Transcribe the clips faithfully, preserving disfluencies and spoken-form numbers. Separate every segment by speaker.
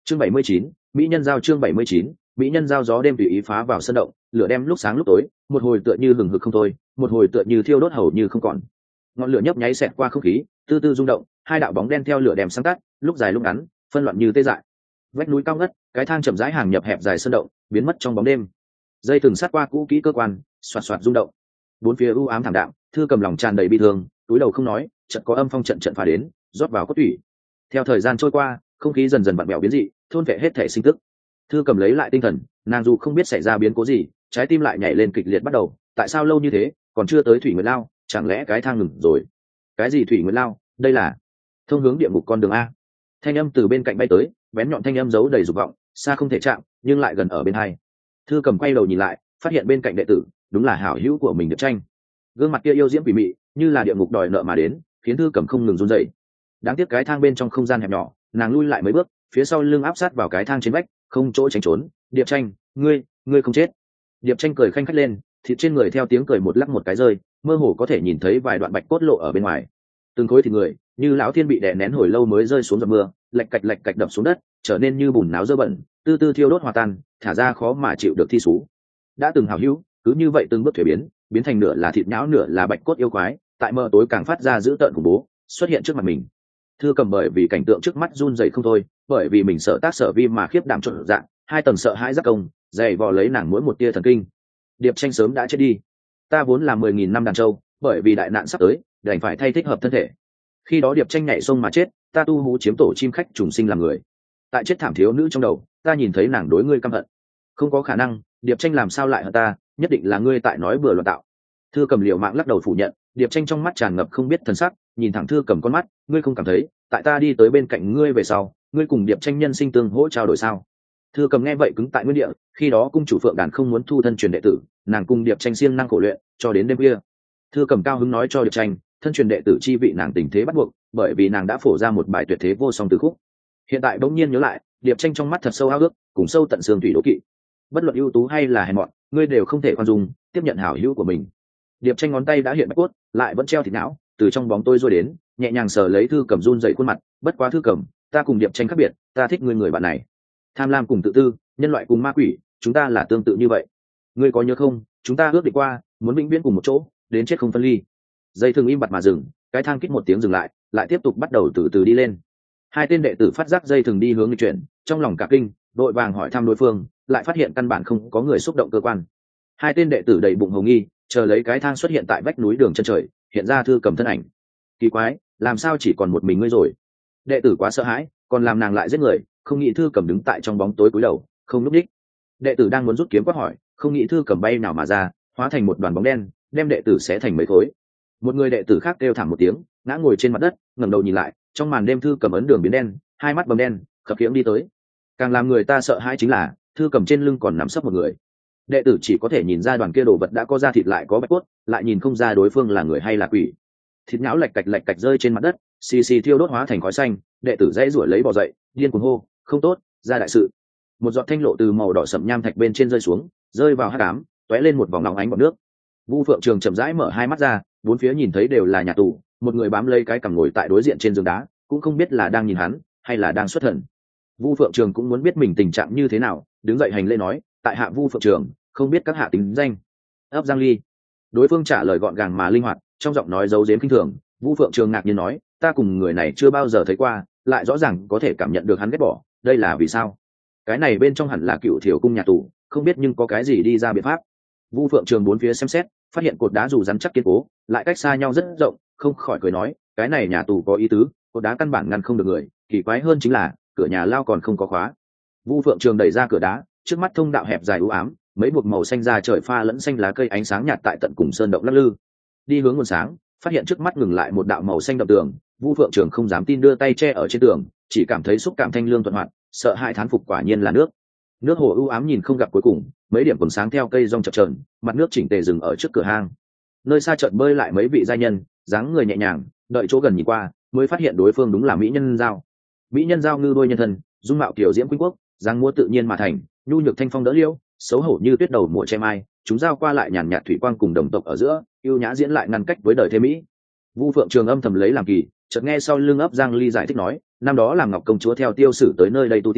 Speaker 1: chương bảy mươi chín, mỹ nhân giao. Chương bảy mươi chín, mỹ nhân giao. Gió đêm tùy ý phá vào sân động, lửa đem lúc sáng lúc tối, một hồi tựa như hừng hực không thôi, một hồi tựa như thiêu đốt hầu như không còn. Ngọn lửa nhấp nháy xẹt qua không khí, tư tư rung động, hai đạo bóng đen theo lửa đem sáng tắt, lúc dài lúc ngắn, phân loạn như tê dại. Vách núi cao ngất, cái thang chậm rãi hàng nhập hẹp dài sân động, biến mất trong bóng đêm. Dây thừng sát qua cũ kỹ cơ quan, xoạt xoạt rung động. Bốn phía u ám thảm đạm, Thư Cầm lòng tràn đầy bi thương, túi đầu không nói, chợt có âm phong trận trận phá đến, rót vào cốt tủy. Theo thời gian trôi qua, không khí dần dần vặn vẹo biến dị, thôn vệ hết thể sinh tức. Thư Cầm lấy lại tinh thần, nàng dù không biết xảy ra biến cố gì, trái tim lại nhảy lên kịch liệt bắt đầu. Tại sao lâu như thế, còn chưa tới Thủy Nguyệt Lao? Chẳng lẽ cái thang ngừng rồi? Cái gì Thủy Nguyệt Lao? Đây là thông hướng địa ngục con đường a. Thanh âm từ bên cạnh bay tới, bén nhọn thanh âm giấu đầy dục vọng, xa không thể chạm, nhưng lại gần ở bên hai. Thư Cầm quay đầu nhìn lại, phát hiện bên cạnh đệ tử đúng là hảo hữu của mình Điệp Tranh. Gương mặt kia yêu diễm quỷ mị, như là địa ngục đòi nợ mà đến, khiến Thư Cầm không ngừng run rẩy. Đáng tiếc cái thang bên trong không gian hẹp nhỏ, nàng lui lại mấy bước, phía sau lưng áp sát vào cái thang trên vách, không chỗ tránh trốn. Điệp Tranh, ngươi, ngươi không chết. Điệp Tranh cười khanh khách lên, thịt trên người theo tiếng cười một lắc một cái rơi, mơ hồ có thể nhìn thấy vài đoạn bạch cốt lộ ở bên ngoài. Từng khối thịt người, như lão thiên bị đè nén hồi lâu mới rơi xuống giọt mưa, lạch cạch lạch cạch đập xuống đất, trở nên như bùn náo dơ bẩn, tư tư thiêu đốt hòa tan, thả ra khó mà chịu được thi sú. Đã từng hảo hữu, cứ như vậy từng bước thuế biến, biến thành nửa là thịt nhão nửa là bạch cốt yêu quái, tại mơ tối càng phát ra dữ tợn khủng bố, xuất hiện trước mặt mình. Thư Cầm bởi vì cảnh tượng trước mắt run rẩy không thôi, bởi vì mình sợ tác sở vi mà khiếp đảm trộn dạng, hai tầng sợ hãi giác công, dày vò lấy nàng mỗi một tia thần kinh. Điệp Tranh sớm đã chết đi, ta vốn là mười nghìn năm đàn châu, bởi vì đại nạn sắp tới, đành phải thay thích hợp thân thể. Khi đó Điệp Tranh nhảy sông mà chết, ta tu hú chiếm tổ chim khách trùng sinh làm người. Tại chết thảm thiếu nữ trong đầu, ta nhìn thấy nàng đối ngươi căm hận. Không có khả năng, Điệp Tranh làm sao lại hận ta, nhất định là ngươi tại nói bừa loạn tạo. Thư Cầm liều mạng lắc đầu phủ nhận. Điệp Tranh trong mắt tràn ngập không biết thần sắc, nhìn thẳng Thư Cầm con mắt, ngươi không cảm thấy, tại ta đi tới bên cạnh ngươi về sau, ngươi cùng Điệp Tranh nhân sinh tương hỗ trao đổi sao? Thư Cầm nghe vậy cứng tại nguyên địa, khi đó cung chủ Phượng Đàn không muốn thu thân truyền đệ tử, nàng cùng Điệp Tranh siêng năng khổ luyện, cho đến đêm khuya. Thư Cầm cao hứng nói cho Điệp Tranh, thân truyền đệ tử chi vị nàng tình thế bắt buộc, bởi vì nàng đã phổ ra một bài tuyệt thế vô song từ khúc. Hiện tại bỗng nhiên nhớ lại, Điệp Tranh trong mắt thật sâu ao ước, cùng sâu tận xương thủy đố kỵ. Bất luận ưu tú hay là hèn mọn, ngươi đều không thể khoan dung, tiếp nhận hảo hữu của mình. Điệp Tranh ngón tay đã hiện bạch cốt, lại vẫn treo thịt não, từ trong bóng tôi rôi đến, nhẹ nhàng sờ lấy Thư Cầm run dậy khuôn mặt. Bất quá Thư Cầm, ta cùng Điệp Tranh khác biệt, ta thích ngươi người bạn này. Tham lam cùng tự tư, nhân loại cùng ma quỷ, chúng ta là tương tự như vậy. Ngươi có nhớ không, chúng ta ước định qua, muốn vĩnh viễn cùng một chỗ, đến chết không phân ly. Dây thừng im bặt mà dừng, cái thang kít một tiếng dừng lại, lại tiếp tục bắt đầu từ từ đi lên. Hai tên đệ tử phát giác dây thừng đi hướng di chuyển, trong lòng cả kinh, đội vàng hỏi thăm đối phương, lại phát hiện căn bản không có người xúc động cơ quan. Hai tên đệ tử đầy bụng hồng nghi, chờ lấy cái thang xuất hiện tại vách núi đường chân trời, hiện ra Thư Cầm thân ảnh. Kỳ quái, làm sao chỉ còn một mình ngươi rồi? Đệ tử quá sợ hãi, còn làm nàng lại giết người, không nghĩ Thư Cầm đứng tại trong bóng tối cúi đầu, không núp đích. Đệ tử đang muốn rút kiếm quát hỏi, không nghĩ Thư Cầm bay nào mà ra, hóa thành một đoàn bóng đen, đem đệ tử xé thành mấy khối. Một người đệ tử khác kêu thảm một tiếng, ngã ngồi trên mặt đất, ngẩng đầu nhìn lại, trong màn đêm Thư Cầm ấn đường biến đen, hai mắt bầm đen, khập khiễng đi tới. Càng làm người ta sợ hãi chính là, Thư Cầm trên lưng còn nằm sấp một người. Đệ tử chỉ có thể nhìn ra đoàn kia đồ vật đã có da thịt lại có bạch cốt, lại nhìn không ra đối phương là người hay là quỷ. Thịt nhão lạch cạch lạch cạch rơi trên mặt đất, xì xì thiêu đốt hóa thành khói xanh. Đệ tử dãy rủa lấy bò dậy, điên cuồng hô, không tốt, ra đại sự. Một giọt thanh lộ từ màu đỏ sậm nham thạch bên trên rơi xuống, rơi vào hắc ám, tóe lên một vòng nóng ánh bọt nước. Vu Phượng Trường chậm rãi mở hai mắt ra, bốn phía nhìn thấy đều là nhà tù, một người bám lấy cái cằm ngồi tại đối diện trên giường đá, cũng không biết là đang nhìn hắn hay là đang xuất thần. Vu Phượng Trường cũng muốn biết mình tình trạng như thế nào, đứng dậy hành lễ nói, tại hạ Vu Phượng Trường, không biết các hạ tính danh. Ấp Giang Ly. Đối phương trả lời gọn gàng mà linh hoạt, trong giọng nói giấu giếm kinh thường. Vu Phượng Trường ngạc nhiên nói, ta cùng người này chưa bao giờ thấy qua, lại rõ ràng có thể cảm nhận được hắn ghét bỏ, đây là vì sao? Cái này bên trong hẳn là Cựu Thiểu cung nhà tù, không biết nhưng có cái gì đi ra biện pháp. Vu Phượng Trường bốn phía xem xét, phát hiện cột đá dù rắn chắc kiên cố, lại cách xa nhau rất rộng, không khỏi cười nói, cái này nhà tù có ý tứ, cột đá căn bản ngăn không được người, kỳ quái hơn chính là cửa nhà lao còn không có khóa. Vu Phượng Trường đẩy ra cửa đá, trước mắt thông đạo hẹp dài u ám, mấy buộc màu xanh ra trời pha lẫn xanh lá cây ánh sáng nhạt tại tận cùng sơn động lắc lư. Đi hướng nguồn sáng, phát hiện trước mắt ngừng lại một đạo màu xanh đậm tường. Vu Phượng Trường không dám tin, đưa tay che ở trên tường, chỉ cảm thấy xúc cảm thanh lương thuận hoạt, sợ hãi thán phục, quả nhiên là nước. Nước hồ u ám nhìn không gặp cuối cùng, mấy điểm vầng sáng theo cây rong chập chờn, mặt nước chỉnh tề dừng ở trước cửa hang. Nơi xa chợt bơi lại mấy vị giai nhân, dáng người nhẹ nhàng, đợi chỗ gần nhìn qua, mới phát hiện đối phương đúng là mỹ nhân giao. Mỹ nhân giao ngư đôi nhân thân, dung mạo kiểu diễm khuynh quốc, dáng múa tự nhiên mà thành, nhu nhược thanh phong đỡ liễu, xấu hổ như tuyết đầu mùa che mai, chúng giao qua lại nhàn nhạt thủy quang cùng đồng tộc ở giữa, yêu nhã diễn lại ngăn cách với đời thế mỹ. Vu Phượng Trường âm thầm lấy làm kỳ, chợt nghe sau lưng Ấp Giang Ly giải thích nói, năm đó làm Ngọc công chúa theo tiêu sử tới nơi đây tu tiên,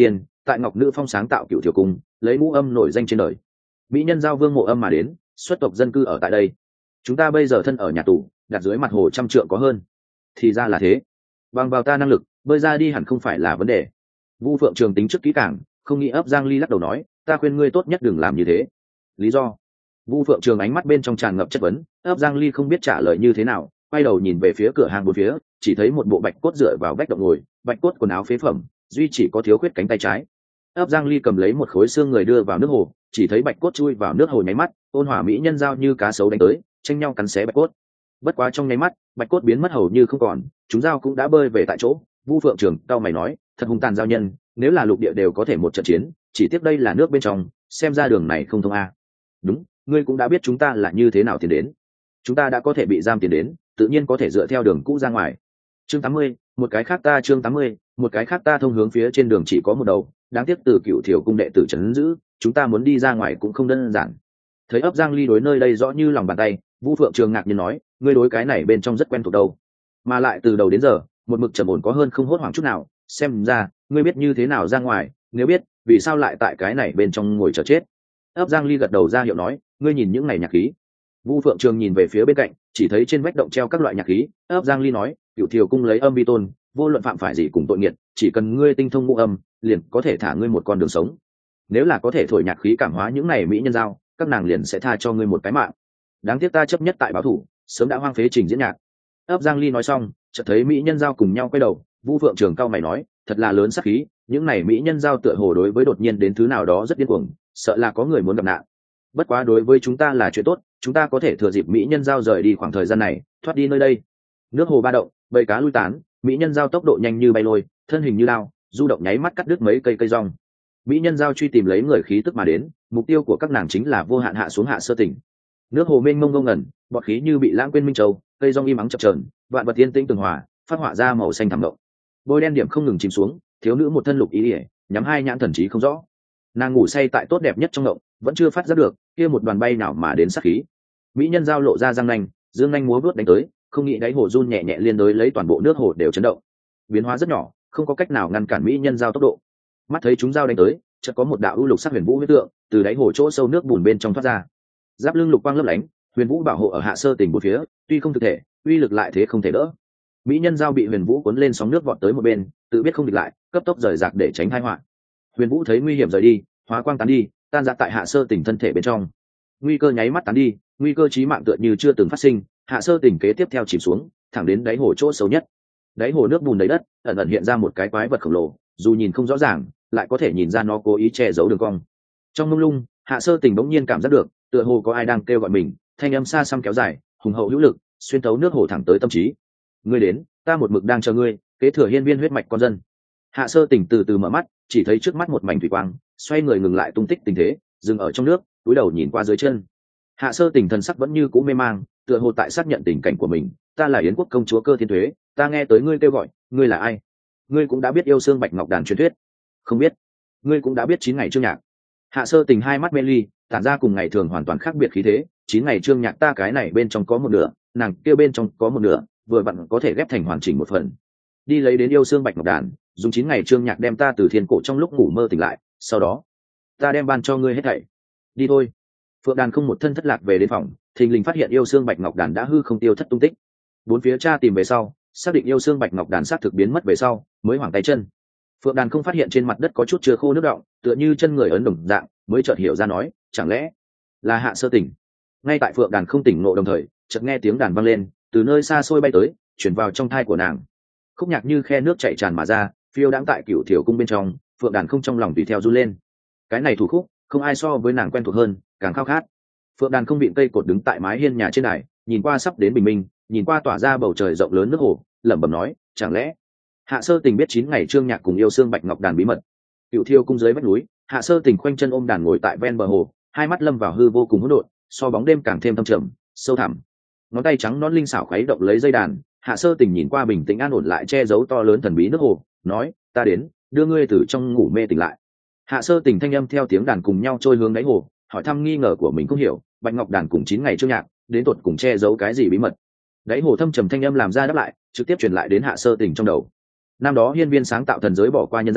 Speaker 1: tại Ngọc Nữ Phong sáng tạo Cửu Thiểu Cung, lấy Ngũ Âm nổi danh trên đời. Mỹ nhân giao Vương Mộ Âm mà đến, xuất tộc dân cư ở tại đây. Chúng ta bây giờ thân ở nhà tù, đặt dưới mặt hồ trăm trượng có hơn. Thì ra là thế. Bằng vào ta năng lực, bơi ra đi hẳn không phải là vấn đề. Vu Phượng Trường tính trước kỹ càng, không nghĩ ấp Giang Ly lắc đầu nói, ta khuyên ngươi tốt nhất đừng làm như thế. Lý do? Vu Phượng Trường ánh mắt bên trong tràn ngập chất vấn, ấp Giang Ly không biết trả lời như thế nào, quay đầu nhìn về phía cửa hàng bốn phía, chỉ thấy một bộ bạch cốt dựa vào vách động ngồi, bạch cốt quần áo phế phẩm, duy chỉ có thiếu khuyết cánh tay trái. Ấp Giang Ly cầm lấy một khối xương người đưa vào nước hồ, chỉ thấy bạch cốt chui vào nước hồ nháy mắt, ôn hòa mỹ nhân giao như cá sấu đánh tới, tranh nhau cắn xé bạch cốt. Bất quá trong nháy mắt, bạch cốt biến mất hầu như không còn, chúng giao cũng đã bơi về tại chỗ. Vu Phượng Trường cao mày nói, thật hung tàn giao nhân, nếu là lục địa đều có thể một trận chiến, chỉ tiếp đây là nước bên trong, xem ra đường này không thông a. Đúng, ngươi cũng đã biết chúng ta là như thế nào tiến đến, chúng ta đã có thể bị giam tiến đến, tự nhiên có thể dựa theo đường cũ ra ngoài. Chương tám mươi, một cái khác ta chương tám mươi, một cái khác ta thông hướng phía trên đường chỉ có một đầu, đáng tiếc từ Cửu Thiểu Cung đệ tử trấn giữ, chúng ta muốn đi ra ngoài cũng không đơn giản. Thấy ấp Giang Ly đối nơi đây rõ như lòng bàn tay, Vu Phượng Trường ngạc nhiên nói, ngươi đối cái này bên trong rất quen thuộc đâu, mà lại từ đầu đến giờ một mực trầm ổn có hơn không hốt hoảng chút nào, xem ra ngươi biết như thế nào ra ngoài, nếu biết vì sao lại tại cái này bên trong ngồi chờ chết. Ấp Giang Ly gật đầu ra hiệu nói, ngươi nhìn những này nhạc khí. Vu Phượng Trường nhìn về phía bên cạnh, chỉ thấy trên vách động treo các loại nhạc khí. Ấp Giang Ly nói, Cửu Thiểu Cung lấy âm vi tôn, vô luận phạm phải gì cùng tội nghiệt, chỉ cần ngươi tinh thông ngũ âm, liền có thể thả ngươi một con đường sống. Nếu là có thể thổi nhạc khí cảm hóa những này mỹ nhân giao, các nàng liền sẽ tha cho ngươi một cái mạng. Đáng tiếc ta chấp nhất tại báo thủ, sớm đã hoang phế trình diễn nhạc. Ấp Giang Ly nói xong, chợt thấy mỹ nhân giao cùng nhau quay đầu. Vu Phượng Trường cao mày nói, thật là lớn sát khí, những này mỹ nhân giao tựa hồ đối với đột nhiên đến thứ nào đó rất điên cuồng, sợ là có người muốn gặp nạn. Bất quá đối với chúng ta là chuyện tốt, chúng ta có thể thừa dịp mỹ nhân giao rời đi khoảng thời gian này, thoát đi nơi đây. Nước hồ ba động, bầy cá lui tán, mỹ nhân giao tốc độ nhanh như bay lôi, thân hình như lao, du động nháy mắt cắt đứt mấy cây cây rong. Mỹ nhân giao truy tìm lấy người khí tức mà đến, mục tiêu của các nàng chính là vô hạn hạ xuống Hạ Sơ Tỉnh. Nước hồ mênh mông ngông ngẩn, bọt khí như bị lãng quên minh châu, cây rong im ắng chập chờn, vạn vật tiên tĩnh tường hòa, phát họa ra màu xanh thẳm động. Bôi đen điểm không ngừng chìm xuống, thiếu nữ một thân lục ý ỉa, nhắm hai nhãn thần trí không rõ. Nàng ngủ say tại tốt đẹp nhất trong động, vẫn chưa phát giác được kia một đoàn bay nào mà đến sát khí. Mỹ nhân giao lộ ra răng nanh, dương nanh múa vuốt đánh tới, không nghĩ đáy hồ run nhẹ nhẹ liên đối lấy toàn bộ nước hồ đều chấn động. Biến hóa rất nhỏ, không có cách nào ngăn cản mỹ nhân giao tốc độ. Mắt thấy chúng giao đánh tới, chợt có một đạo u lục sắc huyền vũ huyết tượng từ đáy hồ chỗ sâu nước bùn bên trong thoát ra. Giáp lưng lục quang lấp lánh, huyền vũ bảo hộ ở Hạ Sơ Tỉnh một phía, tuy không thực thể, uy lực lại thế không thể đỡ. Mỹ nhân giao bị huyền vũ cuốn lên sóng nước vọt tới một bên, tự biết không địch lại, cấp tốc rời rạc để tránh tai họa. Huyền vũ thấy nguy hiểm rời đi, hóa quang tán đi, tan ra tại Hạ Sơ Tỉnh thân thể bên trong. Nguy cơ nháy mắt tán đi, nguy cơ chí mạng tựa như chưa từng phát sinh. Hạ Sơ Tỉnh kế tiếp theo chìm xuống, thẳng đến đáy hồ chỗ sâu nhất. Đáy hồ nước bùn đầy đất, ẩn ẩn hiện ra một cái quái vật khổng lồ, dù nhìn không rõ ràng, lại có thể nhìn ra nó cố ý che giấu đường cong. Trong mông lung, Hạ Sơ Tỉnh bỗng nhiên cảm giác được, tựa hồ có ai đang kêu gọi mình, thanh âm xa xăm kéo dài, hùng hậu hữu lực, xuyên thấu nước hồ thẳng tới tâm trí. Ngươi đến, ta một mực đang chờ ngươi, kế thừa hiên viên huyết mạch con dân. Hạ Sơ Tỉnh từ từ mở mắt, chỉ thấy trước mắt một mảnh thủy quang, xoay người ngừng lại tung tích tình thế, dừng ở trong nước, cúi đầu nhìn qua dưới chân. Hạ Sơ Tỉnh thần sắc vẫn như cũ mê mang, tựa hồ tại xác nhận tình cảnh của mình. Ta là Yến quốc công chúa Cơ Thiên Thuế, ta nghe tới ngươi kêu gọi, ngươi là ai? Ngươi cũng đã biết yêu xương bạch ngọc đàn truyền thuyết? Không biết. Ngươi cũng đã biết chín ngày chương nhạc? Hạ Sơ Tỉnh hai mắt mê ly, tản ra cùng ngày thường hoàn toàn khác biệt khí thế. Chín ngày chương nhạc ta cái này bên trong có một nửa, nàng kia bên trong có một nửa, vừa vặn có thể ghép thành hoàn chỉnh một phần. Đi lấy đến yêu xương bạch ngọc đàn, dùng chín ngày chương nhạc đem ta từ thiên cổ trong lúc ngủ mơ tỉnh lại, sau đó ta đem ban cho ngươi hết thảy. Đi thôi. Phượng Đàn không một thân thất lạc về đến phòng, thình lình phát hiện yêu xương bạch ngọc đàn đã hư không tiêu thất tung tích. Bốn phía tra tìm về sau, xác định yêu xương bạch ngọc đàn xác thực biến mất về sau, mới hoảng tay chân. Phượng Đàn không phát hiện trên mặt đất có chút chưa khô nước đọng, tựa như chân người ấn đồng dạng, mới chợt hiểu ra nói, chẳng lẽ là Hạ Sơ Tỉnh. Ngay tại Phượng Đàn không tỉnh ngộ đồng thời, chợt nghe tiếng đàn vang lên, từ nơi xa xôi bay tới, chuyển vào trong thai của nàng. Khúc nhạc như khe nước chảy tràn mà ra, phiêu đãng tại Cửu Thiểu Cung bên trong. Phượng Đàn không trong lòng tùy theo run lên. Cái này thủ khúc, không ai so với nàng quen thuộc hơn, càng khao khát. Phượng Đàn không vịn cây cột đứng tại mái hiên nhà trên đài, nhìn qua sắp đến bình minh, nhìn qua tỏa ra bầu trời rộng lớn nước hồ, lẩm bẩm nói, chẳng lẽ Hạ Sơ Tỉnh biết chín ngày chương nhạc cùng yêu xương bạch ngọc đàn bí mật. Cửu Thiêu cung dưới vách núi, Hạ Sơ Tỉnh khoanh chân ôm đàn ngồi tại ven bờ hồ, hai mắt lâm vào hư vô cùng hỗn độn, so bóng đêm càng thêm thâm trầm, sâu thẳm. Ngón tay trắng non linh xảo khuấy động lấy dây đàn, Hạ Sơ Tỉnh nhìn qua bình tĩnh an ổn lại che giấu to lớn thần bí nước hồ, nói, ta đến, đưa ngươi từ trong ngủ mê tỉnh lại. Hạ Sơ Tỉnh thanh âm theo tiếng đàn cùng nhau trôi hướng đáy hồ, hỏi thăm nghi ngờ của mình không hiểu, bạch ngọc đàn cùng chín ngày chương nhạc, đến tột cùng che giấu cái gì bí mật. Đáy hồ thâm trầm thanh âm làm ra đáp lại, trực tiếp truyền lại đến Hạ Sơ Tỉnh trong đầu. Năm đó hiên viên sáng tạo thần giới bỏ qua nhân gian,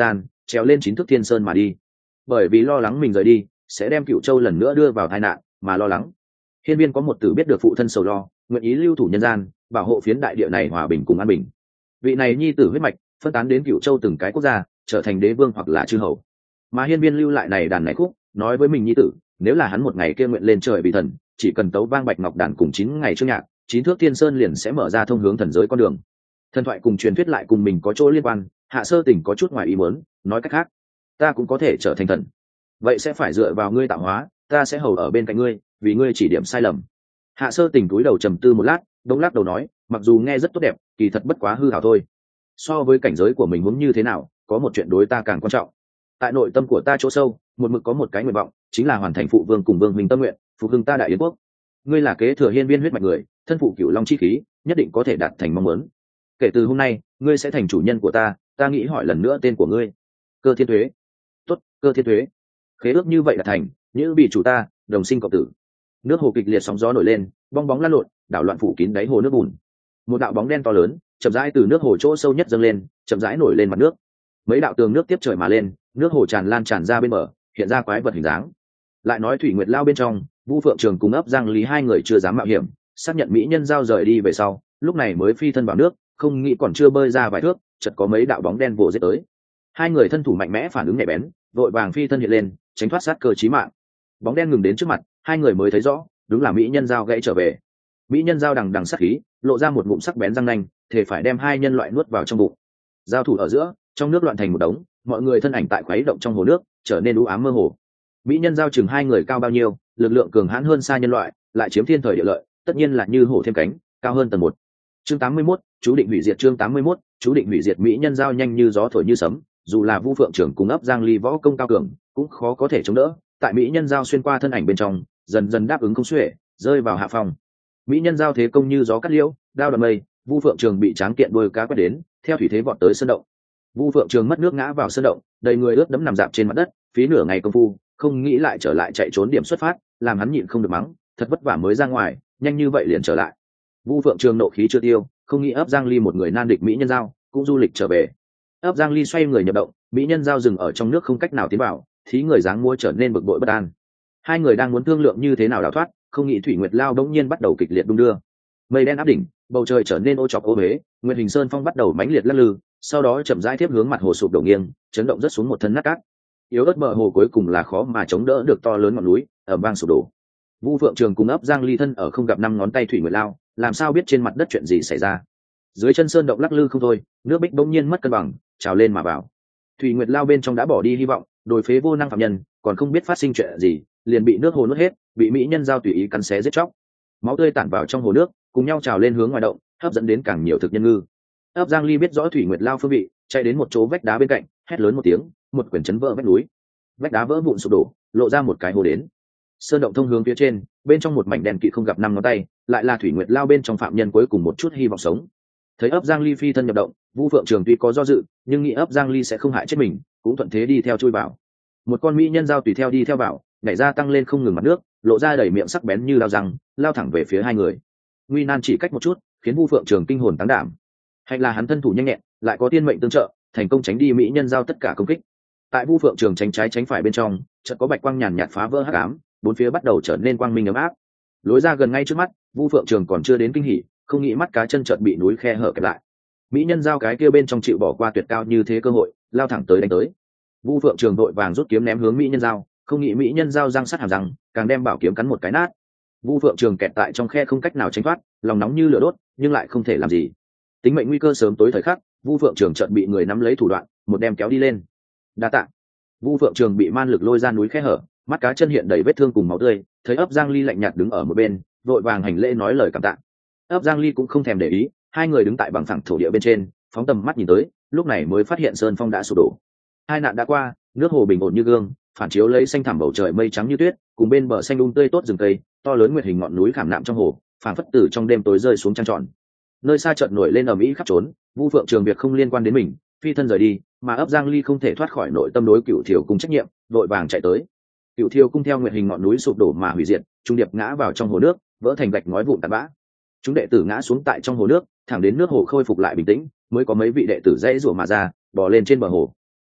Speaker 1: trèo lên chín thước thiên sơn mà đi. Bởi vì lo lắng mình rời đi sẽ đem Cửu Châu lần nữa đưa vào tai nạn mà lo lắng. Hiên Viên có một tử biết được phụ thân sầu lo, nguyện ý lưu thủ nhân gian, bảo hộ phiến đại địa này hòa bình cùng an bình. Vị này nhi tử huyết mạch phân tán đến Cửu Châu từng cái quốc gia, trở thành đế vương hoặc là chư hầu. Mà Hiên Viên lưu lại này đàn này khúc, nói với mình nhi tử, nếu là hắn một ngày kia nguyện lên trời vì thần, chỉ cần tấu vang bạch ngọc đàn cùng chín ngày chương nhạc, chín thước thiên sơn liền sẽ mở ra thông hướng thần giới con đường. Thần thoại cùng truyền thuyết lại cùng mình có chỗ liên quan. Hạ Sơ Tỉnh có chút ngoài ý muốn, nói cách khác, ta cũng có thể trở thành thần. Vậy sẽ phải dựa vào ngươi tạo hóa, ta sẽ hầu ở bên cạnh ngươi, vì ngươi chỉ điểm sai lầm. Hạ Sơ Tỉnh cúi đầu trầm tư một lát, đống lắc đầu nói, mặc dù nghe rất tốt đẹp, kỳ thật bất quá hư ảo thôi. So với cảnh giới của mình muốn như thế nào, có một chuyện đối ta càng quan trọng. Tại nội tâm của ta chỗ sâu, một mực có một cái nguyện vọng, chính là hoàn thành phụ vương cùng vương minh tâm nguyện, phục hưng ta đại yến quốc. Ngươi là kế thừa Hiên Viên huyết mạch người, thân phụ Cửu Long chi khí, nhất định có thể đạt thành mong muốn. Kể từ hôm nay, ngươi sẽ thành chủ nhân của ta, ta nghĩ hỏi lần nữa tên của ngươi. Cơ Thiên Thuế. Tốt, Cơ Thiên Thuế. Khế ước như vậy là thành, như bị chủ ta, đồng sinh cộng tử. Nước hồ kịch liệt sóng gió nổi lên, bong bóng lăn lộn, đảo loạn phủ kín đáy hồ nước bùn. Một đạo bóng đen to lớn, chậm rãi từ nước hồ chỗ sâu nhất dâng lên, chậm rãi nổi lên mặt nước. Mấy đạo tường nước tiếp trời mà lên, nước hồ tràn lan tràn ra bên bờ, hiện ra quái vật hình dáng. Lại nói Thủy Nguyệt Lao bên trong, Vu Phượng Trường cùng ấp Giang Lý hai người chưa dám mạo hiểm, xác nhận mỹ nhân giao rời đi về sau, lúc này mới phi thân vào nước, không nghĩ còn chưa bơi ra vài thước, chợt có mấy đạo bóng đen vồ giết tới. Hai người thân thủ mạnh mẽ phản ứng nhạy bén, vội vàng phi thân hiện lên, tránh thoát sát cơ chí mạng. Bóng đen ngừng đến trước mặt, hai người mới thấy rõ, đúng là mỹ nhân giao gãy trở về. Mỹ nhân giao đằng đằng sát khí, lộ ra một ngụm sắc bén răng nanh, thể phải đem hai nhân loại nuốt vào trong bụng. Giao thủ ở giữa, trong nước loạn thành một đống, mọi người thân ảnh tại khuấy động trong hồ nước, trở nên u ám mơ hồ. Mỹ nhân giao chừng hai người cao bao nhiêu, lực lượng cường hãn hơn xa nhân loại, lại chiếm thiên thời địa lợi, tất nhiên là như hổ thêm cánh, cao hơn tầng một. Chương tám mươi mốt, chú định hủy diệt. Chương tám mươi mốt, chú định hủy diệt. Mỹ nhân giao nhanh như gió thổi như sấm, dù là Vu Phượng Trưởng cùng ấp Giang Ly võ công cao cường, cũng khó có thể chống đỡ. Tại Mỹ nhân giao xuyên qua thân ảnh bên trong, dần dần đáp ứng không xuể, rơi vào hạ phòng. Mỹ nhân giao thế công như gió cắt liễu, đao đoạn mây, Vu Phượng Trường bị tráng kiện đuôi cá quét đến, theo thủy thế vọt tới sơn động. Vu Phượng Trường mất nước ngã vào sơn động, đầy người ướt đẫm nằm dạp trên mặt đất, phí nửa ngày công phu, không nghĩ lại trở lại chạy trốn điểm xuất phát, làm hắn nhịn không được mắng, thật vất vả mới ra ngoài, nhanh như vậy liền trở lại. Vu Phượng Trường nộ khí chưa tiêu, không nghĩ ấp Giang Ly một người nan địch mỹ nhân giao, cũng du lịch trở về. Ấp Giang Ly xoay người nhập động, mỹ nhân giao dừng ở trong nước không cách nào tiến vào, thí người dáng mua trở nên bực bội bất an. Hai người đang muốn thương lượng như thế nào đào thoát, không nghĩ Thủy Nguyệt Lao đống nhiên bắt đầu kịch liệt đung đưa. Mây đen áp đỉnh, bầu trời trở nên ô chọc ô huế, Nguyệt Hình Sơn phong bắt đầu mãnh liệt lắc lư, sau đó chậm rãi tiếp hướng mặt hồ sụp đổ nghiêng, chấn động rất xuống một thân nát cát. Yếu ớt bờ hồ cuối cùng là khó mà chống đỡ được to lớn ngọn núi, ở vang sụp đổ. Vu Phượng Trường cùng ấp Giang Ly thân ở không gặp năm ngón tay Thủy Nguyệt Lao, làm sao biết trên mặt đất chuyện gì xảy ra. Dưới chân sơn động lắc lư không thôi, nước bích bỗng nhiên mất cân bằng, trào lên mà vào. Thủy Nguyệt Lao bên trong đã bỏ đi hy vọng, đồi phế vô năng phạm nhân, còn không biết phát sinh chuyện gì, liền bị nước hồ nuốt hết, bị mỹ nhân giao tùy ý cắn xé giết chóc. Máu tươi tản vào trong hồ nước, cùng nhau trào lên hướng ngoài động, hấp dẫn đến càng nhiều thực nhân ngư. ấp Giang Ly biết rõ Thủy Nguyệt Lao phương vị, chạy đến một chỗ vách đá bên cạnh, hét lớn một tiếng, một quyển chấn vỡ vách núi. Vách đá vỡ vụn sụp đổ, lộ ra một cái hồ đến. Sơn động thông hướng phía trên, bên trong một mảnh đèn kỵ không gặp năm ngón tay, lại là Thủy Nguyệt Lao bên trong phạm nhân cuối cùng một chút hy vọng sống. Thấy ấp Giang Ly phi thân nhập động, Vu Phượng Trường tuy có do dự, nhưng nghĩ ấp Giang Ly sẽ không hại chết mình, cũng thuận thế đi theo chui vào. Một con mỹ nhân giao tùy theo đi theo vào, nhảy ra tăng lên không ngừng mặt nước, lộ ra đầy miệng sắc bén như dao răng, lao thẳng về phía hai người. Nguy nan chỉ cách một chút, khiến Vu Phượng Trường kinh hồn táng đảm. Hay là hắn thân thủ nhanh nhẹn, lại có tiên mệnh tương trợ, thành công tránh đi mỹ nhân giao tất cả công kích. Tại Vu Phượng Trường tránh trái tránh phải bên trong, chợt có bạch quang nhàn nhạt phá vỡ hắc ám, bốn phía bắt đầu trở nên quang minh ấm áp. Lối ra gần ngay trước mắt, Vu Phượng Trường còn chưa đến kinh hỉ, không nghĩ mắt cá chân chợt bị núi khe hở kẹp lại. Mỹ nhân giao cái kia bên trong chịu bỏ qua tuyệt cao như thế cơ hội, lao thẳng tới đánh tới. Vu Phượng Trường đội vàng rút kiếm ném hướng mỹ nhân giao, không nghĩ mỹ nhân giao răng sắt hàm răng, càng đem bảo kiếm cắn một cái nát. Vu Phượng Trường kẹt tại trong khe không cách nào tránh thoát, lòng nóng như lửa đốt, nhưng lại không thể làm gì. Tính mệnh nguy cơ sớm tối thời khắc, Vu Phượng Trường chợt bị người nắm lấy thủ đoạn, một đem kéo đi lên. Đa tạ. Vu Phượng Trường bị man lực lôi ra núi khe hở, mắt cá chân hiện đầy vết thương cùng máu tươi, thấy ấp Giang Ly lạnh nhạt đứng ở một bên, vội vàng hành lễ nói lời cảm tạ. ấp Giang Ly cũng không thèm để ý, hai người đứng tại bằng phẳng thổ địa bên trên, phóng tầm mắt nhìn tới, lúc này mới phát hiện sơn phong đã sụp đổ. Hai nạn đã qua, nước hồ bình ổn như gương, phản chiếu lấy xanh thẳm bầu trời mây trắng như tuyết, cùng bên bờ xanh um tươi tốt rừng cây, to lớn nguyệt hình ngọn núi khảm nạm trong hồ, phảng phất từ trong đêm tối rơi xuống trăng tròn. Nơi xa chợt nổi lên ầm ĩ khắp trốn, Vu Phượng Trường việc không liên quan đến mình, phi thân rời đi, mà ấp Giang Ly không thể thoát khỏi nội tâm đối Cửu Thiều cung trách nhiệm, vội vàng chạy tới. Cửu Thiều cung theo nguyệt hình ngọn núi sụp đổ mà hủy diệt, trung điệp ngã vào trong hồ nước, vỡ thành gạch ngói vụn tàn bã. Chúng đệ tử ngã xuống tại trong hồ nước, thẳng đến nước hồ khôi phục lại bình tĩnh, mới có mấy vị đệ tử dãy rủa mà ra, bò lên trên bờ hồ.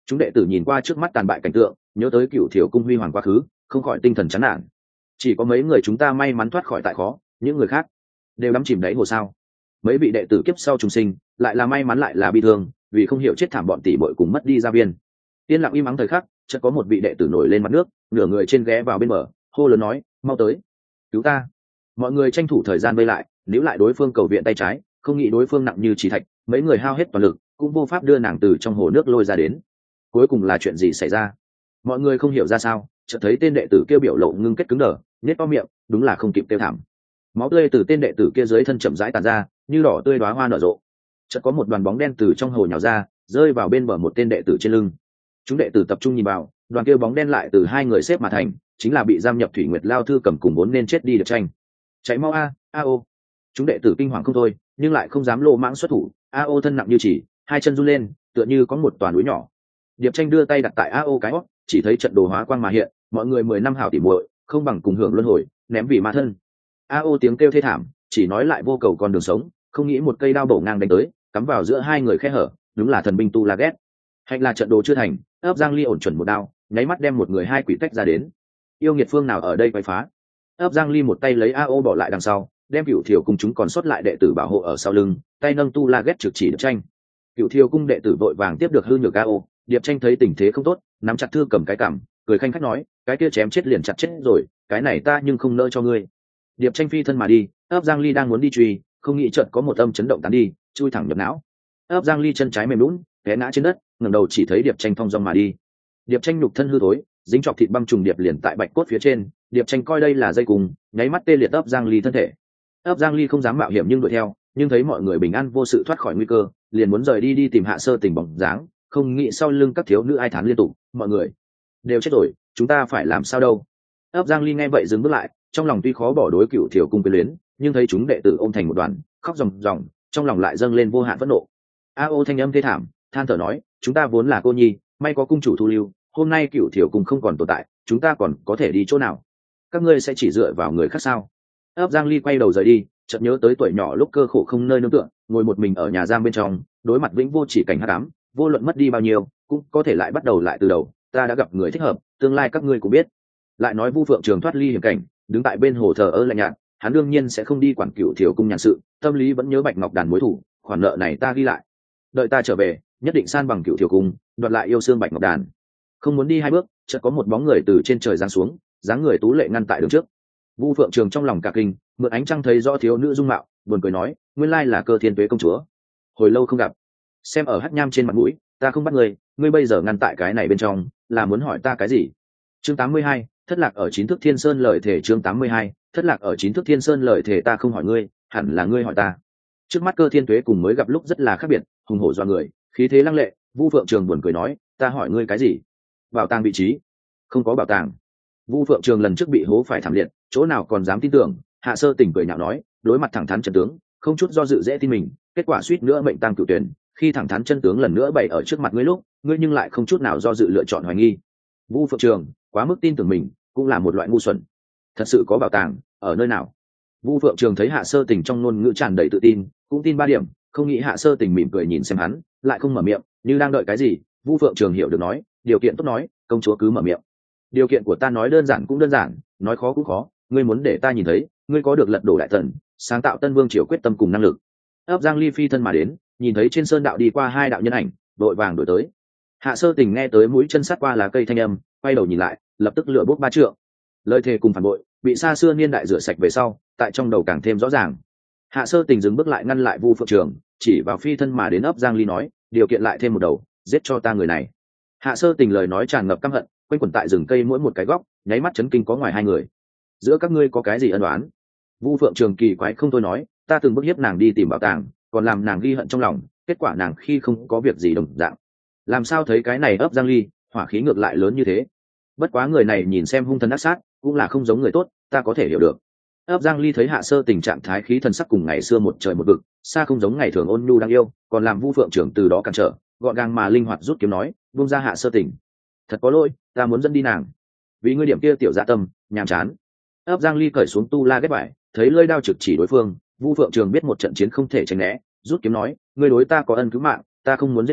Speaker 1: Chúng đệ tử nhìn qua trước mắt tàn bại cảnh tượng, nhớ tới Cửu Thiểu cung huy hoàng quá khứ, không khỏi tinh thần chán nản. Chỉ có mấy người chúng ta may mắn thoát khỏi tại khó, những người khác đều đắm chìm đáy hồ sao. Mấy vị đệ tử kiếp sau trùng sinh, lại là may mắn lại là bi thương, vì không hiểu chết thảm bọn tỷ muội cùng mất đi gia viên. Yên lặng im ắng thời khắc, chợt có một vị đệ tử nổi lên mặt nước, nửa người trên ghé vào bên bờ, hô lớn nói, mau tới, cứu ta. Mọi người tranh thủ thời gian vây lại, níu lại đối phương cầu viện tay trái, không nghĩ đối phương nặng như chỉ thạch, mấy người hao hết toàn lực, cũng vô pháp đưa nàng từ trong hồ nước lôi ra đến. Cuối cùng là chuyện gì xảy ra? Mọi người không hiểu ra sao, chợt thấy tên đệ tử kia biểu lộ ngưng kết cứng đờ, nhếch to miệng, đúng là không kịp kêu thảm. Máu tươi từ tên đệ tử kia dưới thân chậm rãi tàn ra, như đỏ tươi đóa hoa nở rộ. Chợt có một đoàn bóng đen từ trong hồ nhào ra, rơi vào bên bờ một tên đệ tử trên lưng. Chúng đệ tử tập trung nhìn vào, đoàn kia bóng đen lại từ hai người xếp mà thành, chính là bị giam nhập Thủy Nguyệt Lao Thư cầm cùng bốn nên chết đi được tranh. Chạy mau a, a ô. Chúng đệ tử kinh hoàng không thôi, nhưng lại không dám lô mãng xuất thủ. A ô thân nặng như chỉ, hai chân run lên, tựa như có một toàn núi nhỏ. Điệp Tranh đưa tay đặt tại A ô cái hót, chỉ thấy trận đồ hóa quang mà hiện, mọi người mười năm hảo tỉ muội, không bằng cùng hưởng luân hồi, ném vì ma thân. A ô tiếng kêu thê thảm, chỉ nói lại vô cầu con đường sống, không nghĩ một cây đao bổ ngang đánh tới, cắm vào giữa hai người khe hở, đúng là thần binh tu la ghét. Hạnh là trận đồ chưa thành, ấp Giang Ly ổn chuẩn một đao, nháy mắt đem một người hai quỷ tách ra đến. Yêu nghiệt phương nào ở đây quấy phá? Ấp Giang Ly một tay lấy A ô bỏ lại đằng sau, đem Cửu Thiểu cung chúng còn sót lại đệ tử bảo hộ ở sau lưng, tay nâng tu la ghét trực chỉ Điệp Tranh. Cửu Thiểu cung đệ tử vội vàng tiếp được hư nhược A ô, Điệp Tranh thấy tình thế không tốt, nắm chặt thư cầm cái cằm, cười khanh khách nói, cái kia chém chết liền chặt chết rồi, cái này ta nhưng không nỡ cho ngươi. Điệp Tranh phi thân mà đi, ấp Giang Ly đang muốn đi truy, không nghĩ chợt có một âm chấn động tán đi, chui thẳng nhập não. ấp Giang Ly chân trái mềm lún, té ngã trên đất, ngẩng đầu chỉ thấy Điệp Tranh thong dong mà đi. Điệp Tranh nhục thân hư thối, dính chọc thịt băng trùng điệp liền tại bạch cốt phía trên, Điệp Tranh coi đây là dây cùng, nháy mắt tê liệt ấp Giang Ly thân thể. ấp Giang Ly không dám mạo hiểm nhưng đuổi theo, nhưng thấy mọi người bình an vô sự thoát khỏi nguy cơ, liền muốn rời đi đi tìm Hạ Sơ Tình bóng dáng, không nghĩ sau lưng các thiếu nữ ai thán liên tục, mọi người đều chết rồi, chúng ta phải làm sao đâu? ấp Giang Ly nghe vậy dừng bước lại, trong lòng tuy khó bỏ đối Cửu Thiểu cung quyến luyến, nhưng thấy chúng đệ tử ôm thành một đoàn, khóc ròng ròng, trong lòng lại dâng lên vô hạn phẫn nộ. A ô thanh âm thê thảm, than thở nói, chúng ta vốn là cô nhi, may có cung chủ thu lưu, hôm nay Cửu Thiểu cung không còn tồn tại, chúng ta còn có thể đi chỗ nào? Các ngươi sẽ chỉ dựa vào người khác sao? ấp Giang Ly quay đầu rời đi, chợt nhớ tới tuổi nhỏ lúc cơ khổ không nơi nương tựa, ngồi một mình ở nhà giam bên trong, đối mặt vĩnh vô chỉ cảnh hắc ám, vô luận mất đi bao nhiêu, cũng có thể lại bắt đầu lại từ đầu. Ta đã gặp người thích hợp, tương lai các ngươi cũng biết. Lại nói Vu Phượng Trường thoát ly hiểm cảnh, đứng tại bên hồ thờ ơ lạnh nhạt, hắn đương nhiên sẽ không đi quản Cửu Thiểu cung nhàn sự, tâm lý vẫn nhớ Bạch Ngọc Đàn mối thủ, khoản nợ này ta ghi lại. Đợi ta trở về, nhất định san bằng Cửu Thiểu cung, đoạt lại yêu xương Bạch Ngọc Đàn. Không muốn đi hai bước, chợt có một bóng người từ trên trời giáng xuống, dáng người tú lệ ngăn tại đường trước. Vu Phượng Trường trong lòng cả kinh, mượn ánh trăng thấy rõ thiếu nữ dung mạo, buồn cười nói, nguyên lai là Cơ Thiên Tuế công chúa. Hồi lâu không gặp, xem ở hắc nham trên mặt mũi, ta không bắt ngươi, ngươi bây giờ ngăn tại cái này bên trong, là muốn hỏi ta cái gì? Chương tám mươi hai, thất lạc ở chín thước thiên sơn lời thể. Chương tám mươi hai, thất lạc ở chín thước thiên sơn lời thể. Ta không hỏi ngươi, hẳn là ngươi hỏi ta. Trước mắt Cơ Thiên Tuế cùng mới gặp lúc rất là khác biệt, hùng hổ doa người, khí thế lăng lệ. Vu Phượng Trường buồn cười nói, ta hỏi ngươi cái gì? Bảo tàng vị trí? Không có bảo tàng. Vu Phượng Trường lần trước bị hố phải thảm liệt, chỗ nào còn dám tin tưởng? Hạ Sơ Tình cười nhạo nói, đối mặt thẳng thắn chân tướng, không chút do dự dễ tin mình, kết quả suýt nữa mệnh tăng cửu tuyển. Khi thẳng thắn chân tướng lần nữa bày ở trước mặt ngươi lúc, ngươi nhưng lại không chút nào do dự lựa chọn hoài nghi. Vu Phượng Trường quá mức tin tưởng mình, cũng là một loại ngu xuẩn. Thật sự có bảo tàng ở nơi nào? Vu Phượng Trường thấy Hạ Sơ Tình trong ngôn ngữ tràn đầy tự tin, cũng tin ba điểm, không nghĩ Hạ Sơ Tình mỉm cười nhìn xem hắn, lại không mở miệng, như đang đợi cái gì. Vu Phượng Trường hiểu được nói, điều kiện tốt nói, công chúa cứ mở miệng. Điều kiện của ta nói đơn giản cũng đơn giản, nói khó cũng khó, ngươi muốn để ta nhìn thấy, ngươi có được lật đổ đại tần, sáng tạo tân vương triều quyết tâm cùng năng lực. ấp Giang Ly phi thân mà đến, nhìn thấy trên sơn đạo đi qua hai đạo nhân ảnh, đội vàng đuổi tới. Hạ Sơ Tình nghe tới mũi chân sát qua lá cây thanh âm, quay đầu nhìn lại, lập tức lửa bốc ba trượng. Lời thề cùng phản bội, bị xa xưa niên đại rửa sạch về sau, tại trong đầu càng thêm rõ ràng. Hạ Sơ Tình dừng bước lại ngăn lại Vu Phượng Trường, chỉ vào phi thân mà đến ấp Giang Ly nói, điều kiện lại thêm một đầu, giết cho ta người này. Hạ Sơ Tình lời nói tràn ngập căm hận, quanh quẩn tại rừng cây mỗi một cái góc, nháy mắt chấn kinh có ngoài hai người. Giữa các ngươi có cái gì ân oán? Vu Phượng Trường kỳ quái không thôi nói, ta từng bức hiếp nàng đi tìm bảo tàng, còn làm nàng ghi hận trong lòng, kết quả nàng khi không có việc gì đồng dạng. Làm sao thấy cái này ấp Giang Ly, hỏa khí ngược lại lớn như thế? Bất quá người này nhìn xem hung thần ác sát, cũng là không giống người tốt, ta có thể hiểu được. ấp Giang Ly thấy Hạ Sơ Tình trạng thái khí thần sắc cùng ngày xưa một trời một vực, xa không giống ngày thường ôn nhu đáng yêu, còn làm Vu Phượng Trường từ đó cản trở, gọn gàng mà linh hoạt rút kiếm nói, buông ra Hạ Sơ Tình. Thật có lỗi, ta muốn dẫn đi nàng. Vì ngươi điểm kia tiểu dạ tâm, nhàm chán. ấp Giang Ly cởi xuống tu la ghét vải, thấy lưỡi đao trực chỉ đối phương, Vu Phượng Trường biết một trận chiến không thể tránh né, rút kiếm nói, ngươi đối ta có ân cứu mạng, ta không muốn giết ngươi,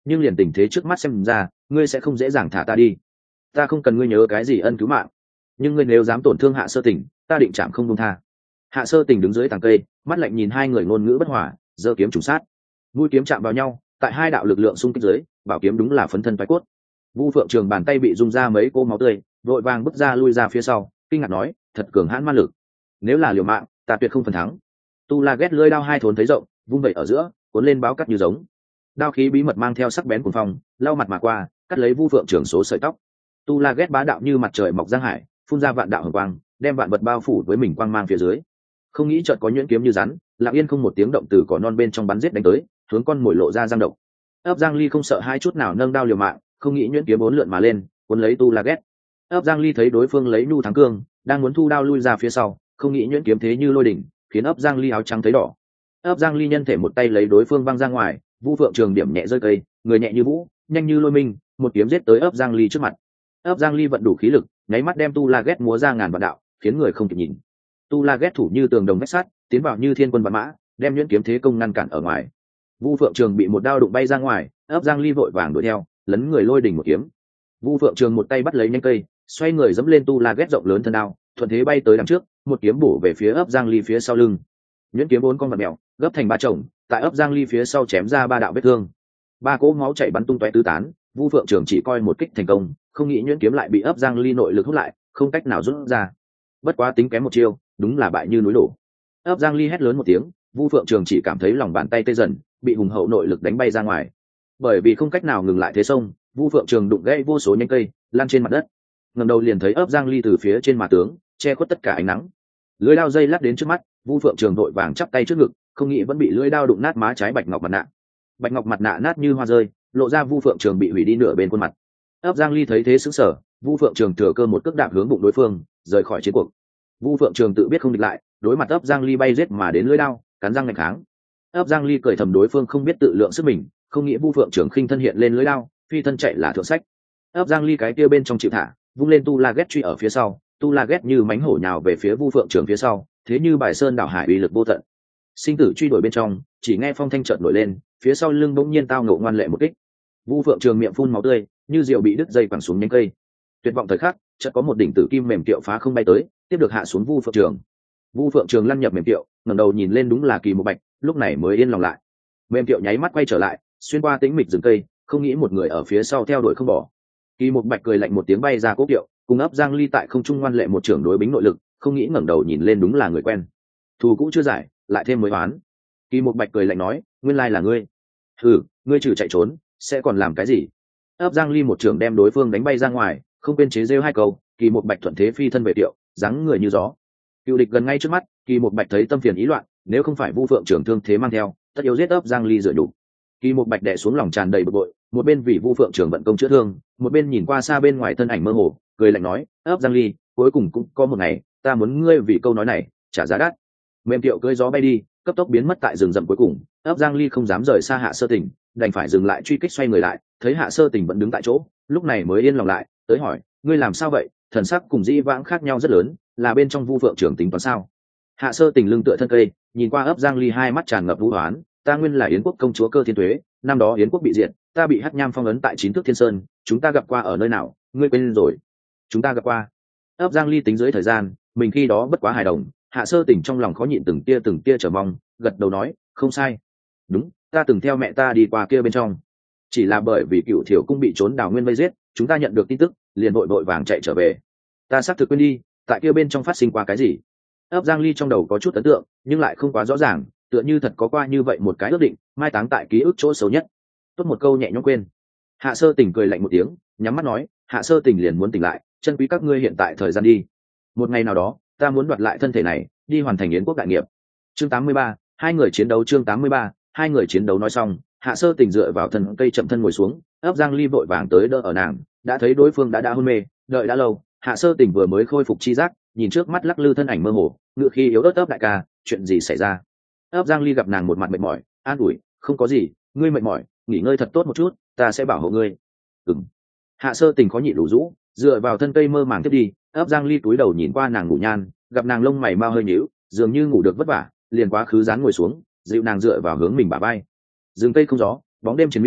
Speaker 1: nhưng liền tình thế trước mắt xem ra ngươi sẽ không dễ dàng thả ta đi. Ta không cần ngươi nhớ cái gì ân cứu mạng, nhưng ngươi nếu dám tổn thương Hạ Sơ Tình, ta định chạm không buông tha. Hạ Sơ Tình đứng dưới tàng cây, mắt lạnh nhìn hai người ngôn ngữ bất hòa, giơ kiếm trùng sát. Mũi kiếm chạm vào nhau, tại hai đạo lực lượng xung kích dưới, bảo kiếm đúng là phấn thân phái cốt. Vu Phượng Trường bàn tay bị rung ra mấy cô máu tươi, vội vàng bước ra lui ra phía sau, kinh ngạc nói, thật cường hãn ma lực. Nếu là liều mạng, ta tuyệt không phần thắng. Tu La ghét lưỡi đao hai thốn thấy rộng, vung vậy ở giữa, cuốn lên báo cắt như giống. Đao khí bí mật mang theo sắc bén cuồng phong, lau mặt mà qua, cắt lấy Vu Phượng Trường số sợi tóc. Tu La ghét bá đạo như mặt trời mọc giang hải, phun ra vạn đạo hồng quang, đem vạn vật bao phủ với mình quang mang phía dưới. Không nghĩ chợt có nhuyễn kiếm như rắn, lặng yên không một tiếng động từ cỏ non bên trong bắn giết đánh tới, hướng con mồi lộ ra giang độc. Ấp Giang Ly không sợ hai chút nào nâng đao liều mạng, không nghĩ nhuyễn kiếm bốn lượn mà lên, cuốn lấy Tu La ghét. Ấp Giang Ly thấy đối phương lấy nhu thắng cương, đang muốn thu đao lui ra phía sau, không nghĩ nhuyễn kiếm thế như lôi đỉnh, khiến Ấp Giang Ly áo trắng thấy đỏ. Ấp Giang Ly nhân thể một tay lấy đối phương văng ra ngoài, Vu Phượng Trường điểm nhẹ rơi cây, người nhẹ như vũ, nhanh như lôi minh, một kiếm giết tới Ấp Giang Ly trước mặt. Ấp Giang Ly vận đủ khí lực, nháy mắt đem Tu La ghét múa ra ngàn vạn đạo, khiến người không kịp nhìn. Tu La ghét thủ như tường đồng vách sắt, tiến vào như thiên quân vạn mã, đem nhuyễn kiếm thế công ngăn cản ở ngoài. Vu Phượng Trường bị một đao đụng bay ra ngoài, Ấp Giang Ly vội vàng đuổi theo, lấn người lôi đỉnh một kiếm. Vu Phượng Trường một tay bắt lấy nhánh cây, xoay người dẫm lên Tu La ghét rộng lớn thân đao, thuận thế bay tới đằng trước, một kiếm bổ về phía Ấp Giang Ly phía sau lưng. Nhuyễn kiếm bốn con vật mèo, gấp thành ba chồng, tại Ấp Giang Ly phía sau chém ra ba đạo vết thương. Ba cỗ máu chảy bắn tung tóe tứ tán, Vu Phượng Trường chỉ coi một kích thành công, không nghĩ nhuyễn kiếm lại bị Ấp Giang Ly nội lực hút lại, không cách nào rút ra. Bất quá tính kém một chiêu, đúng là bại như núi đổ. Ấp Giang Ly hét lớn một tiếng, Vu Phượng Trường chỉ cảm thấy lòng bàn tay tê dần, bị hùng hậu nội lực đánh bay ra ngoài. Bởi vì không cách nào ngừng lại thế sông, Vu Phượng Trường đụng gãy vô số nhánh cây, lăn trên mặt đất. Ngẩng đầu liền thấy Ấp Giang Ly từ phía trên mà tướng, che khuất tất cả ánh nắng. Lưỡi đao dây lát đến trước mắt, Vu Phượng Trường vội vàng chắp tay trước ngực, không nghĩ vẫn bị lưỡi đao đụng nát má trái bạch ngọc mặt nạ. Bạch ngọc mặt nạ nát như hoa rơi, lộ ra Vu Phượng Trường bị hủy đi nửa bên khuôn mặt. Ấp Giang Ly thấy thế sững sờ, Vu Phượng Trường thừa cơ một cước đạp hướng bụng đối phương, rời khỏi chiến cuộc. Vu Phượng Trường tự biết không địch lại, đối mặt Ấp Giang Ly bay giết mà đến lưỡi đao, cắn răng nghênh kháng. Ấp Giang Ly cười thầm đối phương không biết tự lượng sức mình, không nghĩ Vu Phượng Trường khinh thân hiện lên lưỡi đao, phi thân chạy là thượng sách. Ấp Giang Ly cái kia bên trong chịu thả, vung lên Tu La ghét truy ở phía sau, Tu La ghét như mánh hổ nhào về phía Vu Phượng Trường phía sau, thế như bài sơn đảo hải uy lực vô tận. Sinh tử truy đuổi bên trong, chỉ nghe phong thanh chợt nổi lên, phía sau lưng bỗng nhiên tao ngộ ngoan lệ một kích. Vu Phượng Trường miệng phun máu tươi, như diều bị đứt dây quẳng xuống nhánh cây. Tuyệt vọng thời khắc, chợt có một đỉnh tử kim mềm tiệu phá không bay tới, tiếp được hạ xuống Vu Phượng Trường. Vu Phượng Trường lăn nhập mềm tiệu, ngẩng đầu nhìn lên đúng là Kỳ Một Bạch, lúc này mới yên lòng lại. Mềm tiệu nháy mắt quay trở lại, xuyên qua tĩnh mịch rừng cây, không nghĩ một người ở phía sau theo đuổi không bỏ. Kỳ Một Bạch cười lạnh một tiếng bay ra cố kiệu, cùng Ấp Giang Ly tại không trung ngoan lệ một trưởng đối bính nội lực, không nghĩ ngẩng đầu nhìn lên đúng là người quen. Thù cũ chưa giải, lại thêm mối oán. Kỳ Một Bạch cười lạnh nói, nguyên lai là ngươi. Hừ, ngươi trừ chạy trốn, sẽ còn làm cái gì? Ấp Giang Ly một trưởng đem đối phương đánh bay ra ngoài, không quên chế rêu hai câu. Kỳ Một Bạch thuận thế phi thân về tiệu, dáng người như gió. Cựu địch gần ngay trước mắt, Kỳ Một Bạch thấy tâm phiền ý loạn, nếu không phải Vu Phượng Trường thương thế mang theo, tất yếu giết Ấp Giang Ly dựa đủ. Kỳ Một Bạch đè xuống lòng tràn đầy bực bội, một bên vì Vu Phượng Trường vận công chữa thương, một bên nhìn qua xa bên ngoài thân ảnh mơ hồ, cười lạnh nói, Ấp Giang Ly, cuối cùng cũng có một ngày, ta muốn ngươi vì câu nói này trả giá đắt. Mềm tiệu cưỡi gió bay đi, cấp tốc biến mất tại rừng rậm cuối cùng. Ấp Giang Ly không dám rời xa Hạ Sơ Tình, đành phải dừng lại truy kích, xoay người lại, thấy Hạ Sơ Tình vẫn đứng tại chỗ, lúc này mới yên lòng lại, tới hỏi, ngươi làm sao vậy? Thần sắc cùng dĩ vãng khác nhau rất lớn, là bên trong Vu Phượng Trường tính toán sao? Hạ Sơ Tình lưng tựa thân cây, nhìn qua Ấp Giang Ly, hai mắt tràn ngập vũ hoán, ta nguyên là Yến quốc công chúa Cơ Thiên Tuế, năm đó Yến quốc bị diệt, ta bị Hắc Nham phong ấn tại Chín Thước Thiên Sơn, chúng ta gặp qua ở nơi nào, ngươi quên rồi? Chúng ta gặp qua. Ấp Giang Ly tính dưới thời gian, mình khi đó bất quá hài đồng. Hạ Sơ Tình trong lòng khó nhịn từng tia từng tia chờ mong, gật đầu nói, không sai. Đúng, ta từng theo mẹ ta đi qua kia bên trong. Chỉ là bởi vì Cựu Thiểu cung bị trốn Đào Nguyên vây giết, chúng ta nhận được tin tức, liền vội vội vàng chạy trở về. Ta xác thực quên đi, tại kia bên trong phát sinh qua cái gì. Ấp Giang Ly trong đầu có chút ấn tượng, nhưng lại không quá rõ ràng, tựa như thật có qua như vậy một cái ước định, mai táng tại ký ức chỗ xấu nhất. Tốt một câu nhẹ nhõm quên. Hạ Sơ Tình cười lạnh một tiếng, nhắm mắt nói, Hạ Sơ Tình liền muốn tỉnh lại, chân quý các ngươi hiện tại thời gian đi. Một ngày nào đó, ta muốn đoạt lại thân thể này, đi hoàn thành Yến quốc đại nghiệp. Chương tám mươi ba, hai người chiến đấu. Chương tám mươi ba, hai người chiến đấu. Nói xong, Hạ Sơ Tình dựa vào thân cây chậm thân ngồi xuống, Ấp Giang Ly vội vàng tới đỡ ở nàng, đã thấy đối phương đã đã hôn mê, đợi đã lâu, Hạ Sơ Tình vừa mới khôi phục chi giác, nhìn trước mắt lắc lư thân ảnh mơ hồ, ngựa khi yếu ớt ấp đại ca, chuyện gì xảy ra? Ấp Giang Ly gặp nàng một mặt mệt mỏi, an ủi, không có gì, ngươi mệt mỏi, nghỉ ngơi thật tốt một chút, ta sẽ bảo hộ ngươi. Ừm. Hạ Sơ Tình khó nhịn đủ rũ, dựa vào thân cây mơ màng tiếp đi. Ấp Giang Ly cúi đầu nhìn qua nàng ngủ nhan, gặp nàng lông mày mau hơi nhíu, dường như ngủ được vất vả, liền quá khứ dán ngồi xuống, dịu nàng dựa vào hướng mình bả vai. Rừng cây không gió, bóng đêm triền miên,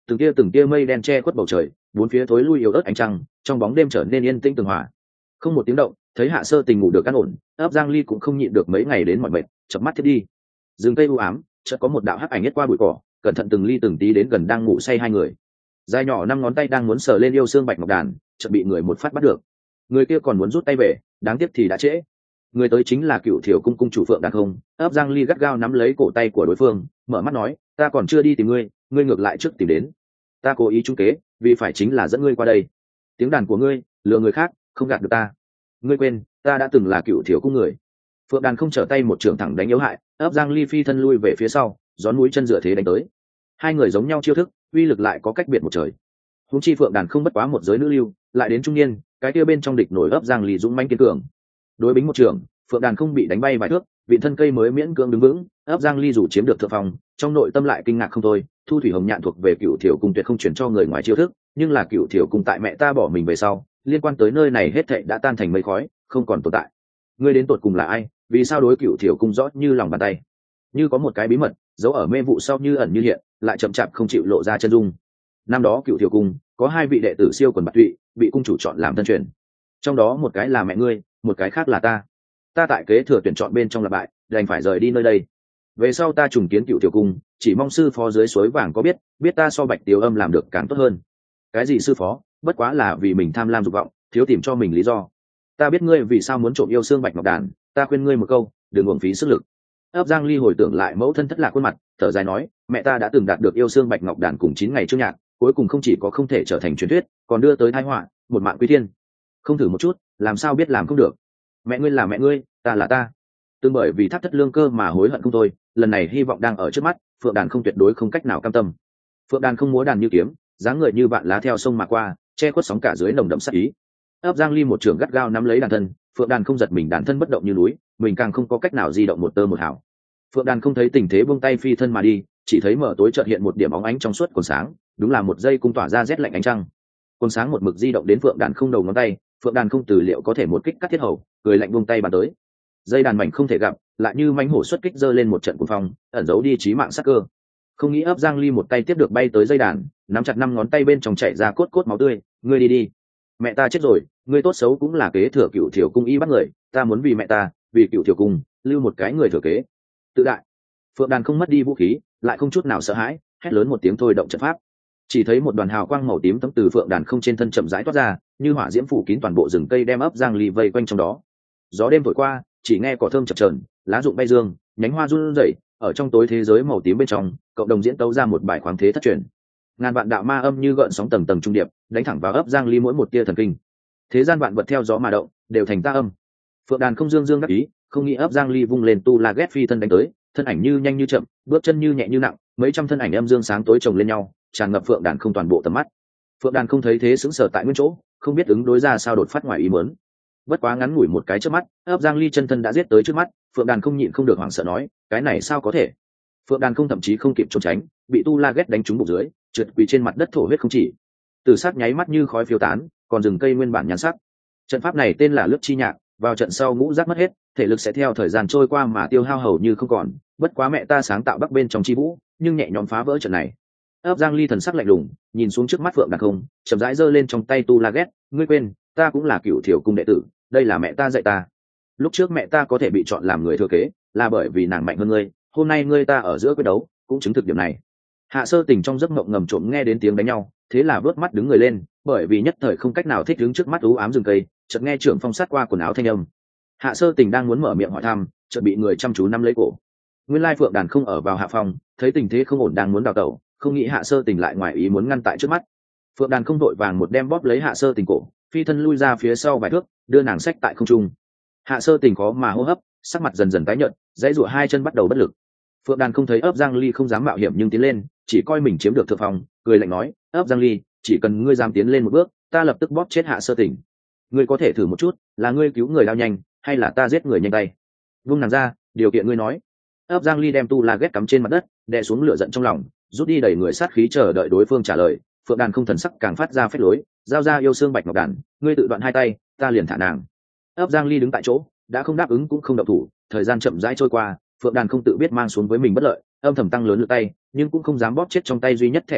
Speaker 1: từng tia từng tia mây đen che khuất bầu trời, bốn phía tối lui yếu ớt ánh trăng, trong bóng đêm trở nên yên tĩnh tường hòa. Không một tiếng động, thấy Hạ Sơ Tình ngủ được an ổn, ấp Giang Ly cũng không nhịn được mấy ngày đến mỏi mệt, chợp mắt thiết đi. Rừng cây u ám, chợt có một đạo hắc ảnh nhất qua bụi cỏ, cẩn thận từng ly từng tí đến gần đang ngủ say hai người. Dài nhỏ năm ngón tay đang muốn sờ lên yêu xương bạch ngọc đàn, chợt bị người một phát bắt được. Người kia còn muốn rút tay về, đáng tiếc thì đã trễ. Người tới chính là Cựu Thiểu cung cung chủ Phượng Đàn Không. Ấp Giang Ly gắt gao nắm lấy cổ tay của đối phương, mở mắt nói, ta còn chưa đi tìm ngươi, ngươi ngược lại trước tìm đến. Ta cố ý trung kế, vì phải chính là dẫn ngươi qua đây. Tiếng đàn của ngươi lừa người khác, không gạt được ta. Ngươi quên, ta đã từng là Cựu Thiểu cung người. Phượng Đàn Không trở tay một trường thẳng đánh yếu hại, ấp Giang Ly phi thân lui về phía sau, gión mũi chân dựa thế đánh tới. Hai người giống nhau chiêu thức, uy lực lại có cách biệt một trời. Huống chi Phượng Đàn Không bất quá một giới nữ lưu, lại đến trung niên, cái kia bên trong địch nổi ấp Giang Ly dũng mãnh kiên cường. Đối bính một trường, Phượng Đàn Không bị đánh bay vài thước, vị thân cây mới miễn cưỡng đứng vững, ấp Giang Ly dù chiếm được thượng phòng, trong nội tâm lại kinh ngạc không thôi. Thu Thủy Hồng Nhạn thuộc về Cựu Thiểu cung tuyệt không chuyển cho người ngoài chiêu thức, nhưng là Cựu Thiểu cung tại mẹ ta bỏ mình về sau, liên quan tới nơi này hết thảy đã tan thành mây khói, không còn tồn tại. Ngươi đến tột cùng là ai? Vì sao đối Cựu Thiểu cung rõ như lòng bàn tay? Như có một cái bí mật giấu ở mê vụ sau như ẩn như hiện, lại chậm chạp không chịu lộ ra chân dung. Năm đó Cựu Thiểu cung có hai vị đệ tử siêu quần bạt tụy, bị cung chủ chọn làm thân truyền. Trong đó một cái là mẹ ngươi, một cái khác là ta. Ta tại kế thừa tuyển chọn bên trong là bại, đành phải rời đi nơi đây. Về sau ta trùng kiến Cựu Thiểu cung, chỉ mong sư phó dưới suối vàng có biết, biết ta so Bạch Tiếu Âm làm được càng tốt hơn. Cái gì sư phó, bất quá là vì mình tham lam dục vọng, thiếu tìm cho mình lý do. Ta biết ngươi vì sao muốn trộm yêu xương bạch ngọc đàn, ta khuyên ngươi một câu, đừng uổng phí sức lực. Ấp Giang Ly hồi tưởng lại mẫu thân thất lạc khuôn mặt, thở dài nói, mẹ ta đã từng đạt được yêu xương bạch ngọc đàn cùng chín ngày chương nhạc, cuối cùng không chỉ có không thể trở thành truyền thuyết, còn đưa tới tai họa, một mạng quy thiên. Không thử một chút, làm sao biết làm không được. Mẹ ngươi là mẹ ngươi, ta là ta. Từng bởi vì thắt thất lương cơ mà hối hận không thôi, lần này hy vọng đang ở trước mắt, Phượng Đàn không tuyệt đối không cách nào cam tâm. Phượng Đàn không múa đàn như kiếm, dáng người như vạn lá theo sông mà qua, che khuất sóng cả dưới nồng đậm sát ý. Ấp Giang Ly một trường gắt gao nắm lấy đàn thân, Phượng Đàn không giật mình, đàn thân bất động như núi, mình càng không có cách nào di động một tơ một hào. Phượng Đàn không thấy tình thế buông tay phi thân mà đi, chỉ thấy mở tối chợt hiện một điểm óng ánh trong suốt còn sáng, đúng là một giây cung tỏa ra rét lạnh ánh trăng. Còn sáng một mực di động đến Phượng Đàn không đầu ngón tay, Phượng Đàn không từ liệu có thể một kích cắt thiết hầu, cười lạnh buông tay bàn tới. Dây đàn mảnh không thể gặp, lại như mãnh hổ xuất kích giơ lên một trận cuồng phong, ẩn giấu đi chí mạng sát cơ. Không nghĩ ấp Giang Ly một tay tiếp được bay tới dây đàn, nắm chặt năm ngón tay bên trong chảy ra cốt cốt máu tươi, ngươi đi đi. Mẹ ta chết rồi, ngươi tốt xấu cũng là kế thừa Cựu Thiểu cung y bắt người, ta muốn vì mẹ ta, vì Cựu Thiểu cung, lưu một cái người thừa kế. Tự đại. Phượng Đàn không mất đi vũ khí, lại không chút nào sợ hãi, hét lớn một tiếng thôi động trận pháp. Chỉ thấy một đoàn hào quang màu tím tấm từ Phượng Đàn không trên thân chậm rãi toát ra, như hỏa diễm phủ kín toàn bộ rừng cây, đem ấp Giang Ly vây quanh trong đó. Gió đêm thổi qua, chỉ nghe cỏ thơm chập chờn, lá rụng bay dương, nhánh hoa run rẩy, ở trong tối thế giới màu tím bên trong, cộng đồng diễn tấu ra một bài khoáng thế thất truyền. Ngàn vạn đạo ma âm như gợn sóng tầng tầng trung điệp, đánh thẳng vào ấp Giang Ly mỗi một tia thần kinh. Thế gian vạn vật theo gió mà động, đều thành ta âm. Phượng Đàn không dương dương đắc ý, không nghĩ ấp Giang Ly vung lên tu la ghét phi thân đánh tới, thân ảnh như nhanh như chậm, bước chân như nhẹ như nặng, mấy trăm thân ảnh âm dương sáng tối chồng lên nhau, tràn ngập Phượng Đàn không toàn bộ tầm mắt. Phượng Đàn không thấy thế sững sờ tại nguyên chỗ, không biết ứng đối ra sao đột phát ngoài ý muốn. Bất quá ngắn ngủi một cái trước mắt, ấp Giang Ly chân thân đã giết tới trước mắt, Phượng Đàn không nhịn không được hoảng sợ nói, cái này sao có thể? Phượng Đàn không thậm chí không kịp trốn tránh, bị tu la ghét đánh trúng bụng dưới, trượt quỳ trên mặt đất thổ huyết không chỉ. Từ sát nháy mắt như khói phiêu tán, còn rừng cây nguyên bản nhắn sắc. Trận pháp này tên là Lướt Chi Nhạc, vào trận sau ngũ giác mất hết, thể lực sẽ theo thời gian trôi qua mà tiêu hao hầu như không còn. Bất quá mẹ ta sáng tạo bắc bên trong chi vũ, nhưng nhẹ nhõm phá vỡ trận này. Ấp Giang Ly thần sắc lạnh lùng, nhìn xuống trước mắt Phượng Đàn không, chậm rãi giơ lên trong tay tu la ghét, ngươi quên, ta cũng là Cựu Thiểu cung đệ tử, đây là mẹ ta dạy ta. Lúc trước mẹ ta có thể bị chọn làm người thừa kế, là bởi vì nàng mạnh hơn ngươi, hôm nay ngươi ta ở giữa quyết đấu, cũng chứng thực điểm này. Hạ Sơ Tình trong giấc mộng ngầm trộm nghe đến tiếng đánh nhau, thế là vớt mắt đứng người lên, bởi vì nhất thời không cách nào thích đứng trước mắt u ám rừng cây, chợt nghe trưởng phong sát qua quần áo thanh âm. Hạ Sơ Tình đang muốn mở miệng hỏi thăm, chợt bị người chăm chú nắm lấy cổ. Nguyên lai Phượng Đàn không ở vào hạ phòng, thấy tình thế không ổn đang muốn đào tẩu, không nghĩ Hạ Sơ Tình lại ngoài ý muốn ngăn tại trước mắt. Phượng Đàn không đội vàng một đem bóp lấy Hạ Sơ Tình cổ, phi thân lui ra phía sau vài thước, đưa nàng xách tại không trung. Hạ Sơ Tình khó mà hô hấp, sắc mặt dần dần tái nhợt, dãy rủa hai chân bắt đầu bất lực. Phượng Đàn không thấy ấp Giang Ly không dám mạo hiểm nhưng tiến lên, chỉ coi mình chiếm được thượng phòng, cười lạnh nói, ấp Giang Ly, chỉ cần ngươi dám tiến lên một bước, ta lập tức bóp chết Hạ Sơ Tình. Ngươi có thể thử một chút, là ngươi cứu người lao nhanh, hay là ta giết người nhanh tay? Vung nàng ra, điều kiện ngươi nói. Ấp Giang Ly đem tu la ghét cắm trên mặt đất, đè xuống lửa giận trong lòng, rút đi đẩy người sát khí chờ đợi đối phương trả lời. Phượng Đàn không thần sắc càng phát ra phách lối, giao ra yêu xương bạch ngọc đàn, ngươi tự đoạn hai tay, ta liền thả nàng. Ấp Giang Ly đứng tại chỗ, đã không đáp ứng cũng không động thủ, thời gian chậm rãi trôi qua, Phượng Đàn không tự biết mang xuống với mình bất lợi, âm thầm tăng lớn lực tay, nhưng cũng không dám bóp chết trong tay duy nhất thẻ đánh bạc,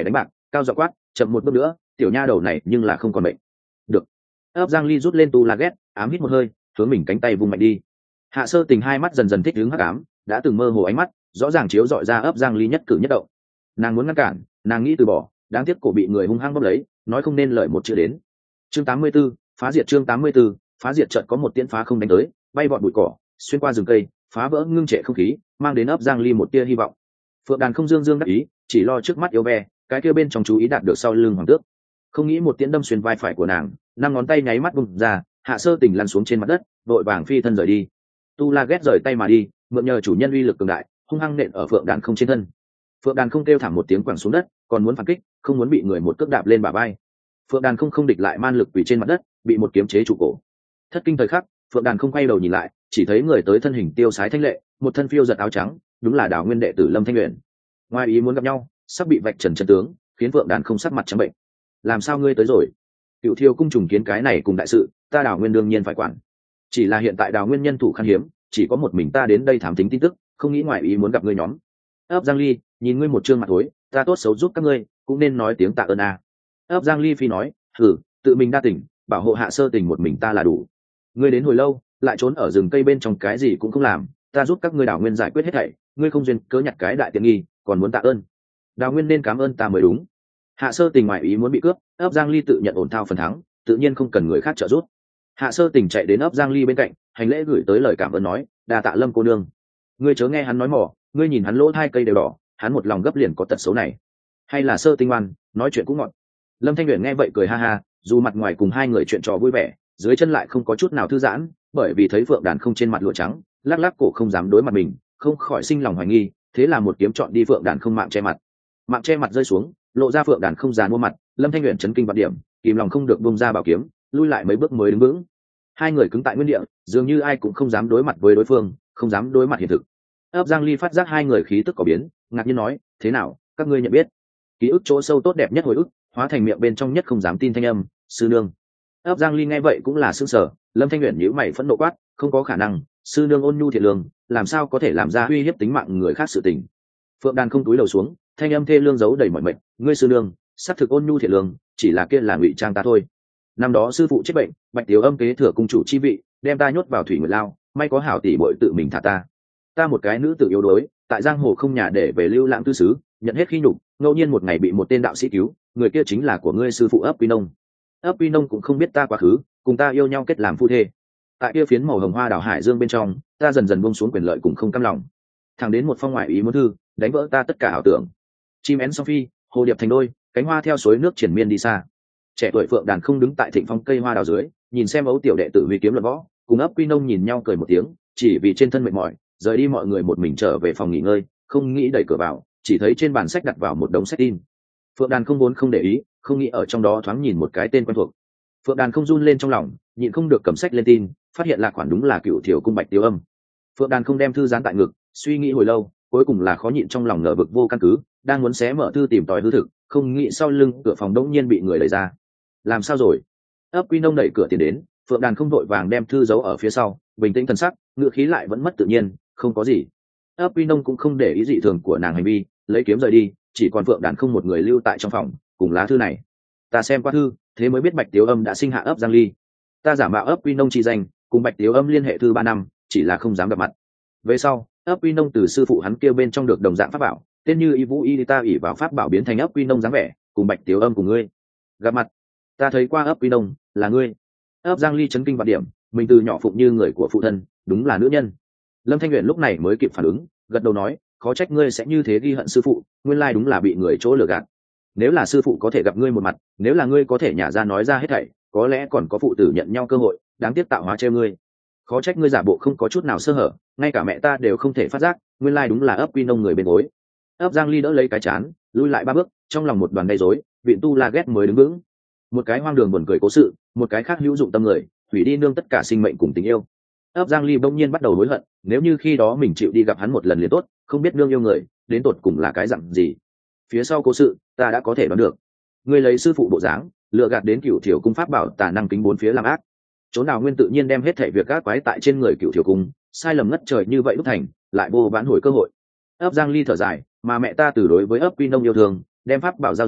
Speaker 1: cao giọng quát, chậm một bước nữa, tiểu nha đầu này nhưng là không còn bệnh. Được. Ấp Giang Ly rút lên tu la ghét, ám hít một hơi, hướng mình cánh tay vung mạnh đi. Hạ Sơ Tình hai mắt dần dần thích ứng hắc ám, đã từng mơ hồ ánh mắt, rõ ràng chiếu dọi ra Ấp Giang Ly nhất cử nhất động. Nàng muốn ngăn cản, nàng nghĩ từ bỏ, đáng tiếc cổ bị người hung hăng bóp lấy, nói không nên lời một chữ đến. Chương tám mươi 84, phá diệt chương tám mươi 84, phá diệt chợt có một tiễn phá không đánh tới, bay vọt bụi cỏ, xuyên qua rừng cây, phá vỡ ngưng trệ không khí, mang đến Ấp Giang Ly một tia hy vọng. Phượng Đàn không dương dương đắc ý, chỉ lo trước mắt yếu ve, cái kia bên trong chú ý đạt được sau lưng hoàng tước. Không nghĩ một tiễn đâm xuyên vai phải của nàng, năm ngón tay nháy mắt bung ra, Hạ Sơ Tình lăn xuống trên mặt đất, vội vàng phi thân rời đi. Tu La ghét rời tay mà đi, mượn nhờ chủ nhân uy lực cường đại, hung hăng nện ở Phượng Đàn không trên thân. Phượng Đàn không kêu thảm một tiếng quẳng xuống đất, còn muốn phản kích, không muốn bị người một cước đạp lên bả vai. Phượng Đàn không không địch lại man lực quỳ trên mặt đất, bị một kiếm chế trụ cổ. Thất kinh thời khắc, Phượng Đàn không quay đầu nhìn lại, chỉ thấy người tới thân hình tiêu sái thanh lệ, một thân phiêu giật áo trắng, đúng là Đào Nguyên đệ tử Lâm Thanh Uyển. Ngoài ý muốn gặp nhau, sắp bị vạch trần chân tướng, khiến Phượng Đàn không sắc mặt trắng bệnh. Làm sao ngươi tới rồi? Cựu Thiêu cung trùng kiến cái này cùng đại sự, ta Đào Nguyên đương nhiên phải quản. Chỉ là hiện tại Đào Nguyên nhân thủ khan hiếm, chỉ có một mình ta đến đây thám tính tin tức, không nghĩ ngoài ý muốn gặp ngươi nhóm. Ấp Giang Ly, nhìn ngươi một trương mặt thối, ta tốt xấu giúp các ngươi, cũng nên nói tiếng tạ ơn a. À. Ấp Giang Ly phi nói, thử, tự mình đa tình, bảo hộ Hạ Sơ Tình một mình ta là đủ. Ngươi đến hồi lâu, lại trốn ở rừng cây bên trong cái gì cũng không làm, ta giúp các ngươi Đào Nguyên giải quyết hết thảy, ngươi không duyên cớ nhặt cái đại tiện nghi, còn muốn tạ ơn. Đào Nguyên nên cảm ơn ta mới đúng. Hạ Sơ Tình ngoài ý muốn bị cướp, Ấp Giang Ly tự nhận ổn thao phần thắng, tự nhiên không cần người khác trợ giúp. Hạ Sơ Tình chạy đến Ấp Giang Ly bên cạnh, hành lễ gửi tới lời cảm ơn nói, đa tạ Lâm cô nương. Ngươi chớ nghe hắn nói mỏ, ngươi nhìn hắn lỗ hai cây đều đỏ, hắn một lòng gấp liền có tật xấu này. Hay là Sơ Tình ngoan, nói chuyện cũng ngọt. Lâm Thanh Uyển nghe vậy cười ha ha, dù mặt ngoài cùng hai người chuyện trò vui vẻ, dưới chân lại không có chút nào thư giãn, bởi vì thấy Phượng Đàn không trên mặt lụa trắng, lắc lắc cổ không dám đối mặt mình, không khỏi sinh lòng hoài nghi, thế là một kiếm chọn đi Phượng Đàn không mạng che mặt. Mạng che mặt rơi xuống, lộ ra Phượng Đàn không già mua mặt, Lâm Thanh Uyển chấn kinh vạn điểm, kìm lòng không được bung ra bảo kiếm, lui lại mấy bước mới đứng vững. Hai người cứng tại nguyên địa, dường như ai cũng không dám đối mặt với đối phương, không dám đối mặt hiện thực. Ấp Giang Ly phát giác hai người khí tức có biến, ngạc nhiên nói, thế nào, các ngươi nhận biết? Ký ức chỗ sâu tốt đẹp nhất hồi ức, hóa thành miệng bên trong nhất không dám tin thanh âm, sư nương. Ấp Giang Ly nghe vậy cũng là sững sờ, Lâm Thanh Uyển nhíu mày phẫn nộ quát, không có khả năng, sư nương ôn nhu thiện lương, làm sao có thể làm ra uy hiếp tính mạng người khác sự tình. Phượng Đàn không túi đầu xuống, thanh âm thê lương giấu đầy mọi mệnh, ngươi sư nương, xác thực ôn nhu thiện lương, chỉ là kia là ngụy trang ta thôi. Năm đó sư phụ chết bệnh, Bạch Tiếu Âm kế thừa cung chủ chi vị, đem ta nhốt vào thủy nguyệt lao, may có hảo tỷ muội tự mình thả ta. Ta một cái nữ tử yếu đuối, tại giang hồ không nhà để về lưu lãng tư xứ, nhận hết khi nhục, ngẫu nhiên một ngày bị một tên đạo sĩ cứu, người kia chính là của ngươi sư phụ Ấp Quy Nông. Ấp Quy Nông cũng không biết ta quá khứ, cùng ta yêu nhau kết làm phu thê. Tại kia phiến màu hồng hoa đảo hải dương bên trong, ta dần dần buông xuống quyền lợi cùng không cam lòng. Thẳng đến một phong ngoại ý muốn thư, đánh vỡ ta tất cả ảo tưởng. Chim én song phi, hồ điệp thành đôi, cánh hoa theo suối nước triển miên đi xa. Trẻ tuổi Phượng Đàn không đứng tại thịnh phong cây hoa đào dưới, nhìn xem ấu tiểu đệ tử huy kiếm luận võ, cùng Ấp Quy Nông nhìn nhau cười một tiếng, chỉ vì trên thân mệt mỏi, rời đi mọi người một mình trở về phòng nghỉ ngơi, không nghĩ đẩy cửa vào, chỉ thấy trên bàn sách đặt vào một đống sách tin. Phượng Đàn không vốn không để ý, không nghĩ ở trong đó thoáng nhìn một cái tên quen thuộc. Phượng Đàn không run lên trong lòng, nhịn không được cầm sách lên tin, phát hiện là khoản đúng là Cựu Thiểu cung Bạch Tiếu Âm. Phượng Đàn không đem thư dán tại ngực, suy nghĩ hồi lâu, cuối cùng là khó nhịn trong lòng ngờ vực vô căn cứ, đang muốn xé mở thư tìm tòi hư thực, không nghĩ sau lưng cửa phòng đống nhiên bị người đẩy ra. Làm sao rồi? Ấp Quy Nông đẩy cửa tiến đến, Phượng Đàn không vội vàng đem thư giấu ở phía sau, bình tĩnh thần sắc, ngữ khí lại vẫn mất tự nhiên, không có gì. Ấp Quy Nông cũng không để ý dị thường của nàng hành vi, lấy kiếm rời đi, chỉ còn Phượng Đàn không một người lưu tại trong phòng, cùng lá thư này. Ta xem qua thư, thế mới biết Bạch Tiếu Âm đã sinh hạ Ấp Giang Ly. Ta giả mạo Ấp Quy Nông chi danh, cùng Bạch Tiếu Âm liên hệ thư ba năm, chỉ là không dám gặp mặt. Về sau, Ấp Quy Nông từ sư phụ hắn kêu bên trong được đồng dạng pháp bảo, tên như Y Vũ Y ta ủy vào pháp bảo biến thành Ấp Quy Nông dáng vẻ, cùng Bạch Tiếu Âm cùng ngươi gặp mặt. Ta thấy qua Ấp Quy Nông, là ngươi. Ấp Giang Ly chấn kinh vạn điểm, mình từ nhỏ phụng như người của phụ thân, đúng là nữ nhân. Lâm Thanh Uyển lúc này mới kịp phản ứng, gật đầu nói, khó trách ngươi sẽ như thế ghi hận sư phụ, nguyên lai đúng là bị người chỗ lừa gạt. Nếu là sư phụ có thể gặp ngươi một mặt, nếu là ngươi có thể nhả ra nói ra hết thảy, có lẽ còn có phụ tử nhận nhau cơ hội, đáng tiếc tạo hóa treo ngươi. Khó trách ngươi giả bộ không có chút nào sơ hở, ngay cả mẹ ta đều không thể phát giác, nguyên lai đúng là Ấp Quy Nông người bên gối. Ấp Giang Ly đỡ lấy cái chán, lui lại ba bước, trong lòng một đoàn gây rối, Viện Tu La ghét mới đứng vững. Một cái hoang đường buồn cười cố sự, một cái khác hữu dụng tâm người, hủy đi nương tất cả sinh mệnh cùng tình yêu. Ấp Giang Ly bỗng nhiên bắt đầu hối hận, nếu như khi đó mình chịu đi gặp hắn một lần liền tốt, không biết nương yêu người, đến tột cùng là cái dặn gì. Phía sau cố sự, ta đã có thể đoán được. Ngươi lấy sư phụ bộ dáng, lừa gạt đến Cửu Thiểu cung pháp bảo tà năng kính bốn phía làm ác. Chỗ nào nguyên tự nhiên đem hết thảy việc ác quái tại trên người Cửu Thiểu cung, sai lầm ngất trời như vậy đúc thành, lại vô vãn hồi cơ hội. Ấp Giang Ly thở dài, mà mẹ ta từ đối với Ấp Quy Nông yêu thương, đem pháp bảo giao ra,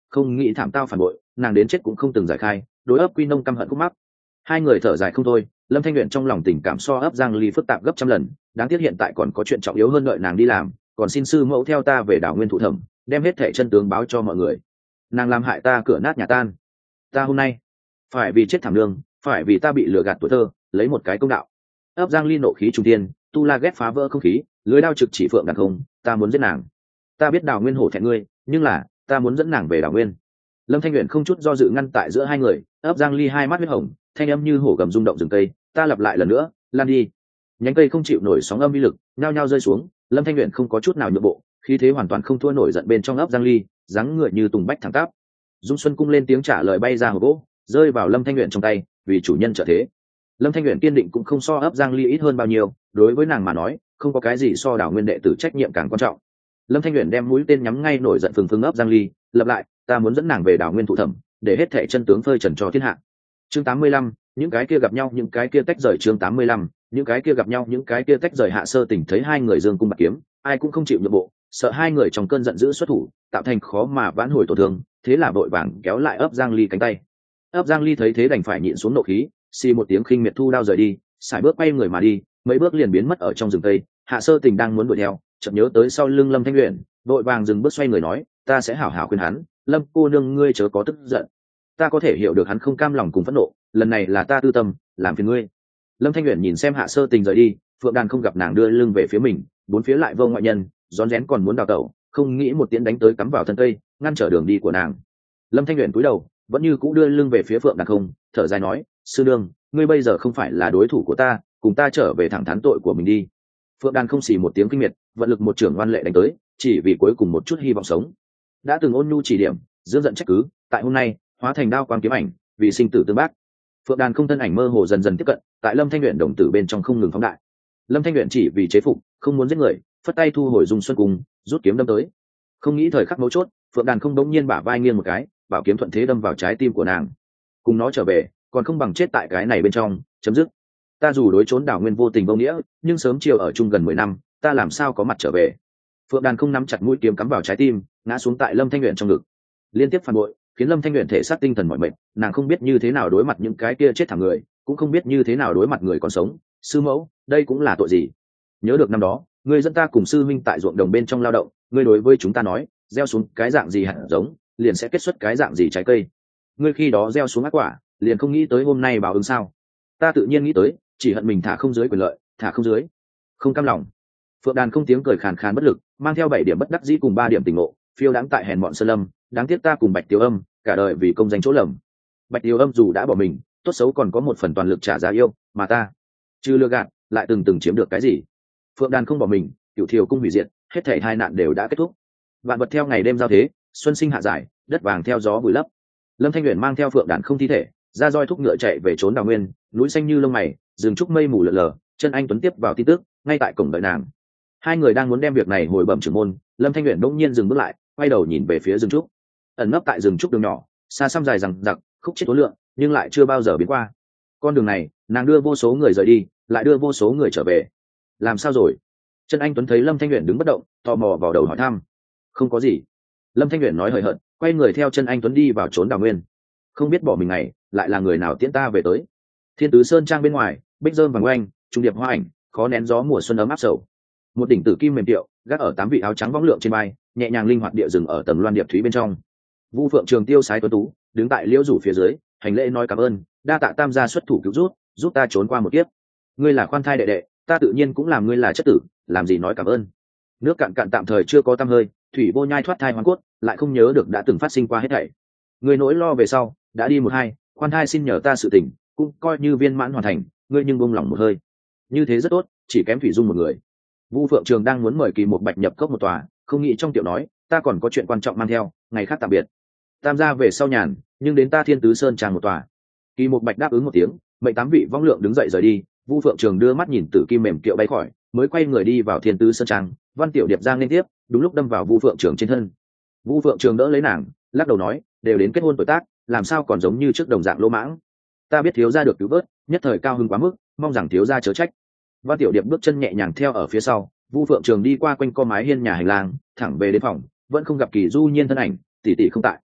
Speaker 1: không nghĩ thảm tao phản bội, nàng đến chết cũng không từng giải khai, đối ấp quy nông căm hận khúc mắc. Hai người thở dài không thôi, Lâm Thanh Uyển trong lòng tình cảm so ấp Giang Ly phức tạp gấp trăm lần, đáng tiếc hiện tại còn có chuyện trọng yếu hơn đợi nàng đi làm, còn xin sư mẫu theo ta về đảo Nguyên thụ thẩm, đem hết thảy chân tướng báo cho mọi người. Nàng làm hại ta cửa nát nhà tan, ta hôm nay phải vì chết thảm lương, phải vì ta bị lừa gạt tuổi thơ, lấy một cái công đạo. Ấp Giang Ly nộ khí trung thiên, tu la ghét phá vỡ không khí, lưới đao trực chỉ phượng đàn không, ta muốn giết nàng. Ta biết đào nguyên hổ thẹn ngươi, nhưng là ta muốn dẫn nàng về đào nguyên. Lâm Thanh Uyển không chút do dự ngăn tại giữa hai người, ấp Giang Ly hai mắt huyết hồng, thanh âm như hổ gầm rung động rừng cây, ta lặp lại lần nữa, lan đi. Nhánh cây không chịu nổi sóng âm uy lực, nhao nhao rơi xuống, Lâm Thanh Uyển không có chút nào nhượng bộ, khí thế hoàn toàn không thua nổi giận bên trong ấp Giang Ly, dáng người như tùng bách thẳng tắp. Dung Xuân cung lên tiếng trả lời bay ra hộp gỗ, rơi vào Lâm Thanh Uyển trong tay, vì chủ nhân trợ thế. Lâm Thanh Uyển kiên định cũng không so ấp Giang Ly ít hơn bao nhiêu, đối với nàng mà nói, không có cái gì so đảo nguyên đệ tử trách nhiệm càng quan trọng. Lâm Thanh Uyển đem mũi tên nhắm ngay nổi giận phừng phừng ấp Giang Ly, lập lại, ta muốn dẫn nàng về đảo nguyên thụ thẩm, để hết thảy chân tướng phơi trần cho thiên hạ. Chương tám mươi lăm, những cái kia gặp nhau, những cái kia tách rời. Chương tám mươi lăm, những cái kia gặp nhau, những cái kia tách rời. Hạ Sơ Tình thấy hai người dương cung bạc kiếm, ai cũng không chịu nhượng bộ, sợ hai người trong cơn giận dữ xuất thủ, tạo thành khó mà vãn hồi tổn thương, thế là vội vàng kéo lại ấp Giang Ly cánh tay. Ấp Giang Ly thấy thế đành phải nhịn xuống nộ khí, xì một tiếng khinh miệt thu đao rời đi, sải bước quay người mà đi, mấy bước liền biến mất ở trong rừng tây. Hạ Sơ Tình đang muốn đuổi theo, chợt nhớ tới sau lưng Lâm Thanh Uyển, vội vàng dừng bước xoay người nói, ta sẽ hảo hảo khuyên hắn, Lâm cô nương ngươi chớ có tức giận, ta có thể hiểu được hắn không cam lòng cùng phẫn nộ, lần này là ta tư tâm, làm phiền ngươi. Lâm Thanh Uyển nhìn xem Hạ Sơ Tình rời đi, Phượng Đàn không gặp nàng đưa lưng về phía mình, bốn phía lại vô ngoại nhân, rón rén còn muốn đào tẩu, không nghĩ một tiếng đánh tới cắm vào thân cây, ngăn trở đường đi của nàng. Lâm Thanh Uyển cúi đầu, vẫn như cũ đưa lưng về phía Phượng Đàn không, thở dài nói, sư nương, ngươi bây giờ không phải là đối thủ của ta, cùng ta trở về thẳng thắn tội của mình đi. Phượng Đàn không xì một tiếng kinh miệt, vận lực một trưởng ngoan lệ đánh tới, chỉ vì cuối cùng một chút hy vọng sống. Đã từng ôn nhu chỉ điểm, dưỡng giận trách cứ, tại hôm nay hóa thành đao quang kiếm ảnh, vì sinh tử tương bác. Phượng Đàn không thân ảnh mơ hồ dần dần tiếp cận, tại Lâm Thanh Uyển đồng tử bên trong không ngừng phóng đại. Lâm Thanh Uyển chỉ vì chế phục, không muốn giết người, phất tay thu hồi Dung Xuân Cung, rút kiếm đâm tới. Không nghĩ thời khắc mấu chốt, Phượng Đàn không đống nhiên bả vai nghiêng một cái, bảo kiếm thuận thế đâm vào trái tim của nàng. Cùng nó trở về, còn không bằng chết tại cái này bên trong, chấm dứt. Ta dù đối trốn đảo nguyên vô tình vô nghĩa, nhưng sớm chiều ở chung gần mười năm, ta làm sao có mặt trở về. Phượng Đàn không nắm chặt mũi kiếm cắm vào trái tim, ngã xuống tại Lâm Thanh Uyển trong ngực. Liên tiếp phản bội, khiến Lâm Thanh Uyển thể xác tinh thần mỏi mệt, nàng không biết như thế nào đối mặt những cái kia chết thảm người, cũng không biết như thế nào đối mặt người còn sống. Sư mẫu, đây cũng là tội gì? Nhớ được năm đó, ngươi dẫn ta cùng sư minh tại ruộng đồng bên trong lao động, ngươi đối với chúng ta nói, gieo xuống cái dạng gì hạt giống, liền sẽ kết xuất cái dạng gì trái cây. Ngươi khi đó gieo xuống ác quả, liền không nghĩ tới hôm nay báo ứng sao? Ta tự nhiên nghĩ tới, chỉ hận mình thả không dưới quyền lợi, thả không dưới, không cam lòng. Phượng Đàn không tiếng cười khàn khàn bất lực, mang theo bảy điểm bất đắc dĩ cùng ba điểm tình ngộ, phiêu đáng tại hèn mọn sơn lâm, đáng tiếc ta cùng Bạch Tiểu Âm cả đời vì công danh chỗ lầm. Bạch Tiểu Âm dù đã bỏ mình, tốt xấu còn có một phần toàn lực trả giá yêu, mà ta trừ lừa gạt, lại từng từng chiếm được cái gì? Phượng Đàn không bỏ mình, Cửu Thiều cung hủy diệt, hết thảy hai nạn đều đã kết thúc. Vạn vật theo ngày đêm giao thế, xuân sinh hạ giải, đất vàng theo gió vùi lấp. Lâm Thanh Uyển mang theo Phượng Đàn không thi thể, ra roi thúc ngựa chạy về trốn đào nguyên, núi xanh như lông mày, rừng trúc mây mù lờ lờ, chân anh tuấn tiếp vào tin tức, ngay tại cổng đợi nàng. Hai người đang muốn đem việc này hồi bẩm trưởng môn, Lâm Thanh Uyển bỗng nhiên dừng bước lại, quay đầu nhìn về phía rừng trúc. Ẩn nấp tại rừng trúc đường nhỏ, xa xăm dài rằng rặc, khúc chết tối lượng, nhưng lại chưa bao giờ biến qua. Con đường này, nàng đưa vô số người rời đi, lại đưa vô số người trở về. Làm sao rồi? Chân anh tuấn thấy Lâm Thanh Uyển đứng bất động, tò mò vào đầu hỏi thăm. Không có gì. Lâm Thanh Uyển nói hời hợt, quay người theo chân anh tuấn đi vào trốn đào nguyên. Không biết bỏ mình này, lại là người nào tiễn ta về tới. Thiên Tứ Sơn trang bên ngoài, bích rơm vàng oanh, trung điệp hoa ảnh, khó nén gió mùa xuân ấm áp sầu. Một đỉnh tử kim mềm tiệu, gác ở tám vị áo trắng võng lượng trên vai, nhẹ nhàng linh hoạt địa rừng ở tầng loan điệp thúy bên trong. Vu Phượng Trường tiêu sái tuấn tú, đứng tại liễu rủ phía dưới, hành lễ nói cảm ơn, đa tạ tam gia xuất thủ cứu rút, giúp ta trốn qua một kiếp. Ngươi là khoan thai đệ đệ, ta tự nhiên cũng làm ngươi là chất tử, làm gì nói cảm ơn. Nước cạn cạn tạm thời chưa có tăm hơi, thủy vô nhai thoát thai hoàn cốt, lại không nhớ được đã từng phát sinh qua hết thảy. Ngươi nỗi lo về sau, đã đi một hai, khoan thai xin nhờ ta sự tình, cũng coi như viên mãn hoàn thành, ngươi nhưng buông lòng một hơi. Như thế rất tốt, chỉ kém Thủy Dung một người. Vu Phượng Trường đang muốn mời Kỳ Mục Bạch nhập cốc một tòa, không nghĩ trong tiểu nói, ta còn có chuyện quan trọng mang theo, ngày khác tạm biệt. Tam gia về sau nhàn, nhưng đến ta Thiên Tứ Sơn trang một tòa. Kỳ Mục Bạch đáp ứng một tiếng, mệnh tám vị vong lượng đứng dậy rời đi. Vu Phượng Trường đưa mắt nhìn Tử Kim mềm kiệu bay khỏi, mới quay người đi vào Thiên Tứ Sơn trang. Văn Tiểu Điệp giang liên tiếp, đúng lúc đâm vào Vu Phượng Trường trên thân. Vu Phượng Trường đỡ lấy nàng, lắc đầu nói, đều đến kết hôn tuổi tác, làm sao còn giống như trước đồng dạng lỗ mãng. Ta biết thiếu gia được cứu vớt, nhất thời cao hứng quá mức, mong rằng thiếu gia chớ trách. Văn Tiểu Điệp bước chân nhẹ nhàng theo ở phía sau, Vu Phượng Trường đi qua quanh co mái hiên nhà hành lang, thẳng về đến phòng, vẫn không gặp Kỳ Du Nhiên thân ảnh, tỷ tỷ không tại.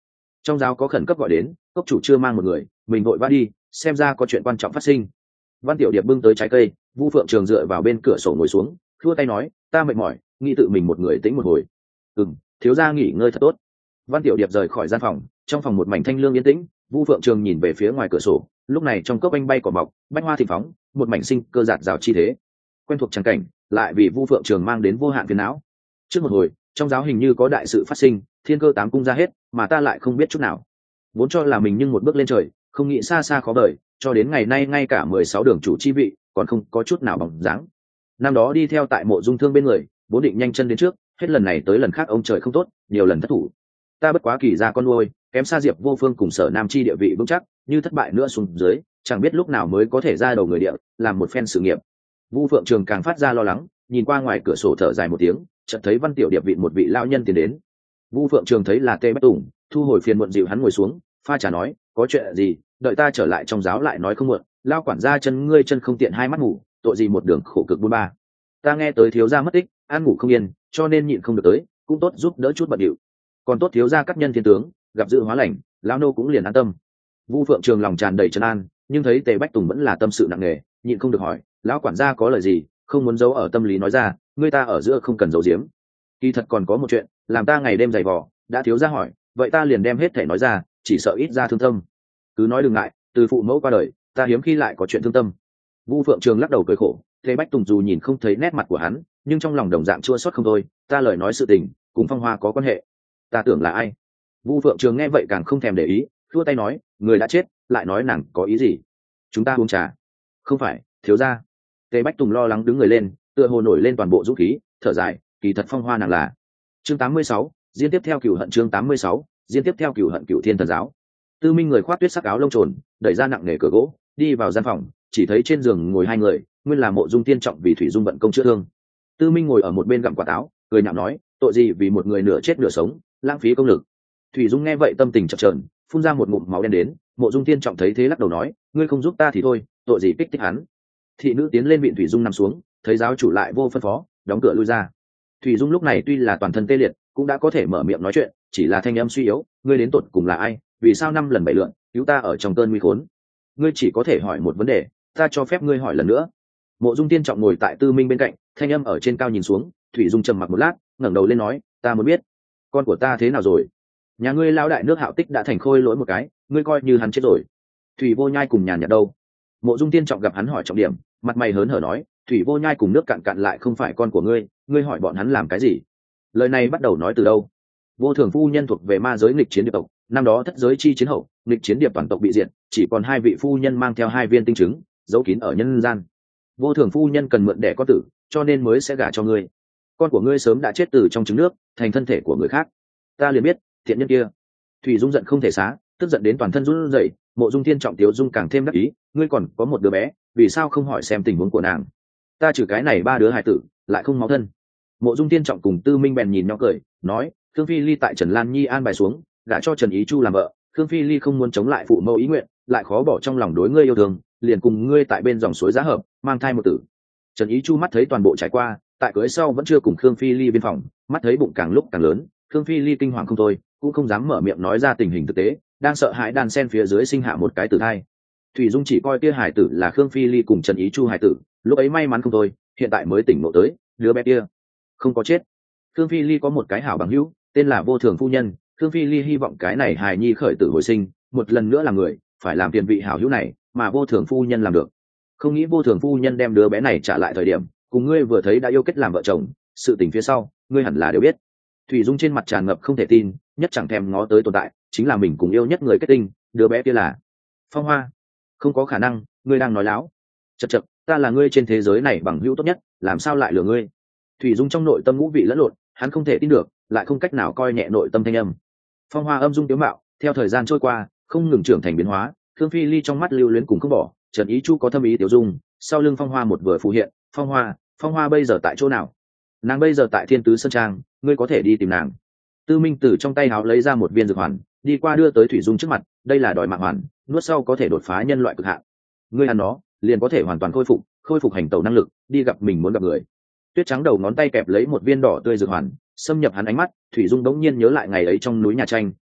Speaker 1: Trong giáo có khẩn cấp gọi đến, cốc chủ chưa mang một người, mình vội vã đi, xem ra có chuyện quan trọng phát sinh. Văn Tiểu Điệp bưng tới trái cây, Vu Phượng Trường dựa vào bên cửa sổ ngồi xuống, thua tay nói, ta mệt mỏi, nghĩ tự mình một người tĩnh một hồi. Ừm, thiếu gia nghỉ ngơi thật tốt. Văn Tiểu Điệp rời khỏi gian phòng, trong phòng một mảnh thanh lương yên tĩnh. Vu Phượng Trường nhìn về phía ngoài cửa sổ, lúc này trong cốc anh bay cỏ mọc, bách hoa thịnh phóng, một mảnh sinh cơ giạt rào chi thế. Quen thuộc trắng cảnh, lại vì Vu Phượng Trường mang đến vô hạn phiền não. Trước một hồi, trong giáo hình như có đại sự phát sinh, thiên cơ tám cung ra hết, mà ta lại không biết chút nào. Vốn cho là mình nhưng một bước lên trời, không nghĩ xa xa khó vời, cho đến ngày nay ngay cả mười sáu đường chủ chi vị còn không có chút nào bóng dáng. Năm đó đi theo tại Mộ Dung Thương bên người, vốn định nhanh chân đến trước, hết lần này tới lần khác ông trời không tốt, nhiều lần thất thủ. Ta bất quá kỳ ra con nuôi, kém xa Diệp Vô Phương cùng Sở Nam chi địa vị vững chắc, như thất bại nữa xuống dưới, chẳng biết lúc nào mới có thể ra đầu người địa, làm một phen sự nghiệp. Vu Phượng Trường càng phát ra lo lắng, nhìn qua ngoài cửa sổ thở dài một tiếng, chợt thấy Văn Tiểu Điệp vị một vị lão nhân tiến đến. Vu Phượng Trường thấy là Tê Bách Tùng, thu hồi phiền muộn dịu hắn ngồi xuống, pha trà nói, có chuyện gì, đợi ta trở lại trong giáo lại nói không muộn. Lao quản gia chân ngươi chân không tiện hai mắt ngủ, tội gì một đường khổ cực buôn ba. Ta nghe tới thiếu gia mất tích, ăn ngủ không yên, cho nên nhịn không được tới, cũng tốt giúp đỡ chút bận điệu. Còn tốt thiếu gia cắt nhân thiên tướng, gặp dự hóa lành, lão nô cũng liền an tâm. Vu Phượng Trường lòng tràn đầy trấn an, nhưng thấy Tề Bách Tùng vẫn là tâm sự nặng nề, nhịn không được hỏi, lão quản gia có lời gì, không muốn giấu ở tâm lý nói ra, ngươi ta ở giữa không cần giấu giếm. Kỳ thật còn có một chuyện, làm ta ngày đêm dày vò, đã thiếu gia hỏi, vậy ta liền đem hết thể nói ra, chỉ sợ ít ra thương tâm. Cứ nói đừng ngại, từ phụ mẫu qua đời, ta hiếm khi lại có chuyện thương tâm. Vu Phượng Trường lắc đầu cười khổ, Tề Bách Tùng dù nhìn không thấy nét mặt của hắn, nhưng trong lòng đồng dạng chua xót không thôi. Ta lời nói sự tình, cùng Phong Hoa có quan hệ. Ta tưởng là ai? Vu Phượng Trường nghe vậy càng không thèm để ý, thua tay nói, người đã chết, lại nói nàng có ý gì? Chúng ta uống trà. Không phải, thiếu gia. Tề Bách Tùng lo lắng đứng người lên, tựa hồ nổi lên toàn bộ dũng khí, thở dài, kỳ thật Phong Hoa nàng là. Chương tám mươi sáu, diễn tiếp theo cửu hận chương tám mươi sáu, diễn tiếp theo cửu hận cửu thiên thần giáo. Tư Minh người khoác tuyết sắc áo lông trồn, đẩy ra nặng nề cửa gỗ, đi vào gian phòng, chỉ thấy trên giường ngồi hai người, nguyên là Mộ Dung Tiên Trọng vì Thủy Dung vận công chữa thương. Tư Minh ngồi ở một bên gặm quả táo, cười nhạo nói, tội gì vì một người nửa chết nửa sống, lãng phí công lực. Thủy Dung nghe vậy tâm tình chập chờn, phun ra một ngụm máu đen đến. Mộ Dung Tiên Trọng thấy thế lắc đầu nói, ngươi không giúp ta thì thôi, tội gì kích thích hắn. Thị nữ tiến lên viện Thủy Dung nằm xuống, thấy giáo chủ lại vô phân phó, đóng cửa lui ra. Thủy Dung lúc này tuy là toàn thân tê liệt, cũng đã có thể mở miệng nói chuyện, chỉ là thanh âm suy yếu, ngươi đến tột cùng là ai, vì sao năm lần bảy lượn cứu ta ở trong cơn nguy khốn? Ngươi chỉ có thể hỏi một vấn đề, ta cho phép ngươi hỏi lần nữa. Mộ Dung Tiên Trọng ngồi tại Tư Minh bên cạnh, thanh âm ở trên cao nhìn xuống. Thủy Dung trầm mặc một lát, ngẩng đầu lên nói, ta muốn biết, con của ta thế nào rồi? Nhà ngươi lão đại nước Hạo Tích đã thành khôi lỗi một cái, ngươi coi như hắn chết rồi. Thủy Vô Nhai cùng nhàn nhạt đâu? Mộ Dung Tiên Trọng gặp hắn hỏi trọng điểm, mặt mày hớn hở nói, Thủy Vô Nhai cùng nước cạn cạn lại không phải con của ngươi, ngươi hỏi bọn hắn làm cái gì? Lời này bắt đầu nói từ đâu? Vô Thường phu nhân thuộc về ma giới nghịch chiến điệp tộc, năm đó thất giới chi chiến hậu, nghịch chiến điệp toàn tộc bị diệt, chỉ còn hai vị phu nhân mang theo hai viên tinh trứng, giấu kín ở nhân gian. Vô Thường phu nhân cần mượn đẻ con tử, cho nên mới sẽ gả cho ngươi. Con của ngươi sớm đã chết từ trong trứng nước, thành thân thể của người khác. Ta liền biết, thiện nhân kia. Thủy Dung giận không thể xá, tức giận đến toàn thân run rẩy. Mộ Dung Thiên Trọng Tiếu Dung càng thêm đắc ý, ngươi còn có một đứa bé, vì sao không hỏi xem tình huống của nàng? Ta trừ cái này ba đứa hài tử, lại không máu thân. Mộ Dung Thiên Trọng cùng Tư Minh bèn nhìn nhau cười, nói, Khương Phi Ly tại Trần Lan Nhi an bài xuống, gả cho Trần Ý Chu làm vợ. Khương Phi Ly không muốn chống lại phụ mẫu ý nguyện, lại khó bỏ trong lòng đối ngươi yêu thương, liền cùng ngươi tại bên dòng suối giá hợp, mang thai một tử. Trần Ý Chu mắt thấy toàn bộ trải qua, tại cưới sau vẫn chưa cùng Khương Phi Ly biên phòng, mắt thấy bụng càng lúc càng lớn, Khương Phi Ly kinh hoàng không thôi, cũng không dám mở miệng nói ra tình hình thực tế, đang sợ hãi đàn sen phía dưới sinh hạ một cái tử thai. Thủy Dung chỉ coi kia hải tử là Khương Phi Ly cùng Trần Ý Chu hải tử, lúc ấy may mắn không thôi, hiện tại mới tỉnh ngộ tới, đứa bé kia không có chết. Khương Phi Ly có một cái hảo bằng hữu, tên là Vô Thường phu nhân. Khương Phi Ly hy vọng cái này hài nhi khởi tử hồi sinh, một lần nữa làm người, phải làm tiền vị hảo hữu này, mà Vô Thường phu nhân làm được. Không nghĩ Vô Thường phu nhân đem đứa bé này trả lại thời điểm, cùng ngươi vừa thấy đã yêu kết làm vợ chồng, sự tình phía sau, ngươi hẳn là đều biết. Thủy Dung trên mặt tràn ngập không thể tin, nhất chẳng thèm ngó tới tồn tại, chính là mình cùng yêu nhất người kết tinh, đứa bé kia là Phong Hoa. Không có khả năng, ngươi đang nói láo. Chậc chậc, ta là ngươi trên thế giới này bằng hữu tốt nhất, làm sao lại lừa ngươi? Thủy Dung trong nội tâm ngũ vị lẫn lộn, hắn không thể tin được, lại không cách nào coi nhẹ nội tâm thanh âm. Phong Hoa âm dung tiếu mạo, theo thời gian trôi qua, không ngừng trưởng thành biến hóa. Khương Phi Ly trong mắt lưu luyến cùng không bỏ, Trần Ý Chu có thâm ý tiểu dung, sau lưng Phong Hoa một vừa phù hiện. Phong Hoa, Phong Hoa bây giờ tại chỗ nào? Nàng bây giờ tại Thiên Tứ Sơn Trang, ngươi có thể đi tìm nàng. Tư Minh từ trong tay áo lấy ra một viên dược hoàn, đi qua đưa tới Thủy Dung trước mặt, đây là đòi mạng hoàn, nuốt sau có thể đột phá nhân loại cực hạn. Ngươi ăn nó, liền có thể hoàn toàn khôi phục, khôi phục hành tẩu năng lực, đi gặp mình muốn gặp người. Tuyết trắng đầu ngón tay kẹp lấy một viên đỏ tươi dược hoàn, xâm nhập hắn ánh mắt. Thủy Dung đống nhiên nhớ lại ngày ấy trong núi nhà tranh,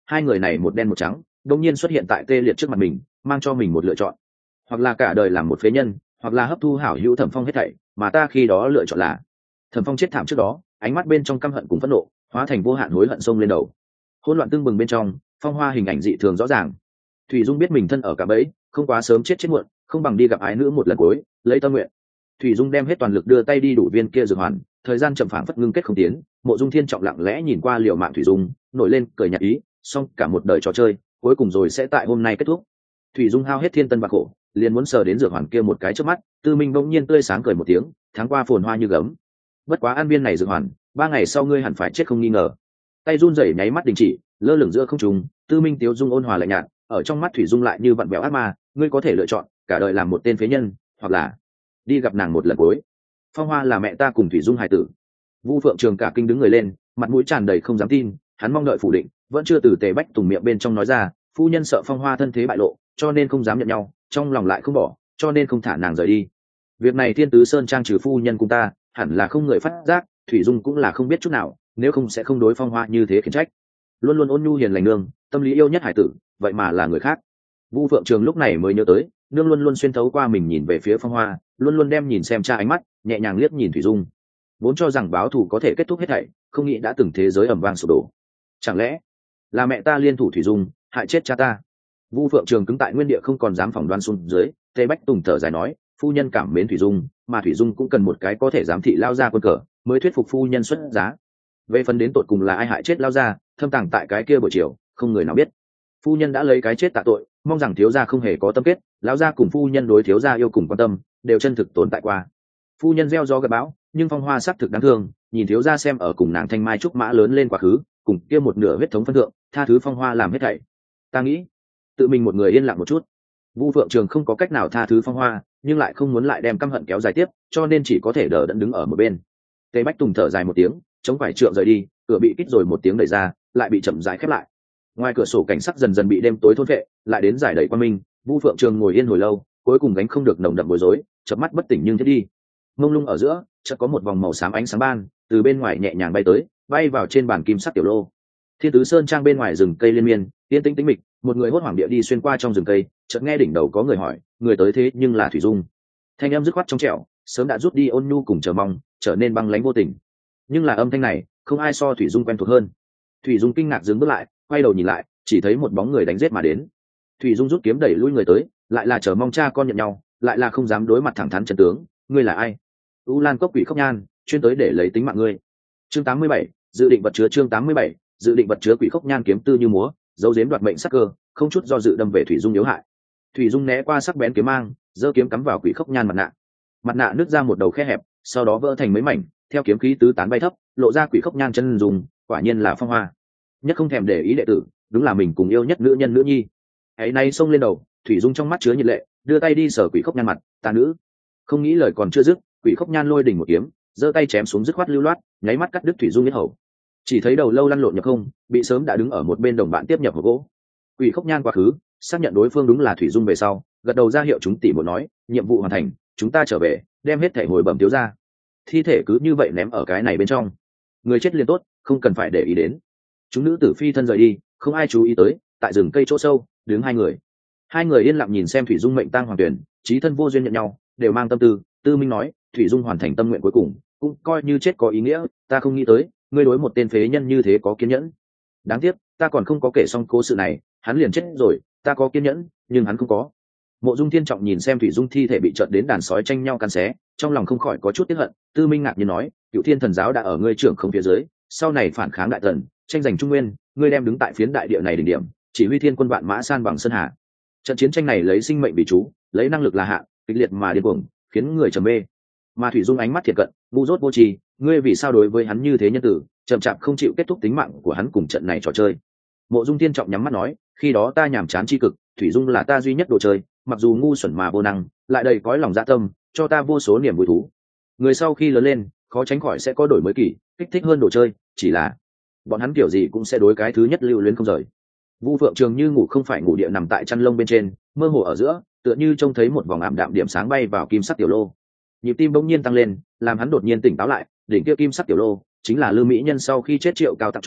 Speaker 1: hai người này một đen một trắng đông nhiên xuất hiện tại tê liệt trước mặt mình, mang cho mình một lựa chọn, hoặc là cả đời làm một phế nhân, hoặc là hấp thu hảo hữu Thẩm Phong hết thảy, mà ta khi đó lựa chọn là Thẩm Phong chết thảm trước đó, ánh mắt bên trong căm hận cùng phẫn nộ hóa thành vô hạn hối hận xông lên đầu. Hỗn loạn tương bừng bên trong, Phong Hoa hình ảnh dị thường rõ ràng. Thủy Dung biết mình thân ở cả bẫy, không quá sớm chết chết muộn, không bằng đi gặp ái nữ một lần cuối, lấy tâm nguyện. Thủy Dung đem hết toàn lực đưa tay đi đủ viên kia dược hoàn, thời gian chậm phảng phất ngưng kết không tiến. Mộ Dung Thiên Trọng lặng lẽ nhìn qua liều mạng Thủy Dung, nổi lên cười nhạt ý, xong cả một đời trò chơi, cuối cùng rồi sẽ tại hôm nay kết thúc. Thủy Dung hao hết thiên tân bạc khổ, liền muốn sờ đến dược hoàn kia một cái trước mắt. Tư Minh bỗng nhiên tươi sáng cười một tiếng, tháng qua phồn hoa như gấm. Bất quá an viên này dược hoàn, ba ngày sau ngươi hẳn phải chết không nghi ngờ. Tay run rẩy nháy mắt đình chỉ, lơ lửng giữa không trung. Tư Minh Tiếu Dung ôn hòa lạnh nhạt, ở trong mắt Thủy Dung lại như vặn vẹo ác ma. Ngươi có thể lựa chọn cả đời làm một tên phế nhân, hoặc là đi gặp nàng một lần cuối. Phong Hoa là mẹ ta cùng Thủy Dung hài tử. Vu Phượng Trường cả kinh đứng người lên, mặt mũi tràn đầy không dám tin, hắn mong đợi phủ định, vẫn chưa từ Tề Bách Tùng miệng bên trong nói ra, phu nhân sợ Phong Hoa thân thế bại lộ, cho nên không dám nhận nhau, trong lòng lại không bỏ, cho nên không thả nàng rời đi. Việc này Thiên Tứ Sơn trang trừ phu nhân cùng ta, hẳn là không người phát giác, Thủy Dung cũng là không biết chút nào, nếu không sẽ không đối Phong Hoa như thế khiển trách. Luôn luôn ôn nhu hiền lành nương, tâm lý yêu nhất hải tử, vậy mà là người khác. Vu Phượng Trường lúc này mới nhớ tới, nương luôn luôn xuyên thấu qua mình nhìn về phía Phong Hoa, luôn luôn đem nhìn xem cha ánh mắt, nhẹ nhàng liếc nhìn Thủy Dung. Vốn cho rằng báo thù có thể kết thúc hết thảy, không nghĩ đã từng thế giới ầm vang sụp đổ. Chẳng lẽ là mẹ ta liên thủ Thủy Dung, hại chết cha ta? Vu Phượng Trường cứng tại nguyên địa không còn dám phỏng đoán xuống dưới. Tề Bách Tùng thở dài nói, phu nhân cảm mến Thủy Dung, mà Thủy Dung cũng cần một cái có thể giám thị lao ra quân cờ, mới thuyết phục phu nhân xuất giá. Về phần đến tột cùng là ai hại chết lao ra, thâm tàng tại cái kia buổi chiều, không người nào biết. Phu nhân đã lấy cái chết tạ tội, mong rằng thiếu gia không hề có tâm kết, lão gia cùng phu nhân đối thiếu gia yêu cùng quan tâm, đều chân thực tồn tại qua. Phu nhân gieo gió gặt bão, nhưng Phong Hoa sắc thực đáng thương, nhìn thiếu gia xem ở cùng nàng thanh mai trúc mã lớn lên quá khứ, cùng kia một nửa huyết thống phân thượng, tha thứ Phong Hoa làm hết thảy. Ta nghĩ, tự mình một người yên lặng một chút. Vu Phượng Trường không có cách nào tha thứ Phong Hoa, nhưng lại không muốn lại đem căm hận kéo dài tiếp, cho nên chỉ có thể đỡ đẫn đứng ở một bên. Tề Bách Tùng thở dài một tiếng, chống phải trượng rời đi, cửa bị kích rồi một tiếng đẩy ra, lại bị chậm rãi khép lại. Ngoài cửa sổ cảnh sắc dần dần bị đêm tối thôn phệ, lại đến giải đầy quan minh. Vu Phượng Trường ngồi yên hồi lâu, cuối cùng gánh không được nồng đậm bối rối, chớp mắt bất tỉnh nhưng thiết đi. Mông lung ở giữa, chợt có một vòng màu xám ánh sáng ban từ bên ngoài nhẹ nhàng bay tới, bay vào trên bàn kim sắc tiểu lô. Thiên Tứ Sơn trang bên ngoài rừng cây liên miên, yên tĩnh tĩnh mịch, một người hốt hoảng địa đi xuyên qua trong rừng cây, chợt nghe đỉnh đầu có người hỏi, người tới thế nhưng là Thủy Dung. Thanh âm dứt khoát trong trẻo, sớm đã rút đi ôn nhu cùng chờ mong, trở nên băng lãnh vô tình. Nhưng là âm thanh này, không ai so Thủy Dung quen thuộc hơn. Thủy Dung kinh ngạc dừng bước lại, quay đầu nhìn lại, chỉ thấy một bóng người đánh giết mà đến. Thủy Dung rút kiếm đẩy lui người tới, lại là chờ mong cha con nhận nhau, lại là không dám đối mặt thẳng thắn chân tướng. Ngươi là ai? U Lan Cốc Quỷ Khốc Nhan, chuyên tới để lấy tính mạng ngươi. Chương tám mươi bảy, dự định vật chứa. Chương tám mươi bảy, dự định vật chứa. Quỷ Khốc Nhan kiếm tư như múa, dấu giếm đoạt mệnh sắc cơ, không chút do dự đâm về Thủy Dung yếu hại. Thủy Dung né qua sắc bén kiếm mang, giơ kiếm cắm vào Quỷ Khốc Nhan mặt nạ. Mặt nạ nứt ra một đầu khe hẹp, sau đó vỡ thành mấy mảnh, theo kiếm khí tứ tán bay thấp, lộ ra Quỷ Khốc Nhan chân dùng, quả nhiên là Phong Hoa. Nhất không thèm để ý đệ tử, đúng là mình cùng yêu nhất nữ nhân nữ nhi. Ấy nay xông lên đầu, Thủy Dung trong mắt chứa nhiệt lệ, đưa tay đi sờ Quỷ Khốc Nhan mặt, ta nữ. Không nghĩ lời còn chưa dứt, Quỷ Khốc Nhan lôi đỉnh một kiếm, giơ tay chém xuống dứt khoát lưu loát, nháy mắt cắt đứt Thủy Dung huyết hầu. Chỉ thấy đầu lâu lăn lộn nhập không, bị sớm đã đứng ở một bên đồng bạn tiếp nhập vào gỗ. Quỷ Khốc Nhan quá khứ, xác nhận đối phương đúng là Thủy Dung về sau, gật đầu ra hiệu chúng tỷ một nói, nhiệm vụ hoàn thành, chúng ta trở về, đem hết thể hồi bẩm thiếu gia. Thi thể cứ như vậy ném ở cái này bên trong, người chết liền tốt, không cần phải để ý đến. Chúng nữ tử phi thân rời đi, không ai chú ý tới, tại rừng cây chỗ sâu, đứng hai người. Hai người yên lặng nhìn xem Thủy Dung mệnh tang hoàng tuyển, chí thân vô duyên nhận nhau, đều mang tâm tư. Tư Minh nói, Thủy Dung hoàn thành tâm nguyện cuối cùng, cũng coi như chết có ý nghĩa. Ta không nghĩ tới, ngươi đối một tên phế nhân như thế có kiên nhẫn. Đáng tiếc, ta còn không có kể xong cố sự này, hắn liền chết rồi. Ta có kiên nhẫn, nhưng hắn không có. Mộ Dung Thiên Trọng nhìn xem Thủy Dung thi thể bị trợn đến đàn sói tranh nhau cắn xé, trong lòng không khỏi có chút tiếc hận. Tư Minh ngạc nhiên nói, Cựu Thiên Thần giáo đã ở ngươi trưởng không phía dưới, sau này phản kháng đại tần, tranh giành trung nguyên, ngươi đem đứng tại phiến đại địa này đỉnh điểm, chỉ huy thiên quân vạn mã san bằng sơn hà. Trận chiến tranh này lấy sinh mệnh vì chú, lấy năng lực là hạ, kịch liệt mà điên cuồng, khiến người trầm mê. Mà Thủy Dung ánh mắt thiệt cận, ngu dốt vô tri, ngươi vì sao đối với hắn như thế nhân tử, chậm chạp không chịu kết thúc tính mạng của hắn cùng trận này trò chơi. Mộ Dung Thiên Trọng nhắm mắt nói, khi đó ta nhàm chán chi cực, Thủy Dung là ta duy nhất đồ chơi, mặc dù ngu xuẩn mà vô năng, lại đầy cõi lòng dạ tâm, cho ta vô số niềm vui thú. Người sau khi lớn lên, khó tránh khỏi sẽ có đổi mới kỳ, kích thích hơn đồ chơi, chỉ là bọn hắn kiểu gì cũng sẽ đối cái thứ nhất lưu luyến không rời. Vu Phượng Trường như ngủ không phải ngủ địa nằm tại chăn lông bên trên, mơ hồ ở giữa, tựa như trông thấy một vòng ảm đạm điểm sáng bay vào kim sắc tiểu lô. Nhịp tim bỗng nhiên tăng lên, làm hắn đột nhiên tỉnh táo lại, đỉnh kia kim sắc tiểu lô chính là Lư Mỹ Nhân sau khi chết Triệu Cao tặng cho,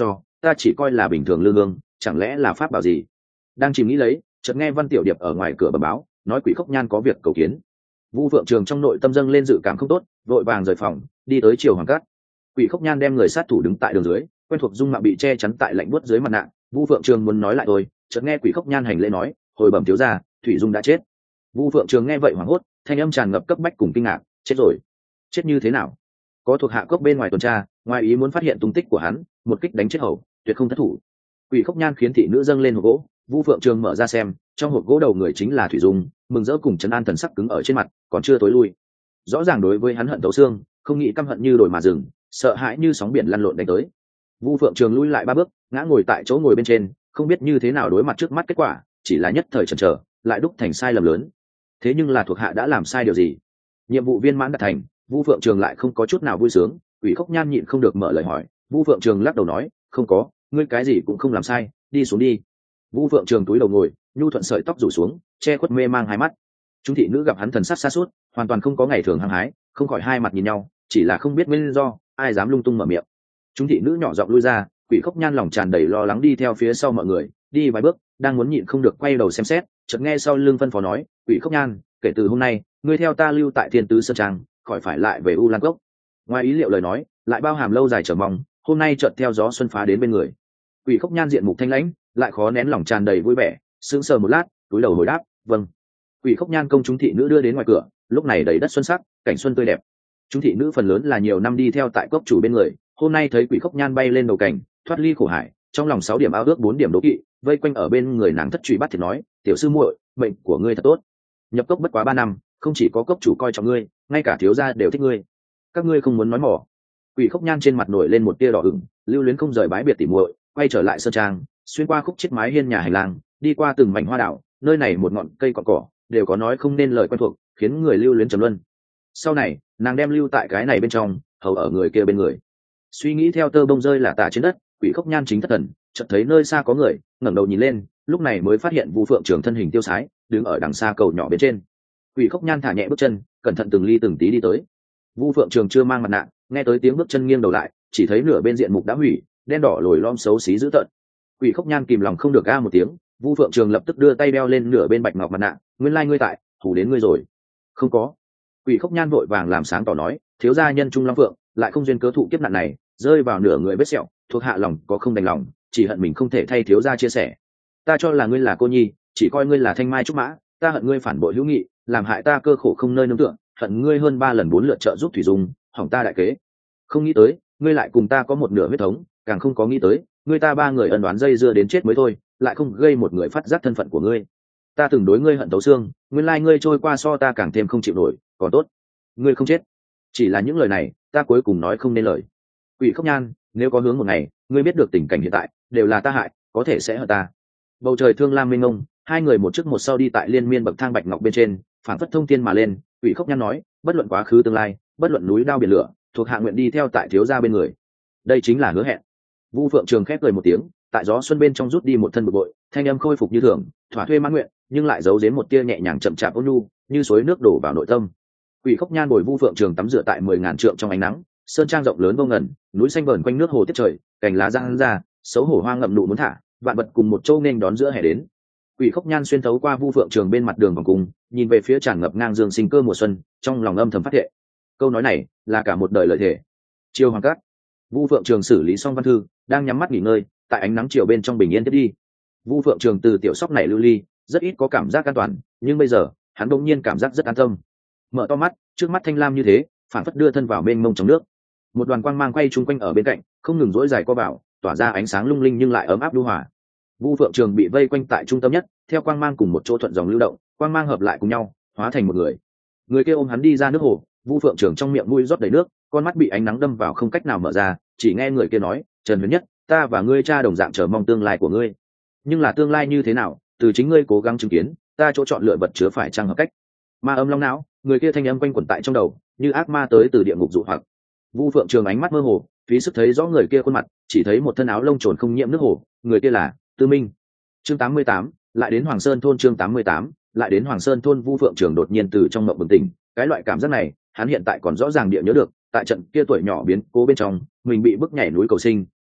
Speaker 1: ta chỉ coi là bình thường lương ương, chẳng lẽ là pháp bảo gì? Đang chìm nghĩ lấy, chợt nghe Văn Tiểu Điệp ở ngoài cửa bẩm báo, nói Quỷ Khốc Nhan có việc cầu kiến. Vu Phượng Trường trong nội tâm dâng lên dự cảm không tốt, vội vàng rời phòng, đi tới Triều Hoàng Cát. Quỷ Khốc Nhan đem người sát thủ đứng tại đường dưới, quen thuộc dung mạo bị che chắn tại lạnh buốt dưới mặt nạ. Vu Phượng Trường muốn nói lại thôi, chợt nghe Quỷ Khốc Nhan hành lễ nói, hồi bẩm thiếu gia, Thủy Dung đã chết. Vu Phượng Trường nghe vậy hoảng hốt, thanh âm tràn ngập cấp bách cùng kinh ngạc, chết rồi? Chết như thế nào? Có thuộc hạ cốc bên ngoài tuần tra, ngoài ý muốn phát hiện tung tích của hắn, một kích đánh chết hầu, tuyệt không thất thủ. Quỷ Khốc Nhan khiến thị nữ dâng lên hộp gỗ, Vu Phượng Trường mở ra xem, trong hộp gỗ đầu người chính là Thủy Dung, mừng rỡ cùng trấn an thần sắc cứng ở trên mặt, còn chưa tối lui. Rõ ràng đối với hắn hận thấu xương, không nghĩ căm hận như đổi mà dừng, sợ hãi như sóng biển lăn lộn đánh tới. Vu Phượng Trường lui lại ba bước, ngã ngồi tại chỗ ngồi bên trên, không biết như thế nào đối mặt trước mắt kết quả, chỉ là nhất thời chần chờ, lại đúc thành sai lầm lớn. Thế nhưng là thuộc hạ đã làm sai điều gì? Nhiệm vụ viên mãn đạt thành, Vu Phượng Trường lại không có chút nào vui sướng. Quỷ Khốc Nhan nhịn không được mở lời hỏi, Vu Phượng Trường lắc đầu nói, không có, ngươi cái gì cũng không làm sai, đi xuống đi. Vu Phượng Trường túi đầu ngồi, nhu thuận sợi tóc rủ xuống, che khuất mê mang hai mắt. Chúng thị nữ gặp hắn thần sắc xa suốt, hoàn toàn không có ngày thường hăng hái, không khỏi hai mặt nhìn nhau, chỉ là không biết nguyên do, ai dám lung tung mở miệng. Chúng thị nữ nhỏ giọng lui ra, Quỷ Khốc Nhan lòng tràn đầy lo lắng đi theo phía sau mọi người, đi vài bước, đang muốn nhịn không được quay đầu xem xét, chợt nghe sau lưng phân phó nói, Quỷ Khốc Nhan, kể từ hôm nay, ngươi theo ta lưu tại Thiên Tứ Sơn Trang, khỏi phải lại về U Lan Cốc. Ngoài ý liệu lời nói, lại bao hàm lâu dài chờ mong, hôm nay chợt theo gió xuân phá đến bên người. Quỷ Khốc Nhan diện mục thanh lãnh, lại khó nén lòng tràn đầy vui vẻ, sững sờ một lát, túi đầu hồi đáp, vâng. Quỷ Khốc Nhan công chúng thị nữ đưa đến ngoài cửa, lúc này đầy đất xuân sắc, cảnh xuân tươi đẹp. Chúng thị nữ phần lớn là nhiều năm đi theo tại cốc chủ bên người, hôm nay thấy Quỷ Khốc Nhan bay lên đầu cảnh, thoát ly khổ hải, trong lòng sáu điểm ao ước bốn điểm đố kỵ, vây quanh ở bên người nàng thất truy bắt thiệt nói, tiểu sư muội, mệnh của ngươi thật tốt. Nhập cốc bất quá ba năm, không chỉ có cốc chủ coi trọng ngươi, ngay cả thiếu gia đều thích ngươi. Các ngươi không muốn nói mỏ. Quỷ Khốc Nhan trên mặt nổi lên một tia đỏ ửng, lưu luyến không rời bái biệt tỉ muội, quay trở lại sơn trang, xuyên qua khúc chết mái hiên nhà hành lang, đi qua từng mảnh hoa đảo, nơi này một ngọn cây cọn cỏ đều có nói không nên lời quen thuộc, khiến người lưu luyến trầm luân. Sau này, nàng đem lưu tại cái này bên trong, hầu ở người kia bên người. Suy nghĩ theo tơ bông rơi là tả trên đất, Quỷ Khốc Nhan chính thất thần, chợt thấy nơi xa có người, ngẩng đầu nhìn lên, lúc này mới phát hiện Vu Phượng Trường thân hình tiêu sái, đứng ở đằng xa cầu nhỏ bên trên. Quỷ Khốc Nhan thả nhẹ bước chân, cẩn thận từng ly từng tí đi tới. Vu Phượng Trường chưa mang mặt nạ, nghe tới tiếng bước chân nghiêng đầu lại, chỉ thấy nửa bên diện mục đã hủy, đen đỏ lồi lom xấu xí dữ tợn. Quỷ Khốc Nhan kìm lòng không được a một tiếng, Vu Phượng Trường lập tức đưa tay đeo lên nửa bên bạch ngọc mặt nạ, nguyên lai ngươi tại, hù đến ngươi rồi. Không có. Quỷ Khốc Nhan vội vàng làm sáng tỏ nói, thiếu gia nhân trung long phượng, lại không duyên cớ thụ kiếp nạn này, rơi vào nửa người vết sẹo, thuộc hạ lòng có không đành lòng, chỉ hận mình không thể thay thiếu gia chia sẻ. Ta cho là ngươi là cô nhi, chỉ coi ngươi là thanh mai trúc mã, ta hận ngươi phản bội hữu nghị, làm hại ta cơ khổ không nơi nương tựa, hận ngươi hơn ba lần bốn lượt trợ giúp Thủy Dung, hỏng ta đại kế. Không nghĩ tới, ngươi lại cùng ta có một nửa huyết thống, càng không có nghĩ tới, ngươi ta ba người ân đoán dây dưa đến chết mới thôi, lại không gây một người phát giác thân phận của ngươi. Ta từng đối ngươi hận tấu xương, nguyên lai ngươi trôi qua so ta càng thêm không chịu nổi, còn tốt, ngươi không chết. Chỉ là những lời này, ta cuối cùng nói không nên lời. Quỷ Khốc Nhan, nếu có hướng một ngày, ngươi biết được tình cảnh hiện tại, đều là ta hại, có thể sẽ hận ta. Bầu trời thương lam mênh mông, hai người một trước một sau đi tại liên miên bậc thang bạch ngọc bên trên, phảng phất thông thiên mà lên. Quỷ Khốc Nhan nói, bất luận quá khứ tương lai, bất luận núi đao biển lửa, thuộc hạ nguyện đi theo tại thiếu gia bên người. Đây chính là hứa hẹn. Vu Phượng Trường khép cười một tiếng, tại gió xuân bên trong rút đi một thân bực bội, thanh âm khôi phục như thường, thỏa thuê mãn nguyện, nhưng lại giấu giếm một tia nhẹ nhàng chậm chạp ôn nhu, như suối nước đổ vào nội tâm. Quỷ Khốc Nhan bồi Vu Phượng Trường tắm rửa tại mười ngàn trượng trong ánh nắng, sơn trang rộng lớn vô ngần, núi xanh vờn quanh nước hồ tiết trời, cành lá giang ra, xấu hổ hoa ngậm nụ muốn thả, vạn vật cùng một châu nên đón giữa hè đến. Quỷ Khốc Nhan xuyên thấu qua Vu Phượng Trường bên mặt đường vòng cung, nhìn về phía tràn ngập ngang dương sinh cơ mùa xuân, trong lòng âm thầm phát thệ. Câu nói này là cả một đời lợi thể. Chiều Hoàng Cát, Vu Phượng Trường xử lý xong văn thư, đang nhắm mắt nghỉ ngơi, tại ánh nắng chiều bên trong bình yên tiếp đi. Vu Phượng Trường từ tiểu sóc này lưu ly, rất ít có cảm giác an toàn, nhưng bây giờ, hắn đột nhiên cảm giác rất an tâm. Mở to mắt, trước mắt thanh lam như thế, phản phất đưa thân vào mênh mông trong nước. Một đoàn quang mang quay chung quanh ở bên cạnh, không ngừng rỗi dài co vào, tỏa ra ánh sáng lung linh nhưng lại ấm áp lưu hòa. Vu Phượng Trường bị vây quanh tại trung tâm nhất, theo quang mang cùng một chỗ thuận dòng lưu động, quang mang hợp lại cùng nhau, hóa thành một người. Người kia ôm hắn đi ra nước hồ, Vu Phượng Trường trong miệng mũi rót đầy nước, con mắt bị ánh nắng đâm vào không cách nào mở ra, chỉ nghe người kia nói, Trần Huyền Nhất, ta và ngươi cha đồng dạng chờ mong tương lai của ngươi, nhưng là tương lai như thế nào, từ chính ngươi cố gắng chứng kiến, ta chỗ chọn lựa vật chứa phải chăng hợp cách. Ma âm long não, người kia thanh âm quanh quẩn tại trong đầu, như ác ma tới từ địa ngục dụ hoặc. Vu Phượng Trường ánh mắt mơ hồ, phí sức thấy rõ người kia khuôn mặt, chỉ thấy một thân áo lông trồn không nhiễm nước hồ, người kia là Tư Minh. Chương tám mươi tám, lại đến Hoàng Sơn thôn. Chương tám mươi tám, lại đến Hoàng Sơn thôn. Vu Phượng Trường đột nhiên từ trong mộng bừng tỉnh, cái loại cảm giác này, hắn hiện tại còn rõ ràng địa nhớ được, tại trận kia tuổi nhỏ biến cố bên trong, mình bị bức nhảy núi cầu sinh,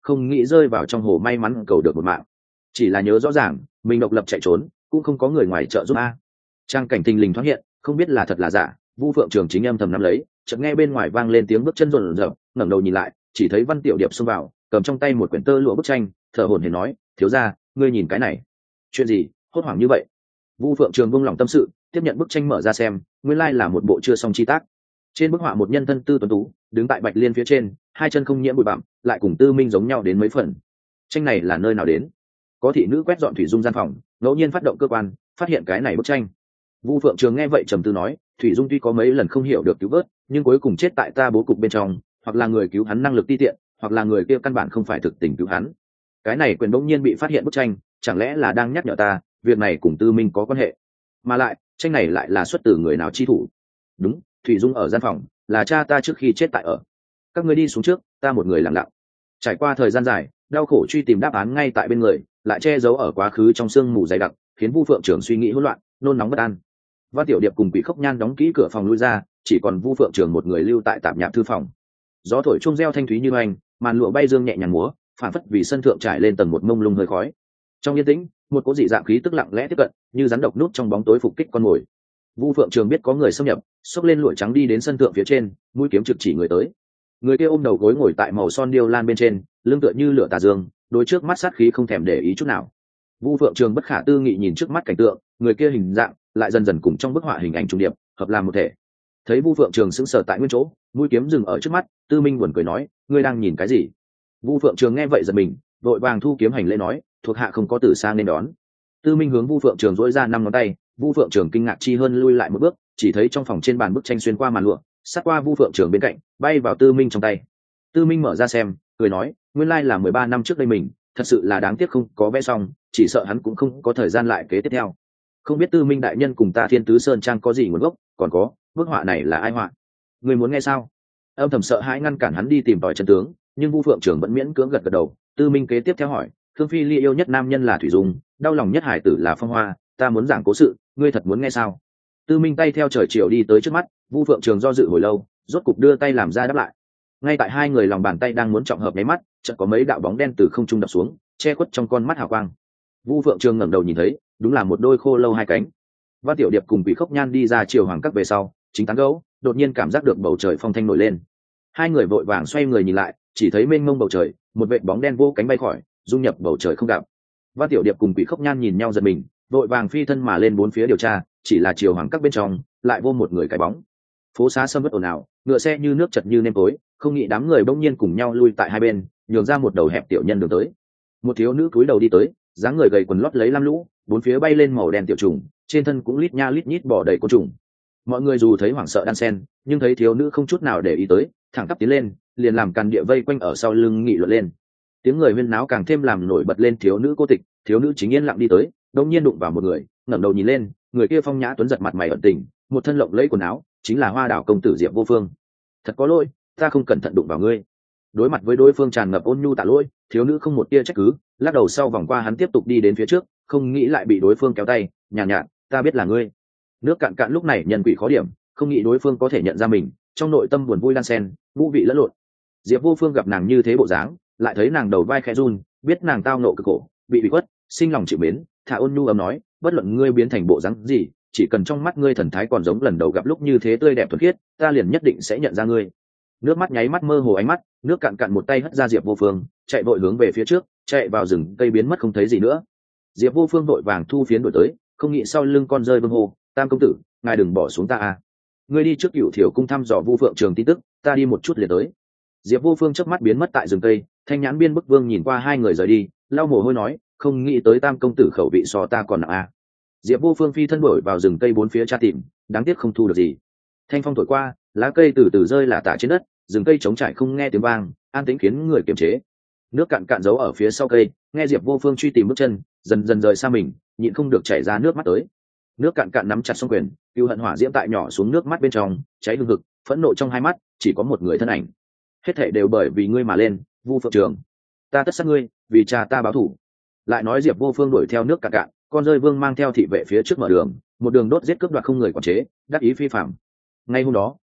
Speaker 1: không nghĩ rơi vào trong hồ may mắn cầu được một mạng. Chỉ là nhớ rõ ràng mình độc lập chạy trốn cũng không có người ngoài trợ giúp a. Trang cảnh thình lình thoáng hiện, không biết là thật là giả. Vu Phượng Trường chính âm thầm nắm lấy, chợt nghe bên ngoài vang lên tiếng bước chân rộn rợn, ngẩng đầu nhìn lại, chỉ thấy Văn Tiểu Điệp xông vào, cầm trong tay một quyển tơ lụa bức tranh, thở hổn hển nói: "Thiếu gia, ngươi nhìn cái này." "Chuyện gì hốt hoảng như vậy?" Vu Phượng Trường buông lòng tâm sự, tiếp nhận bức tranh mở ra xem, nguyên lai là một bộ chưa xong chi tác. Trên bức họa một nhân thân tư tuấn tú, đứng tại bạch liên phía trên, hai chân không nhiễm bụi bặm, lại cùng Tư Minh giống nhau đến mấy phần. Tranh này là nơi nào đến? Có thị nữ quét dọn thủy dung gian phòng, ngẫu nhiên phát động cơ quan, phát hiện cái này bức tranh. Vu Phượng Trường nghe vậy trầm tư nói: "Thủy dung tuy có mấy lần không hiểu được cứu vớt, nhưng cuối cùng chết tại ta bố cục bên trong, hoặc là người cứu hắn năng lực ti tiện, hoặc là người kia căn bản không phải thực tình cứu hắn. Cái này quyền bỗng nhiên bị phát hiện bức tranh, chẳng lẽ là đang nhắc nhở ta, việc này cùng Tư Minh có quan hệ? Mà lại, tranh này lại là xuất từ người nào chi thủ?" "Đúng, Thủy dung ở gian phòng, là cha ta trước khi chết tại ở. Các ngươi đi xuống trước, ta một người lặng lặng." Trải qua thời gian dài, đau khổ truy tìm đáp án ngay tại bên người, lại che giấu ở quá khứ trong sương mù dày đặc, khiến Vu Phượng Trường suy nghĩ hỗn loạn, nôn nóng bất an. Văn Tiểu Điệp cùng Quỷ Khốc Nhan đóng kỹ cửa phòng lui ra, chỉ còn Vu Phượng Trường một người lưu tại tạp nhạc thư phòng. Gió thổi chuông reo thanh thúy như oanh, màn lụa bay dương nhẹ nhàng múa, phản phất vì sân thượng trải lên tầng một mông lung hơi khói. Trong yên tĩnh, một cỗ dị dạng khí tức lặng lẽ tiếp cận, như rắn độc nút trong bóng tối phục kích con mồi. Vu Phượng Trường biết có người xâm nhập, xốc lên lụa trắng đi đến sân thượng phía trên, mũi kiếm trực chỉ người tới. Người kia ôm đầu gối ngồi tại màu son điêu lan bên trên, lưng tựa như lửa tà dương, đối trước mắt sát khí không thèm để ý chút nào. Vu Phượng Trường bất khả tư nghị nhìn trước mắt cảnh tượng, người kia hình dạng lại dần dần cùng trong bức họa hình ảnh trùng điệp, hợp làm một thể. Thấy Vu Phượng Trường sững sờ tại nguyên chỗ, mũi kiếm dừng ở trước mắt, Tư Minh buồn cười nói: "Ngươi đang nhìn cái gì?" Vu Phượng Trường nghe vậy giật mình, vội vàng thu kiếm hành lễ nói: "Thuộc hạ không có từ xa nên đón." Tư Minh hướng Vu Phượng Trường duỗi ra năm ngón tay, Vu Phượng Trường kinh ngạc chi hơn lui lại một bước, chỉ thấy trong phòng trên bàn bức tranh xuyên qua màn lụa, sát qua Vu Phượng Trường bên cạnh, bay vào Tư Minh trong tay. Tư Minh mở ra xem, cười nói: "Nguyên lai là mười ba năm trước đây mình, thật sự là đáng tiếc không có vẽ xong, chỉ sợ hắn cũng không có thời gian lại kế tiếp theo. Không biết Tư Minh đại nhân cùng ta Thiên Tứ Sơn Trang có gì nguồn gốc, còn có, bức họa này là ai họa? Người muốn nghe sao?" Âm thầm sợ hãi ngăn cản hắn đi tìm tòi chân tướng, nhưng Vu Phượng Trường vẫn miễn cưỡng gật gật đầu. Tư Minh kế tiếp theo hỏi: "Khương Phi Ly yêu nhất nam nhân là Thủy Dung, đau lòng nhất hải tử là Phong Hoa, ta muốn giảng cố sự, ngươi thật muốn nghe sao?" Tư Minh tay theo trời chiều đi tới trước mắt, Vu Phượng Trường do dự hồi lâu, rốt cục đưa tay làm ra đáp lại. Ngay tại hai người lòng bàn tay đang muốn trọng hợp nháy mắt, chợt có mấy đạo bóng đen từ không trung đập xuống, che khuất trong con mắt hào quang. Vu Phượng Trường ngẩng đầu nhìn thấy, đúng là một đôi khô lâu hai cánh. Văn Tiểu Điệp cùng Quỷ Khốc Nhan đi ra chiều hoàng các về sau, chính tán gẫu, đột nhiên cảm giác được bầu trời phong thanh nổi lên. Hai người vội vàng xoay người nhìn lại, chỉ thấy mênh mông bầu trời, một vệt bóng đen vô cánh bay khỏi, dung nhập bầu trời không gặp. Văn Tiểu Điệp cùng Quỷ Khốc Nhan nhìn nhau giật mình, vội vàng phi thân mà lên bốn phía điều tra, chỉ là chiều hoàng các bên trong lại vô một người cái bóng. Phố xá sâm uất ồn ào, ngựa xe như nước chật như nêm tối, không nghĩ đám người bỗng nhiên cùng nhau lui tại hai bên, nhường ra một đầu hẹp tiểu nhân đường tới. Một thiếu nữ cúi đầu đi tới, dáng người gầy quần lót lấy lam lũ, bốn phía bay lên màu đen tiểu trùng, trên thân cũng lít nha lít nhít bò đầy côn trùng. Mọi người dù thấy hoảng sợ đan sen, nhưng thấy thiếu nữ không chút nào để ý tới, thẳng tắp tiến lên, liền làm càn địa vây quanh ở sau lưng nghị luận lên. Tiếng người huyên náo càng thêm làm nổi bật lên thiếu nữ cô tịch. Thiếu nữ chính yên lặng đi tới, đột nhiên đụng vào một người, ngẩng đầu nhìn lên, người kia phong nhã tuấn giật mặt mày ẩn tình, một thân lộng lẫy quần áo, chính là Hoa Đảo công tử Diệp Vô Phương. "Thật có lỗi, ta không cẩn thận đụng vào ngươi." Đối mặt với đối phương tràn ngập ôn nhu tạ lỗi, thiếu nữ không một tia trách cứ, lắc đầu sau vòng qua hắn tiếp tục đi đến phía trước, không nghĩ lại bị đối phương kéo tay, nhàn nhạt, nhạt: "Ta biết là ngươi." Nước cạn cạn lúc này nhân quỷ khó điểm, không nghĩ đối phương có thể nhận ra mình, trong nội tâm buồn vui đan sen, vũ vị lẫn lộn. Diệp Vô Phương gặp nàng như thế bộ dáng, lại thấy nàng đầu vai khẽ run, biết nàng tao nộ cực khổ, bị bị khuất, sinh lòng chịu mến, thả ôn nhu ấm nói: "Bất luận ngươi biến thành bộ dáng gì, chỉ cần trong mắt ngươi thần thái còn giống lần đầu gặp lúc như thế tươi đẹp thuần khiết, ta liền nhất định sẽ nhận ra ngươi." Nước mắt nháy mắt mơ hồ ánh mắt, nước cạn cạn một tay hất ra Diệp Vô Phương, chạy vội hướng về phía trước, chạy vào rừng cây biến mất không thấy gì nữa. Diệp Vô Phương vội vàng thu phiến đuổi tới, không nghĩ sau lưng con rơi vương hồ: "Tam công tử, ngài đừng bỏ xuống ta à! Ngươi đi trước Cửu Thiểu cung thăm dò Vu Phượng Trường tin tức, ta đi một chút liền tới." Diệp Vô Phương chớp mắt biến mất tại rừng cây, thanh nhãn biên bức vương nhìn qua hai người rời đi, lau mồ hôi nói: "Không nghĩ tới Tam công tử khẩu vị so ta còn nặng à." Diệp Vô Phương phi thân đổi vào rừng cây bốn phía tra tìm, đáng tiếc không thu được gì. Thanh phong thổi qua, lá cây từ từ rơi lả tả trên đất, rừng cây trống trải không nghe tiếng vang, an tĩnh khiến người kiềm chế. Nước cạn cạn giấu ở phía sau cây, nghe Diệp Vô Phương truy tìm bước chân, dần dần rời xa mình, nhịn không được chảy ra nước mắt tới. Nước cạn cạn nắm chặt song quyền, cừu hận hỏa diễm tại nhỏ xuống nước mắt bên trong, cháy hừng hực, phẫn nộ trong hai mắt, chỉ có một người thân ảnh. "Hết thảy đều bởi vì ngươi mà lên, Vu Phượng Trường. Ta tất sát ngươi, vì cha ta báo thù." Lại nói Diệp Vô Phương đuổi theo nước cạn cạn, con rơi vương mang theo thị vệ phía trước mở đường, một đường đốt giết cướp đoạt không người quản chế, đắc ý phi phạm. Ngay hôm đó,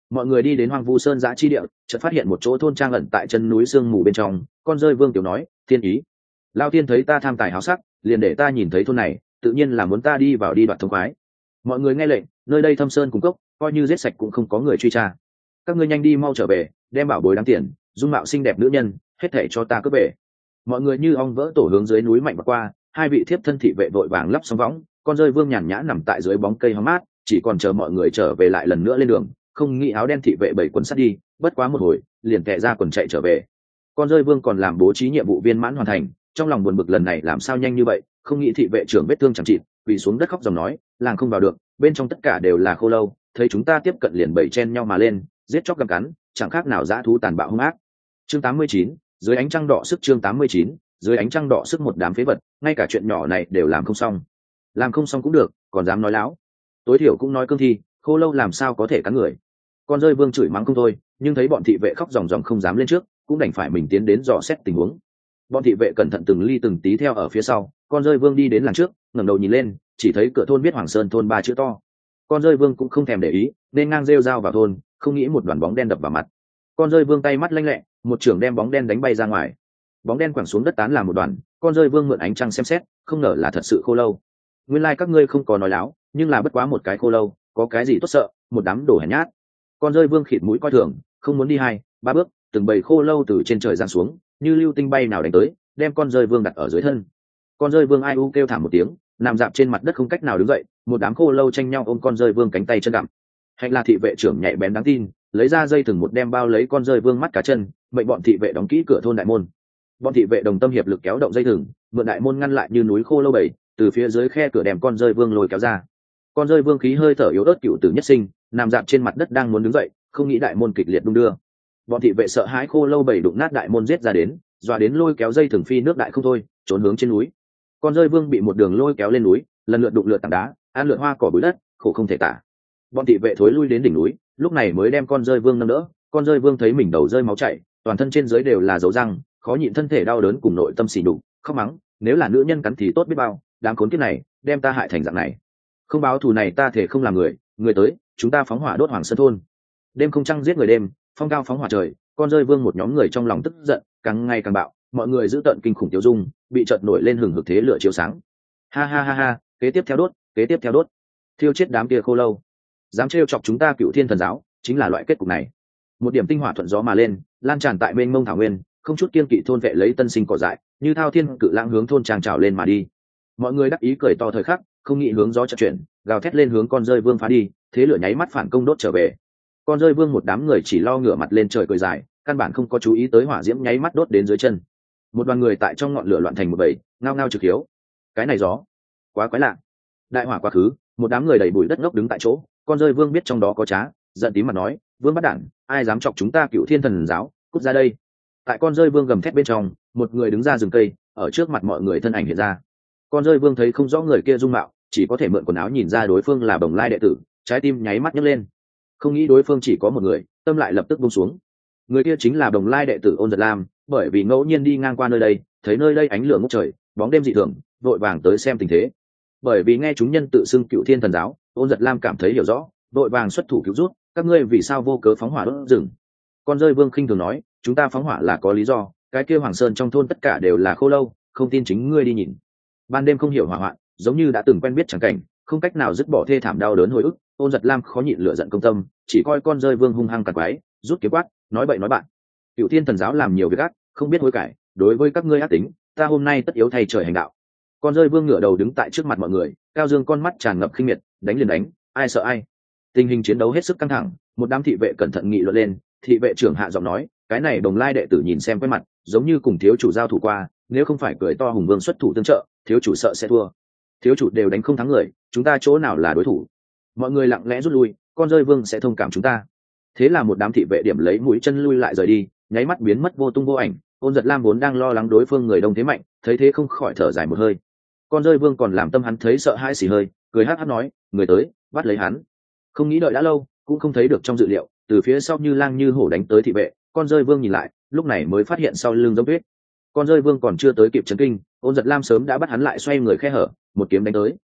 Speaker 1: mọi người đi đến hoang vu sơn giã chi địa, chợt phát hiện một chỗ thôn trang ẩn tại chân núi sương mù bên trong. Con rơi vương tiểu nói, thiên ý, lao tiên thấy ta tham tài háo sắc, liền để ta nhìn thấy thôn này, tự nhiên là muốn ta đi vào đi đoạt thông khoái. Mọi người nghe lệnh, nơi đây thâm sơn cung cốc, coi như giết sạch cũng không có người truy tra. Các ngươi nhanh đi mau trở về, đem bảo bối đáng tiền, dung mạo xinh đẹp nữ nhân, hết thảy cho ta cướp về. Mọi người như ong vỡ tổ hướng dưới núi mạnh vượt qua, hai vị thiếp thân thị vệ vội vàng lắp sóng võng. Con rơi vương nhàn nhã nằm tại dưới bóng cây hóng mát, chỉ còn chờ mọi người trở về lại lần nữa lên đường. Không nghĩ áo đen thị vệ bảy quần sắt đi, bất quá một hồi liền tè ra quần chạy trở về. Con rơi vương còn làm bố trí nhiệm vụ viên mãn hoàn thành, trong lòng buồn bực lần này làm sao nhanh như vậy, không nghĩ thị vệ trưởng vết thương chẳng chịt, quỳ xuống đất khóc dòng nói, làng không vào được, bên trong tất cả đều là khô lâu, thấy chúng ta tiếp cận liền bẩy chen nhau mà lên, giết chóc gặm cắn, chẳng khác nào dã thú tàn bạo hung ác. Chương tám mươi chín, dưới ánh trăng đỏ sức. Chương tám mươi chín, dưới ánh trăng đỏ sức. Một đám phế vật, ngay cả chuyện nhỏ này đều làm không xong. Làm không xong cũng được, còn dám nói láo, tối thiểu cũng nói cương thi, khô lâu làm sao có thể cắn người. Con rơi vương chửi mắng không thôi, nhưng thấy bọn thị vệ khóc ròng ròng không dám lên trước, cũng đành phải mình tiến đến dò xét tình huống. Bọn thị vệ cẩn thận từng ly từng tí theo ở phía sau. Con rơi vương đi đến làng trước, ngẩng đầu nhìn lên, chỉ thấy cửa thôn viết Hoàng Sơn thôn ba chữ to. Con rơi vương cũng không thèm để ý, nên ngang rêu rao vào thôn, không nghĩ một đoàn bóng đen đập vào mặt. Con rơi vương tay mắt lanh lẹ, một chưởng đem bóng đen đánh bay ra ngoài. Bóng đen quẳng xuống đất tán làm một đoàn. Con rơi vương mượn ánh trăng xem xét, không ngờ là thật sự khô lâu. Nguyên lai like các ngươi không có nói láo, nhưng là bất quá một cái khô lâu, có cái gì tốt sợ, một đám đồ hèn nhát. Con rơi vương khịt mũi coi thường, không muốn đi hai ba bước, từng bầy khô lâu từ trên trời giáng xuống, như lưu tinh bay nào đánh tới, đem con rơi vương đặt ở dưới thân. Con rơi vương ai u kêu thảm một tiếng, nằm dạp trên mặt đất không cách nào đứng dậy. Một đám khô lâu tranh nhau ôm con rơi vương cánh tay chân gặm. Hạnh là thị vệ trưởng nhạy bén đáng tin, lấy ra dây thừng một đem bao lấy con rơi vương mắt cá chân, mệnh bọn thị vệ đóng kỹ cửa thôn đại môn. Bọn thị vệ đồng tâm hiệp lực kéo động dây thừng, mượn đại môn ngăn lại như núi khô lâu bầy, từ phía dưới khe cửa đem con rơi vương lôi kéo ra. Con rơi vương khí hơi thở yếu ớt cựu tử nhất sinh, nằm dạp trên mặt đất đang muốn đứng dậy, không nghĩ đại môn kịch liệt đung đưa. Bọn thị vệ sợ hãi khô lâu bầy đụng nát đại môn giết ra đến, dọa đến lôi kéo dây thừng phi nước đại không thôi, trốn hướng trên núi. Con rơi vương bị một đường lôi kéo lên núi, lần lượt đụng lượt tảng đá, ăn lượt hoa cỏ bụi đất, khổ không thể tả. Bọn thị vệ thối lui đến đỉnh núi, lúc này mới đem con rơi vương nâng đỡ. Con rơi vương thấy mình đầu rơi máu chảy, toàn thân trên dưới đều là dấu răng, khó nhịn thân thể đau đớn cùng nội tâm xỉ nhục, khóc mắng, nếu là nữ nhân cắn thì tốt biết bao, đám khốn kiếp này đem ta hại thành dạng này, không báo thù này ta thể không làm người. Người tới, chúng ta phóng hỏa đốt Hoàng Sơn thôn. Đêm không trăng giết người đêm, phong cao phóng hỏa trời. Con rơi vương một nhóm người trong lòng tức giận, càng ngày càng bạo, mọi người giữ tận kinh khủng tiêu dung, bị chợt nổi lên hừng hực thế lửa chiếu sáng. Ha ha ha ha, kế tiếp theo đốt, kế tiếp theo đốt, thiêu chết đám kia khô lâu, dám trêu chọc chúng ta Cựu Thiên Thần giáo, chính là loại kết cục này. Một điểm tinh hỏa thuận gió mà lên, lan tràn tại mênh mông thảo nguyên, không chút kiên kỵ thôn vệ lấy tân sinh cỏ dại, như thao thiên cự lãng hướng thôn trang trào lên mà đi. Mọi người đắc ý cười to thời khắc, không nghĩ hướng gió chợt chuyển, gào thét lên hướng con rơi vương phá đi, thế lửa nháy mắt phản công đốt trở về. Con rơi vương một đám người chỉ lo ngửa mặt lên trời cười dài, căn bản không có chú ý tới hỏa diễm nháy mắt đốt đến dưới chân. Một đoàn người tại trong ngọn lửa loạn thành một bầy, ngao ngao trực hiếu. Cái này gió quá quái lạ. Đại hỏa quá khứ, một đám người đầy bụi đất ngốc đứng tại chỗ. Con rơi vương biết trong đó có trá, giận tím mặt nói, vương bắt đản, ai dám chọc chúng ta Cựu Thiên Thần giáo, cút ra đây. Tại con rơi vương gầm thét bên trong, một người đứng ra rừng cây, ở trước mặt mọi người thân ảnh hiện ra. Con rơi vương thấy không rõ người kia dung mạo, chỉ có thể mượn quần áo nhìn ra đối phương là Bồng Lai đệ tử, trái tim nháy mắt nhấc lên. Không nghĩ đối phương chỉ có một người, tâm lại lập tức buông xuống. Người kia chính là Bồng Lai đệ tử Ôn Giật Lam, bởi vì ngẫu nhiên đi ngang qua nơi đây, thấy nơi đây ánh lửa ngút trời, bóng đêm dị thường, vội vàng tới xem tình thế. Bởi vì nghe chúng nhân tự xưng Cựu Thiên Thần giáo, Ôn Giật Lam cảm thấy hiểu rõ, vội vàng xuất thủ cứu rút. Các ngươi vì sao vô cớ phóng hỏa đốt rừng? Con rơi vương khinh thường nói, chúng ta phóng hỏa là có lý do, cái kia Hoàng Sơn trong thôn tất cả đều là khô lâu, không tin chính ngươi đi nhìn. Ban đêm không hiểu hỏa hoạn, giống như đã từng quen biết chẳng cảnh, không cách nào dứt bỏ thê thảm đau đớn hồi ức. Ôn Giật Lam khó nhịn lửa giận công tâm, chỉ coi con rơi vương hung hăng cằn quái, rút kiếm quát, nói bậy nói bạn. Cựu Thiên Thần giáo làm nhiều việc ác, không biết hối cải, đối với các ngươi ác tính, ta hôm nay tất yếu thay trời hành đạo. Con rơi vương ngửa đầu đứng tại trước mặt mọi người, cao dương con mắt tràn ngập khinh miệt, đánh liền đánh, ai sợ ai. Tình hình chiến đấu hết sức căng thẳng, một đám thị vệ cẩn thận nghị luận lên. Thị vệ trưởng hạ giọng nói, cái này Đồng Lai đệ tử nhìn xem quen mặt, giống như cùng thiếu chủ giao thủ qua, nếu không phải cười to hùng vương xuất thủ tương trợ, thiếu chủ sợ sẽ thua. Thiếu chủ đều đánh không thắng người, chúng ta chỗ nào là đối thủ? Mọi người lặng lẽ rút lui, con rơi vương sẽ thông cảm chúng ta. Thế là một đám thị vệ điểm lấy mũi chân lui lại rời đi, nháy mắt biến mất vô tung vô ảnh. Ôn Giật Lam vốn đang lo lắng đối phương người đông thế mạnh, thấy thế không khỏi thở dài một hơi. Con rơi vương còn làm tâm hắn thấy sợ hãi xì hơi, cười hắc hắc nói, người tới, bắt lấy hắn. Không nghĩ đợi đã lâu, cũng không thấy được trong dự liệu, từ phía sau như lang như hổ đánh tới thị vệ. Con rơi vương nhìn lại, lúc này mới phát hiện sau lưng giống tuyết. Con rơi vương còn chưa tới kịp chấn kinh, Ôn Giật Lam sớm đã bắt hắn lại, xoay người khe hở, một kiếm đánh tới.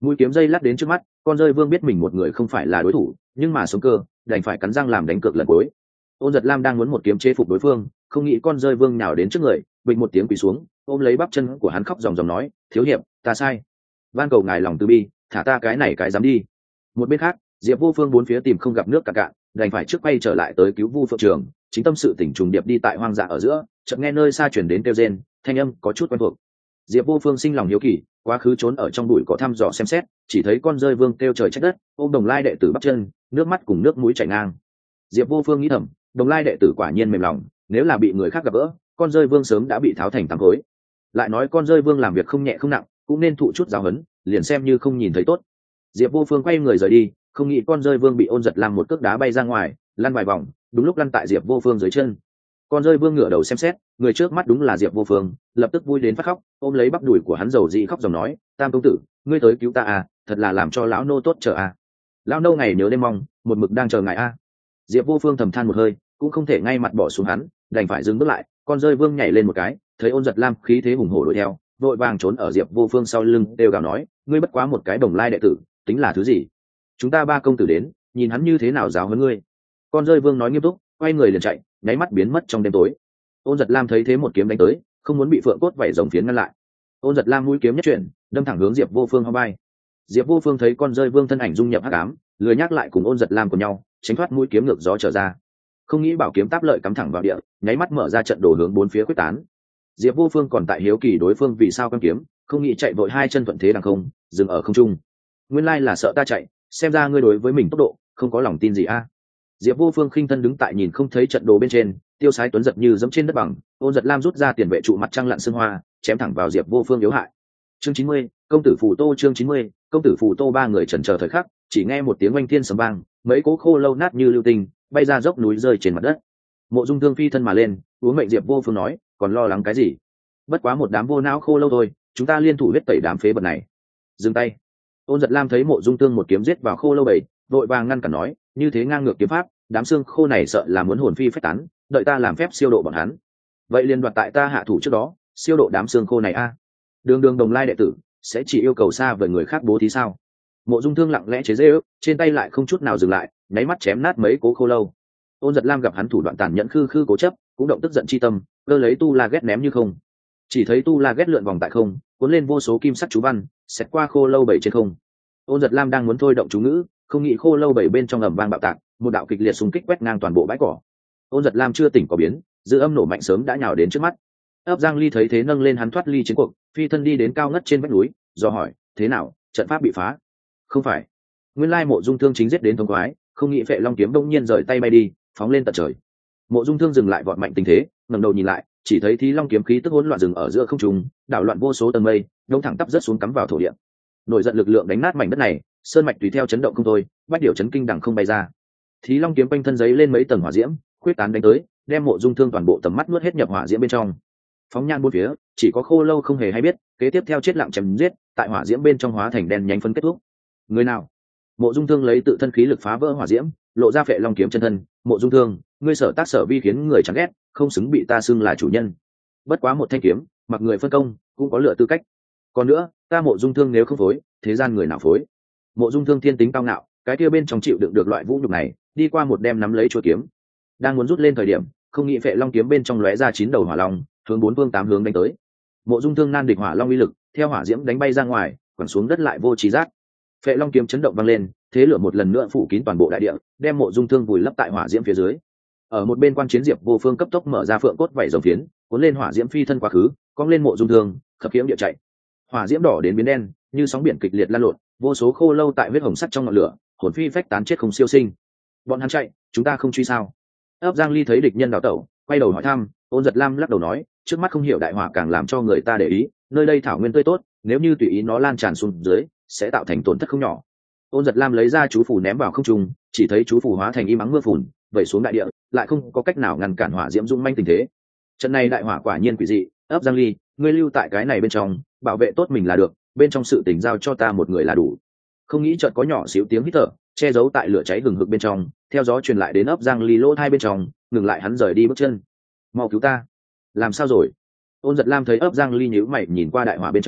Speaker 1: mũi kiếm dây lắc đến trước mắt, con rơi vương biết mình một người không phải là đối thủ, nhưng mà sống cơ đành phải cắn răng làm đánh cược lần cuối. Ôn Giật Lam đang muốn một kiếm chế phục đối phương, không nghĩ con rơi vương nhào đến trước người, bình một tiếng quỳ xuống, ôm lấy bắp chân của hắn khóc ròng ròng nói, thiếu hiệp, ta sai, van cầu ngài lòng từ bi, thả ta cái này cái dám đi. Một bên khác, Diệp Vô Phương bốn phía tìm không gặp nước cạn cạn, đành phải trước quay trở lại tới cứu Vu Phượng Trường, chính tâm sự tỉnh trùng điệp đi tại hoang dã ở giữa, chợt nghe nơi xa chuyển đến kêu rên, thanh âm có chút quen thuộc. Diệp Vô Phương sinh lòng hiếu kỳ, quá khứ trốn ở trong bụi cỏ thăm dò xem xét, chỉ thấy con rơi vương kêu trời trách đất, ôm Đồng Lai đệ tử bắp chân, nước mắt cùng nước mũi chảy ngang. Diệp Vô Phương nghĩ thầm, Đồng Lai đệ tử quả nhiên mềm lòng, nếu là bị người khác gặp gỡ, con rơi vương sớm đã bị tháo thành tám khối. Lại nói con rơi vương làm việc không nhẹ không nặng, cũng nên thụ chút giáo huấn, liền xem như không nhìn thấy tốt. Diệp Vô Phương quay người rời đi, không nghĩ con rơi vương bị Ôn Giật Lam một cước đá bay ra ngoài, lăn vài vòng, đúng lúc lăn tại Diệp Vô Phương dưới chân. Con rơi vương ngửa đầu xem xét, người trước mắt đúng là Diệp Vô Phương, lập tức vui đến phát khóc, ôm lấy bắp đùi của hắn dầu dị khóc dòng nói, tam công tử, ngươi tới cứu ta à, thật là làm cho lão nô tốt chờ à. Lão nô ngày nhớ đêm mong, một mực đang chờ ngài à. Diệp Vô Phương thầm than một hơi, cũng không thể ngay mặt bỏ xuống hắn, đành phải dừng bước lại. Con rơi vương nhảy lên một cái, thấy Ôn Giật Lam khí thế hùng hổ đuổi theo, vội vàng trốn ở Diệp Vô Phương sau lưng, đều gào nói, ngươi bất quá một cái Đồng Lai đệ tử, tính là thứ gì? Chúng ta ba công tử đến, nhìn hắn như thế nào giáo huấn ngươi. Con rơi vương nói nghiêm túc, quay người liền chạy, nháy mắt biến mất trong đêm tối. Ôn Giật Lam thấy thế một kiếm đánh tới, không muốn bị phượng cốt vảy rồng phiến ngăn lại. Ôn Giật Lam mũi kiếm nhất chuyển, đâm thẳng hướng Diệp Vô Phương hông bay. Diệp Vô Phương thấy con rơi vương thân ảnh dung nhập hắc ám, lười nhắc lại cùng Ôn Giật Lam của nhau, tránh thoát mũi kiếm ngược gió trở ra. Không nghĩ bảo kiếm táp lợi cắm thẳng vào địa, nháy mắt mở ra trận đồ hướng bốn phía quyết tán. Diệp Vô Phương còn tại hiếu kỳ đối phương vì sao cắm kiếm, không nghĩ chạy vội hai chân thuận thế đằng không, dừng ở không trung. Nguyên lai là sợ ta chạy, xem ra ngươi đối với mình tốc độ không có lòng tin gì a. Diệp Vô Phương khinh thân đứng tại nhìn không thấy trận đồ bên trên, tiêu sái tuấn giật như dẫm trên đất bằng. Ôn Giật Lam rút ra tiền vệ trụ mặt trăng lặn xương hoa, chém thẳng vào Diệp Vô Phương yếu hại. Chương chín mươi, công tử phù tô. Chương chín mươi, công tử phù tô. Ba người chần chờ thời khắc, chỉ nghe một tiếng oanh thiên sấm vang, mấy cố khô lâu nát như lưu tinh bay ra dốc núi rơi trên mặt đất. Mộ Dung Thương phi thân mà lên, uống mệnh Diệp Vô Phương nói, còn lo lắng cái gì? Bất quá một đám vô não khô lâu thôi, chúng ta liên thủ huyết tẩy đám phế vật này. Dừng tay. Ôn Giật Lam thấy Mộ Dung Thương một kiếm giết vào khô lâu bảy, vội vàng ngăn cản nói, như thế ngang ngược kiếm pháp, đám xương khô này sợ là muốn hồn phi phách tán, đợi ta làm phép siêu độ bọn hắn. Vậy liền đoạt tại ta hạ thủ trước đó, siêu độ đám xương khô này a. Đường Đường Đồng Lai đệ tử sẽ chỉ yêu cầu xa với người khác bố thí sao? Mộ Dung Thương lặng lẽ chế giễu, trên tay lại không chút nào dừng lại, nháy mắt chém nát mấy cố khô lâu. Ôn Giật Lam gặp hắn thủ đoạn tàn nhẫn khư khư cố chấp, cũng động tức giận chi tâm, cơ lấy tu la ghét ném như không. Chỉ thấy tu la ghét lượn vòng tại không, cuốn lên vô số kim sắc chú văn, xẹt qua khô lâu bảy trên không. Ôn Giật Lam đang muốn thôi động chú ngữ, không nghĩ khô lâu bảy bên trong ầm vang bạo tạc, một đạo kịch liệt xung kích quét ngang toàn bộ bãi cỏ. Ôn Giật Lam chưa tỉnh có biến, dư âm nổ mạnh sớm đã nhào đến trước mắt. Ấp Giang Ly thấy thế nâng lên hắn thoát ly chiến cuộc, phi thân đi đến cao ngất trên vách núi, do hỏi, thế nào, trận pháp bị phá? Không phải. Nguyên lai Mộ Dung Thương chính giết đến thống khoái, không nghĩ Phệ Long kiếm đông nhiên rời tay bay đi, phóng lên tận trời. Mộ Dung Thương dừng lại vọt mạnh tình thế, ngẩng đầu nhìn lại, chỉ thấy Thí Long kiếm khí tức hỗn loạn dừng ở giữa không trung, đảo loạn vô số tầng mây, đông thẳng tắp rớt xuống cắm vào thổ địa. Nổi giận lực lượng đánh nát mảnh đất này, sơn mạch tùy theo chấn động không thôi, bách điểu chấn kinh đằng không bay ra. Thí Long kiếm quanh thân giấy lên mấy tầng hỏa diễm, quyết tán đánh tới, đem Mộ Dung Thương toàn bộ tầm mắt nuốt hết nhập hỏa diễm bên trong. Phóng nhan bốn phía, chỉ có khô lâu không hề hay biết, kế tiếp theo chết lặng chém giết, tại hỏa diễm bên trong hóa thành đen nhánh phân kết thúc. Người nào? Mộ Dung Thương lấy tự thân khí lực phá vỡ hỏa diễm, lộ ra Phệ Long kiếm chân thân. Mộ Dung Thương, ngươi sở tác sở vi khiến người chán ghét, không xứng bị ta xưng là chủ nhân. Bất quá một thanh kiếm, mặc người phân công, cũng có lựa tư cách. Còn nữa, ta Mộ Dung Thương nếu không phối, thế gian người nào phối? Mộ Dung Thương thiên tính cao ngạo, cái kia bên trong chịu đựng được loại vũ nhục này, đi qua một đêm nắm lấy chuôi kiếm, đang muốn rút lên thời điểm, không nghĩ Phệ Long kiếm bên trong lóe ra chín đầu hỏa long, hướng bốn phương tám hướng đánh tới. Mộ Dung Thương nan địch hỏa long uy lực, theo hỏa diễm đánh bay ra ngoài, quẳng xuống đất lại vô trí giác. Phệ Long kiếm chấn động vang lên, thế lửa một lần nữa phủ kín toàn bộ đại địa, đem Mộ Dung Thương vùi lấp tại hỏa diễm phía dưới. Ở một bên quan chiến Diệp Vô Phương cấp tốc mở ra phượng cốt vảy rồng phiến, cuốn lên hỏa diễm phi thân quá khứ, cong lên Mộ Dung Thương, khập khiễng địa chạy. Hỏa diễm đỏ đến biến đen, như sóng biển kịch liệt lan lộn, vô số khô lâu tại huyết hồng sắt trong ngọn lửa, hồn phi phách tán chết không siêu sinh. Bọn hắn chạy, chúng ta không truy sao? Ấp Giang Ly thấy địch nhân đào tẩu, quay đầu hỏi thăm. Ôn Giật Lam lắc đầu nói, trước mắt không hiểu đại hỏa càng làm cho người ta để ý, nơi đây thảo nguyên tươi tốt, nếu như tùy ý nó lan tràn xuống dưới, sẽ tạo thành tổn thất không nhỏ. Ôn Giật Lam lấy ra chú phù ném vào không trung, chỉ thấy chú phù hóa thành im ắng mưa phùn, vẩy xuống đại địa, lại không có cách nào ngăn cản hỏa diễm dung manh tình thế. Trận này đại hỏa quả nhiên quỷ dị. Ấp Giang Ly, ngươi lưu tại cái này bên trong, bảo vệ tốt mình là được, bên trong sự tình giao cho ta một người là đủ. Không nghĩ chợt có nhỏ xíu tiếng hít thở, che giấu tại lửa cháy hừng hực bên trong, theo gió truyền lại đến Ấp Giang Ly lỗ hai bên trong, ngừng lại hắn rời đi bước chân. Mau cứu ta! Làm sao rồi? Ôn Giật Lam thấy Ấp Giang Ly nhíu mày nhìn qua đại hỏa bên trong,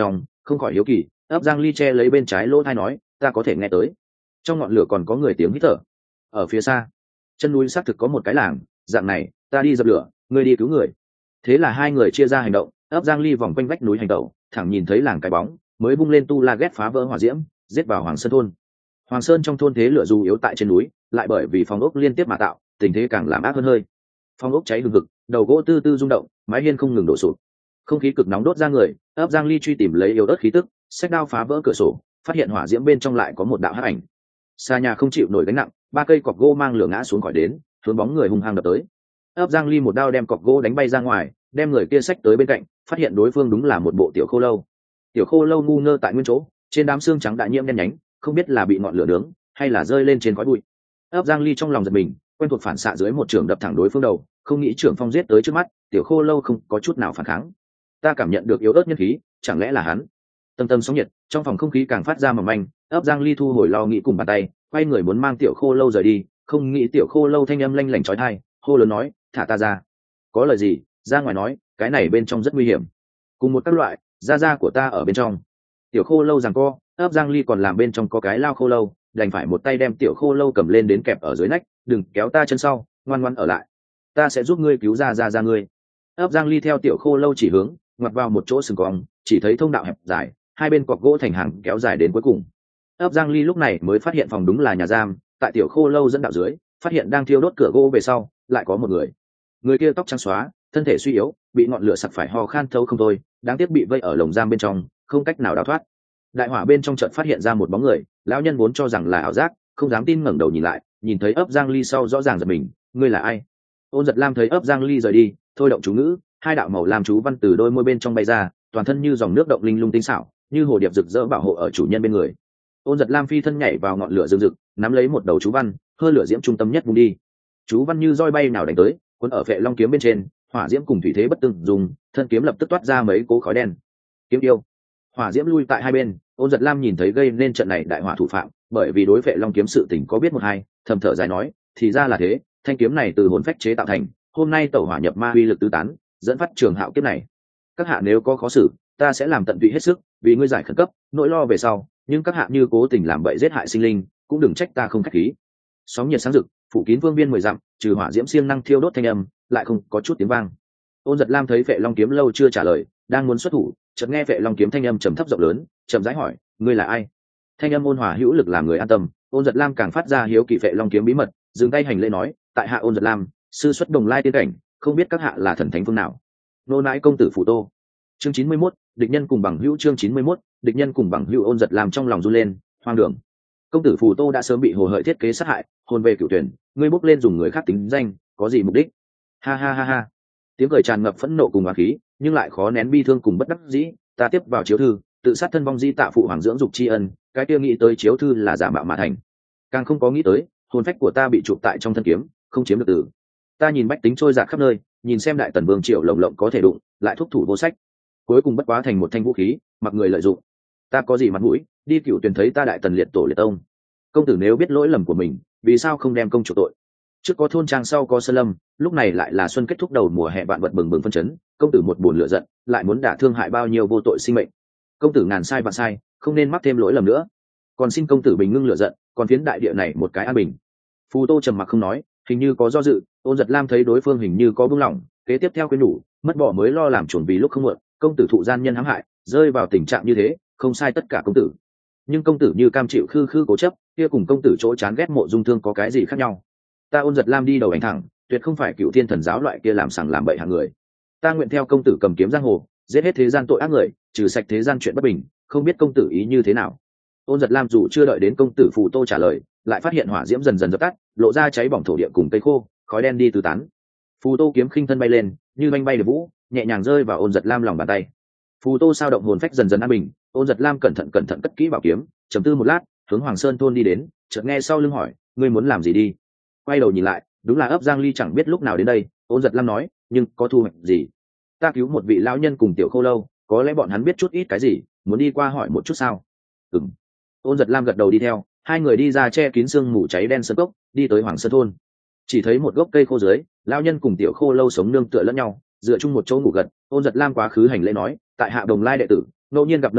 Speaker 1: không khỏi hiếu kỳ. Ấp Giang Ly che lấy bên trái lỗ tai nói, ta có thể nghe tới. Trong ngọn lửa còn có người tiếng hít thở. Ở phía xa, chân núi xác thực có một cái làng, dạng này, ta đi dập lửa, ngươi đi cứu người. Thế là hai người chia ra hành động. Ấp Giang Ly vòng quanh vách núi hành động, thẳng nhìn thấy làng cái bóng, mới bung lên tu la ghét phá vỡ hỏa diễm, giết vào Hoàng Sơn thôn. Hoàng Sơn trong thôn thế lửa dù yếu tại trên núi, lại bởi vì phòng ốc liên tiếp mà tạo, tình thế càng làm ác hơn hơi. Phòng ốc cháy hừng hực, đầu gỗ tư tư rung động, mái hiên không ngừng đổ sụp. Không khí cực nóng đốt ra người. Ấp Giang Ly truy tìm lấy yếu ớt khí tức, xách đao phá vỡ cửa sổ, phát hiện hỏa diễm bên trong lại có một đạo hắc ảnh. Xa nhà không chịu nổi gánh nặng, ba cây cọc gỗ mang lửa ngã xuống khỏi đến, hướng bóng người hung hăng đập tới. Ấp Giang Ly một đao đem cọc gỗ đánh bay ra ngoài, đem người kia xách tới bên cạnh, phát hiện đối phương đúng là một bộ tiểu khô lâu. Tiểu khô lâu ngu ngơ tại nguyên chỗ, trên đám xương trắng đã nhiễm đen nhánh, không biết là bị ngọn lửa nướng hay là rơi lên trên khói bụi. Ấp Giang Ly trong lòng giật mình, quen thuộc phản xạ dưới một trường đập thẳng đối phương đầu, không nghĩ trưởng phong giết tới trước mắt, tiểu khô lâu không có chút nào phản kháng. Ta cảm nhận được yếu ớt nhân khí, chẳng lẽ là hắn? Tâm tâm sóng nhiệt, trong phòng không khí càng phát ra mỏng manh. Ấp Giang Ly thu hồi lo nghĩ cùng bàn tay, quay người muốn mang tiểu khô lâu rời đi, không nghĩ tiểu khô lâu thanh âm lanh lảnh chói tai, hô lớn nói, thả ta ra. Có lời gì, ra ngoài nói, cái này bên trong rất nguy hiểm. Cùng một các loại, da da của ta ở bên trong. Tiểu khô lâu giằng co, Ấp Giang Ly còn làm bên trong có cái lao khô lâu, đành phải một tay đem tiểu khô lâu cầm lên đến kẹp ở dưới nách, đừng kéo ta chân sau, ngoan ngoãn ở lại, ta sẽ giúp ngươi cứu ra ra ra ngươi. Ấp Giang Ly theo tiểu khô lâu chỉ hướng, ngoặt vào một chỗ sừng cong, chỉ thấy thông đạo hẹp dài, hai bên cọc gỗ thành hàng kéo dài đến cuối cùng. Ấp Giang Ly lúc này mới phát hiện phòng đúng là nhà giam, tại tiểu khô lâu dẫn đạo dưới, phát hiện đang thiêu đốt cửa gỗ về sau, lại có một người. Người kia tóc trắng xóa, thân thể suy yếu, bị ngọn lửa sặc phải ho khan thấu không thôi, đáng tiếc bị vây ở lồng giam bên trong, không cách nào đào thoát. Đại hỏa bên trong chợt phát hiện ra một bóng người, lão nhân vốn cho rằng là ảo giác, không dám tin ngẩng đầu nhìn lại, nhìn thấy Ấp Giang Ly sau rõ ràng giật mình, ngươi là ai? Ôn Giật Lam thấy Ấp Giang Ly rời đi, thôi động chú ngữ, hai đạo màu lam chú văn từ đôi môi bên trong bay ra, toàn thân như dòng nước động linh lung tinh xảo, như hồ điệp rực rỡ bảo hộ ở chủ nhân bên người. Ôn Giật Lam phi thân nhảy vào ngọn lửa rừng rực, nắm lấy một đầu chú văn, hơi lửa diễm trung tâm nhất vung đi. Chú văn như roi bay nào đánh tới, cuốn ở vệ long kiếm bên trên, hỏa diễm cùng thủy thế bất tương dùng, thân kiếm lập tức toát ra mấy cố khói đen. Kiếm tiêu, hỏa diễm lui tại hai bên. Ôn Giật Lam nhìn thấy gây nên trận này đại hỏa thủ phạm, bởi vì đối vệ long kiếm sự tình có biết một hai, thầm thở dài nói, thì ra là thế, thanh kiếm này từ hồn phách chế tạo thành, hôm nay tẩu hỏa nhập ma uy lực tứ tán, dẫn phát trường hạo kiếp này. Các hạ nếu có khó xử, ta sẽ làm tận tụy hết sức, vì ngươi giải khẩn cấp, nỗi lo về sau, nhưng các hạ như cố tình làm bậy giết hại sinh linh, cũng đừng trách ta không khách khí. Sóng nhiệt sáng rực, phủ kín vương biên mười dặm, trừ hỏa diễm siêng năng thiêu đốt thanh âm, lại không có chút tiếng vang. Ôn Giật Lam thấy vệ long kiếm lâu chưa trả lời, đang muốn xuất thủ, chợt nghe vệ long kiếm thanh âm trầm thấp rộng lớn, chậm rãi hỏi, ngươi là ai? Thanh âm ôn hòa hữu lực làm người an tâm. Ôn Giật Lam càng phát ra hiếu kỳ vệ long kiếm bí mật, dừng tay hành lễ nói, tại hạ Ôn Giật Lam, sư xuất Đồng Lai tiên cảnh, không biết các hạ là thần thánh phương nào. Nô nãi công tử Phủ Tô. Chương chín mươi mốt, địch nhân cùng bằng hữu. Chương chín mươi mốt, địch nhân cùng bằng hữu. Ôn Giật Lam trong lòng run lên, hoang đường. Công tử Phủ Tô đã sớm bị hồ hợi thiết kế sát hại, hồn về cửu tuyển, ngươi bốc lên dùng người khác tính danh, có gì mục đích? Ha ha ha ha. Tiếng cười tràn ngập phẫn nộ cùng oán khí, nhưng lại khó nén bi thương cùng bất đắc dĩ. Ta tiếp vào chiếu thư, tự sát thân vong di tạ phụ hoàng dưỡng dục tri ân, cái kia nghĩ tới chiếu thư là giả mạo mà thành, càng không có nghĩ tới hồn phách của ta bị chụp tại trong thân kiếm, không chiếm được tử. Ta nhìn bách tính trôi dạt khắp nơi, nhìn xem đại tần vương triều lồng lộng có thể đụng, lại thúc thủ vô sách, cuối cùng bất quá thành một thanh vũ khí, mặc người lợi dụng. Ta có gì mặt mũi đi cựu tuyển thấy ta đại tần liệt tổ liệt tông? Công tử nếu biết lỗi lầm của mình, vì sao không đem công chủ tội? Trước có thôn trang, sau có sơn lâm, lúc này lại là xuân kết thúc đầu mùa hè, vạn vật bừng bừng phân chấn. Công tử một buồn lửa giận, lại muốn đả thương hại bao nhiêu vô tội sinh mệnh. Công tử ngàn sai vạn sai, không nên mắc thêm lỗi lầm nữa. Còn xin công tử bình ngưng lửa giận, còn phiến đại địa này một cái an bình. Phù Tô trầm mặc không nói, hình như có do dự. Ôn Giật Lam thấy đối phương hình như có buông lỏng, kế tiếp theo khuyên nhủ, mất bỏ mới lo làm chuẩn vì lúc không muộn. Công tử thụ gian nhân hãm hại, rơi vào tình trạng như thế, không sai tất cả công tử. Nhưng công tử như cam chịu khư khư cố chấp, kia cùng công tử chỗ chán ghét Mộ Dung Thương có cái gì khác nhau? Ta Ôn Giật Lam đi đầu đánh thẳng, tuyệt không phải cựu thiên thần giáo loại kia làm sằng làm bậy hạng người. Ta nguyện theo công tử cầm kiếm giang hồ, giết hết thế gian tội ác người, trừ sạch thế gian chuyện bất bình. Không biết công tử ý như thế nào? Ôn Giật Lam dù chưa đợi đến công tử Phù Tô trả lời, lại phát hiện hỏa diễm dần dần dập tắt, lộ ra cháy bỏng thổ địa cùng cây khô, khói đen đi tứ tán. Phù Tô kiếm khinh thân bay lên, như manh bay được vũ, nhẹ nhàng rơi vào Ôn Giật Lam lòng bàn tay. Phù Tô sao động hồn phách dần dần an bình. Ôn Giật Lam cẩn thận cẩn thận cất kỹ bảo kiếm, trầm tư một lát, hướng Hoàng Sơn thôn đi đến, chợt nghe sau lưng hỏi, ngươi muốn làm gì đi? Quay đầu nhìn lại, đúng là Ấp Giang Ly chẳng biết lúc nào đến đây. Ôn Giật Lam nói, nhưng có thu hoạch gì? Ta cứu một vị lão nhân cùng tiểu khô lâu, có lẽ bọn hắn biết chút ít cái gì, muốn đi qua hỏi một chút sao? Ừm. Ôn Giật Lam gật đầu đi theo, hai người đi ra che kín sương mù cháy đen sơn cốc, đi tới Hoàng Sơn thôn. Chỉ thấy một gốc cây khô dưới, lão nhân cùng tiểu khô lâu sống nương tựa lẫn nhau, dựa chung một chỗ ngủ gật. Ôn Giật Lam quá khứ hành lễ nói, tại hạ Đồng Lai đệ tử, ngẫu nhiên gặp nơi đây,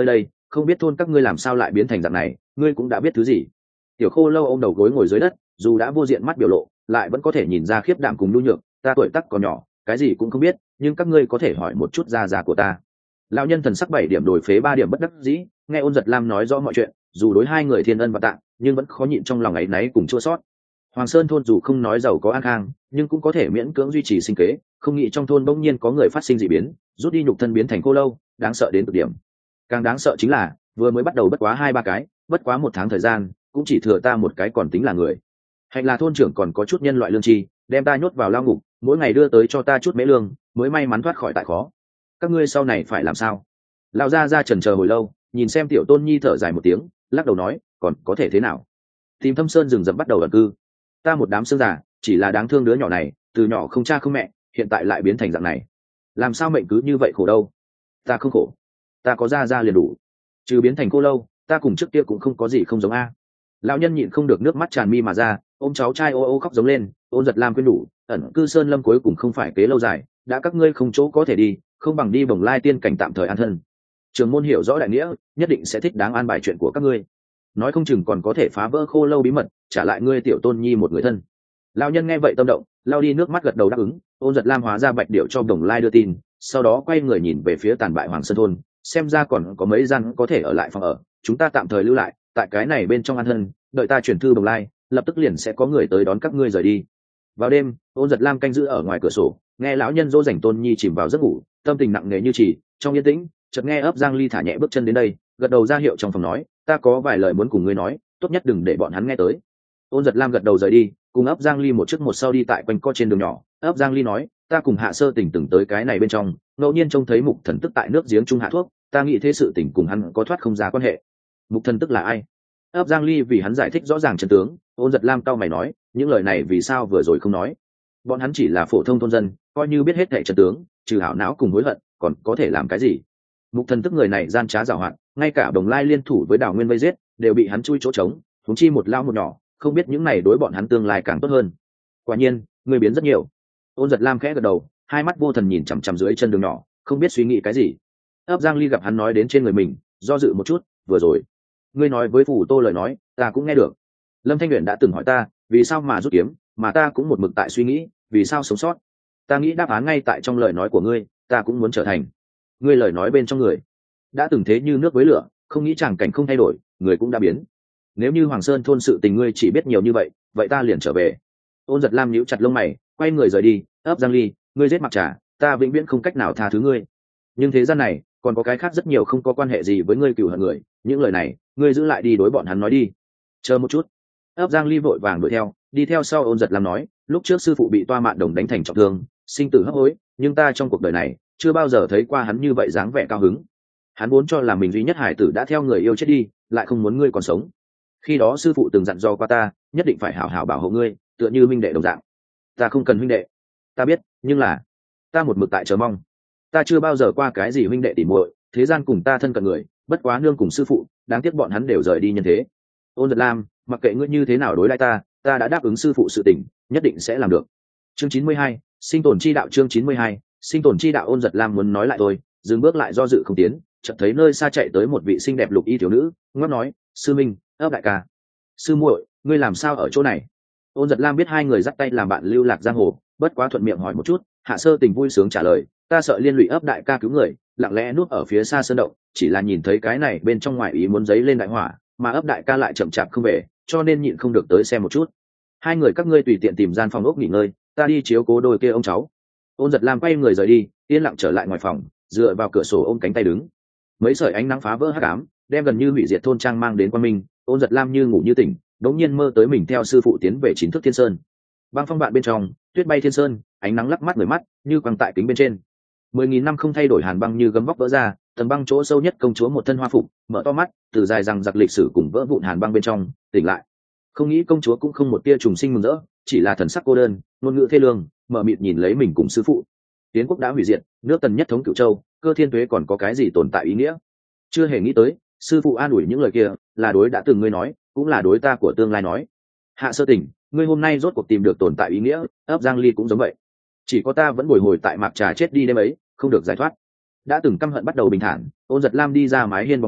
Speaker 1: không biết thôn các ngươi làm sao lại biến thành dạng này, ngươi cũng đã biết thứ gì. Tiểu Khô Lâu ôm đầu gối ngồi dưới đất, dù đã vô diện mắt biểu lộ, lại vẫn có thể nhìn ra khiếp đảm cùng nhu nhược. Ta tuổi tác còn nhỏ, cái gì cũng không biết, nhưng các ngươi có thể hỏi một chút gia gia của ta. Lão nhân thần sắc bảy điểm đổi phế ba điểm bất đắc dĩ, nghe Ôn Giật Lam nói rõ mọi chuyện, dù đối hai người thiên ân và tạ, nhưng vẫn khó nhịn trong lòng ấy náy cùng chua xót. Hoàng Sơn thôn dù không nói giàu có an khang, nhưng cũng có thể miễn cưỡng duy trì sinh kế, không nghĩ trong thôn bỗng nhiên có người phát sinh dị biến, rút đi nhục thân biến thành khô lâu, đáng sợ đến cực điểm. Càng đáng sợ chính là, vừa mới bắt đầu bất quá hai ba cái, bất quá một tháng thời gian, cũng chỉ thừa ta một cái còn tính là người. Hạnh là thôn trưởng còn có chút nhân loại lương tri, đem ta nhốt vào lao ngục, mỗi ngày đưa tới cho ta chút mễ lương, mới may mắn thoát khỏi tại khó. Các ngươi sau này phải làm sao? Lão gia gia chần chờ hồi lâu, nhìn xem Tiểu Tôn Nhi thở dài một tiếng, lắc đầu nói, còn có thể thế nào? Tìm Thâm Sơn rừng rậm bắt đầu ẩn cư. Ta một đám xương già, chỉ là đáng thương đứa nhỏ này, từ nhỏ không cha không mẹ, hiện tại lại biến thành dạng này. Làm sao mệnh cứ như vậy khổ đâu? Ta không khổ, ta có gia gia liền đủ. Trừ biến thành cô lâu, ta cùng trước kia cũng không có gì không giống a. Lão nhân nhịn không được nước mắt tràn mi mà ra, ôm cháu trai ô ô khóc giống lên. Ôn Giật Lam khuyên đủ, ẩn cư sơn lâm cuối cùng không phải kế lâu dài, đã các ngươi không chỗ có thể đi, không bằng đi Bồng Lai tiên cảnh tạm thời an thân. Trường môn hiểu rõ đại nghĩa, nhất định sẽ thích đáng an bài chuyện của các ngươi, nói không chừng còn có thể phá vỡ khô lâu bí mật, trả lại ngươi Tiểu Tôn Nhi một người thân. Lão nhân nghe vậy tâm động, lao đi nước mắt gật đầu đáp ứng. Ôn Giật Lam hóa ra bạch điệu cho Bồng Lai đưa tin, sau đó quay người nhìn về phía tàn bại Hoàng Sơn thôn, xem ra còn có mấy gian có thể ở lại phòng ở, chúng ta tạm thời lưu lại tại cái này bên trong an thân, đợi ta chuyển thư Bồng Lai, lập tức liền sẽ có người tới đón các ngươi rời đi. Vào đêm, Ôn Giật Lam canh giữ ở ngoài cửa sổ, nghe lão nhân dỗ dành Tôn Nhi chìm vào giấc ngủ, tâm tình nặng nề như chỉ. Trong yên tĩnh, chợt nghe ấp Giang Ly thả nhẹ bước chân đến đây, gật đầu ra hiệu trong phòng nói, ta có vài lời muốn cùng ngươi nói, tốt nhất đừng để bọn hắn nghe tới. Ôn Giật Lam gật đầu rời đi, cùng ấp Giang Ly một trước một sau đi tại quanh co trên đường nhỏ. Ấp Giang Ly nói, ta cùng Hạ Sơ Tình từng tới cái này bên trong, ngẫu nhiên trông thấy Mục Thần Tức tại nước giếng trung hạ thuốc, ta nghĩ thế sự tình cùng hắn có thoát không ra quan hệ. Mục Thần Tức là ai? Ấp Giang Ly vì hắn giải thích rõ ràng chân tướng. Ôn Giật Lam cau mày nói, những lời này vì sao vừa rồi không nói? Bọn hắn chỉ là phổ thông thôn dân, coi như biết hết thảy chân tướng, trừ hảo não cùng hối hận, còn có thể làm cái gì? Mục Thần Tức người này gian trá giàu hạn, ngay cả Đồng Lai liên thủ với Đào Nguyên vây giết, đều bị hắn chui chỗ trống, huống chi một lao một nhỏ, không biết những này đối bọn hắn tương lai càng tốt hơn. Quả nhiên, người biến rất nhiều. Ôn Giật Lam khẽ gật đầu, hai mắt vô thần nhìn chằm chằm dưới chân đường nhỏ, không biết suy nghĩ cái gì. Ấp Giang Ly gặp hắn nói đến trên người mình, do dự một chút, vừa rồi, ngươi nói với Phủ Tô lời nói, ta cũng nghe được. Lâm Thanh Uyển đã từng hỏi ta, vì sao mà rút kiếm, mà ta cũng một mực tại suy nghĩ, vì sao sống sót. Ta nghĩ đáp án ngay tại trong lời nói của ngươi, ta cũng muốn trở thành ngươi lời nói bên trong người. Đã từng thế như nước với lửa, không nghĩ chẳng cảnh không thay đổi, người cũng đã biến. Nếu như Hoàng Sơn thôn sự tình ngươi chỉ biết nhiều như vậy, vậy ta liền trở về. Ôn Giật Lam nhíu chặt lông mày, quay người rời đi. Ấp Giang Ly, ngươi giết Mặc Trà, ta vĩnh viễn không cách nào tha thứ ngươi. Nhưng thế gian này, còn có cái khác rất nhiều không có quan hệ gì với ngươi cừu hận người, những lời này, ngươi giữ lại đi đối bọn hắn nói đi. Chờ một chút. Ấp Giang Ly vội vàng đuổi theo, đi theo sau Ôn Giật Lam nói, lúc trước sư phụ bị Toa Mạn Đồng đánh thành trọng thương, sinh tử hấp hối, nhưng ta trong cuộc đời này chưa bao giờ thấy qua hắn như vậy dáng vẻ cao hứng. Hắn vốn cho là mình duy nhất hải tử đã theo người yêu chết đi, lại không muốn ngươi còn sống. Khi đó sư phụ từng dặn dò qua ta, nhất định phải hảo hảo bảo hộ ngươi, tựa như huynh đệ đồng dạng. Ta không cần huynh đệ, ta biết, nhưng là ta một mực tại chờ mong. Ta chưa bao giờ qua cái gì huynh đệ tỉ muội, thế gian cùng ta thân cận người, bất quá nương cùng sư phụ, đáng tiếc bọn hắn đều rời đi nhân thế. Ôn Giật Lam, mặc kệ ngươi như thế nào đối đãi ta, ta đã đáp ứng sư phụ sự tình, nhất định sẽ làm được. Chương chín mươi hai, sinh tồn chi đạo. Chương chín mươi hai, sinh tồn chi đạo. Ôn Giật Lam muốn nói lại thôi, dừng bước lại do dự không tiến, chợt thấy nơi xa chạy tới một vị xinh đẹp lục y thiếu nữ, ngáp nói, sư minh, ấp đại ca, sư muội, ngươi làm sao ở chỗ này? Ôn Giật Lam biết hai người dắt tay làm bạn lưu lạc giang hồ, bất quá thuận miệng hỏi một chút. Hạ Sơ Tình vui sướng trả lời, ta sợ liên lụy ấp đại ca cứu người, lặng lẽ núp ở phía xa sơn động, chỉ là nhìn thấy cái này bên trong ngoài ý muốn giấy lên đại hỏa, mà ấp đại ca lại chậm chạp không về, cho nên nhịn không được tới xem một chút. Hai người các ngươi tùy tiện tìm gian phòng ốc nghỉ ngơi, ta đi chiếu cố đôi kia ông cháu. Ôn Giật Lam quay người rời đi, yên lặng trở lại ngoài phòng, dựa vào cửa sổ ôm cánh tay đứng. Mấy sợi ánh nắng phá vỡ hắc ám, đem gần như hủy diệt thôn trang mang đến quang minh. Ôn Giật Lam như ngủ như tỉnh, đống nhiên mơ tới mình theo sư phụ tiến về chín thước thiên sơn. Băng phong bạn bên trong, tuyết bay thiên sơn, ánh nắng lắc mắt người mắt, như quăng tại kính bên trên. Mười nghìn năm không thay đổi hàn băng như gấm vóc vỡ ra, tầng băng chỗ sâu nhất công chúa một thân hoa phục, mở to mắt, từ dài rằng giặc lịch sử cùng vỡ vụn hàn băng bên trong tỉnh lại. Không nghĩ công chúa cũng không một tia trùng sinh mừng rỡ, chỉ là thần sắc cô đơn, ngôn ngữ thê lương, mở mịt nhìn lấy mình cùng sư phụ. Tiến quốc đã hủy diệt, nước Tần nhất thống cửu châu, cơ thiên tuế còn có cái gì tồn tại ý nghĩa? Chưa hề nghĩ tới, sư phụ an ủi những lời kia, là đối đã từng ngươi nói, cũng là đối ta của tương lai nói. Hạ Sơ Tình, ngươi hôm nay rốt cuộc tìm được tồn tại ý nghĩa, ấp Giang Ly cũng giống vậy. Chỉ có ta vẫn bồi hồi tại Mạc Trà chết đi đêm ấy, không được giải thoát. Đã từng căm hận bắt đầu bình thản, Ôn Giật Lam đi ra mái hiên bóng tối,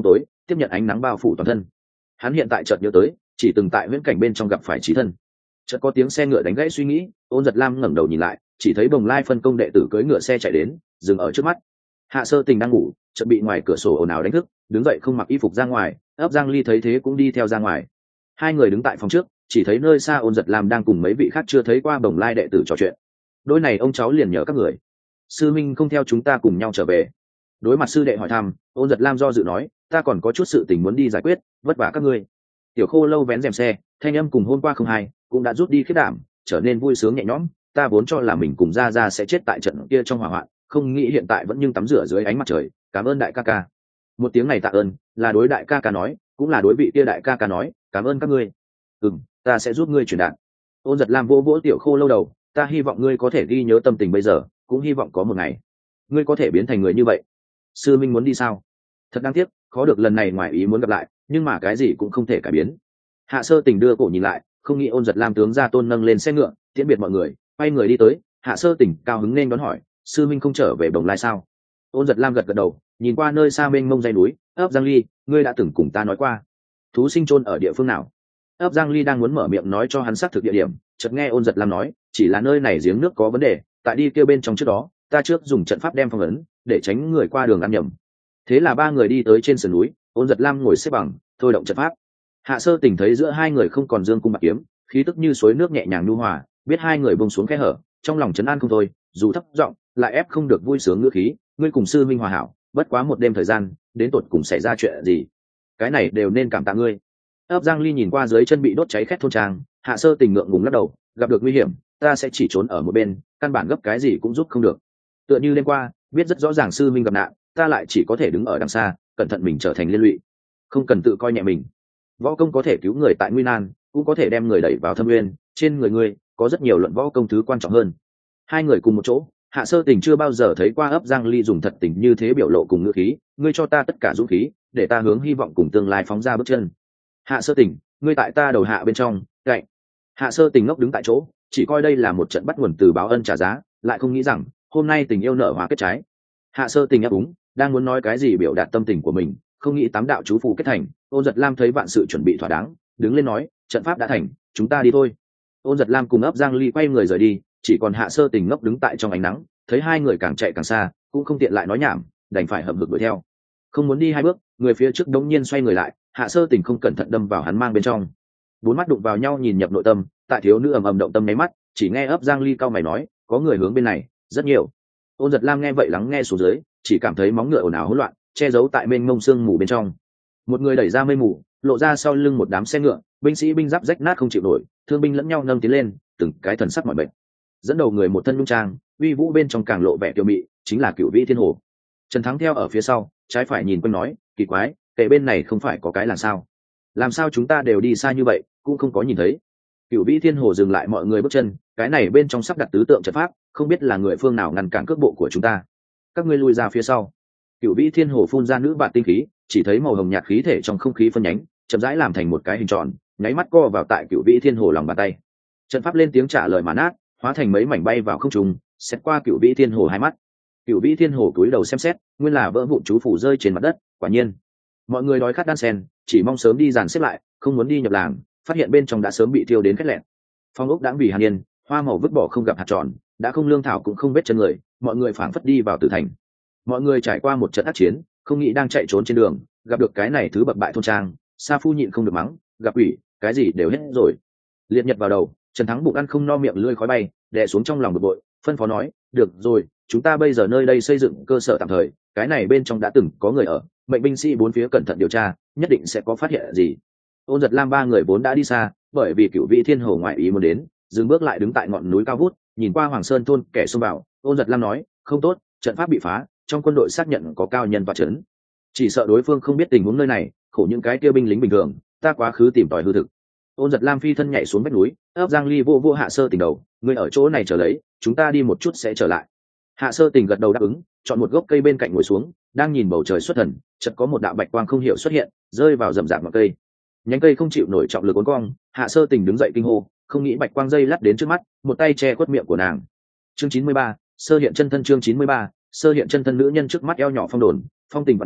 Speaker 1: tiếp nhận ánh nắng bao phủ toàn thân. Hắn hiện tại chợt nhớ tới chỉ từng tại viễn cảnh bên trong gặp phải chí thân. Chợt có tiếng xe ngựa đánh gãy suy nghĩ, Ôn Giật Lam ngẩng đầu nhìn lại, chỉ thấy Bồng Lai phân công đệ tử cưỡi ngựa xe chạy đến, dừng ở trước mắt. Hạ Sơ Tình đang ngủ, chợt bị ngoài cửa sổ ồn ào đánh thức, đứng dậy không mặc y phục ra ngoài. Ấp Giang Ly thấy thế cũng đi theo ra ngoài. Hai người đứng tại phòng trước, chỉ thấy nơi xa Ôn Giật Lam đang cùng mấy vị khác chưa thấy qua Bồng Lai đệ tử trò chuyện. Đôi này ông cháu liền nhờ các người, sư minh không theo chúng ta cùng nhau trở về. Đối mặt sư đệ hỏi thăm, Ôn Giật Lam do dự nói, ta còn có chút sự tình muốn đi giải quyết, vất vả các ngươi. Tiểu Khô Lâu vén rèm xe, thanh âm cùng hôm qua không hai, cũng đã rút đi khiếp đảm, trở nên vui sướng nhẹ nhõm. Ta vốn cho là mình cùng ra ra sẽ chết tại trận kia trong hỏa hoạn, không nghĩ hiện tại vẫn nhưng tắm rửa dưới ánh mặt trời. Cảm ơn đại ca ca. Một tiếng này tạ ơn, là đối đại ca ca nói, cũng là đối vị kia đại ca ca nói, cảm ơn các ngươi. Ừm, ta sẽ giúp ngươi truyền đạt. Ôn Giật Lam vỗ vỗ Tiểu Khô Lâu đầu, ta hy vọng ngươi có thể ghi nhớ tâm tình bây giờ, cũng hy vọng có một ngày ngươi có thể biến thành người như vậy. Sư minh muốn đi sao? Thật đáng tiếc, khó được lần này ngoài ý muốn gặp lại, nhưng mà cái gì cũng không thể cải biến. Hạ Sơ Tình đưa cổ nhìn lại, không nghĩ Ôn Giật Lam tướng ra tôn nâng lên xe ngựa, tiễn biệt mọi người, quay người đi tới. Hạ Sơ Tình cao hứng nên đón hỏi, sư minh không trở về Bồng Lai sao? Ôn Giật Lam gật gật đầu, nhìn qua nơi xa mênh mông dãy núi. Ấp Giang Ly, ngươi đã từng cùng ta nói qua, thú sinh chôn ở địa phương nào? Ấp Giang Ly đang muốn mở miệng nói cho hắn xác thực địa điểm, chợt nghe Ôn Giật Lam nói, chỉ là nơi này giếng nước có vấn đề, tại đi kêu bên trong trước đó, ta trước dùng trận pháp đem phong ấn, để tránh người qua đường ăn nhầm. Thế là ba người đi tới trên sườn núi, Ôn Giật Lam ngồi xếp bằng, thôi động trận pháp. Hạ Sơ Tình thấy giữa hai người không còn dương cung bạc kiếm, khí tức như suối nước nhẹ nhàng nhu hòa, biết hai người buông xuống khe hở, trong lòng trấn an không thôi, dù thấp giọng, lại ép không được vui sướng ngữ khí, ngươi cùng sư minh hòa hảo, bất quá một đêm thời gian, đến tột cùng xảy ra chuyện gì? Cái này đều nên cảm tạ ngươi. Ấp Giang Ly nhìn qua dưới chân bị đốt cháy khét thôn trang, Hạ Sơ Tình ngượng ngùng lắc đầu, gặp được nguy hiểm, ta sẽ chỉ trốn ở một bên, căn bản gấp cái gì cũng giúp không được. Tựa như đêm qua, biết rất rõ ràng sư minh gặp nạn, ta lại chỉ có thể đứng ở đằng xa, cẩn thận mình trở thành liên lụy. Không cần tự coi nhẹ mình. Võ công có thể cứu người tại nguy nan, cũng có thể đem người đẩy vào thâm nguyên, trên người ngươi có rất nhiều luận võ công thứ quan trọng hơn. Hai người cùng một chỗ, Hạ Sơ Tình chưa bao giờ thấy qua Ấp Giang Ly dùng thật tình như thế biểu lộ cùng ngữ khí, ngươi cho ta tất cả dũng khí, để ta hướng hy vọng cùng tương lai phóng ra bước chân. Hạ Sơ Tình, ngươi tại ta đầu hạ bên trong, cạnh. Hạ Sơ Tình ngốc đứng tại chỗ, chỉ coi đây là một trận bắt nguồn từ báo ân trả giá, lại không nghĩ rằng hôm nay tình yêu nở hoa kết trái. Hạ Sơ Tình ấp úng, đang muốn nói cái gì biểu đạt tâm tình của mình, không nghĩ tám đạo chú phù kết thành. Ôn Giật Lam thấy vạn sự chuẩn bị thỏa đáng, đứng lên nói, trận pháp đã thành, chúng ta đi thôi. Ôn Giật Lam cùng Ấp Giang Ly quay người rời đi, chỉ còn Hạ Sơ Tình ngốc đứng tại trong ánh nắng, thấy hai người càng chạy càng xa, cũng không tiện lại nói nhảm, đành phải hậm hực đuổi theo. Không muốn đi hai bước, người phía trước đống nhiên xoay người lại, Hạ Sơ Tình không cẩn thận đâm vào hắn mang bên trong. Bốn mắt đụng vào nhau nhìn nhập nội tâm, tại thiếu nữ ầm ầm động tâm nháy mắt, chỉ nghe Ấp Giang Ly cao mày nói, có người hướng bên này, rất nhiều. Ôn Giật Lam nghe vậy lắng nghe xuống dưới, chỉ cảm thấy móng ngựa ồn ào hỗn loạn, che giấu tại mênh mông sương mù bên trong. Một người đẩy ra mây mù, lộ ra sau lưng một đám xe ngựa, binh sĩ binh giáp rách nát không chịu nổi, thương binh lẫn nhau nâng tiến lên, từng cái thần sắc mỏi mệt. Dẫn đầu người một thân nhung trang, uy vũ bên trong càng lộ vẻ kiêu mị, chính là Cửu Vĩ Thiên Hồ. Trần Thắng theo ở phía sau, trái phải nhìn quanh nói, kỳ quái, kệ bên này không phải có cái là sao? Làm sao chúng ta đều đi xa như vậy, cũng không có nhìn thấy. Cửu Vĩ Thiên Hồ dừng lại mọi người bước chân, cái này bên trong sắp đặt tứ tượng trận pháp, không biết là người phương nào ngăn cản cước bộ của chúng ta. Các ngươi lui ra phía sau. Cửu Vĩ Thiên Hồ phun ra nữ bạn tinh khí, chỉ thấy màu hồng nhạt khí thể trong không khí phân nhánh, chậm rãi làm thành một cái hình tròn, nháy mắt co vào tại Cửu Vĩ Thiên Hồ lòng bàn tay. Trận pháp lên tiếng trả lời mà nát, hóa thành mấy mảnh bay vào không trung, xét qua Cửu Vĩ Thiên Hồ hai mắt. Cửu Vĩ Thiên Hồ cúi đầu xem xét, nguyên là vỡ vụn chú phủ rơi trên mặt đất, quả nhiên. Mọi người đói khát đan sen, chỉ mong sớm đi dàn xếp lại, không muốn đi nhập làng, phát hiện bên trong đã sớm bị tiêu đến khét lẹn. Phong ốc đãng vì hàn yên, hoa màu vứt bỏ không gặp hạt tròn, đã không lương thảo cũng không vết chân người, mọi người phảng phất đi vào tử thành. Mọi người trải qua một trận ác chiến, không nghĩ đang chạy trốn trên đường, gặp được cái này thứ bậc bại thôn trang, Sa Phu nhịn không được mắng, gặp ủy, cái gì đều hết rồi. Liệt nhật vào đầu, Trần Thắng bụng ăn không no miệng lưỡi khói bay, đè xuống trong lòng bực bội, phân phó nói, được rồi, chúng ta bây giờ nơi đây xây dựng cơ sở tạm thời, cái này bên trong đã từng có người ở, mệnh binh sĩ bốn phía cẩn thận điều tra, nhất định sẽ có phát hiện gì. Ôn Giật Lam ba người vốn đã đi xa, bởi vì Cửu Vĩ Thiên Hồ ngoại ý muốn đến, dừng bước lại đứng tại ngọn núi cao vút, nhìn qua Hoàng Sơn thôn kẻ xông vào. Ôn Giật Lam nói, không tốt, trận pháp bị phá, trong quân đội xác nhận có cao nhân và trấn, chỉ sợ đối phương không biết tình huống nơi này, khổ những cái kia binh lính bình thường, ta quá khứ tìm tòi hư thực. Ôn Giật Lam phi thân nhảy xuống vách núi, Ấp Giang Ly vô vô Hạ Sơ Tình đầu, ngươi ở chỗ này chờ lấy, chúng ta đi một chút sẽ trở lại. Hạ Sơ Tình gật đầu đáp ứng, chọn một gốc cây bên cạnh ngồi xuống, đang nhìn bầu trời xuất thần, chợt có một đạo bạch quang không hiểu xuất hiện, rơi vào rậm rạp ngọn cây. Nhánh cây không chịu nổi trọng lực uốn cong, Hạ Sơ Tình đứng dậy kinh hô, không nghĩ bạch quang dây lắt đến trước mắt, một tay che khuất miệng của nàng. Chương chín mươi ba, sơ hiện chân thân. Chương chín mươi ba, sơ hiện chân thân. Nữ nhân trước mắt eo nhỏ phong đồn, phong tình vạn trùng,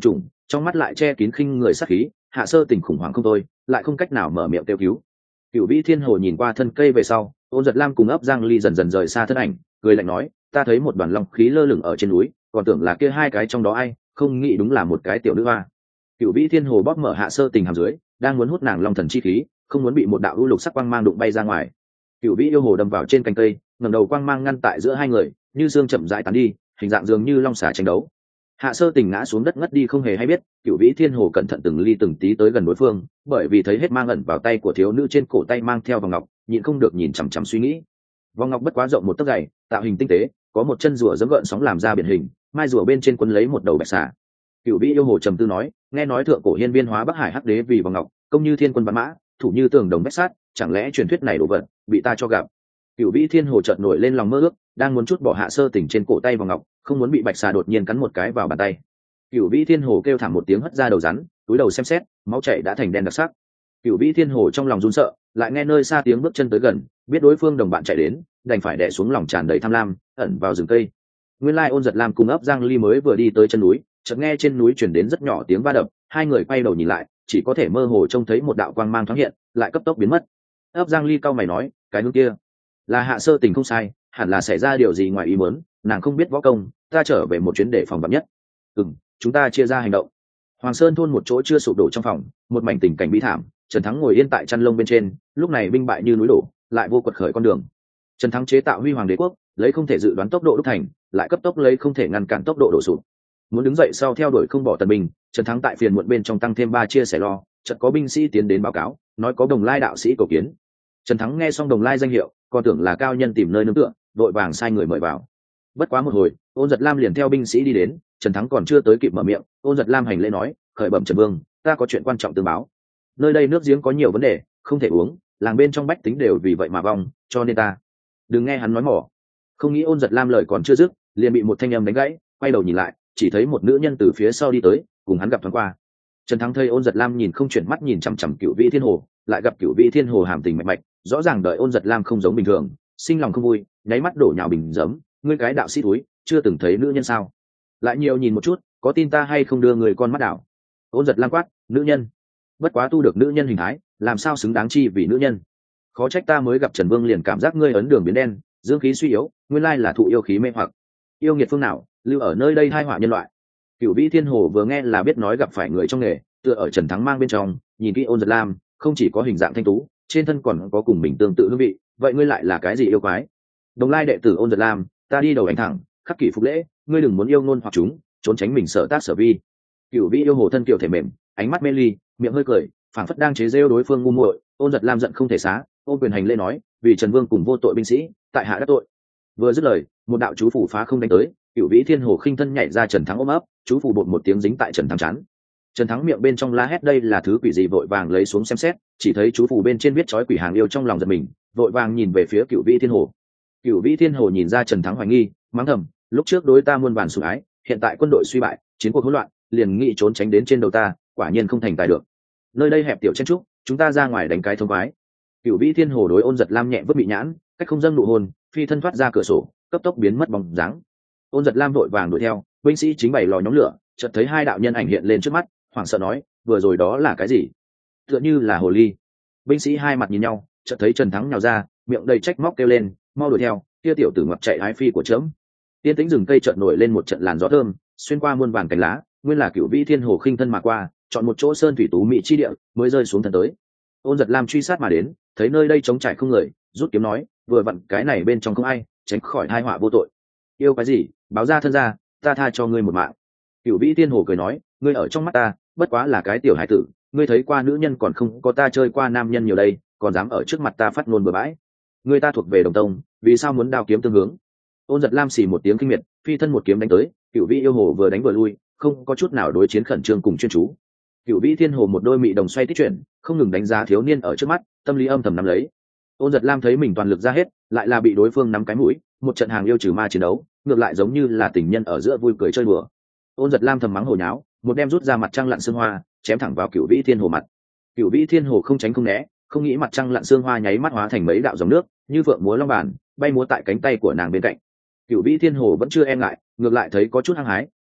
Speaker 1: trong mắt lại che kín khinh người sát khí. Hạ Sơ Tình khủng hoảng không thôi, lại không cách nào mở miệng kêu cứu. Cửu Vĩ Thiên Hồ nhìn qua thân cây về sau, Ôn Giật Lam cùng ấp Giang Ly dần dần rời xa thân ảnh, cười lạnh nói, ta thấy một đoàn long khí lơ lửng ở trên núi, còn tưởng là kia hai cái trong đó ai, không nghĩ đúng là một cái tiểu nữ hoa. Cửu Vĩ Thiên Hồ bóp mở Hạ Sơ Tình hàm dưới, đang muốn hút nàng long thần chi khí, không muốn bị một đạo u lục sắc quang mang đụng bay ra ngoài. Cửu Vĩ yêu hồ đâm vào trên cành cây, ngẩng đầu quang mang ngăn tại giữa hai người, như xương chậm rãi tán đi, hình dạng dường như long xà tranh đấu. Hạ Sơ Tình ngã xuống đất ngất đi không hề hay biết. Cửu Vĩ Thiên Hồ cẩn thận từng ly từng tí tới gần đối phương, bởi vì thấy hết mang ẩn vào tay của thiếu nữ trên cổ tay mang theo vòng ngọc, nhịn không được nhìn chằm chằm suy nghĩ. Vòng ngọc bất quá rộng một tấc dày, tạo hình tinh tế, có một chân rùa giẫm gợn sóng làm ra biển hình, mai rùa bên trên quấn lấy một đầu bạch xà. Cửu Vĩ yêu hồ trầm tư nói, nghe nói thượng cổ hiên viên hóa Bắc Hải hắc đế vì vòng ngọc, công như thiên quân bắn mã, thủ như tường đồng bách sát, chẳng lẽ truyền thuyết này đồ vật bị ta cho gặp. Cửu Vĩ Thiên Hồ chợt nổi lên lòng mơ ước, đang muốn chút bỏ Hạ Sơ Tình trên cổ tay vòng ngọc, không muốn bị bạch xà đột nhiên cắn một cái vào bàn tay. Cửu Vĩ Thiên Hồ kêu thảm một tiếng hất ra đầu rắn, túi đầu xem xét, máu chảy đã thành đen đặc sắc. Cửu Vĩ Thiên Hồ trong lòng run sợ, lại nghe nơi xa tiếng bước chân tới gần, biết đối phương đồng bạn chạy đến, đành phải đè xuống lòng tràn đầy tham lam, ẩn vào rừng cây. Nguyên lai Ôn Giật Lam cùng ấp Giang Ly mới vừa đi tới chân núi, chợt nghe trên núi truyền đến rất nhỏ tiếng va đập, hai người quay đầu nhìn lại, chỉ có thể mơ hồ trông thấy một đạo quang mang thoáng hiện, lại cấp tốc biến mất. Ấp Giang Ly cau mày nói, cái hướng kia là Hạ Sơ Tình không sai, hẳn là xảy ra điều gì ngoài ý muốn, nàng không biết võ công, ta trở về một chuyến để phòng vạn nhất. Ừm, chúng ta chia ra hành động. Hoàng Sơn thôn một chỗ chưa sụp đổ trong phòng, một mảnh tình cảnh bi thảm. Trần Thắng ngồi yên tại chăn lông bên trên, lúc này binh bại như núi đổ, lại vô quật khởi con đường. Trần Thắng chế tạo huy hoàng đế quốc, lấy không thể dự đoán tốc độ đúc thành, lại cấp tốc lấy không thể ngăn cản tốc độ đổ sụp. Muốn đứng dậy sau theo đuổi không bỏ tần binh, Trần Thắng tại phiền muộn bên trong tăng thêm ba chia sẻ lo, chợt có binh sĩ tiến đến báo cáo, nói có Đồng Lai đạo sĩ cầu kiến. Trần Thắng nghe xong Đồng Lai danh hiệu, còn tưởng là cao nhân tìm nơi nương tựa, đội vàng sai người mời vào. Bất quá một hồi, Ôn Giật Lam liền theo binh sĩ đi đến, Trần Thắng còn chưa tới kịp mở miệng, Ôn Giật Lam hành lễ nói, khởi bẩm Trần Vương, ta có chuyện quan trọng tương báo. Nơi đây nước giếng có nhiều vấn đề, không thể uống, làng bên trong bách tính đều vì vậy mà vong, cho nên ta đừng nghe hắn nói mỏ. Không nghĩ Ôn Giật Lam lời còn chưa dứt, liền bị một thanh âm đánh gãy, quay đầu nhìn lại, chỉ thấy một nữ nhân từ phía sau đi tới, cùng hắn gặp thoáng qua. Trần Thắng thấy Ôn Giật Lam nhìn không chuyển mắt nhìn chằm chằm Cửu Vĩ Thiên Hồ, lại gặp Cửu Vĩ Thiên Hồ hàm tình mạch mạch, rõ ràng đợi Ôn Giật Lam không giống bình thường, sinh lòng không vui, nháy mắt đổ nhào bình giấm, ngươi cái đạo sĩ túi, chưa từng thấy nữ nhân sao? Lại nhiều nhìn một chút, có tin ta hay không đưa người con mắt đảo. Ôn Giật Lam quát, nữ nhân? Bất quá tu được nữ nhân hình thái, làm sao xứng đáng chi vì nữ nhân? Khó trách ta mới gặp Trần Vương liền cảm giác ngươi ấn đường biến đen, dương khí suy yếu, nguyên lai là thụ yêu khí mê hoặc. Yêu nghiệt phương nào, lưu ở nơi đây hai họa nhân loại. Cửu Vĩ Thiên Hồ vừa nghe là biết nói gặp phải người trong nghề, tựa ở Trần Thắng mang bên trong, nhìn kỹ Ôn Giật Lam, không chỉ có hình dạng thanh tú, trên thân còn có cùng mình tương tự hương vị, vậy ngươi lại là cái gì yêu quái? Đồng Lai đệ tử Ôn Giật Lam, ta đi đầu đánh thẳng, khắc kỷ phục lễ, ngươi đừng muốn yêu ngôn hoặc chúng, trốn tránh mình sợ tác sở vi. Cửu Vĩ yêu hồ thân kiều thể mềm, ánh mắt mê ly, miệng hơi cười, phảng phất đang chế giễu đối phương ngu muội. Ôn Giật Lam giận không thể xá, ôn quyền hành lễ nói, vì Trần Vương cùng vô tội binh sĩ, tại hạ đắc tội. Vừa dứt lời, một đạo chú phủ phá không đánh tới, Cửu Vĩ Thiên Hồ khinh thân nhảy ra Trần Thắng ôm ấp, chú phủ bột một tiếng dính tại Trần Thắng chán. Trần Thắng miệng bên trong la hét đây là thứ quỷ gì, vội vàng lấy xuống xem xét, chỉ thấy chú phủ bên trên viết chói quỷ hàng yêu, trong lòng giật mình, vội vàng nhìn về phía Cửu Vĩ Thiên Hồ. Cửu Vĩ Thiên Hồ nhìn ra Trần Thắng hoài nghi, mắng thầm, lúc trước đối ta muôn vàn sủng ái, hiện tại quân đội suy bại, chiến cuộc hỗn loạn, liền nghĩ trốn tránh đến trên đầu ta, quả nhiên không thành tài được. Nơi đây hẹp tiểu chen trúc, chúng ta ra ngoài đánh cái thông khoái. Cửu Vĩ Thiên Hồ đối Ôn Giật Lam nhẹ vứt bị nhãn, cách không dâng nụ hôn, phi thân thoát ra cửa sổ, cấp tốc biến mất bóng dáng. Ôn Giật Lam vội vàng đuổi theo, binh sĩ chính bày lò nhóm lửa, chợt thấy hai đạo nhân ảnh hiện lên trước mắt, hoảng sợ nói, vừa rồi đó là cái gì? Tựa như là hồ ly. Binh sĩ hai mặt nhìn nhau, chợt thấy Trần Thắng nhào ra, miệng đầy trách móc kêu lên, mau đuổi theo, kia tiểu tử ngoặt chạy hái phi của chớm. Tiên tĩnh rừng cây chợt nổi lên một trận làn gió thơm, xuyên qua muôn vàn cành lá, nguyên là Cửu Vĩ Thiên Hồ khinh thân mà qua, chọn một chỗ sơn thủy tú mỹ chi địa, mới rơi xuống thần tới. Ôn Giật Lam truy sát mà đến, thấy nơi đây trống trải không người, rút kiếm nói, vừa vặn cái này bên trong không ai, tránh khỏi tai họa vô tội. Yêu cái gì, báo ra thân ra, ta tha cho ngươi một mạng. Cửu Vĩ Thiên Hồ cười nói, ngươi ở trong mắt ta, bất quá là cái tiểu hải tử, ngươi thấy qua nữ nhân còn không có ta chơi qua nam nhân nhiều đây, còn dám ở trước mặt ta phát ngôn bừa bãi. Ngươi ta thuộc về đồng tông, vì sao muốn đao kiếm tương hướng? Ôn Giật Lam xì một tiếng kinh miệt, phi thân một kiếm đánh tới, Cửu Vĩ yêu hồ vừa đánh vừa lui, không có chút nào đối chiến khẩn trương cùng chuyên chú. Cửu Vĩ Thiên Hồ một đôi mị đồng xoay tích chuyển, không ngừng đánh giá thiếu niên ở trước mắt, tâm lý âm thầm nắm lấy. Ôn Giật Lam thấy mình toàn lực ra hết, lại là bị đối phương nắm cái mũi, một trận hàng yêu trừ ma chiến đấu, ngược lại giống như là tình nhân ở giữa vui cười chơi đùa. Ôn Giật Lam thầm mắng hồ nháo, một đem rút ra mặt trăng lặn xương hoa, chém thẳng vào Cửu Vĩ Thiên Hồ mặt. Cửu Vĩ Thiên Hồ không tránh không né, không nghĩ mặt trăng lặn xương hoa nháy mắt hóa thành mấy đạo dòng nước, như vượng múa long bàn, bay múa tại cánh tay của nàng bên cạnh. Cửu Vĩ Thiên Hồ vẫn chưa e ngại, ngược lại thấy có chút hăng hái,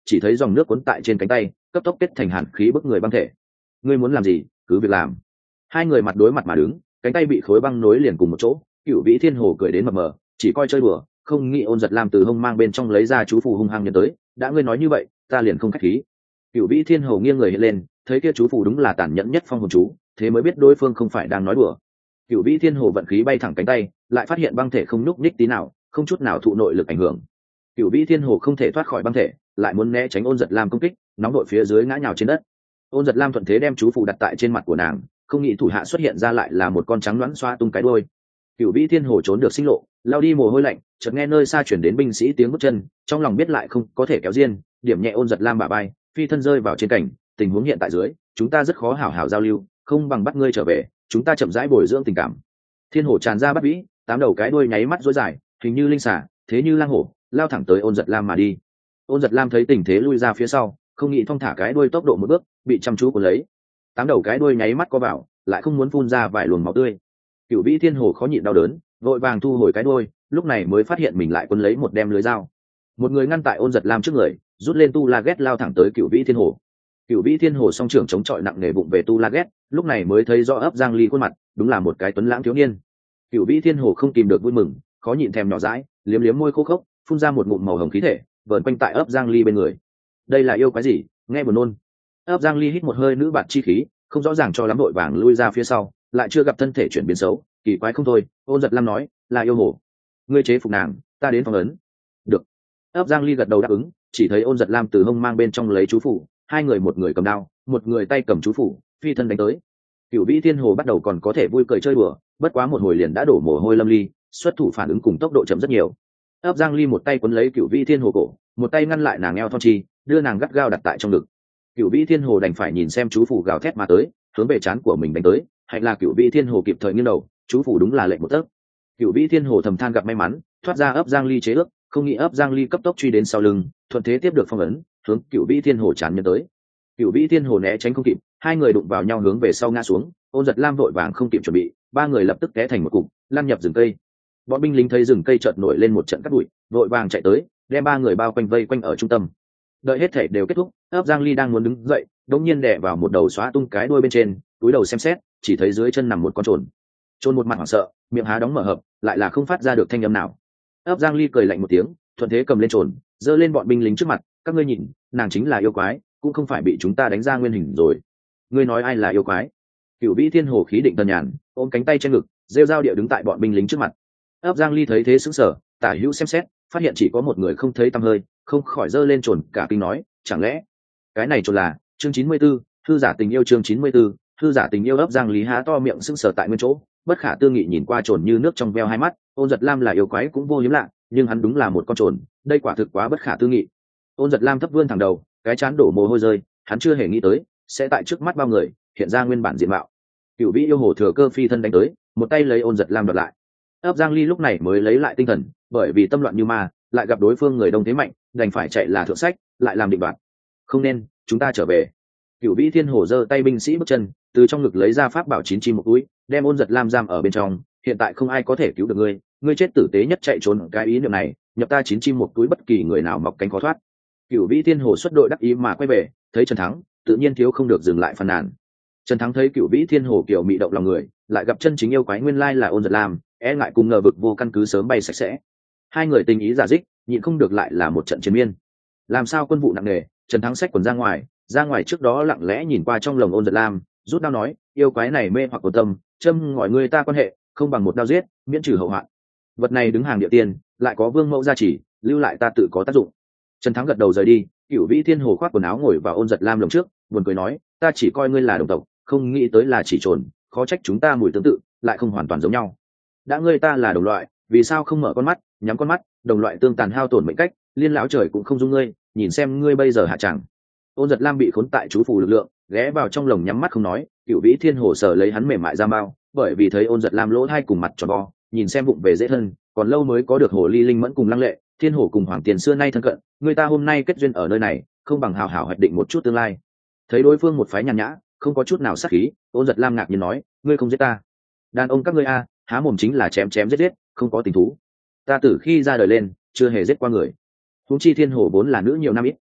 Speaker 1: chỉ thấy dòng nước cuốn tại trên cánh tay cấp tốc kết thành hàn khí bức người băng thể. Ngươi muốn làm gì cứ việc làm. Hai người mặt đối mặt mà đứng, cánh tay bị khối băng nối liền cùng một chỗ. Cửu Vĩ Thiên Hồ cười đến mập mờ, chỉ coi chơi đùa, không nghĩ Ôn Giật Lam từ hông mang bên trong lấy ra chú phù hung hăng nhân tới. Đã ngươi nói như vậy, ta liền không khách khí. Cửu Vĩ Thiên Hồ nghiêng người hiện lên, thấy kia chú phù đúng là tàn nhẫn nhất phong hồn chú, thế mới biết đối phương không phải đang nói đùa. Cửu Vĩ Thiên Hồ vận khí bay thẳng cánh tay, lại phát hiện băng thể không nhúc nhích tí nào, không chút nào thụ nội lực ảnh hưởng. Cửu Vĩ Thiên Hồ không thể thoát khỏi băng thể, lại muốn né tránh Ôn Giật Lam công kích, nóng đội phía dưới ngã nhào trên đất. Ôn Giật Lam thuận thế đem chú phù đặt tại trên mặt của nàng, không nghĩ thủ hạ xuất hiện ra lại là một con trắng loãng xoa tung cái đuôi. Cửu Vĩ Thiên Hồ trốn được sinh lộ, lao đi mồ hôi lạnh, chợt nghe nơi xa chuyển đến binh sĩ tiếng bước chân, trong lòng biết lại không có thể kéo riêng, điểm nhẹ Ôn Giật Lam bả bay, phi thân rơi vào trên cảnh. Tình huống hiện tại dưới, chúng ta rất khó hảo hảo giao lưu, không bằng bắt ngươi trở về, chúng ta chậm rãi bồi dưỡng tình cảm. Thiên Hồ tràn ra bắt vĩ, tám đầu cái đuôi nháy mắt rối dài, hình như linh xà, thế như lang hổ, lao thẳng tới Ôn Giật Lam mà đi. Ôn Giật Lam thấy tình thế lui ra phía sau, không nghĩ thong thả cái đuôi tốc độ một bước, bị chăm chú cuốn lấy. Tám đầu cái đuôi nháy mắt co vào, lại không muốn phun ra vài luồng máu tươi. Cửu Vĩ Thiên Hồ khó nhịn đau đớn, vội vàng thu hồi cái đuôi, lúc này mới phát hiện mình lại cuốn lấy một đem lưới dao. Một người ngăn tại Ôn Giật Lam trước người, rút lên tu la ghét lao thẳng tới Cửu Vĩ Thiên Hồ. Cửu Vĩ Thiên Hồ song trưởng chống chọi nặng nề bụng về tu la ghét, lúc này mới thấy rõ ấp Giang Ly khuôn mặt, đúng là một cái tuấn lãng thiếu niên. Cửu Vĩ Thiên Hồ không kìm được vui mừng, khó nhịn thèm nhỏ dãi, liếm liếm môi khô khốc, phun ra một ngụm màu hồng khí thể, vờn quanh tại ấp Giang Ly bên người. Đây là yêu quái gì? Nghe buồn nôn. Ấp Giang Ly hít một hơi nữ bạt chi khí, không rõ ràng cho lắm đội vàng lui ra phía sau, lại chưa gặp thân thể chuyển biến xấu, kỳ quái không thôi. Ôn Giật Lam nói, là yêu hồ. Ngươi chế phục nàng, ta đến phong ấn. Được. Ấp Giang Ly gật đầu đáp ứng, chỉ thấy Ôn Giật Lam từ hông mang bên trong lấy chú phủ, hai người một người cầm đao, một người tay cầm chú phủ, phi thân đánh tới. Cửu Vĩ Thiên Hồ bắt đầu còn có thể vui cười chơi đùa, bất quá một hồi liền đã đổ mồ hôi lâm ly, xuất thủ phản ứng cùng tốc độ chậm rất nhiều. Ấp Giang Ly một tay quấn lấy Cửu Vĩ Thiên Hồ cổ, một tay ngăn lại nàng eo thon chi, đưa nàng gắt gao đặt tại trong ngực. Cửu Vĩ Thiên Hồ đành phải nhìn xem chú phủ gào thét mà tới, hướng về trán của mình đánh tới, hay là Cửu Vĩ Thiên Hồ kịp thời nghiêng đầu, chú phủ đúng là lệnh một tấc. Cửu Vĩ Thiên Hồ thầm than gặp may mắn, thoát ra ấp Giang Ly chế ước, không nghĩ ấp Giang Ly cấp tốc truy đến sau lưng, thuận thế tiếp được phong ấn, hướng Cửu Vĩ Thiên Hồ chán nhân tới. Cửu Vĩ Thiên Hồ né tránh không kịp, hai người đụng vào nhau hướng về sau ngã xuống. Ôn Giật Lam vội vàng không kịp chuẩn bị, ba người lập tức té thành một cục, lăn nhập rừng cây. Bọn binh lính thấy rừng cây chợt nổi lên một trận cát bụi, vội vàng chạy tới, đem ba người bao quanh vây quanh ở trung tâm. Đợi hết thể đều kết thúc, ấp Giang Ly đang muốn đứng dậy, đột nhiên đè vào một đầu xóa tung cái đuôi bên trên, túi đầu xem xét, chỉ thấy dưới chân nằm một con trồn. Trồn một mặt hoảng sợ, miệng há đóng mở hợp, lại là không phát ra được thanh âm nào. Ấp Giang Ly cười lạnh một tiếng, thuận thế cầm lên trồn, giơ lên bọn binh lính trước mặt, các ngươi nhìn, nàng chính là yêu quái, cũng không phải bị chúng ta đánh ra nguyên hình rồi. Ngươi nói ai là yêu quái? Cửu Vĩ Thiên Hồ khí định tần nhàn, ôm cánh tay trên ngực, rêu rao địa đứng tại bọn binh lính trước mặt. Ấp Giang Ly thấy thế sững sờ, tả hữu xem xét, phát hiện chỉ có một người không thấy tăm hơi, không khỏi giơ lên trồn cả kinh nói, chẳng lẽ cái này trồn là chương chín mươi 94, thư giả tình yêu chương chín mươi 94, thư giả tình yêu. Ấp Giang Lý há to miệng sững sờ tại nguyên chỗ, bất khả tư nghị nhìn qua trồn như nước trong veo hai mắt. Ôn Giật Lam là yêu quái cũng vô hiếm lạ, nhưng hắn đúng là một con trồn, đây quả thực quá bất khả tư nghị. Ôn Giật Lam thấp vươn thẳng đầu, cái chán đổ mồ hôi rơi, hắn chưa hề nghĩ tới sẽ tại trước mắt bao người hiện ra nguyên bản diện mạo. Cửu Vĩ yêu hồ thừa cơ phi thân đánh tới, một tay lấy Ôn Giật Lam đoạt lại. Ấp Giang Ly lúc này mới lấy lại tinh thần, bởi vì tâm loạn như ma, lại gặp đối phương người đông thế mạnh, đành phải chạy là thượng sách, lại làm định đoạt. Không nên, chúng ta trở về. Cửu Vĩ Thiên Hồ giơ tay binh sĩ bước chân, từ trong ngực lấy ra pháp bảo chín chim một túi, đem Ôn Giật Lam giam ở bên trong. Hiện tại không ai có thể cứu được ngươi, ngươi chết tử tế nhất chạy trốn cái ý niệm này, nhập ta chín chim một túi bất kỳ người nào mọc cánh khó thoát. Cửu Vĩ Thiên Hồ xuất đội đắc ý mà quay về, thấy Trần Thắng, tự nhiên thiếu không được dừng lại phàn nàn. Trần Thắng thấy Cửu Vĩ Thiên Hồ kiểu mị động lòng người, lại gặp chân chính yêu quái nguyên lai là Ôn Giật Lam, e ngại cùng ngờ vực vô căn cứ sớm bay sạch sẽ. Hai người tình ý giả dích, nhịn không được lại là một trận chiến miên. Làm sao quân vụ nặng nề, Trần Thắng xách quần ra ngoài, ra ngoài trước đó lặng lẽ nhìn qua trong lồng Ôn Giật Lam, rút đao nói, yêu quái này mê hoặc của tâm, châm ngòi người ta quan hệ, không bằng một đao giết, miễn trừ hậu hoạn. Vật này đứng hàng địa tiên, lại có vương mẫu gia chỉ, lưu lại ta tự có tác dụng. Trần Thắng gật đầu rời đi. Cửu Vĩ Thiên Hồ khoác quần áo ngồi vào Ôn Giật Lam lồng trước, buồn cười nói, ta chỉ coi ngươi là đồng tộc, không nghĩ tới là chỉ trồn, khó trách chúng ta mùi tương tự, lại không hoàn toàn giống nhau. Đã ngươi ta là đồng loại, vì sao không mở con mắt, nhắm con mắt, đồng loại tương tàn hao tổn mệnh cách, liên lão trời cũng không dung ngươi, nhìn xem ngươi bây giờ hạ chẳng. Ôn Giật Lam bị khốn tại chú phù lực lượng, ghé vào trong lồng nhắm mắt không nói. Cửu Vĩ Thiên Hồ sờ lấy hắn mềm mại ra bao, bởi vì thấy Ôn Giật Lam lỗ hai cùng mặt tròn vo, nhìn xem bụng về dễ thân, còn lâu mới có được hồ ly linh mẫn cùng lăng lệ. Thiên Hồ cùng Hoàng Tiền xưa nay thân cận, người ta hôm nay kết duyên ở nơi này, không bằng hào hảo hoạch định một chút tương lai. Thấy đối phương một phái nhàn nhã, không có chút nào sát khí, Ôn Giật Lam ngạc nhiên nói, ngươi không giết ta? Đàn ông các ngươi a, há mồm chính là chém chém giết giết, không có tình thú. Ta từ khi ra đời lên, chưa hề giết qua người. Huống chi Thiên Hồ vốn là nữ nhiều năm ít,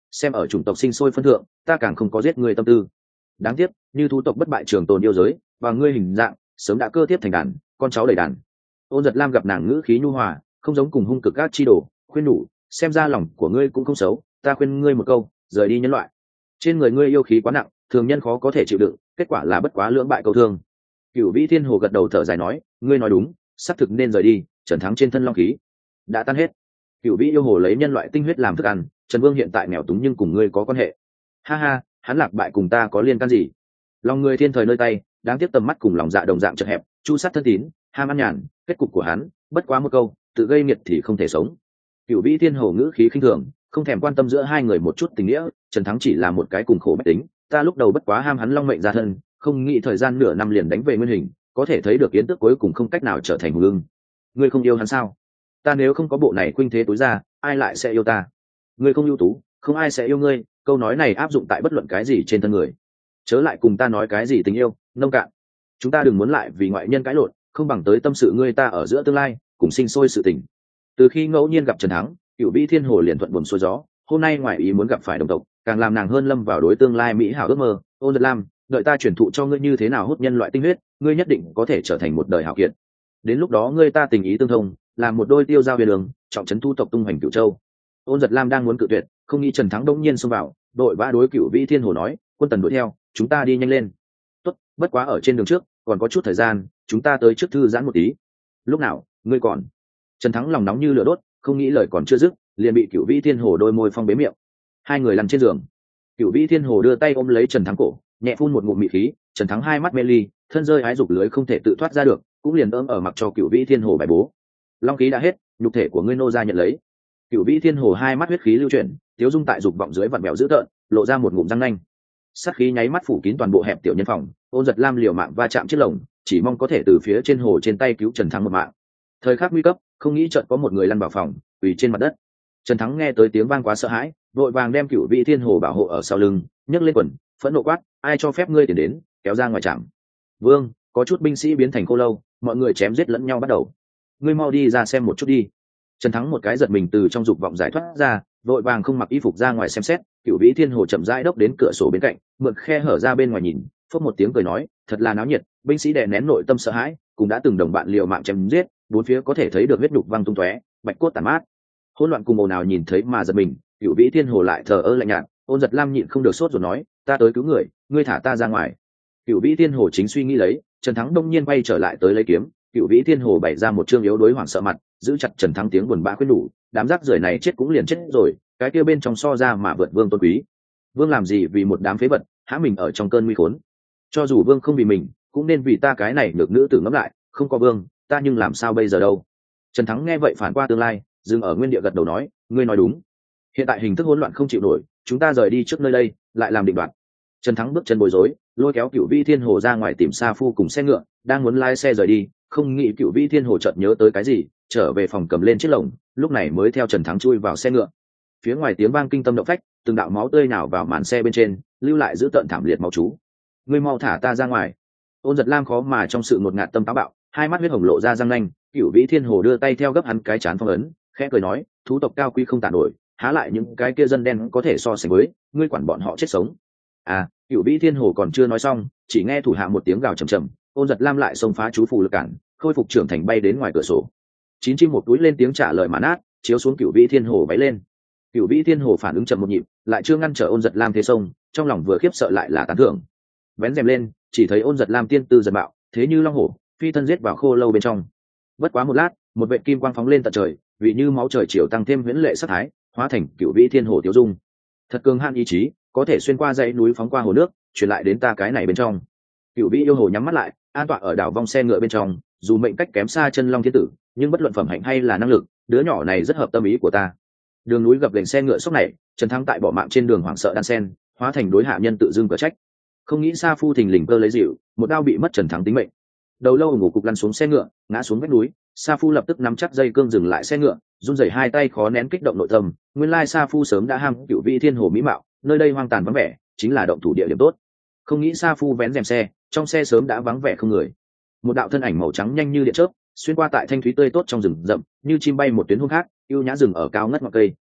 Speaker 1: xem ở chủng tộc sinh sôi phân thượng, ta càng không có giết ngươi tâm tư. Đáng tiếc, như thú tộc bất bại trường tồn yêu giới, và ngươi hình dạng sớm đã cơ tiếp thành đàn, con cháu đầy đàn. Ôn Giật Lam gặp nàng ngữ khí nhu hòa, không giống cùng hung cực các chi đồ, khuyên nhủ, xem ra lòng của ngươi cũng không xấu, ta khuyên ngươi một câu, rời đi nhân loại. Trên người ngươi yêu khí quá nặng, thường nhân khó có thể chịu đựng, kết quả là bất quá lưỡng bại câu thương. Cửu Vĩ Thiên Hồ gật đầu thở dài nói, ngươi nói đúng, xác thực nên rời đi. Trần Thắng trên thân long khí đã tan hết. Cửu Vĩ yêu hồ lấy nhân loại tinh huyết làm thức ăn, Trần Vương hiện tại nghèo túng nhưng cùng ngươi có quan hệ. Ha ha, hắn lạc bại cùng ta có liên can gì? Lòng người thiên thời nơi tay, đáng tiếc tầm mắt cùng lòng dạ đồng dạng chật hẹp, chu sát thân tín, ham ăn nhàn, kết cục của hắn bất quá một câu, tự gây nghiệt thì không thể sống. Cửu Vĩ Thiên Hồ ngữ khí khinh thường, không thèm quan tâm giữa hai người một chút tình nghĩa. Trần Thắng chỉ là một cái cùng khổ bách tính, ta lúc đầu bất quá ham hắn long mệnh ra thân, không nghĩ thời gian nửa năm liền đánh về nguyên hình, có thể thấy được Yến Tước cuối cùng không cách nào trở thành hùng ưng. Ngươi không yêu hắn sao? Ta nếu không có bộ này khuynh thế tối ra, ai lại sẽ yêu ta? Ngươi không ưu tú, không ai sẽ yêu ngươi. Câu nói này áp dụng tại bất luận cái gì trên thân người. Chớ lại cùng ta nói cái gì tình yêu nông cạn. Chúng ta đừng muốn lại vì ngoại nhân cãi lộn, không bằng tới tâm sự ngươi ta ở giữa tương lai, cùng sinh sôi sự tình. Từ khi ngẫu nhiên gặp Trần Thắng, Cửu Vĩ Thiên Hồ liền thuận buồm xuôi gió, hôm nay ngoài ý muốn gặp phải đồng tộc, càng làm nàng hơn lâm vào đối tương lai mỹ hảo ước mơ. Ôn Giật Lam, đợi ta truyền thụ cho ngươi như thế nào hút nhân loại tinh huyết, ngươi nhất định có thể trở thành một đời hảo kiệt. Đến lúc đó ngươi ta tình ý tương thông, làm một đôi tiêu giao huyền đường, trọng trấn thu tộc tung hoành cửu châu. Ôn Giật Lam đang muốn cự tuyệt, không nghĩ Trần Thắng đông nhiên xông vào, đội vã đối Cửu Vĩ Thiên Hồ nói, quân tần đuổi theo, chúng ta đi nhanh lên. Tốt, bất quá ở trên đường trước còn có chút thời gian, chúng ta tới trước thư giãn một tí. Lúc nào ngươi còn? Trần Thắng lòng nóng như lửa đốt, không nghĩ lời còn chưa dứt, liền bị Cửu Vĩ Thiên Hồ đôi môi phong bế miệng. Hai người lăn trên giường. Cửu Vĩ Thiên Hồ đưa tay ôm lấy Trần Thắng cổ, nhẹ phun một ngụm mị khí. Trần Thắng hai mắt mê ly, thân rơi ái dục lưới không thể tự thoát ra được, cũng liền ôm ở mặc cho Cửu Vĩ Thiên Hồ bài bố. Long khí đã hết, nhục thể của ngươi nô ra nhận lấy. Cửu Vĩ Thiên Hồ hai mắt huyết khí lưu chuyển, tiếu dung tại dục vọng dưới vặn bèo dữ tợn, lộ ra một ngụm răng nanh. Sát khí nháy mắt phủ kín toàn bộ hẹp tiểu nhân phòng. Ôn Giật Lam liều mạng va chạm chiếc lồng, chỉ mong có thể từ phía trên hồ trên tay cứu Trần Thắng một mạng. Thời khắc nguy cấp, không nghĩ chợt có một người lăn vào phòng, quỳ trên mặt đất. Trần Thắng nghe tới tiếng vang quá sợ hãi, vội vàng đem Cửu Vĩ Thiên Hồ bảo hộ ở sau lưng, nhấc lên quần, phẫn nộ quát, ai cho phép ngươi tiến đến, kéo ra ngoài trạm. Vương, có chút binh sĩ biến thành khô lâu, mọi người chém giết lẫn nhau bắt đầu. Ngươi mau đi ra xem một chút đi. Trần Thắng một cái giật mình từ trong dục vọng giải thoát ra, vội vàng không mặc y phục ra ngoài xem xét. Cửu Vĩ Thiên Hồ chậm rãi đốc đến cửa sổ bên cạnh, mượn khe hở ra bên ngoài nhìn, phốc một tiếng cười nói, thật là náo nhiệt. Binh sĩ đè nén nội tâm sợ hãi, cũng đã từng đồng bạn liều mạng chém giết, bốn phía có thể thấy được huyết nhục văng tung tóe, bạch cốt tàn mát. Hỗn loạn cùng ồn ào nhìn thấy mà giật mình. Cửu Vĩ Thiên Hồ lại thờ ơ lạnh nhạt. Ôn Giật Lam nhịn không được sốt rồi nói, ta tới cứu người, ngươi thả ta ra ngoài. Cửu Vĩ Thiên Hồ chính suy nghĩ lấy, Trần Thắng đông nhiên bay trở lại tới lấy kiếm. Cửu Vĩ Thiên Hồ bày ra một trương yếu đối hoảng sợ mặt, giữ chặt Trần Thắng tiếng buồn bã khuyên nhủ, đám rác rưởi này chết cũng liền chết rồi, cái kia bên trong so ra mà vượt vương tôn quý. Vương làm gì vì một đám phế vật, hãm mình ở trong cơn nguy khốn. Cho dù vương không vì mình, cũng nên vì ta cái này được nữ tử ngẫm lại, không có vương, ta nhưng làm sao bây giờ đâu. Trần Thắng nghe vậy phản qua tương lai, dừng ở nguyên địa gật đầu nói, ngươi nói đúng. Hiện tại hình thức hỗn loạn không chịu nổi, chúng ta rời đi trước nơi đây, lại làm định đoạt. Trần Thắng bước chân bối rối, lôi kéo Cửu Vĩ Thiên Hồ ra ngoài tìm Sa Phu cùng xe ngựa, đang muốn lái xe rời đi, không nghĩ Cửu Vĩ Thiên Hồ chợt nhớ tới cái gì, trở về phòng cầm lên chiếc lồng, lúc này mới theo Trần Thắng chui vào xe ngựa. Phía ngoài tiếng vang kinh tâm động phách, từng đạo máu tươi nào vào màn xe bên trên, lưu lại giữ tợn thảm liệt máu chú. Ngươi mau thả ta ra ngoài. Ôn Giật Lam khó mà trong sự ngột ngạt tâm táo bạo, hai mắt huyết hồng lộ ra răng nanh. Cửu Vĩ Thiên Hồ đưa tay theo gấp hắn cái chán phong ấn, khẽ cười nói, thú tộc cao quý không tàn nổi, há lại những cái kia dân đen có thể so sánh với, ngươi quản bọn họ chết sống. À, Cửu Vĩ Thiên Hồ còn chưa nói xong, chỉ nghe thủ hạ một tiếng gào trầm trầm, Ôn Giật Lam lại xông phá chú phù lực cản, khôi phục trưởng thành bay đến ngoài cửa sổ. Chín chim một túi lên tiếng trả lời mà nát, chiếu xuống Cửu Vĩ Thiên Hồ váy lên. Cửu Vĩ Thiên Hồ phản ứng chậm một nhịp, lại chưa ngăn trở Ôn Giật Lam thế sông, trong lòng vừa khiếp sợ lại là tán thưởng. Vén rèm lên, chỉ thấy Ôn Giật Lam tiên tư giật bạo, thế như long hổ, phi thân giết vào khô lâu bên trong. Bất quá một lát, một vệt kim quang phóng lên tận trời, vị như máu trời chiều tăng thêm huyễn lệ sắc thái, hóa thành Cửu Vĩ Thiên Hồ tiêu dung. Thật cường hạn ý chí, có thể xuyên qua dãy núi phóng qua hồ nước, truyền lại đến ta cái này bên trong. Cửu Vĩ yêu hồ nhắm mắt lại, an tọa ở đảo vong xe ngựa bên trong, dù mệnh cách kém xa chân long thiên tử, nhưng bất luận phẩm hạnh hay là năng lực, đứa nhỏ này rất hợp tâm ý của ta. Đường núi gập ghềnh xe ngựa sốc này, Trần Thắng tại bỏ mạng trên đường hoảng sợ đan sen, hóa thành đối hạ nhân tự dưng cở trách. Không nghĩ Sa Phu thình lình cơ lấy dịu, một đao bị mất Trần Thắng tính mệnh. Đầu lâu ngủ cục lăn xuống xe ngựa, ngã xuống vách núi. Sa Phu lập tức nắm chắc dây cương dừng lại xe ngựa, run rẩy hai tay khó nén kích động nội tâm. Nguyên lai Sa Phu sớm đã ham Cửu Vĩ Thiên Hồ mỹ mạo, nơi đây hoang tàn vắng vẻ, chính là động thủ địa điểm tốt. Không nghĩ Sa Phu vén rèm xe, trong xe sớm đã vắng vẻ không người. Một đạo thân ảnh màu trắng nhanh như điện chớp, xuyên qua tại thanh thúy tươi tốt trong rừng rậm, như chim bay một tuyến hung khác, ưu nhã rừng ở cao ngất ngọn cây.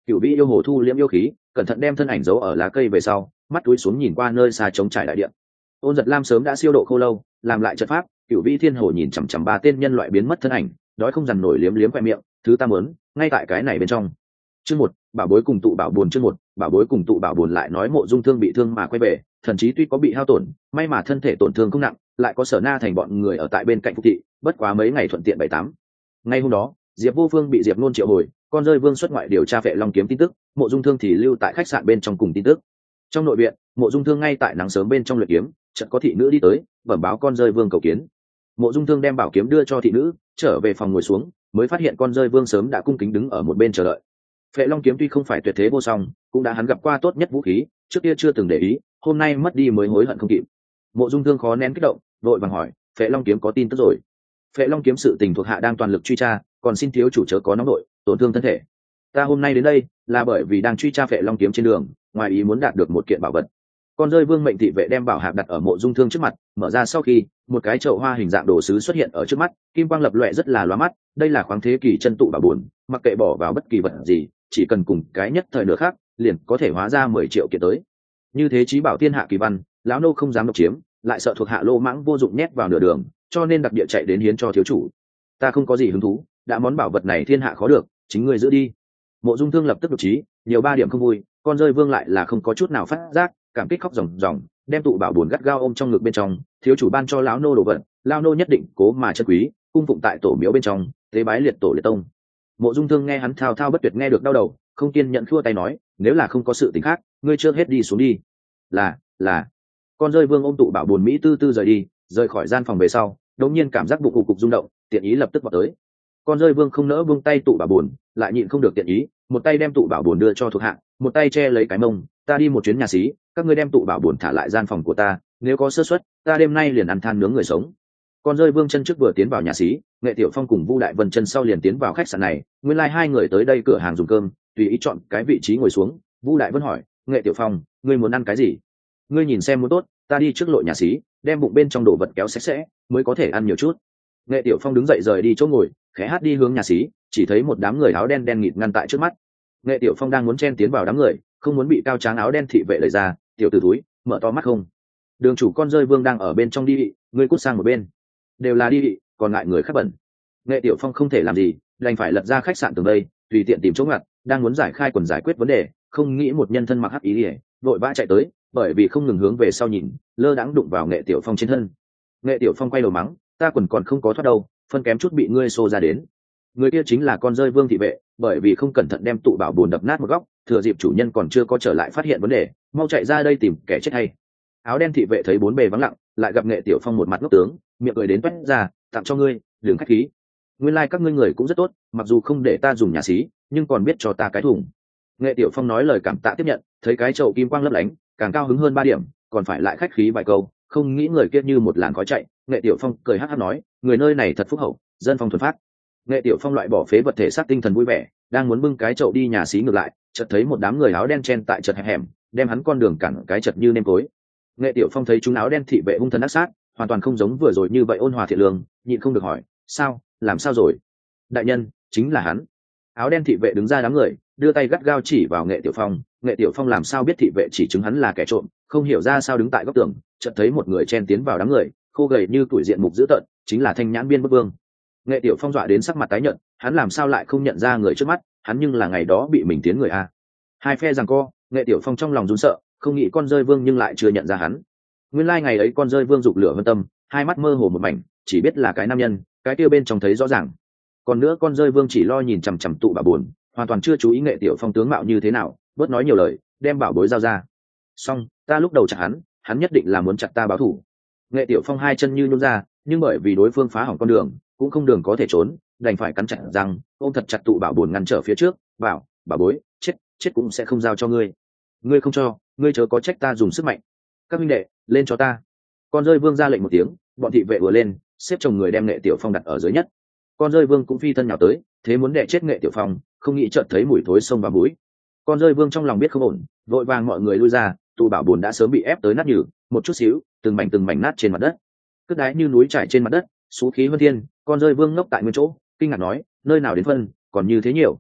Speaker 1: Cửu vĩ yêu hồ thu liễm yêu khí, cẩn thận đem thân ảnh giấu ở lá cây về sau, mắt túi xuống nhìn qua nơi xa trống trải đại địa. Ôn Giật Lam sớm đã siêu độ khô lâu, làm lại trận pháp. Cửu vĩ thiên hồ nhìn chằm chằm ba tên nhân loại biến mất thân ảnh, đói không dằn nổi liếm liếm khoe miệng. Thứ ta muốn, ngay tại cái này bên trong. Chương một, bảo bối cùng tụ bảo buồn. Chương một, bảo bối cùng tụ bảo buồn. Lại nói Mộ Dung Thương bị thương mà quay về, thần chí tuy có bị hao tổn, may mà thân thể tổn thương không nặng, lại có Sở Na thành bọn người ở tại bên cạnh phục thị, bất quá mấy ngày thuận tiện bảy tám. Ngay hôm đó, Diệp Vô Phương bị Diệp Nôn triệu hồi, con rơi vương xuất ngoại điều tra Phệ Long kiếm tin tức, Mộ Dung Thương thì lưu tại khách sạn bên trong cùng tin tức. Trong nội viện, Mộ Dung Thương ngay tại nắng sớm bên trong luyện kiếm, chợt có thị nữ đi tới, bẩm báo con rơi vương cầu kiến. Mộ Dung Thương đem bảo kiếm đưa cho thị nữ, trở về phòng ngồi xuống, mới phát hiện con rơi vương sớm đã cung kính đứng ở một bên chờ đợi. Phệ Long kiếm tuy không phải tuyệt thế vô song, cũng đã hắn gặp qua tốt nhất vũ khí, trước kia chưa từng để ý, hôm nay mất đi mới hối hận không kịp. Mộ Dung Thương khó nén kích động, vội vàng hỏi, Phệ Long kiếm có tin tức rồi? Phệ Long kiếm sự tình thuộc hạ đang toàn lực truy tra, còn xin thiếu chủ chớ có nóng nội, tổn thương thân thể. Ta hôm nay đến đây là bởi vì đang truy tra Phệ Long kiếm trên đường, ngoài ý muốn đạt được một kiện bảo vật. Con rơi vương mệnh thị vệ đem bảo hạp đặt ở Mộ Dung Thương trước mặt, mở ra sau khi, một cái chậu hoa hình dạng đồ sứ xuất hiện ở trước mắt, kim quang lập lòe rất là lóa mắt. Đây là khoáng thế kỷ chân tụ bảo buồn, mặc kệ bỏ vào bất kỳ vật gì, chỉ cần cùng cái nhất thời nửa khác, liền có thể hóa ra mười triệu kiện tới. Như thế chí bảo thiên hạ kỳ văn, lão nô không dám độc chiếm, lại sợ thuộc hạ lô mãng vô dụng nhét vào nửa đường, cho nên đặc địa chạy đến hiến cho thiếu chủ. Ta không có gì hứng thú, đã món bảo vật này thiên hạ khó được, chính ngươi giữ đi. Mộ Dung Thương lập tức đột chí, nhiều ba điểm không vui, con rơi vương lại là không có chút nào phát giác, cảm kích khóc ròng ròng, đem tụ bảo buồn gắt gao ôm trong ngực bên trong. Thiếu chủ ban cho lão nô đồ vật, lão nô nhất định cố mà chân quý, cung phụng tại tổ miếu bên trong, tế bái liệt tổ liệt tông. Mộ Dung Thương nghe hắn thao thao bất tuyệt nghe được đau đầu, không kiên nhận khua tay nói, nếu là không có sự tình khác, ngươi trước hết đi xuống đi. Là, là. Con rơi vương ôm tụ bảo buồn mỹ tư tư rời đi, rời khỏi gian phòng về sau, đột nhiên cảm giác bụng cục cục rung động, tiện ý lập tức vào tới. Con rơi vương không nỡ buông tay tụ bảo buồn, lại nhịn không được tiện ý, một tay đem tụ bảo buồn đưa cho thuộc hạ, một tay che lấy cái mông, ta đi một chuyến nhà xí, các ngươi đem tụ bảo buồn thả lại gian phòng của ta, nếu có sơ suất, ta đêm nay liền ăn than nướng người sống. Con rơi vương chân trước vừa tiến vào nhà xí, Nghệ Tiểu Phong cùng Vu Đại Vân chân sau liền tiến vào khách sạn này, nguyên lai like hai người tới đây cửa hàng dùng cơm, tùy ý chọn cái vị trí ngồi xuống. Vu Đại Vân hỏi, Nghệ Tiểu Phong, ngươi muốn ăn cái gì? Ngươi nhìn xem muốn tốt, ta đi trước lộ nhà xí, đem bụng bên trong đồ vật kéo sạch sẽ, mới có thể ăn nhiều chút. Nghệ Tiểu Phong đứng dậy rời đi chỗ ngồi, khẽ hát đi hướng nhà xí, chỉ thấy một đám người áo đen đen nghịt ngăn tại trước mắt. Nghệ Tiểu Phong đang muốn chen tiến vào đám người, không muốn bị cao tráng áo đen thị vệ lấy ra, tiểu tử túi, mở to mắt không. Đường chủ con rơi vương đang ở bên trong đi vị, ngươi cút sang một bên. Đều là đi vị, còn ngại người khác bẩn. Nghệ Tiểu Phong không thể làm gì, đành phải lật ra khách sạn tường đây, tùy tiện tìm chỗ ngặt, đang muốn giải khai quần giải quyết vấn đề, không nghĩ một nhân thân mặc hắc ý ỉa, vội vã chạy tới, bởi vì không ngừng hướng về sau nhìn, lơ đãng đụng vào Nghệ Tiểu Phong trên thân. Nghệ Tiểu Phong quay đầu mắng, ta quần còn không có thoát đâu, phân kém chút bị ngươi xô ra đến. Người kia chính là con rơi vương thị vệ, bởi vì không cẩn thận đem tụ bảo buồn đập nát một góc, thừa dịp chủ nhân còn chưa có trở lại phát hiện vấn đề, mau chạy ra đây tìm kẻ chết hay. Áo đen thị vệ thấy bốn bề vắng lặng, lại gặp Nghệ Tiểu Phong một mặt ngốc tướng, miệng cười đến toét ra, tặng cho ngươi, đừng khách khí. Nguyên lai like các ngươi người cũng rất tốt, mặc dù không để ta dùng nhà xí, nhưng còn biết cho ta cái thùng. Nghệ Tiểu Phong nói lời cảm tạ tiếp nhận, thấy cái chậu kim quang lấp lánh, càng cao hứng hơn ba điểm, còn phải lại khách khí vài câu, không nghĩ người kia như một làn khói chạy. Nghệ Tiểu Phong cười hắc hắc nói, người nơi này thật phúc hậu, dân phong thuần phát. Nghệ Tiểu Phong loại bỏ phế vật thể xác tinh thần vui vẻ, đang muốn bưng cái chậu đi nhà xí ngược lại, chợt thấy một đám người áo đen chen tại chật hẹp hẻm, đem hắn con đường cản cái chật như nêm tối. Nghệ Tiểu Phong thấy chúng áo đen thị vệ hung thần ác sát, hoàn toàn không giống vừa rồi như vậy ôn hòa thiện lương, nhịn không được hỏi, sao, làm sao rồi? Đại nhân, chính là hắn. Áo đen thị vệ đứng ra đám người, đưa tay gắt gao chỉ vào Nghệ Tiểu Phong. Nghệ Tiểu Phong làm sao biết thị vệ chỉ chứng hắn là kẻ trộm, không hiểu ra sao đứng tại góc tường, chợt thấy một người chen tiến vào đám người, khô gầy như tuổi diện mục dữ tợn, chính là Thanh Nhãn Biên Bức Vương. Nghệ Tiểu Phong dọa đến sắc mặt tái nhợt, hắn làm sao lại không nhận ra người trước mắt, hắn nhưng là ngày đó bị mình tiến người a. Hai phe giằng co, Nghệ Tiểu Phong trong lòng run sợ, không nghĩ con rơi vương nhưng lại chưa nhận ra hắn. Nguyên lai like ngày ấy con rơi vương dục lửa hơn tâm, hai mắt mơ hồ một mảnh, chỉ biết là cái nam nhân, cái kia bên trong thấy rõ ràng. Còn nữa con rơi vương chỉ lo nhìn chằm chằm tụ bảo buồn, hoàn toàn chưa chú ý Nghệ Tiểu Phong tướng mạo như thế nào, bớt nói nhiều lời, đem bảo bối giao ra. Xong, ta lúc đầu chặt hắn, hắn nhất định là muốn chặt ta báo thù. Nghệ Tiểu Phong hai chân như nhún ra, nhưng bởi vì đối phương phá hỏng con đường, cũng không đường có thể trốn, đành phải cắn chặt răng, ôm thật chặt tụ bảo buồn ngăn trở phía trước, bảo, bảo bối, chết, chết cũng sẽ không giao cho ngươi. Ngươi không cho, ngươi chớ có trách ta dùng sức mạnh. Các huynh đệ, lên cho ta. Con rơi vương ra lệnh một tiếng, bọn thị vệ vừa lên, xếp chồng người đem Nghệ Tiểu Phong đặt ở dưới nhất. Con rơi vương cũng phi thân nhào tới, thế muốn đè chết Nghệ Tiểu Phong, không nghĩ chợt thấy mùi thối sông vào mũi. Con rơi vương trong lòng biết không ổn, vội vàng mọi người lui ra, tụ bảo buồn đã sớm bị ép tới nát nhừ, một chút xíu, từng mảnh từng mảnh nát trên mặt đất. Cất đái như núi trải trên mặt đất, xú khí hơn thiên. Con rơi vương ngốc tại nguyên chỗ, kinh ngạc nói, nơi nào đến phân, còn như thế nhiều.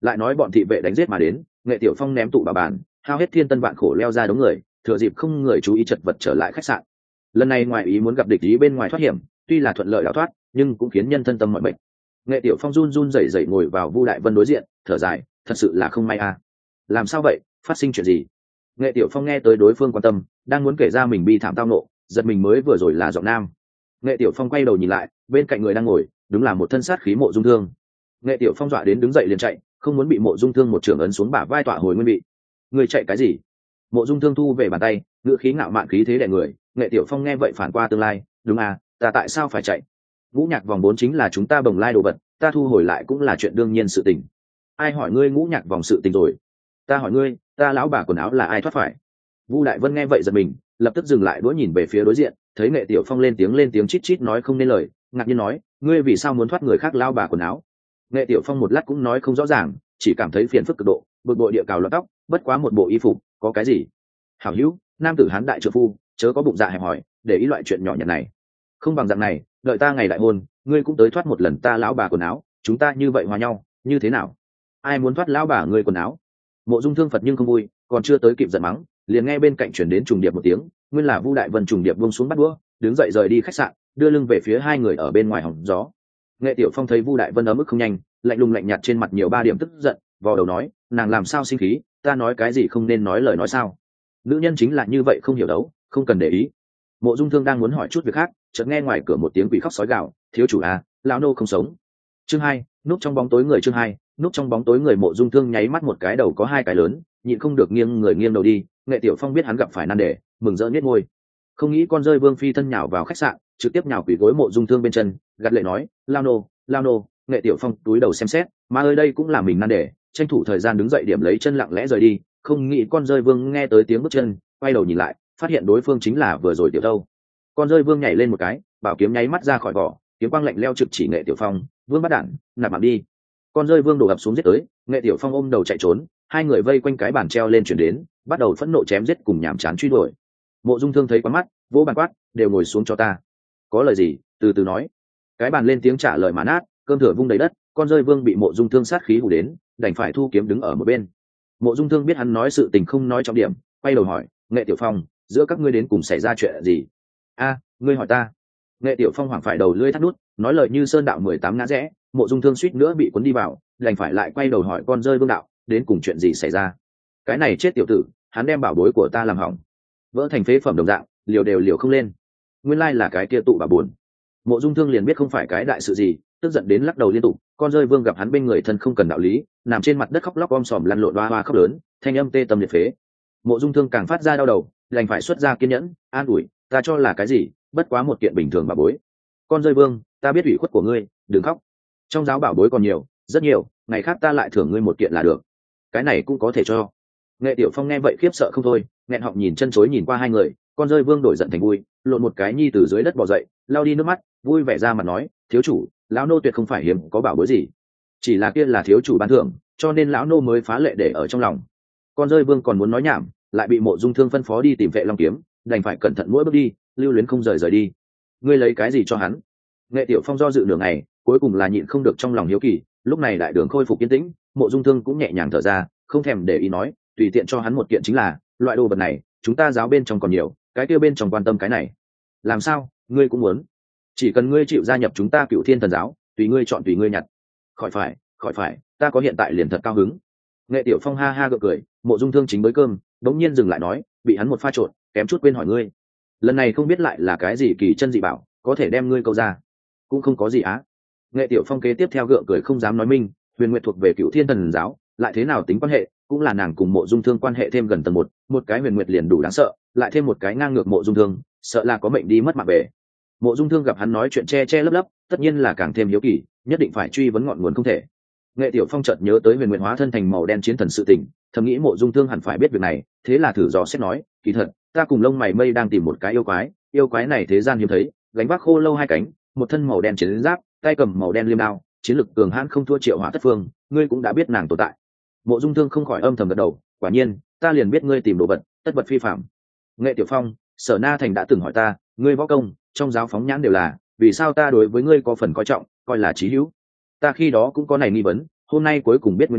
Speaker 1: lại nói bọn thị vệ đánh giết mà đến, Nghệ Tiểu Phong ném tụ bà bàn, hao hết thiên tân vạn khổ leo ra đống người, thừa dịp không người chú ý chật vật trở lại khách sạn. Lần này ngoài ý muốn gặp địch ý bên ngoài thoát hiểm, tuy là thuận lợi đào thoát, nhưng cũng khiến nhân thân tâm mọi bệnh. Nghệ Tiểu Phong run run rẩy rẩy ngồi vào Vu Đại Vân đối diện, thở dài, thật sự là không may à. Làm sao vậy, phát sinh chuyện gì? Nghệ Tiểu Phong nghe tới đối phương quan tâm, đang muốn kể ra mình bi thảm tao nộ, giật mình mới vừa rồi là giọng nam. Nghệ Tiểu Phong quay đầu nhìn lại, bên cạnh người đang ngồi, đúng là một thân sát khí Mộ Dung Thương. Nghệ Tiểu Phong dọa đến đứng dậy liền chạy, không muốn bị Mộ Dung Thương một trường ấn xuống bả vai tỏa hồi nguyên vị. Người chạy cái gì? Mộ Dung Thương thu về bàn tay, ngữ khí ngạo mạn khí thế đè người. Nghệ Tiểu Phong nghe vậy phản qua tương lai, đúng à, ta tại sao phải chạy? Ngũ nhạc vòng bốn chính là chúng ta bồng lai đồ vật, ta thu hồi lại cũng là chuyện đương nhiên sự tình. Ai hỏi ngươi ngũ nhạc vòng sự tình rồi? Ta hỏi ngươi, ta lão bà quần áo là ai thoát phải? Vu Đại Vân nghe vậy giật mình, lập tức dừng lại đũa nhìn về phía đối diện, thấy Nghệ Tiểu Phong lên tiếng lên tiếng chít chít nói không nên lời, ngạc nhiên nói, ngươi vì sao muốn thoát người khác lão bà quần áo? Nghệ Tiểu Phong một lát cũng nói không rõ ràng, chỉ cảm thấy phiền phức cực độ, bực bội địa cào lọt tóc, bất quá một bộ y phục, có cái gì? Hảo hữu, nam tử hán đại trượng phu, chớ có bụng dạ hẹp hỏi, để ý loại chuyện nhỏ nhặt này. Không bằng dạng này, đợi ta ngày đại hôn, ngươi cũng tới thoát một lần ta lão bà quần áo, chúng ta như vậy hòa nhau, như thế nào? Ai muốn thoát lão bà ngươi quần áo? Mộ Dung Thương Phật nhưng không vui, còn chưa tới kịp giận mắng, liền nghe bên cạnh chuyển đến trùng điệp một tiếng, nguyên là Vu Đại Vân trùng điệp buông xuống bắt đũa, đứng dậy rời đi khách sạn, đưa lưng về phía hai người ở bên ngoài hòng gió. Nghệ Tiểu Phong thấy Vu Đại Vân ở mức không nhanh, lạnh lùng lạnh nhạt trên mặt nhiều ba điểm tức giận, vò đầu nói, nàng làm sao sinh khí, ta nói cái gì không nên nói lời nói sao? Nữ nhân chính là như vậy không hiểu đấu, không cần để ý. Mộ Dung Thương đang muốn hỏi chút việc khác, chợt nghe ngoài cửa một tiếng quỷ khóc sói gào, thiếu chủ à, lão nô không sống. Chương hai, núp trong bóng tối người chương hai, núp trong bóng tối người. Mộ Dung Thương nháy mắt một cái đầu có hai cái lớn, nhịn không được nghiêng người nghiêng đầu đi. Nghệ Tiểu Phong biết hắn gặp phải nan đề, mừng rỡ nhếch môi. Không nghĩ con rơi vương phi thân nhào vào khách sạn, trực tiếp nhào quỷ gối Mộ Dung Thương bên chân, gật lệ nói, lao nô, lao nô. Nghệ Tiểu Phong túi đầu xem xét, mà ơi đây cũng là mình nan đề, tranh thủ thời gian đứng dậy điểm lấy chân lặng lẽ rời đi. Không nghĩ con rơi vương nghe tới tiếng bước chân, quay đầu nhìn lại, phát hiện đối phương chính là vừa rồi Tiểu Đâu. Con rơi vương nhảy lên một cái, bảo kiếm nháy mắt ra khỏi vỏ, kiếm quang lạnh leo trực chỉ Nghệ Tiểu Phong, vương bắt đạn, nạp mạng đi. Con rơi vương đổ ập xuống giết tới, Nghệ Tiểu Phong ôm đầu chạy trốn, hai người vây quanh cái bàn treo lên chuyển đến, bắt đầu phẫn nộ chém giết cùng nhảm chán truy đuổi. Mộ Dung Thương thấy quá mắt, vỗ bàn quát, đều ngồi xuống cho ta. Có lời gì, từ từ nói. Cái bàn lên tiếng trả lời mà nát, cơm thừa vung đầy đất, con rơi vương bị Mộ Dung Thương sát khí hù đến, đành phải thu kiếm đứng ở một bên. Mộ Dung Thương biết hắn nói sự tình không nói trọng điểm, quay đầu hỏi, Nghệ Tiểu Phong, giữa các ngươi đến cùng xảy ra chuyện gì? A, ngươi hỏi ta. Nghệ Tiểu Phong hoảng phải đầu lưỡi thắt nút, nói lời như sơn đạo mười tám ngã rẽ. Mộ Dung Thương suýt nữa bị cuốn đi vào, đành phải lại quay đầu hỏi con rơi vương đạo, đến cùng chuyện gì xảy ra? Cái này chết tiểu tử, hắn đem bảo bối của ta làm hỏng, vỡ thành phế phẩm đồng dạng, liều đều liều không lên. Nguyên lai là cái kia tụ bà buồn. Mộ Dung Thương liền biết không phải cái đại sự gì, tức giận đến lắc đầu liên tục. Con rơi vương gặp hắn bên người thân không cần đạo lý, nằm trên mặt đất khóc lóc om sòm lăn lộn hoa hoa khóc lớn, thanh âm tê tâm liệt phế. Mộ Dung Thương càng phát ra đau đầu, đành phải xuất ra kiên nhẫn, an ủi, ta cho là cái gì, bất quá một kiện bình thường bảo bối. Con rơi vương, ta biết ủy khuất của ngươi, đừng khóc. Trong giáo bảo bối còn nhiều, rất nhiều, ngày khác ta lại thưởng ngươi một kiện là được. Cái này cũng có thể cho. Nghệ Tiểu Phong nghe vậy khiếp sợ không thôi, nghẹn họng nhìn chân chối nhìn qua hai người. Con rơi vương đổi giận thành vui, lộn một cái nhi từ dưới đất bò dậy, lau đi nước mắt, vui vẻ ra mặt nói, thiếu chủ, lão nô tuyệt không phải hiếm có bảo bối gì, chỉ là kia là thiếu chủ ban thưởng, cho nên lão nô mới phá lệ để ở trong lòng. Con rơi vương còn muốn nói nhảm, lại bị Mộ Dung Thương phân phó đi tìm Vệ Long kiếm, đành phải cẩn thận mỗi bước đi, lưu luyến không rời rời đi. Ngươi lấy cái gì cho hắn? Nghệ Tiểu Phong do dự nửa ngày, cuối cùng là nhịn không được trong lòng hiếu kỳ. Lúc này đại đường khôi phục yên tĩnh, Mộ Dung Thương cũng nhẹ nhàng thở ra, không thèm để ý nói, tùy tiện cho hắn một kiện chính là, loại đồ vật này chúng ta giáo bên trong còn nhiều, cái kia bên trong quan tâm cái này. Làm sao, ngươi cũng muốn? Chỉ cần ngươi chịu gia nhập chúng ta Cựu Thiên Thần giáo, tùy ngươi chọn tùy ngươi nhặt. Khỏi phải, khỏi phải, ta có hiện tại liền thật cao hứng. Nghệ Tiểu Phong ha ha gượng cười. Mộ Dung Thương chính bới cơm, đống nhiên dừng lại nói, bị hắn một pha trộn, kém chút quên hỏi ngươi. Lần này không biết lại là cái gì kỳ chân dị bảo, có thể đem ngươi câu ra. Cũng không có gì á. Nghệ Tiểu Phong kế tiếp theo gượng cười không dám nói minh, Huyền Nguyệt thuộc về Cựu Thiên Thần giáo, lại thế nào tính quan hệ, cũng là nàng cùng Mộ Dung Thương quan hệ thêm gần tầng một, một cái Huyền Nguyệt liền đủ đáng sợ, lại thêm một cái ngang ngược Mộ Dung Thương, sợ là có mệnh đi mất mạng về. Mộ Dung Thương gặp hắn nói chuyện che che lấp lấp, tất nhiên là càng thêm hiếu kỳ, nhất định phải truy vấn ngọn nguồn không thể. Nghệ Tiểu Phong chợt nhớ tới Huyền Nguyệt hóa thân thành màu đen chiến thần sự tình, thầm nghĩ Mộ Dung Thương hẳn phải biết việc này, thế là thử dò xét nói, kỳ thật, ta cùng lông mày mây đang tìm một cái yêu quái, yêu quái này thế gian hiếm thấy, gánh vác khô lâu hai cánh, một thân màu đen chiến giáp, tay cầm màu đen liêm đao, chiến lực cường hãn không thua Triệu Hỏa Thất Phương, ngươi cũng đã biết nàng tồn tại. Mộ Dung Thương không khỏi âm thầm gật đầu, quả nhiên, ta liền biết ngươi tìm đồ vật, tất vật phi phạm. Nghệ Tiểu Phong, Sở Na Thành đã từng hỏi ta, ngươi võ công, trong giáo phóng nhãn đều là, vì sao ta đối với ngươi có phần coi trọng, coi là chí hữu. Ta khi đó cũng có này nghi vấn, hôm nay cuối cùng biết nguyên nhân,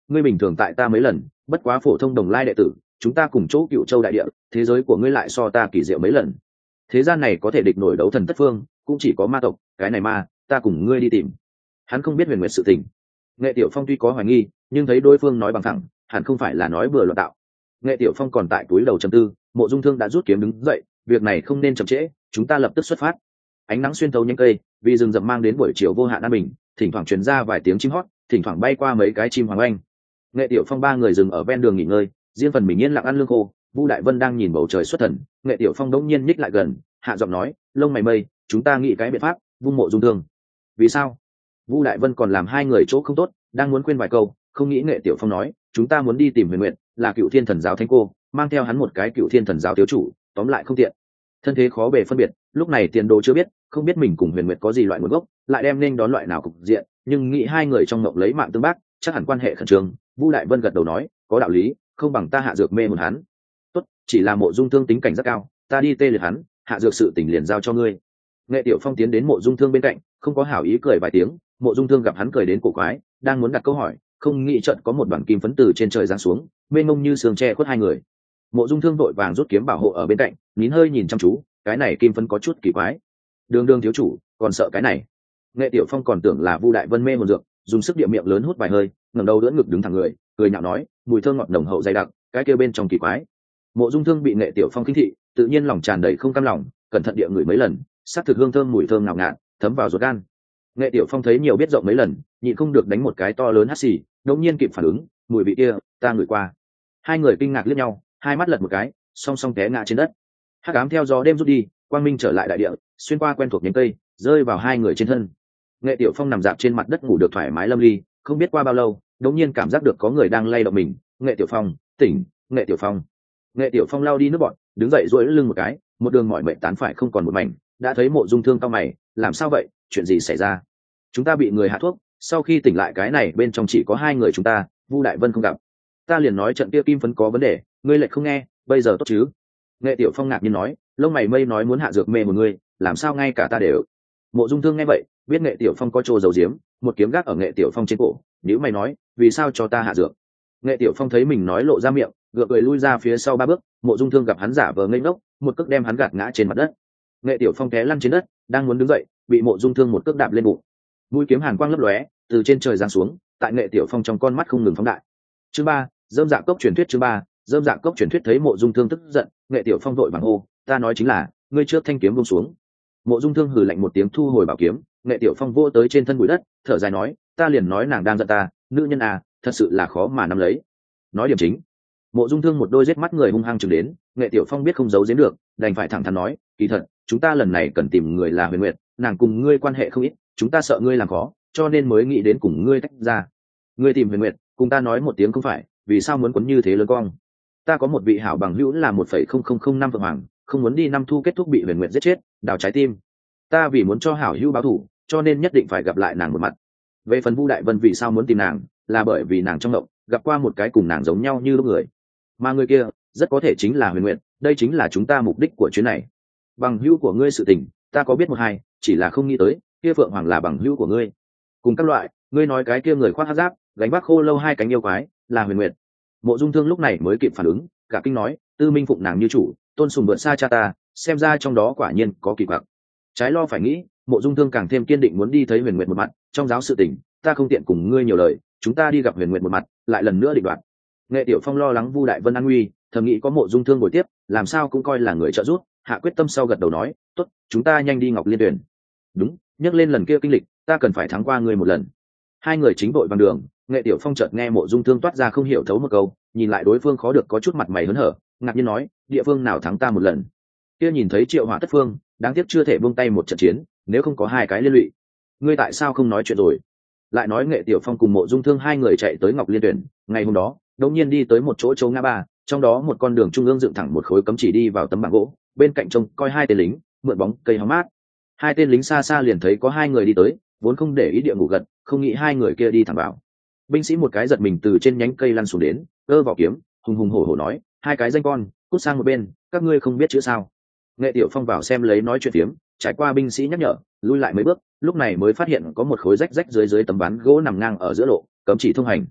Speaker 1: ngươi bình thường tại ta mấy lần bất quá phổ thông đồng lai đệ tử, chúng ta cùng chỗ Cựu Châu đại địa, thế giới của ngươi lại so ta kỳ diệu mấy lần. Thế gian này có thể địch nổi đấu thần tất phương cũng chỉ có ma tộc, cái này ma ta cùng ngươi đi tìm. Hắn không biết huyền nguyệt sự tình. Nghệ Tiểu Phong tuy có hoài nghi, nhưng thấy đối phương nói bằng thẳng, hẳn không phải là nói bừa loạn tạo. Nghệ Tiểu Phong còn tại túi đầu trầm tư, Mộ Dung Thương đã rút kiếm đứng dậy, việc này không nên chậm trễ, chúng ta lập tức xuất phát. Ánh nắng xuyên thấu nhánh cây, vì rừng rậm mang đến buổi chiều vô hạn an bình, thỉnh thoảng truyền ra vài tiếng chim hót, thỉnh thoảng bay qua mấy cái chim hoàng oanh. Nghệ Tiểu Phong ba người dừng ở ven đường nghỉ ngơi, riêng phần mình yên lặng ăn lương khô. Vu Đại Vân đang nhìn bầu trời xuất thần, Nghệ Tiểu Phong đống nhiên nhích lại gần, hạ giọng nói, lông mày mây, chúng ta nghĩ cái biện pháp vung Mộ Dung Thương. Vì sao? Vu Đại Vân còn làm hai người chỗ không tốt, đang muốn khuyên vài câu, không nghĩ Nghệ Tiểu Phong nói, chúng ta muốn đi tìm Huyền Nguyệt, là Cựu Thiên Thần giáo thánh cô, mang theo hắn một cái Cựu Thiên Thần giáo thiếu chủ, tóm lại không tiện. Thân thế khó bề phân biệt, lúc này tiền đồ chưa biết, không biết mình cùng Huyền Nguyệt có gì loại nguồn gốc, lại đem nên đón loại nào cục diện, nhưng nghĩ hai người trong mộng lấy mạng tương bác, chắc hẳn quan hệ khẩn trương. Vu Đại Vân gật đầu nói, có đạo lý, không bằng ta hạ dược mê hồn hắn. Tốt, chỉ là Mộ Dung Thương tính cảnh rất cao, ta đi tê liệt hắn, hạ dược sự tình liền giao cho ngươi. Nghệ Tiểu Phong tiến đến Mộ Dung Thương bên cạnh, không có hảo ý cười vài tiếng. Mộ Dung Thương gặp hắn cười đến cổ quái, đang muốn đặt câu hỏi, không nghĩ trận có một đoàn kim phấn từ trên trời giáng xuống, mênh mông như sương che khuất hai người. Mộ Dung Thương vội vàng rút kiếm bảo hộ ở bên cạnh, nín hơi nhìn chăm chú, cái này kim phấn có chút kỳ quái. Đường Đường thiếu chủ, còn sợ cái này? Nghệ Tiểu Phong còn tưởng là Vu Đại Vân mê một dược, dùng sức địa miệng lớn hút vài hơi, ngẩng đầu đỡ ngực đứng thẳng người, cười nhạo nói, mùi thơm ngọt nồng hậu dày đặc, cái kia bên trong kỳ quái. Mộ Dung Thương bị Nghệ Tiểu Phong khinh thị, tự nhiên lòng tràn đầy không cam lòng, cẩn thận địa ngửi mấy lần, sắc thực hương thơm mùi thơm ngào ngạt, thấm vào ruột gan. Nghệ Tiểu Phong thấy nhiều biết rộng mấy lần, nhịn không được đánh một cái to lớn hắt xì, đột nhiên kịp phản ứng, mùi vị kia, ta ngửi qua. Hai người kinh ngạc liếc nhau, hai mắt lật một cái, song song té ngã trên đất. Hắc ám theo gió đêm rút đi, quang minh trở lại đại địa, xuyên qua quen thuộc nhánh cây, rơi vào hai người trên thân. Nghệ Tiểu Phong nằm dạp trên mặt đất ngủ được thoải mái lâm ly, không biết qua bao lâu, đột nhiên cảm giác được có người đang lay động mình. Nghệ Tiểu Phong, tỉnh, Nghệ Tiểu Phong. Nghệ Tiểu Phong lao đi nước bọt, đứng dậy duỗi lưng một cái, một đường mỏi mệt tán phải không còn một mảnh, đã thấy Mộ Dung Thương cau mày, làm sao vậy, chuyện gì xảy ra? Chúng ta bị người hạ thuốc, sau khi tỉnh lại cái này bên trong chỉ có hai người chúng ta, Vu Đại Vân không gặp. Ta liền nói trận kia kim phấn có vấn đề, ngươi lại không nghe, bây giờ tốt chứ? Nghệ Tiểu Phong ngạc nhiên nói, lông mày mây nói muốn hạ dược mê một người, làm sao ngay cả ta đều. Mộ Dung Thương nghe vậy, biết Nghệ Tiểu Phong có trô dầu diếm, một kiếm gác ở Nghệ Tiểu Phong trên cổ, nếu mày nói, vì sao cho ta hạ dược? Nghệ Tiểu Phong thấy mình nói lộ ra miệng, gượng cười lui ra phía sau ba bước. Mộ Dung Thương gặp hắn giả vờ ngây ngốc, một cước đem hắn gạt ngã trên mặt đất. Nghệ Tiểu Phong té lăn trên đất, đang muốn đứng dậy, bị Mộ Dung Thương một cước đạp lên bụng. Mũi kiếm hàn quang lấp lóe, từ trên trời giáng xuống, tại Nghệ Tiểu Phong trong con mắt không ngừng phóng đại. Chương ba, dơm dạ cốc truyền thuyết. Chương ba, dơm dạ cốc truyền thuyết. Thấy Mộ Dung Thương tức giận, Nghệ Tiểu Phong vội vàng hô, ta nói chính là, ngươi trước thanh kiếm buông xuống. Mộ Dung Thương hừ lạnh một tiếng thu hồi bảo kiếm. Nghệ Tiểu Phong vỗ tới trên thân bụi đất, thở dài nói, ta liền nói nàng đang giận ta, nữ nhân à, thật sự là khó mà nắm lấy. Nói điểm chính. Mộ Dung Thương một đôi giết mắt người hung hăng chừng đến, Nghệ Tiểu Phong biết không giấu giếm được, đành phải thẳng thắn nói, kỳ thật, chúng ta lần này cần tìm người là Huyền Nguyệt, nàng cùng ngươi quan hệ không ít, chúng ta sợ ngươi làm khó, cho nên mới nghĩ đến cùng ngươi tách ra. Ngươi tìm Huyền Nguyệt, cùng ta nói một tiếng không phải, vì sao muốn quấn như thế lớn cong? Ta có một vị hảo bằng hữu là một phẩy không không không năm vượng hoàng, không muốn đi năm thu kết thúc bị Huyền Nguyệt giết chết, đào trái tim. Ta vì muốn cho hảo hữu báo thù, cho nên nhất định phải gặp lại nàng một mặt. Về phần Vu Đại Vân vì sao muốn tìm nàng, là bởi vì nàng trong động gặp qua một cái cùng nàng giống nhau như lúc người, mà người kia rất có thể chính là Huyền Nguyệt. Đây chính là chúng ta mục đích của chuyến này. Bằng hữu của ngươi sự tình, ta có biết một hai, chỉ là không nghĩ tới kia Phượng Hoàng là bằng hữu của ngươi. Cùng các loại, ngươi nói cái kia người khoác hắc giáp, gánh vác khô lâu hai cánh yêu quái, là Huyền Nguyệt. Mộ Dung Thương lúc này mới kịp phản ứng, cả kinh nói, tư minh phụng nàng như chủ, tôn sùng vượt xa cha ta, xem ra trong đó quả nhiên có kỳ quặc. Trái lo phải nghĩ, Mộ Dung Thương càng thêm kiên định muốn đi thấy Huyền Nguyệt một mặt. Trong giáo sự tình, ta không tiện cùng ngươi nhiều lời, chúng ta đi gặp Huyền Nguyệt một mặt, lại lần nữa định đoạt. Nghệ Tiểu Phong lo lắng Vu Đại Vân an nguy, thầm nghĩ có Mộ Dung Thương bồi tiếp, làm sao cũng coi là người trợ giúp, hạ quyết tâm sau gật đầu nói, tốt, chúng ta nhanh đi Ngọc Liên Tuyển. Đúng, nhắc lên lần kia kinh lịch, ta cần phải thắng qua ngươi một lần. Hai người chính đội bằng đường, Nghệ Tiểu Phong chợt nghe Mộ Dung Thương toát ra không hiểu thấu một câu, nhìn lại đối phương khó được có chút mặt mày hớn hở, ngạc nhiên nói, địa phương nào thắng ta một lần? Kia nhìn thấy Triệu Hỏa Tất Phương, đáng tiếc chưa thể buông tay một trận chiến, nếu không có hai cái liên lụy. Ngươi tại sao không nói chuyện rồi? Lại nói Nghệ Tiểu Phong cùng Mộ Dung Thương hai người chạy tới Ngọc Liên Tuyển, ngày hôm đó, đột nhiên đi tới một chỗ châu ngã ba, trong đó một con đường trung ương dựng thẳng một khối cấm chỉ đi vào tấm bảng gỗ, bên cạnh trông coi hai tên lính mượn bóng cây hóng mát. Hai tên lính xa xa liền thấy có hai người đi tới, vốn không để ý địa ngủ gật, không nghĩ hai người kia đi thẳng vào. Binh sĩ một cái giật mình từ trên nhánh cây lăn xuống đến, cơ vào kiếm, hùng hùng hổ hổ nói, hai cái danh con, cút sang một bên, các ngươi không biết chữ sao? Nghệ Tiểu Phong vào xem lấy nói chuyện phiếm, trải qua binh sĩ nhắc nhở, lui lại mấy bước, lúc này mới phát hiện có một khối rách rách dưới dưới tấm ván gỗ nằm ngang ở giữa lộ, cấm chỉ thông hành.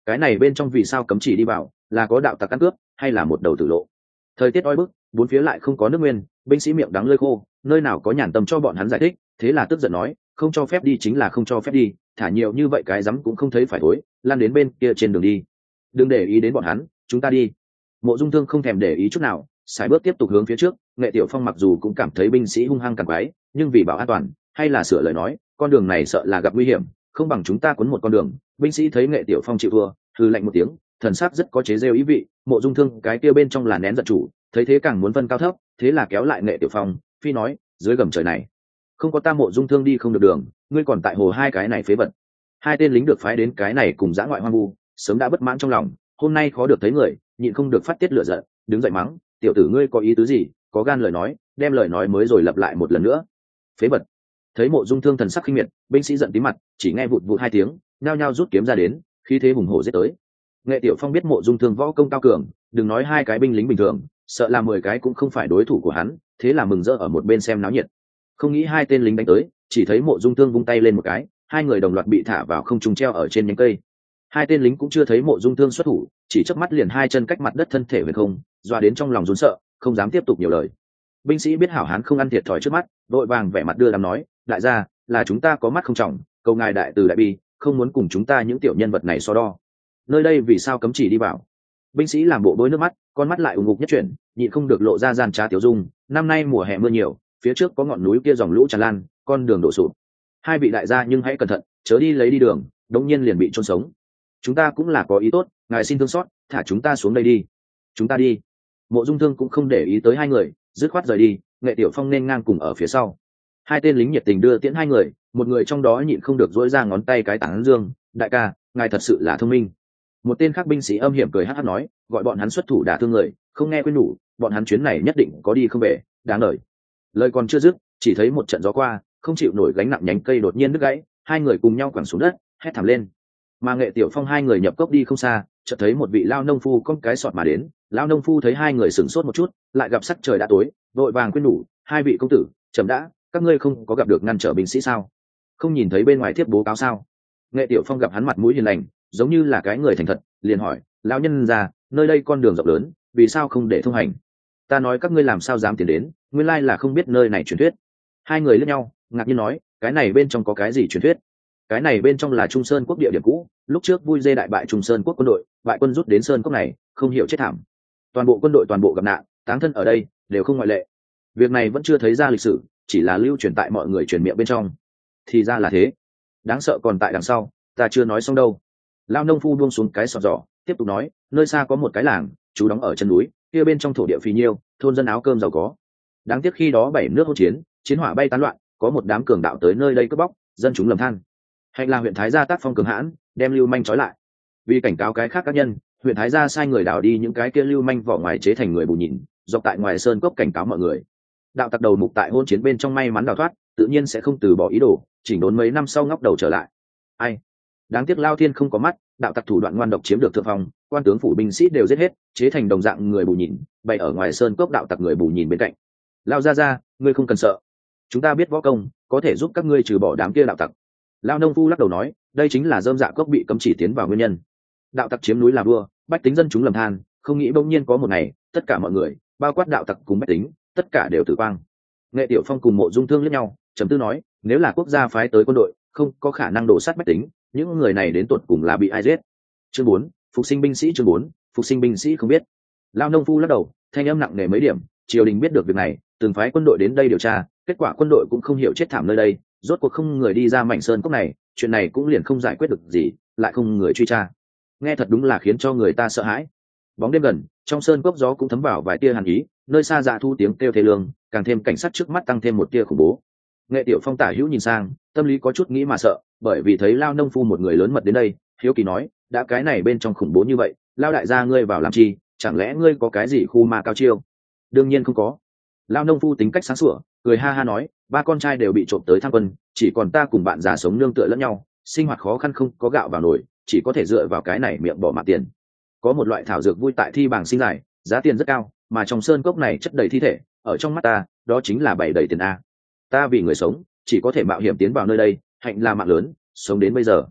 Speaker 1: cái này bên trong vì sao cấm chỉ đi vào, là có đạo tặc ăn cướp hay là một đầu tử lộ? Thời tiết oi bức, bốn phía lại không có nước nguyên, binh sĩ miệng đắng lưỡi khô, nơi nào có nhàn tâm cho bọn hắn giải thích, thế là tức giận nói, không cho phép đi chính là không cho phép đi, thả nhiều như vậy cái rắm cũng không thấy phải thối, lan đến bên kia trên đường đi, đừng để ý đến bọn hắn, chúng ta đi. Mộ Dung Thương không thèm để ý chút nào, sải bước tiếp tục hướng phía trước. Nghệ Tiểu Phong mặc dù cũng cảm thấy binh sĩ hung hăng càng quái, nhưng vì bảo an toàn, hay là sửa lời nói, con đường này sợ là gặp nguy hiểm, không bằng chúng ta quấn một con đường. Binh sĩ thấy Nghệ Tiểu Phong chịu thua, hừ lạnh một tiếng, thần sắc rất có chế giễu ý vị. Mộ Dung Thương cái kia bên trong là nén giận chủ, thấy thế càng muốn phân cao thấp, thế là kéo lại Nghệ Tiểu Phong, phi nói, dưới gầm trời này, không có ta Mộ Dung Thương đi không được đường, ngươi còn tại hồ hai cái này phế vật. Hai tên lính được phái đến cái này cùng dã ngoại hoang vu, sớm đã bất mãn trong lòng, hôm nay khó được thấy người, nhịn không được phát tiết lửa giận, đứng dậy mắng, tiểu tử ngươi có ý tứ gì, có gan lời nói, đem lời nói mới rồi lặp lại một lần nữa. Phế vật. Thấy Mộ Dung Thương thần sắc khinh miệt, binh sĩ giận tí mặt, chỉ nghe vụt vụt hai tiếng, nhao nhao rút kiếm ra đến, khí thế hùng hổ giết tới. Nghệ Tiểu Phong biết Mộ Dung Thương võ công cao cường, đừng nói hai cái binh lính bình thường, sợ là mười cái cũng không phải đối thủ của hắn, thế là mừng rỡ ở một bên xem náo nhiệt. Không nghĩ hai tên lính đánh tới, chỉ thấy Mộ Dung Thương vung tay lên một cái, hai người đồng loạt bị thả vào không trung treo ở trên nhánh cây. Hai tên lính cũng chưa thấy Mộ Dung Thương xuất thủ, chỉ chớp mắt liền hai chân cách mặt đất thân thể về không, doa đến trong lòng run sợ, không dám tiếp tục nhiều lời. Binh sĩ biết hảo hán không ăn thiệt thòi trước mắt, vội vàng vẻ mặt đưa đám nói, đại gia, là chúng ta có mắt không trọng, cầu ngài đại từ đại bi, không muốn cùng chúng ta những tiểu nhân vật này so đo. Nơi đây vì sao cấm chỉ đi vào? Binh sĩ làm bộ bôi nước mắt, con mắt lại ủng ngục nhất chuyển, nhịn không được lộ ra gian trá tiểu dung. Năm nay mùa hè mưa nhiều, phía trước có ngọn núi kia dòng lũ tràn lan, con đường đổ sụp. Hai vị đại gia nhưng hãy cẩn thận, chớ đi lấy đi đường, đống nhiên liền bị chôn sống. Chúng ta cũng là có ý tốt, ngài xin thương xót, thả chúng ta xuống đây đi. Chúng ta đi. Mộ Dung Thương cũng không để ý tới hai người, dứt khoát rời đi. Nghệ Tiểu Phong nên ngang cùng ở phía sau. Hai tên lính nhiệt tình đưa tiễn hai người, một người trong đó nhịn không được dỗi ra ngón tay cái tán dương, đại ca, ngài thật sự là thông minh. Một tên khác binh sĩ âm hiểm cười hắt hắt nói, gọi bọn hắn xuất thủ đả thương người, không nghe khuyên nhủ, bọn hắn chuyến này nhất định có đi không về, đáng lời. Lời còn chưa dứt, chỉ thấy một trận gió qua, không chịu nổi gánh nặng nhánh cây đột nhiên đứt gãy, hai người cùng nhau quẳng xuống đất, hét thảm lên. Mà Nghệ Tiểu Phong hai người nhập cốc đi không xa, chợt thấy một vị lao nông phu con cái sọt mà đến. Lao nông phu thấy hai người sửng sốt một chút, lại gặp sắc trời đã tối, vội vàng khuyên nhủ, hai vị công tử, chậm đã, các ngươi không có gặp được ngăn trở binh sĩ sao? Không nhìn thấy bên ngoài thiếp bố cáo sao? Nghệ Tiểu Phong gặp hắn mặt mũi hiền lành, giống như là cái người thành thật, liền hỏi, lão nhân già, nơi đây con đường rộng lớn, vì sao không để thông hành? Ta nói các ngươi làm sao dám tiến đến, nguyên lai là không biết nơi này truyền thuyết. Hai người liếc nhau, ngạc nhiên nói, cái này bên trong có cái gì truyền thuyết? Cái này bên trong là Trung Sơn quốc địa điểm cũ, lúc trước vui dê đại bại Trung Sơn quốc quân đội, bại quân rút đến sơn quốc này, không hiểu chết thảm. Toàn bộ quân đội toàn bộ gặp nạn, táng thân ở đây, đều không ngoại lệ. Việc này vẫn chưa thấy ra lịch sử, chỉ là lưu truyền tại mọi người truyền miệng bên trong. Thì ra là thế, đáng sợ còn tại đằng sau, ta chưa nói xong đâu. Lao nông phu buông xuống cái sọt giỏ, tiếp tục nói, nơi xa có một cái làng, chú đóng ở chân núi, kia bên trong thổ địa phì nhiêu, thôn dân áo cơm giàu có. Đáng tiếc khi đó bảy nước hỗn chiến, chiến hỏa bay tán loạn, có một đám cường đạo tới nơi đây cướp bóc, dân chúng lầm than. Hạnh là huyện Thái Gia tác phong cường hãn, đem lưu manh trói lại. Vì cảnh cáo cái khác các nhân, huyện Thái Gia sai người đào đi những cái kia lưu manh vỏ ngoài chế thành người bù nhìn, dọc tại ngoài sơn cốc cảnh cáo mọi người. Đạo tặc đầu mục tại hôn chiến bên trong may mắn đào thoát, tự nhiên sẽ không từ bỏ ý đồ, chỉnh đốn mấy năm sau ngóc đầu trở lại. Ai? Đáng tiếc Lao Thiên không có mắt, đạo tặc thủ đoạn ngoan độc chiếm được thượng phong, quan tướng phủ binh sĩ đều giết hết, chế thành đồng dạng người bù nhìn, bày ở ngoài sơn cốc đạo tặc người bù nhìn bên cạnh. Lao ra ra, ngươi không cần sợ, chúng ta biết võ công, có thể giúp các ngươi trừ bỏ đám kia đạo tặc. Lao nông phu lắc đầu nói, đây chính là dơm dạ cốc bị cấm chỉ tiến vào nguyên nhân. Đạo tặc chiếm núi làm vua, bách tính dân chúng lầm than, không nghĩ bỗng nhiên có một ngày, tất cả mọi người, bao quát đạo tặc cùng bách tính, tất cả đều tử quang. Nghệ Tiểu Phong cùng Mộ Dung Thương liếc nhau, trầm tư nói, nếu là quốc gia phái tới quân đội, không có khả năng đổ sát bách tính, những người này đến tuột cùng là bị ai giết? Chương bốn, phục sinh binh sĩ chương bốn, phục sinh binh sĩ không biết. Lao nông phu lắc đầu, thanh âm nặng nề mấy điểm, triều đình biết được việc này, từng phái quân đội đến đây điều tra, kết quả quân đội cũng không hiểu chết thảm nơi đây, rốt cuộc không người đi ra mảnh sơn cốc này, chuyện này cũng liền không giải quyết được gì, lại không người truy tra. Nghe thật đúng là khiến cho người ta sợ hãi. Bóng đêm gần, trong sơn cốc gió cũng thấm vào vài tia hàn ý, nơi xa dạ thu tiếng kêu thê lương, càng thêm cảnh sát trước mắt tăng thêm một tia khủng bố. Nghệ Tiểu Phong tả hữu nhìn sang, tâm lý có chút nghĩ mà sợ, bởi vì thấy Lao nông phu một người lớn mật đến đây, hiếu kỳ nói, đã cái này bên trong khủng bố như vậy, Lao đại gia ngươi vào làm chi, chẳng lẽ ngươi có cái gì khu ma cao chiêu? Đương nhiên không có. Lao nông phu tính cách sáng sủa, cười ha ha nói, ba con trai đều bị trộm tới tham quân, chỉ còn ta cùng bạn già sống nương tựa lẫn nhau, sinh hoạt khó khăn không có gạo vào nồi, chỉ có thể dựa vào cái này miệng bỏ mạng tiền. Có một loại thảo dược vui tại thi bảng sinh giải, giá tiền rất cao, mà trong sơn cốc này chất đầy thi thể, ở trong mắt ta, đó chính là bảy đầy tiền a. Ta vì người sống, chỉ có thể mạo hiểm tiến vào nơi đây, hạnh là mạng lớn, sống đến bây giờ.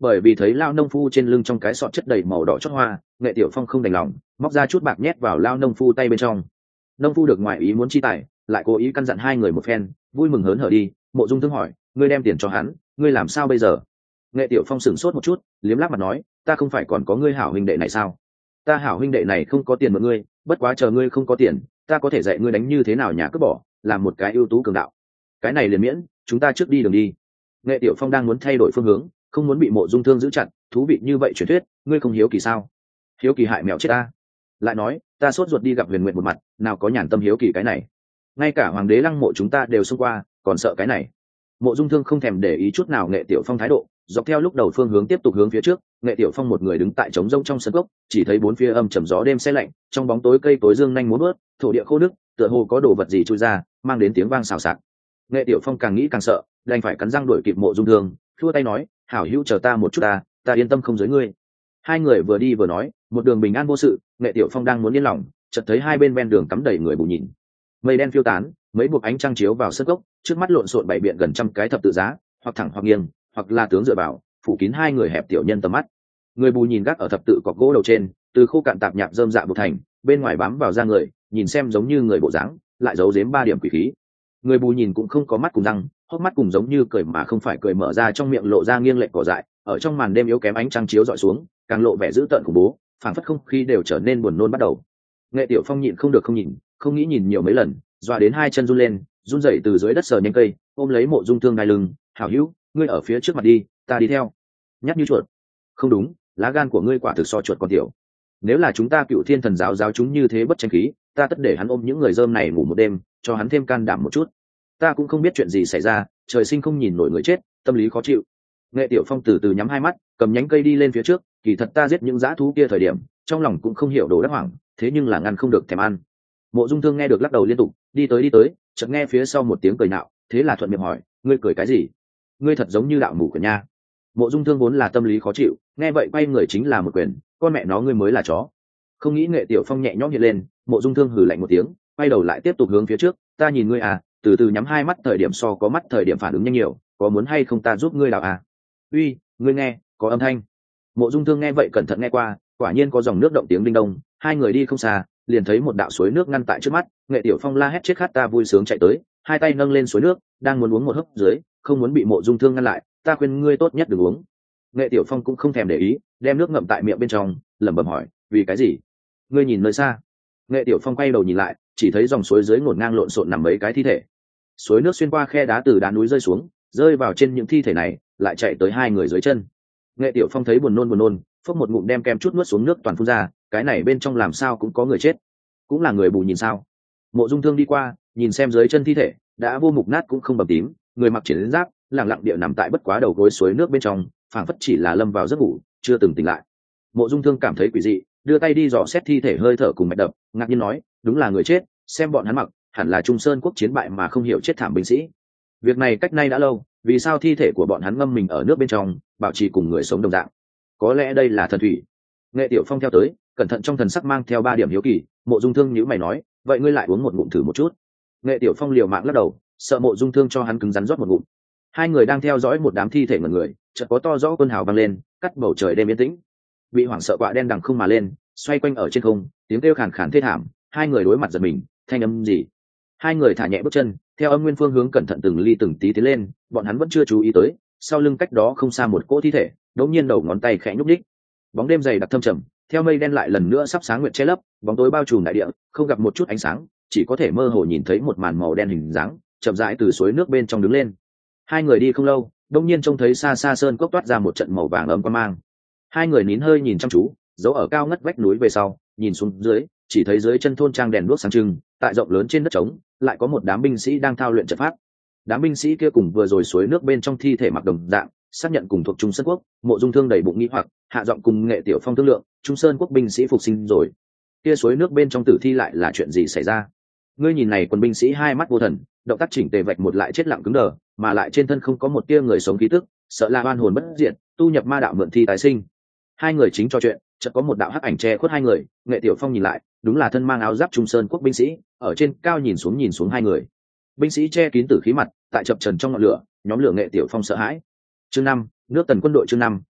Speaker 1: bởi vì thấy lao nông phu trên lưng trong cái sọt chất đầy màu đỏ chót hoa, Nghệ Tiểu Phong không đành lòng, móc ra chút bạc nhét vào lao nông phu tay bên trong. Nông phu được ngoại ý muốn chi tài, lại cố ý căn dặn hai người một phen, vui mừng hớn hở đi. Mộ Dung Thương hỏi, ngươi đem tiền cho hắn, ngươi làm sao bây giờ? Nghệ Tiểu Phong sửng sốt một chút, liếm láp mặt nói, ta không phải còn có ngươi hảo huynh đệ này sao? Ta hảo huynh đệ này không có tiền mượn ngươi, bất quá chờ ngươi không có tiền, ta có thể dạy ngươi đánh như thế nào nhà cướp bỏ, làm một cái ưu tú cường đạo. Cái này liền miễn, chúng ta trước đi đường đi. Nghệ Tiểu Phong đang muốn thay đổi phương hướng, không muốn bị Mộ Dung Thương giữ chặt, thú vị như vậy truyền thuyết, ngươi không hiếu kỳ sao? Hiếu kỳ hại mèo chết ta. Lại nói, ta sốt ruột đi gặp Huyền Nguyệt một mặt, nào có nhàn tâm hiếu kỳ cái này. Ngay cả hoàng đế lăng mộ chúng ta đều xông qua, còn sợ cái này. Mộ Dung Thương không thèm để ý chút nào Nghệ Tiểu Phong thái độ, dọc theo lúc đầu phương hướng tiếp tục hướng phía trước. Nghệ Tiểu Phong một người đứng tại trống rông trong sân gốc, chỉ thấy bốn phía âm trầm gió đêm se lạnh, trong bóng tối cây tối dương nhanh múa vớt, thổ địa khô nước, tựa hồ có đồ vật gì trôi ra, mang đến tiếng vang xào xạc. Nghệ Tiểu Phong càng nghĩ càng sợ, đành phải cắn răng đuổi kịp Mộ Dung Thương, thua tay nói, hảo hữu chờ ta một chút ta, ta yên tâm không giới ngươi. Hai người vừa đi vừa nói, một đường bình an vô sự. Nghệ Tiểu Phong đang muốn yên lòng, chợt thấy hai bên ven đường cắm đầy người bù nhìn. Mây đen phiêu tán, mấy buộc ánh trăng chiếu vào sân gốc, trước mắt lộn xộn bảy biện gần trăm cái thập tự giá, hoặc thẳng hoặc nghiêng, hoặc là tướng dựa vào, phủ kín hai người hẹp tiểu nhân tầm mắt. Người bù nhìn gác ở thập tự cọc gỗ đầu trên, từ khô cạn tạp nhạp rơm dạ buộc thành, bên ngoài bám vào da người, nhìn xem giống như người bộ dáng, lại giấu giếm ba điểm quỷ khí. Người bù nhìn cũng không có mắt cùng răng, hốc mắt cùng giống như cười mà không phải cười, mở ra trong miệng lộ ra nghiêng lệch cỏ dại, ở trong màn đêm yếu kém ánh trăng chiếu dọi xuống, càng lộ vẻ dữ tợn khủng bố, phảng phất không khí đều trở nên buồn nôn bắt đầu. Nghệ Tiểu Phong nhịn không được không nhìn, không nghĩ nhìn nhiều mấy lần, dọa đến hai chân run lên, run rẩy từ dưới đất sờ nhanh cây, ôm lấy Mộ Dung Thương đai lưng, hảo hữu, ngươi ở phía trước mặt đi, ta đi theo. Nhắc như chuột. Không đúng, lá gan của ngươi quả thực so chuột còn tiểu. Nếu là chúng ta Cựu Thiên Thần giáo giáo chúng như thế bất tranh khí, ta tất để hắn ôm những người dơm này ngủ một đêm, cho hắn thêm can đảm một chút. Ta cũng không biết chuyện gì xảy ra, trời sinh không nhìn nổi người chết, tâm lý khó chịu. Nghệ Tiểu Phong từ từ nhắm hai mắt, cầm nhánh cây đi lên phía trước, kỳ thật ta giết những dã thú kia thời điểm, trong lòng cũng không hiểu đồ đắc hoảng, thế nhưng là ngăn không được thèm ăn. Mộ Dung Thương nghe được lắc đầu liên tục, đi tới đi tới, chợt nghe phía sau một tiếng cười nạo, thế là thuận miệng hỏi, ngươi cười cái gì? Ngươi thật giống như đạo mù quyền nha. Mộ Dung Thương vốn là tâm lý khó chịu, nghe vậy quay người chính là một quyền, con mẹ nó ngươi mới là chó. Không nghĩ Nghệ Tiểu Phong nhẹ nhõm hiện lên, Mộ Dung Thương hừ lạnh một tiếng, quay đầu lại tiếp tục hướng phía trước, ta nhìn ngươi à, từ từ nhắm hai mắt thời điểm so có mắt thời điểm phản ứng nhanh nhiều, có muốn hay không ta giúp ngươi đào à? Uy, ngươi nghe, có âm thanh. Mộ Dung Thương nghe vậy cẩn thận nghe qua, quả nhiên có dòng nước động tiếng đinh đông, hai người đi không xa, liền thấy một đạo suối nước ngăn tại trước mắt. Nghệ Tiểu Phong la hét chết khát ta vui sướng chạy tới, hai tay nâng lên suối nước, đang muốn uống một hớp dưới, không muốn bị Mộ Dung Thương ngăn lại, ta khuyên ngươi tốt nhất đừng uống. Nghệ Tiểu Phong cũng không thèm để ý, đem nước ngậm tại miệng bên trong, lẩm bẩm hỏi, vì cái gì? Ngươi nhìn nơi xa. Nghệ Tiểu Phong quay đầu nhìn lại, chỉ thấy dòng suối dưới ngổn ngang lộn xộn nằm mấy cái thi thể. Suối nước xuyên qua khe đá từ đá núi rơi xuống, rơi vào trên những thi thể này, lại chạy tới hai người dưới chân. Nghệ Tiểu Phong thấy buồn nôn buồn nôn, phốc một ngụm đem kem chút nuốt xuống nước toàn phun ra, cái này bên trong làm sao cũng có người chết, cũng là người bù nhìn sao? Mộ Dung Thương đi qua, nhìn xem dưới chân thi thể, đã vô mục nát cũng không bầm tím, người mặc chiến giáp, lặng lặng địa nằm tại bất quá đầu gối suối nước bên trong, phảng phất chỉ là lâm vào giấc ngủ, chưa từng tỉnh lại. Mộ Dung Thương cảm thấy quỷ dị, đưa tay đi dò xét thi thể hơi thở cùng mạch đập, ngạc nhiên nói, đúng là người chết, xem bọn hắn mặc, hẳn là Trung Sơn quốc chiến bại mà không hiểu chết thảm binh sĩ. Việc này cách nay đã lâu, vì sao thi thể của bọn hắn ngâm mình ở nước bên trong, bảo trì cùng người sống đồng dạng? Có lẽ đây là thần thủy. Nghệ Tiểu Phong theo tới, cẩn thận trong thần sắc mang theo ba điểm hiếu kỳ. Mộ Dung Thương nhíu mày nói, vậy ngươi lại uống một ngụm thử một chút. Nghệ Tiểu Phong liều mạng lắc đầu, sợ Mộ Dung Thương cho hắn cứng rắn rót một ngụm. Hai người đang theo dõi một đám thi thể ngẩn người, chợt có to rõ quân hào vang lên, cắt bầu trời đêm yên tĩnh. Bị hoảng sợ quạ đen đằng không mà lên, xoay quanh ở trên không, tiếng kêu khàn khàn thê thảm. Hai người đối mặt giật mình, thanh âm gì? Hai người thả nhẹ bước chân, theo âm nguyên phương hướng cẩn thận từng ly từng tí tiến lên. Bọn hắn vẫn chưa chú ý tới, sau lưng cách đó không xa một cỗ thi thể, đột nhiên đầu ngón tay khẽ nhúc nhích. Bóng đêm dày đặc thâm trầm, theo mây đen lại lần nữa sắp sáng nguyệt che lấp, bóng tối bao trùm đại địa, không gặp một chút ánh sáng, chỉ có thể mơ hồ nhìn thấy một màn màu đen hình dáng chậm rãi từ suối nước bên trong đứng lên. Hai người đi không lâu, đột nhiên trông thấy xa xa sơn cốc toát ra một trận màu vàng ấm quang mang. Hai người nín hơi nhìn chăm chú, giấu ở cao ngất vách núi về sau, nhìn xuống dưới, chỉ thấy dưới chân thôn trang đèn đuốc sáng trưng, tại rộng lớn trên đất trống, lại có một đám binh sĩ đang thao luyện trận pháp. Đám binh sĩ kia cùng vừa rồi suối nước bên trong thi thể mặc đồng dạng, xác nhận cùng thuộc Trung Sơn quốc. Mộ Dung Thương đầy bụng nghi hoặc, hạ giọng cùng Nghệ Tiểu Phong thương lượng, Trung Sơn quốc binh sĩ phục sinh rồi, kia suối nước bên trong tử thi lại là chuyện gì xảy ra? Ngươi nhìn này, quân binh sĩ hai mắt vô thần, động tác chỉnh tề vạch một lại chết lặng cứng đờ, mà lại trên thân không có một tia người sống khí tức, sợ là oan hồn bất diệt, tu nhập ma đạo mượn thi tái sinh. Hai người chính trò chuyện, chợt có một đạo hắc ảnh che khuất hai người. Nghệ Tiểu Phong nhìn lại, đúng là thân mang áo giáp Trung Sơn quốc binh sĩ, ở trên cao nhìn xuống nhìn xuống hai người. Binh sĩ che kín tử khí mặt, tại chập trần trong ngọn lửa, nhóm lửa Nghệ Tiểu Phong sợ hãi. Chương năm, nước Tần quân đội chương năm,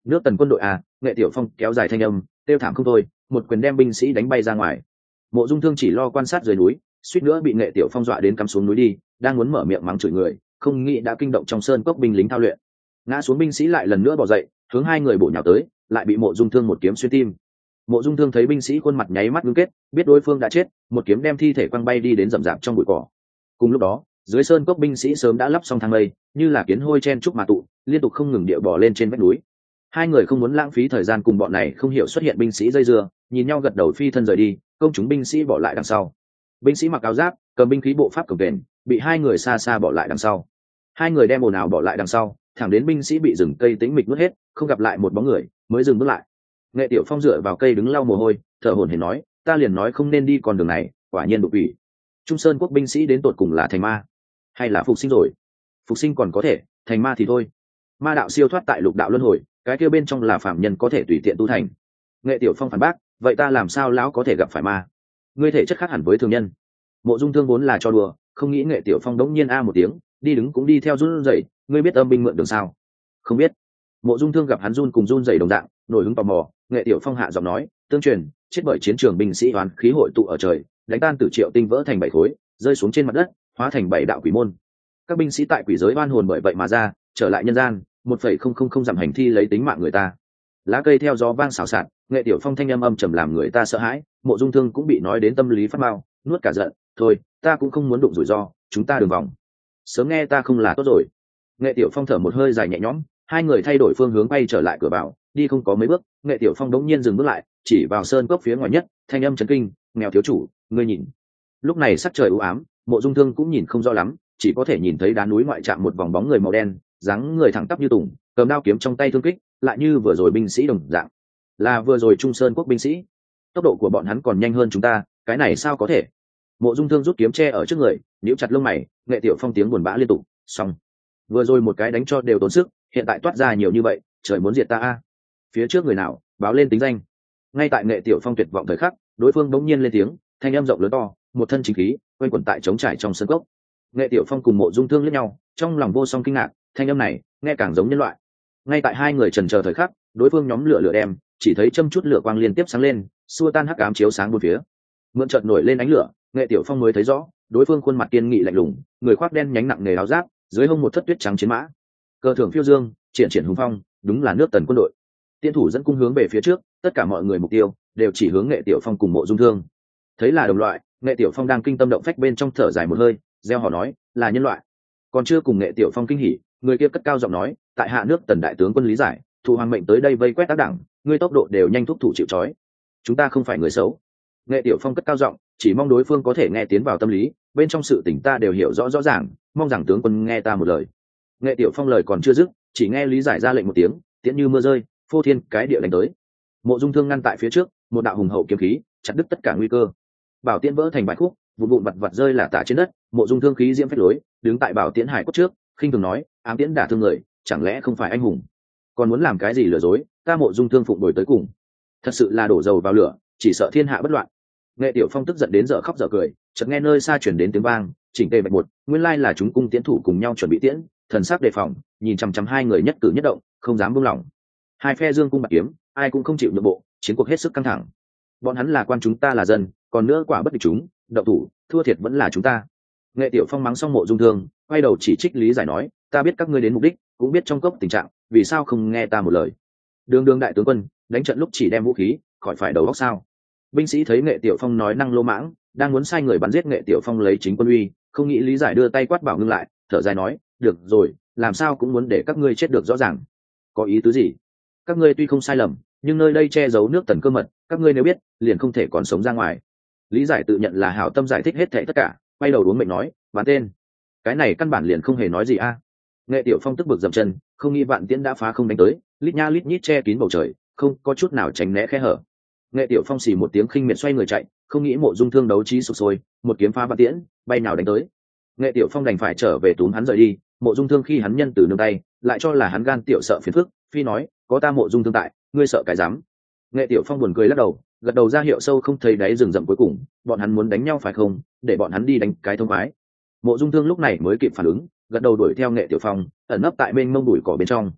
Speaker 1: nước tần quân đội à? Nghệ Tiểu Phong kéo dài thanh âm, tiêu thảm không thôi, một quyền đem binh sĩ đánh bay ra ngoài. Mộ Dung Thương chỉ lo quan sát dưới núi, suýt nữa bị Nghệ Tiểu Phong dọa đến cắm xuống núi đi, đang muốn mở miệng mắng chửi người, không nghĩ đã kinh động trong sơn cốc binh lính thao luyện. Ngã xuống binh sĩ lại lần nữa bò dậy, hướng hai người bổ nhào tới, lại bị Mộ Dung Thương một kiếm xuyên tim. Mộ Dung Thương thấy binh sĩ khuôn mặt nháy mắt ngưng kết, biết đối phương đã chết, một kiếm đem thi thể quăng bay đi đến rậm rạp trong bụi cỏ. Cùng lúc đó, dưới sơn cốc binh sĩ sớm đã lắp xong thang mây, như là kiến hôi chen chúc mà tụ, liên tục không ngừng địa bò lên trên vách núi. Hai người không muốn lãng phí thời gian cùng bọn này không hiểu xuất hiện binh sĩ dây dưa, nhìn nhau gật đầu phi thân rời đi, công chúng binh sĩ bỏ lại đằng sau. Binh sĩ mặc áo giáp, cầm binh khí bộ pháp cồng kềnh, bị hai người xa xa bỏ lại đằng sau. Hai người đem ồn ào bỏ lại đằng sau, thẳng đến binh sĩ bị rừng cây tĩnh mịch nuốt hết, không gặp lại một bóng người, mới dừng bước lại. Nghệ Tiểu Phong dựa vào cây đứng lau mồ hôi, thở hổn hển nói, ta liền nói không nên đi con đường này, quả nhiên đụng ủy. Trung Sơn quốc binh sĩ đến tột cùng là thành ma, hay là phục sinh rồi? Phục sinh còn có thể, thành ma thì thôi. Ma đạo siêu thoát tại lục đạo luân hồi, cái kia bên trong là phạm nhân có thể tùy tiện tu thành. Nghệ Tiểu Phong phản bác, vậy ta làm sao lão có thể gặp phải ma? Ngươi thể chất khác hẳn với thường nhân. Mộ Dung Thương vốn là cho đùa, không nghĩ Nghệ Tiểu Phong đống nhiên a một tiếng, đi đứng cũng đi theo run rẩy, ngươi biết âm binh mượn đường sao? Không biết. Mộ Dung Thương gặp hắn run cùng run rẩy đồng dạng, nổi hứng tò mò. Nghệ Tiểu Phong hạ giọng nói, tương truyền chết bởi chiến trường binh sĩ oán khí hội tụ ở trời, đánh tan tử triệu tinh vỡ thành bảy khối, rơi xuống trên mặt đất, hóa thành bảy đạo quỷ môn. Các binh sĩ tại quỷ giới oan hồn bởi vậy mà ra, trở lại nhân gian, một phẩy không không không dặm hành thi lấy tính mạng người ta. Lá cây theo gió vang xào xạc, Nghệ Tiểu Phong thanh âm âm trầm làm người ta sợ hãi. Mộ Dung Thương cũng bị nói đến tâm lý phát mao, nuốt cả giận, thôi, ta cũng không muốn đụng rủi ro, chúng ta đường vòng. Sớm nghe ta không là tốt rồi. Nghệ Tiểu Phong thở một hơi dài nhẹ nhõm, hai người thay đổi phương hướng bay trở lại cửa vào, đi không có mấy bước, Nghệ Tiểu Phong đống nhiên dừng bước lại, chỉ vào sơn cốc phía ngoài nhất, thanh âm chấn kinh, nghèo thiếu chủ, ngươi nhìn. Lúc này sắc trời u ám, Mộ Dung Thương cũng nhìn không rõ lắm, chỉ có thể nhìn thấy đá núi ngoại chạm một vòng bóng người màu đen, dáng người thẳng tắp như tùng, cầm đao kiếm trong tay thương kích, lại như vừa rồi binh sĩ đồng dạng. Là vừa rồi Trung Sơn quốc binh sĩ. Tốc độ của bọn hắn còn nhanh hơn chúng ta, cái này sao có thể? Mộ Dung Thương rút kiếm che ở trước người, nhíu chặt lông mày, Nghệ Tiểu Phong tiếng buồn bã liên tục, xong. Vừa rồi một cái đánh cho đều tốn sức, hiện tại toát ra nhiều như vậy, trời muốn diệt ta a. Phía trước người nào, báo lên tính danh. Ngay tại Nghệ Tiểu Phong tuyệt vọng thời khắc, đối phương bỗng nhiên lên tiếng, thanh âm rộng lớn to, một thân chính khí, quanh quẩn tại trống trải trong sân cốc. Nghệ Tiểu Phong cùng Mộ Dung Thương liếc nhau, trong lòng vô song kinh ngạc, thanh âm này nghe càng giống nhân loại. Ngay tại hai người chần chờ thời khắc, đối phương nhóm lửa lửa đem, chỉ thấy châm chút lửa quang liên tiếp sáng lên, xua tan hắc ám chiếu sáng bốn phía. Mượn chợt nổi lên ánh lửa, Nghệ Tiểu Phong mới thấy rõ, đối phương khuôn mặt kiên nghị lạnh lùng, người khoác đen nhánh nặng nề áo giáp, dưới hông một thất tuyết trắng chiến mã, cờ thưởng phiêu dương, triển triển hùng phong, đúng là nước Tần quân đội. Tiên thủ dẫn cung hướng về phía trước, tất cả mọi người mục tiêu đều chỉ hướng Nghệ Tiểu Phong cùng Mộ Dung Thương. Thấy là đồng loại, Nghệ Tiểu Phong đang kinh tâm động phách bên trong thở dài một hơi, gieo họ nói, là nhân loại. Còn chưa cùng Nghệ Tiểu Phong kinh hỉ, người kia cất cao giọng nói, tại hạ nước Tần đại tướng quân lý giải, thủ hoàng mệnh tới đây vây quét tác đảng, ngươi tốc độ đều nhanh thúc thủ chịu trói. Chúng ta không phải người xấu. Nghệ Tiểu Phong cất cao giọng, chỉ mong đối phương có thể nghe tiến vào tâm lý, bên trong sự tình ta đều hiểu rõ rõ ràng, mong rằng tướng quân nghe ta một lời. Nghệ Tiểu Phong lời còn chưa dứt, chỉ nghe lý giải ra lệnh một tiếng, tiễn như mưa rơi, phô thiên cái địa đánh tới. Mộ Dung Thương ngăn tại phía trước, một đạo hùng hậu kiếm khí chặt đứt tất cả nguy cơ. Bảo tiễn vỡ thành bạch khúc, vụn vụn vặt vặt rơi là tả trên đất. Mộ Dung Thương khí diễm phách lối, đứng tại bảo tiễn hải cốt trước, khinh thường nói, ám tiễn đả thương người, chẳng lẽ không phải anh hùng? Còn muốn làm cái gì lừa dối? Ta Mộ Dung Thương phụng đổi tới cùng. Thật sự là đổ dầu vào lửa, chỉ sợ thiên hạ bất loạn. Nghệ Tiểu Phong tức giận đến dở khóc dở cười, chợt nghe nơi xa truyền đến tiếng vang, chỉnh tề bạch một, nguyên lai là chúng cung tiễn thủ cùng nhau chuẩn bị tiễn, thần sắc đề phòng, nhìn chằm chằm hai người nhất cử nhất động, không dám buông lỏng. Hai phe dương cung bạc kiếm, ai cũng không chịu nhượng bộ, chiến cuộc hết sức căng thẳng. Bọn hắn là quan, chúng ta là dân, còn nữa quả bất địch chúng, động thủ, thua thiệt vẫn là chúng ta. Nghệ Tiểu Phong mắng xong Mộ Dung Thương, quay đầu chỉ trích lý giải nói, ta biết các ngươi đến mục đích, cũng biết trong cốc tình trạng, vì sao không nghe ta một lời? Đường đường đại tướng quân, đánh trận lúc chỉ đem vũ khí, khỏi phải đầu óc sao? Binh sĩ thấy Nghệ Tiểu Phong nói năng lô mãng, đang muốn sai người bắn giết Nghệ Tiểu Phong lấy chính quân uy, không nghĩ lý giải đưa tay quát bảo ngưng lại, thở dài nói, được rồi, làm sao cũng muốn để các ngươi chết được rõ ràng. Có ý tứ gì? Các ngươi tuy không sai lầm, nhưng nơi đây che giấu nước Tần cơ mật, các ngươi nếu biết, liền không thể còn sống ra ngoài. Lý giải tự nhận là hảo tâm giải thích hết thảy tất cả, quay đầu uống mệnh nói, bắn tên. Cái này căn bản liền không hề nói gì a. Nghệ Tiểu Phong tức bực dậm chân, không nghĩ vạn tiễn đã phá không đánh tới, lít nha lít nhít che kín bầu trời, không có chút nào tránh né khe hở. Nghệ Tiểu Phong xì một tiếng khinh miệt xoay người chạy, không nghĩ Mộ Dung Thương đấu trí sục sôi, một kiếm phá vạn tiễn, bay nào đánh tới. Nghệ Tiểu Phong đành phải trở về túm hắn rời đi. Mộ Dung Thương khi hắn nhân từ nương tay, lại cho là hắn gan tiểu sợ phiền phức, phi nói, có ta Mộ Dung Thương tại, ngươi sợ cái dám. Nghệ Tiểu Phong buồn cười lắc đầu, gật đầu ra hiệu sâu không thấy đáy rừng rậm cuối cùng, bọn hắn muốn đánh nhau phải không, để bọn hắn đi đánh cái thông khoái. Mộ Dung Thương lúc này mới kịp phản ứng, gật đầu đuổi theo Nghệ Tiểu Phong, ẩn nấp tại bên mông bụi cỏ bên trong.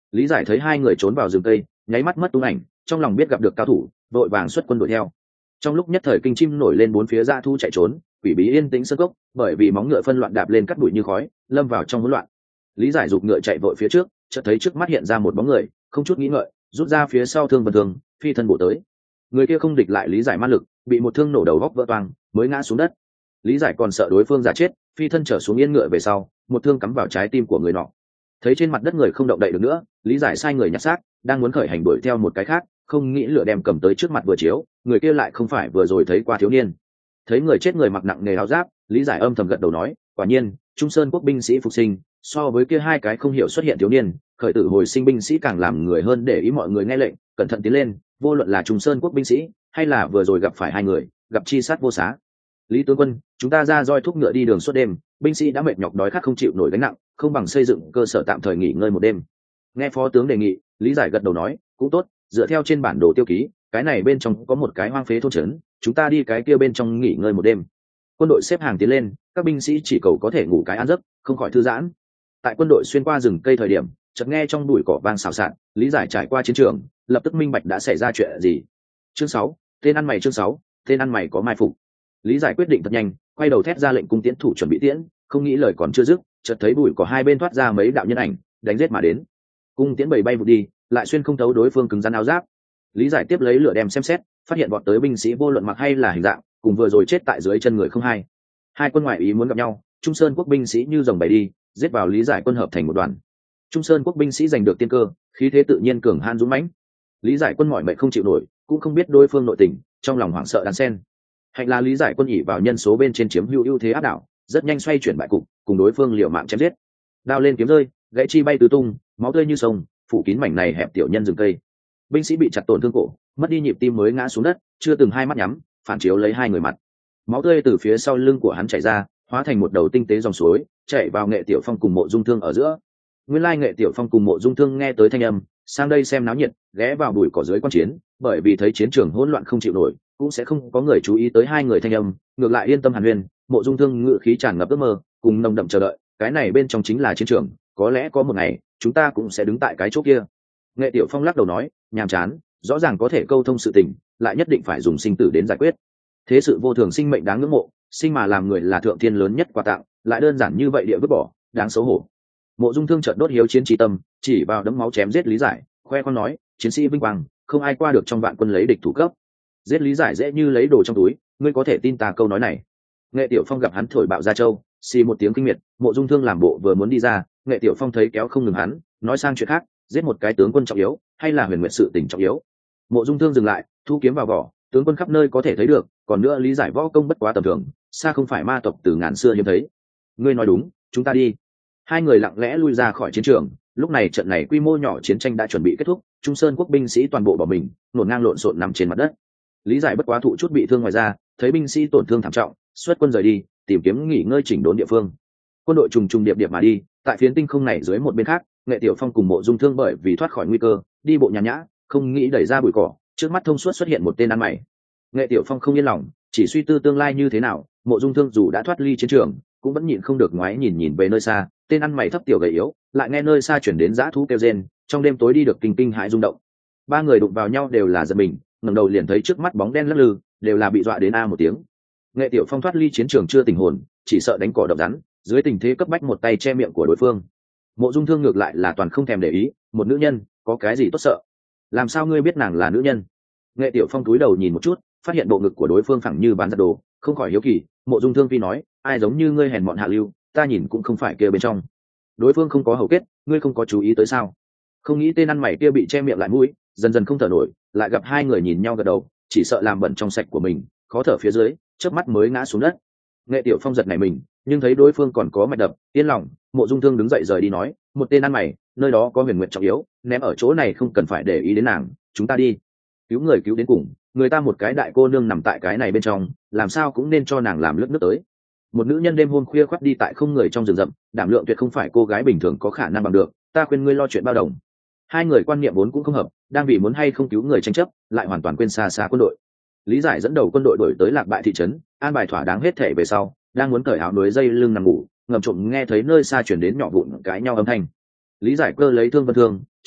Speaker 1: Lý Giải thấy hai người trốn vào rừng cây, nháy mắt mất tung ảnh, trong lòng biết gặp được cao thủ, vội vàng xuất quân đuổi theo. Trong lúc nhất thời kinh chim nổi lên bốn phía dã thu chạy trốn, quỷ bí yên tĩnh sơn cốc, bởi vì móng ngựa phân loạn đạp lên cắt bụi như khói, lâm vào trong hỗn loạn. Lý Giải giục ngựa chạy vội phía trước, chợt thấy trước mắt hiện ra một bóng người, không chút nghĩ ngợi, rút ra phía sau thương vân thường, phi thân bổ tới. Người kia không địch lại Lý Giải ma lực, bị một thương nổ đầu góc vỡ toang, mới ngã xuống đất. Lý Giải còn sợ đối phương giả chết, phi thân trở xuống yên ngựa về sau, một thương cắm vào trái tim của người nọ. Thấy trên mặt đất người không động đậy được nữa, Lý Giải sai người nhặt xác, đang muốn khởi hành đuổi theo một cái khác, không nghĩ lửa đem cầm tới trước mặt vừa chiếu, người kia lại không phải vừa rồi thấy qua thiếu niên. Thấy người chết người mặc nặng nề áo giáp, Lý Giải âm thầm gật đầu nói, quả nhiên, Trung Sơn quốc binh sĩ phục sinh, so với kia hai cái không hiểu xuất hiện thiếu niên, khởi tử hồi sinh binh sĩ càng làm người hơn để ý mọi người nghe lệnh, cẩn thận tiến lên, vô luận là Trung Sơn quốc binh sĩ, hay là vừa rồi gặp phải hai người, gặp chi sát vô xá. Lý tướng quân, chúng ta ra roi thúc ngựa đi đường suốt đêm, binh sĩ đã mệt nhọc đói khát không chịu nổi gánh nặng, không bằng xây dựng cơ sở tạm thời nghỉ ngơi một đêm. Nghe phó tướng đề nghị, Lý Giải gật đầu nói, cũng tốt, dựa theo trên bản đồ tiêu ký, cái này bên trong có một cái hoang phế thôn trấn, chúng ta đi cái kia bên trong nghỉ ngơi một đêm. Quân đội xếp hàng tiến lên, các binh sĩ chỉ cầu có thể ngủ cái an giấc, không khỏi thư giãn. Tại quân đội xuyên qua rừng cây thời điểm, chợt nghe trong bụi cỏ vang xào xạc, Lý Giải trải qua chiến trường, lập tức minh bạch đã xảy ra chuyện gì. Chương sáu, tên ăn mày chương sáu, tên ăn mày có mai phục. Lý Giải quyết định thật nhanh, quay đầu thét ra lệnh cung tiễn thủ chuẩn bị tiễn, không nghĩ lời còn chưa dứt, chợt thấy bụi cỏ hai bên thoát ra mấy đạo nhân ảnh, đánh giết mà đến. Cung tiễn bầy bay vụt đi, lại xuyên không thấu đối phương cứng rắn áo giáp. Lý Giải tiếp lấy lửa đem xem xét, phát hiện bọn tới binh sĩ vô luận mặc hay là hình dạng, cùng vừa rồi chết tại dưới chân người không hai. Hai quân ngoại ý muốn gặp nhau, Trung Sơn quốc binh sĩ như rồng bầy đi, giết vào Lý Giải quân hợp thành một đoàn. Trung Sơn quốc binh sĩ giành được tiên cơ, khí thế tự nhiên cường han dũng mãnh. Lý Giải quân mỏi mệt không chịu nổi, cũng không biết đối phương nội tình, trong lòng hoảng sợ đan sen. Hạnh là Lý Giải quân ỉ vào nhân số bên trên chiếm hữu ưu thế áp đảo, rất nhanh xoay chuyển bại cục, cùng đối phương liều mạng chém giết. Đao lên kiếm rơi, gãy chi bay tứ tung, máu tươi như sông, phủ kín mảnh này hẹp tiểu nhân rừng cây. Binh sĩ bị chặt tổn thương cổ, mất đi nhịp tim mới ngã xuống đất, chưa từng hai mắt nhắm, phản chiếu lấy hai người mặt. Máu tươi từ phía sau lưng của hắn chảy ra, hóa thành một đầu tinh tế dòng suối, chảy vào Nghệ Tiểu Phong cùng Mộ Dung Thương ở giữa. Nguyên lai Nghệ Tiểu Phong cùng Mộ Dung Thương nghe tới thanh âm, sang đây xem náo nhiệt, ghé vào bụi cỏ dưới quan chiến, bởi vì thấy chiến trường hỗn loạn không chịu nổi, cũng sẽ không có người chú ý tới hai người thanh âm, ngược lại yên tâm hàn huyên. Mộ Dung Thương ngự khí tràn ngập ước mơ, cùng nồng đậm chờ đợi, cái này bên trong chính là chiến trường, có lẽ có một ngày, chúng ta cũng sẽ đứng tại cái chỗ kia. Nghệ Tiểu Phong lắc đầu nói, nhàm chán, rõ ràng có thể câu thông sự tình, lại nhất định phải dùng sinh tử đến giải quyết. Thế sự vô thường, sinh mệnh đáng ngưỡng mộ, sinh mà làm người là thượng thiên lớn nhất quà tặng, lại đơn giản như vậy địa vứt bỏ, đáng xấu hổ. Mộ Dung Thương chợt đốt hiếu chiến trí tâm, chỉ vào đấm máu chém giết Lý Giải, khoe khoang nói, chiến sĩ vinh quang, không ai qua được trong vạn quân lấy địch thủ cấp. Giết Lý Giải dễ như lấy đồ trong túi, ngươi có thể tin ta câu nói này. Nghệ Tiểu Phong gặp hắn thổi bạo ra châu, xì một tiếng kinh miệt, Mộ Dung Thương làm bộ vừa muốn đi ra, Nghệ Tiểu Phong thấy kéo không ngừng hắn, nói sang chuyện khác, giết một cái tướng quân trọng yếu, hay là huyền nguyện sự tình trọng yếu. Mộ Dung Thương dừng lại, thu kiếm vào vỏ, tướng quân khắp nơi có thể thấy được, còn nữa Lý Giải võ công bất quá tầm thường, xa không phải ma tộc từ ngàn xưa hiếm thấy. Ngươi nói đúng, chúng ta đi. Hai người lặng lẽ lui ra khỏi chiến trường. Lúc này trận này quy mô nhỏ chiến tranh đã chuẩn bị kết thúc, Trung Sơn quốc binh sĩ toàn bộ bỏ mình, nổn ngang lộn xộn nằm trên mặt đất. Lý Giải bất quá thụ chút bị thương ngoài ra, thấy binh sĩ tổn thương thảm trọng, xuất quân rời đi, tìm kiếm nghỉ ngơi chỉnh đốn địa phương. Quân đội trùng trùng điệp điệp mà đi, tại phiến tinh không này dưới một bên khác, Nghệ Tiểu Phong cùng Mộ Dung Thương bởi vì thoát khỏi nguy cơ, đi bộ nhàn nhã, không nghĩ đẩy ra bụi cỏ, trước mắt thông suốt xuất hiện một tên ăn mày. Nghệ Tiểu Phong không yên lòng, chỉ suy tư tương lai như thế nào, Mộ Dung Thương dù đã thoát ly chiến trường, cũng vẫn nhịn không được ngoái nhìn nhìn về nơi xa, tên ăn mày thấp tiểu gầy yếu, lại nghe nơi xa chuyển đến dã thú kêu rên, trong đêm tối đi được kinh kinh hãi rung động. Ba người đụng vào nhau đều là giật mình, ngẩng đầu liền thấy trước mắt bóng đen lắc lư, đều là bị dọa đến a một tiếng. Nghệ Tiểu Phong thoát ly chiến trường chưa tỉnh hồn, chỉ sợ đánh cỏ độc rắn, dưới tình thế cấp bách một tay che miệng của đối phương. Mộ Dung Thương ngược lại là toàn không thèm để ý, một nữ nhân, có cái gì tốt sợ? Làm sao ngươi biết nàng là nữ nhân? Nghệ Tiểu Phong cúi đầu nhìn một chút, phát hiện bộ ngực của đối phương phẳng như bán giặt đồ, không khỏi hiếu kỳ. Mộ Dung Thương phi nói, ai giống như ngươi hèn mọn hạ lưu, ta nhìn cũng không phải kia bên trong. Đối phương không có hầu kết, ngươi không có chú ý tới sao? Không nghĩ tên ăn mày kia bị che miệng lại mũi, dần dần không thở nổi, lại gặp hai người nhìn nhau gật đầu, chỉ sợ làm bẩn trong sạch của mình, khó thở phía dưới, chớp mắt mới ngã xuống đất. Nghệ Tiểu Phong giật nảy mình, nhưng thấy đối phương còn có mạch đập, yên lòng. Mộ Dung Thương đứng dậy rời đi nói, một tên ăn mày, nơi đó có huyền nguyện trọng yếu, ném ở chỗ này không cần phải để ý đến nàng, chúng ta đi. Cứu người cứu đến cùng, người ta một cái đại cô nương nằm tại cái này bên trong, làm sao cũng nên cho nàng làm lướt nước tới. Một nữ nhân đêm hôm khuya khoắt đi tại không người trong rừng rậm, đảm lượng tuyệt không phải cô gái bình thường có khả năng bằng được, ta khuyên ngươi lo chuyện bao đồng. Hai người quan niệm vốn cũng không hợp, đang vì muốn hay không cứu người tranh chấp, lại hoàn toàn quên xa xa quân đội. Lý Giải dẫn đầu quân đội đổi tới lạc bại thị trấn, an bài thỏa đáng hết thể về sau, đang muốn cởi áo núi dây lưng nằm ngủ, ngầm trộm nghe thấy nơi xa chuyển đến nhỏ vụn cãi nhau âm thanh. Lý Giải cơ lấy thương vân thương,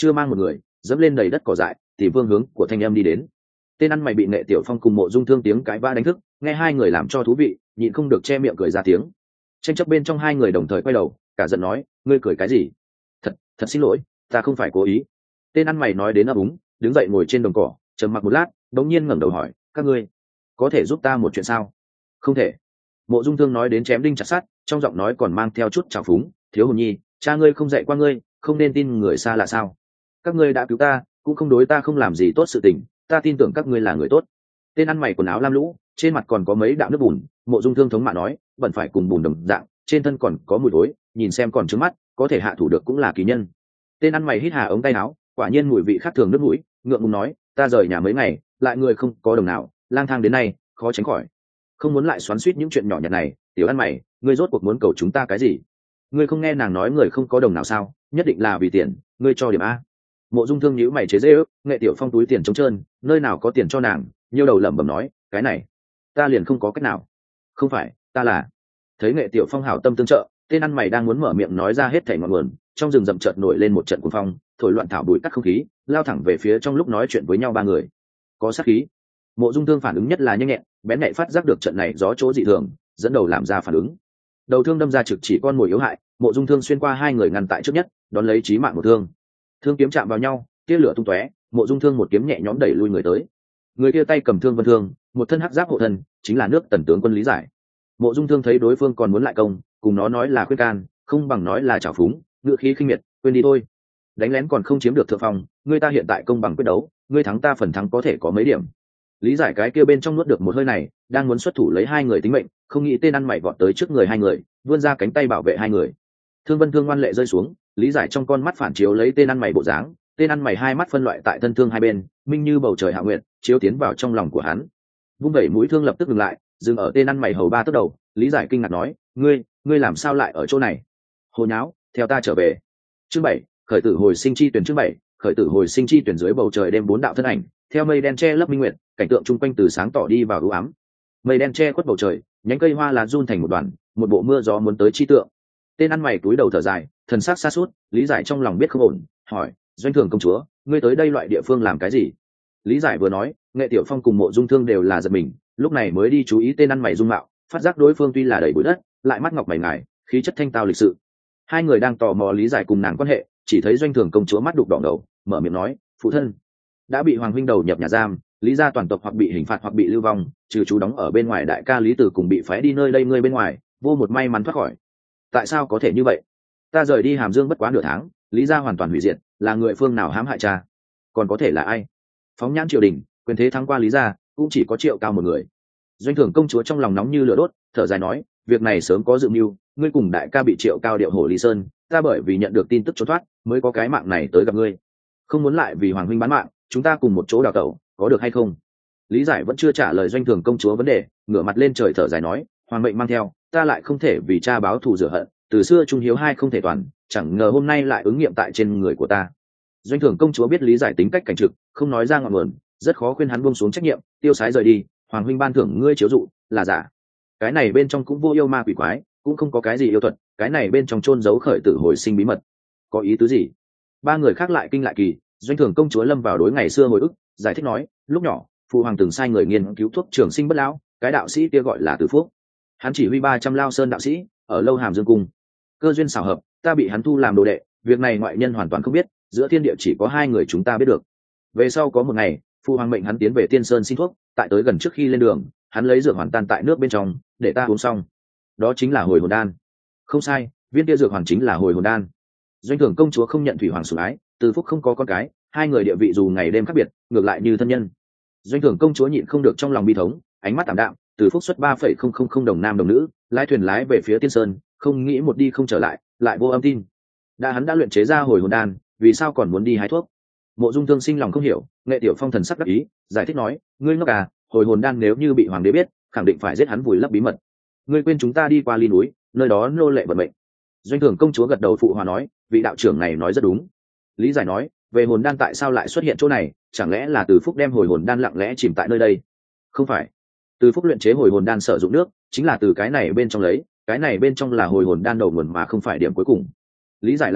Speaker 1: chưa mang một người dẫm lên đầy đất cỏ dại tìm phương hướng của thanh em đi đến. Tên ăn mày bị Nghệ Tiểu Phong cùng Mộ Dung Thương tiếng cãi vã đánh thức, nghe hai người làm cho thú vị, nhịn không được che miệng cười ra tiếng. Tranh chấp bên trong hai người đồng thời quay đầu, cả giận nói, ngươi cười cái gì? Thật, thật xin lỗi, ta không phải cố ý. Tên ăn mày nói đến ấp úng, đứng dậy ngồi trên đồng cỏ, trầm mặc một lát, đống nhiên ngẩng đầu hỏi, các ngươi có thể giúp ta một chuyện sao? Không thể. Mộ Dung Thương nói đến chém đinh chặt sắt, trong giọng nói còn mang theo chút trào phúng, thiếu hồn nhi, cha ngươi không dạy qua ngươi, không nên tin người xa là sao? Các ngươi đã cứu ta, cũng không đối ta không làm gì tốt sự tình, ta tin tưởng các ngươi là người tốt. Tên ăn mày quần áo lam lũ, trên mặt còn có mấy đạo nước bùn. Mộ Dung Thương thống mạ nói, bẩn phải cùng bùn đồng dạng, trên thân còn có mùi thối, nhìn xem còn trướng mắt, có thể hạ thủ được cũng là kỳ nhân. Tên ăn mày hít hà ống tay áo, quả nhiên mùi vị khác thường nước mũi, ngượng ngùng nói, ta rời nhà mấy ngày, lại người không có đồng nào, lang thang đến nay, khó tránh khỏi. Không muốn lại xoắn xuýt những chuyện nhỏ nhặt này, tiểu ăn mày, ngươi rốt cuộc muốn cầu chúng ta cái gì? Ngươi không nghe nàng nói người không có đồng nào sao? Nhất định là vì tiền, ngươi cho điểm a. Mộ Dung Thương nhíu mày chế giễu, Nghệ Tiểu Phong túi tiền trống trơn, nơi nào có tiền cho nàng, nhiều đầu lẩm bẩm nói, cái này, ta liền không có cách nào. Không phải, ta là. Thấy Nghệ Tiểu Phong hảo tâm tương trợ, tên ăn mày đang muốn mở miệng nói ra hết thảy ngọn nguồn, trong rừng rậm chợt nổi lên một trận cuồng phong, thổi loạn thảo bụi cắt không khí, lao thẳng về phía trong lúc nói chuyện với nhau ba người. Có sát khí. Mộ Dung Thương phản ứng nhất là nhanh nhẹn, bén nhạy phát giác được trận này gió chỗ dị thường, dẫn đầu làm ra phản ứng. Đầu thương đâm ra trực chỉ con mồi yếu hại, Mộ Dung Thương xuyên qua hai người ngăn tại trước nhất, đón lấy chí mạng một thương. Thương kiếm chạm vào nhau, tia lửa tung tóe, Mộ Dung Thương một kiếm nhẹ nhõm đẩy lui người tới. Người kia tay cầm thương vân thương, một thân hắc giáp hộ thân, chính là nước Tần tướng quân Lý Giải. Mộ Dung Thương thấy đối phương còn muốn lại công, cùng nó nói là khuyên can, không bằng nói là trào phúng, ngựa khí khinh miệt, quên đi thôi. Đánh lén còn không chiếm được thượng phong, ngươi ta hiện tại công bằng quyết đấu, ngươi thắng ta phần thắng có thể có mấy điểm. Lý Giải cái kia bên trong nuốt được một hơi này, đang muốn xuất thủ lấy hai người tính mệnh, không nghĩ tên ăn mày vọt tới trước người hai người, vươn ra cánh tay bảo vệ hai người. Thương vân thương ngoan lệ rơi xuống, Lý Giải trong con mắt phản chiếu lấy tên ăn mày bộ dáng, tên ăn mày hai mắt phân loại tại thân thương hai bên, minh như bầu trời hạ nguyện, chiếu tiến vào trong lòng của hắn. Vung vẩy mũi thương lập tức dừng lại, dừng ở tên ăn mày hầu ba tấc đầu. Lý Giải kinh ngạc nói, ngươi, ngươi làm sao lại ở chỗ này? Hồ nháo, theo ta trở về. Chương bảy, khởi tử hồi sinh chi tuyển. Chương bảy, khởi tử hồi sinh chi tuyển. Dưới bầu trời đêm bốn đạo thân ảnh, theo mây đen che lấp minh nguyệt, cảnh tượng chung quanh từ sáng tỏ đi vào u ám. Mây đen che khuất bầu trời, nhánh cây hoa lá run thành một đoàn, một bộ mưa gió muốn tới chi tượng. Tên ăn mày túi đầu thở dài, thần sắc xa suốt. Lý Giải trong lòng biết không ổn, hỏi, Doanh Thường công chúa, ngươi tới đây loại địa phương làm cái gì? Lý Giải vừa nói, Nghệ Tiểu Phong cùng Mộ Dung Thương đều là giật mình, lúc này mới đi chú ý tên ăn mày dung mạo, phát giác đối phương tuy là đầy bụi đất, lại mắt ngọc mày ngài, khí chất thanh tao lịch sự. Hai người đang tò mò Lý Giải cùng nàng quan hệ, chỉ thấy Doanh Thường công chúa mắt đục đỏ ngầu, mở miệng nói, phụ thân đã bị hoàng huynh đầu nhập nhà giam, Lý gia toàn tộc hoặc bị hình phạt hoặc bị lưu vong, trừ chú đóng ở bên ngoài đại ca Lý Tử cùng bị phái đi nơi đây ngươi bên ngoài, vô một may mắn thoát khỏi. Tại sao có thể như vậy? Ta rời đi Hàm Dương bất quá nửa tháng, Lý gia hoàn toàn hủy diệt, là người phương nào hãm hại cha? Còn có thể là ai? Phóng nhãn triều đình, quyền thế thắng qua Lý gia, cũng chỉ có Triệu Cao một người. Doanh Thường công chúa trong lòng nóng như lửa đốt, thở dài nói, việc này sớm có dự mưu, ngươi cùng đại ca bị Triệu Cao điệu hổ Lý Sơn, ta bởi vì nhận được tin tức trốn thoát, mới có cái mạng này tới gặp ngươi. Không muốn lại vì hoàng huynh bán mạng, chúng ta cùng một chỗ đào tẩu, có được hay không? Lý Giải vẫn chưa trả lời Doanh Thường công chúa vấn đề, ngửa mặt lên trời thở dài nói, hoàng mệnh mang theo, ta lại không thể vì cha báo thù rửa hận, từ xưa trung hiếu hai không thể toàn, chẳng ngờ hôm nay lại ứng nghiệm tại trên người của ta. Doanh Thường công chúa biết Lý Giải tính cách cảnh trực, không nói ra ngọn nguồn, rất khó khuyên hắn buông xuống trách nhiệm, tiêu sái rời đi. Hoàng huynh ban thưởng ngươi chiếu dụ, là giả. Cái này bên trong cũng vô yêu ma quỷ quái, cũng không có cái gì yêu thuật, cái này bên trong chôn giấu khởi tử hồi sinh bí mật. Có ý tứ gì? Ba người khác lại kinh lại kỳ. Doanh Thường công chúa lâm vào đối ngày xưa hồi ức, giải thích nói, lúc nhỏ phụ hoàng từng sai người nghiên cứu thuốc trường sinh bất lão, cái đạo sĩ kia gọi là Từ Phúc, hắn chỉ huy ba trăm lao sơn đạo sĩ ở lâu Hàm Dương cung, cơ duyên xảo hợp, ta bị hắn thu làm đồ đệ. Việc này ngoại nhân hoàn toàn không biết, giữa thiên địa chỉ có hai người chúng ta biết được. Về sau có một ngày, phụ hoàng mệnh hắn tiến về Tiên Sơn xin thuốc, tại tới gần trước khi lên đường, hắn lấy dược hoàn tan tại nước bên trong, để ta uống xong. Đó chính là hồi hồn đan. Không sai, viên kia dược hoàn chính là hồi hồn đan. Doanh Thường công chúa không nhận thủy hoàng sủng ái, Từ Phúc không có con cái, hai người địa vị dù ngày đêm khác biệt, ngược lại như thân nhân. Doanh Thường công chúa nhịn không được trong lòng bi thống, ánh mắt tạm đạm. Từ Phúc xuất ba phẩy không không không đồng nam đồng nữ, lái thuyền lái về phía Tiên Sơn, không nghĩ một đi không trở lại, lại vô âm tin. Đã hắn đã luyện chế ra hồi hồn đan, vì sao còn muốn đi hái thuốc? Mộ Dung Thương sinh lòng không hiểu, Nghệ Tiểu Phong thần sắc đắc ý, giải thích nói, ngươi ngốc à, hồi hồn đan nếu như bị hoàng đế biết, khẳng định phải giết hắn vùi lấp bí mật. Ngươi quên chúng ta đi qua ly núi, nơi đó nô lệ vận mệnh. Doanh Thường công chúa gật đầu phụ hòa nói, vị đạo trưởng này nói rất đúng. Lý Giải nói, về hồn đan tại sao lại xuất hiện chỗ này, chẳng lẽ là Từ Phúc đem hồi hồn đan lặng lẽ chìm tại nơi đây? Không phải, Từ Phúc luyện chế hồi hồn đan sử dụng nước, chính là từ cái này bên trong lấy, cái này bên trong là hồi hồn đan đầu nguồn mà không phải điểm cuối cùng. Lý Giải lại hỏi,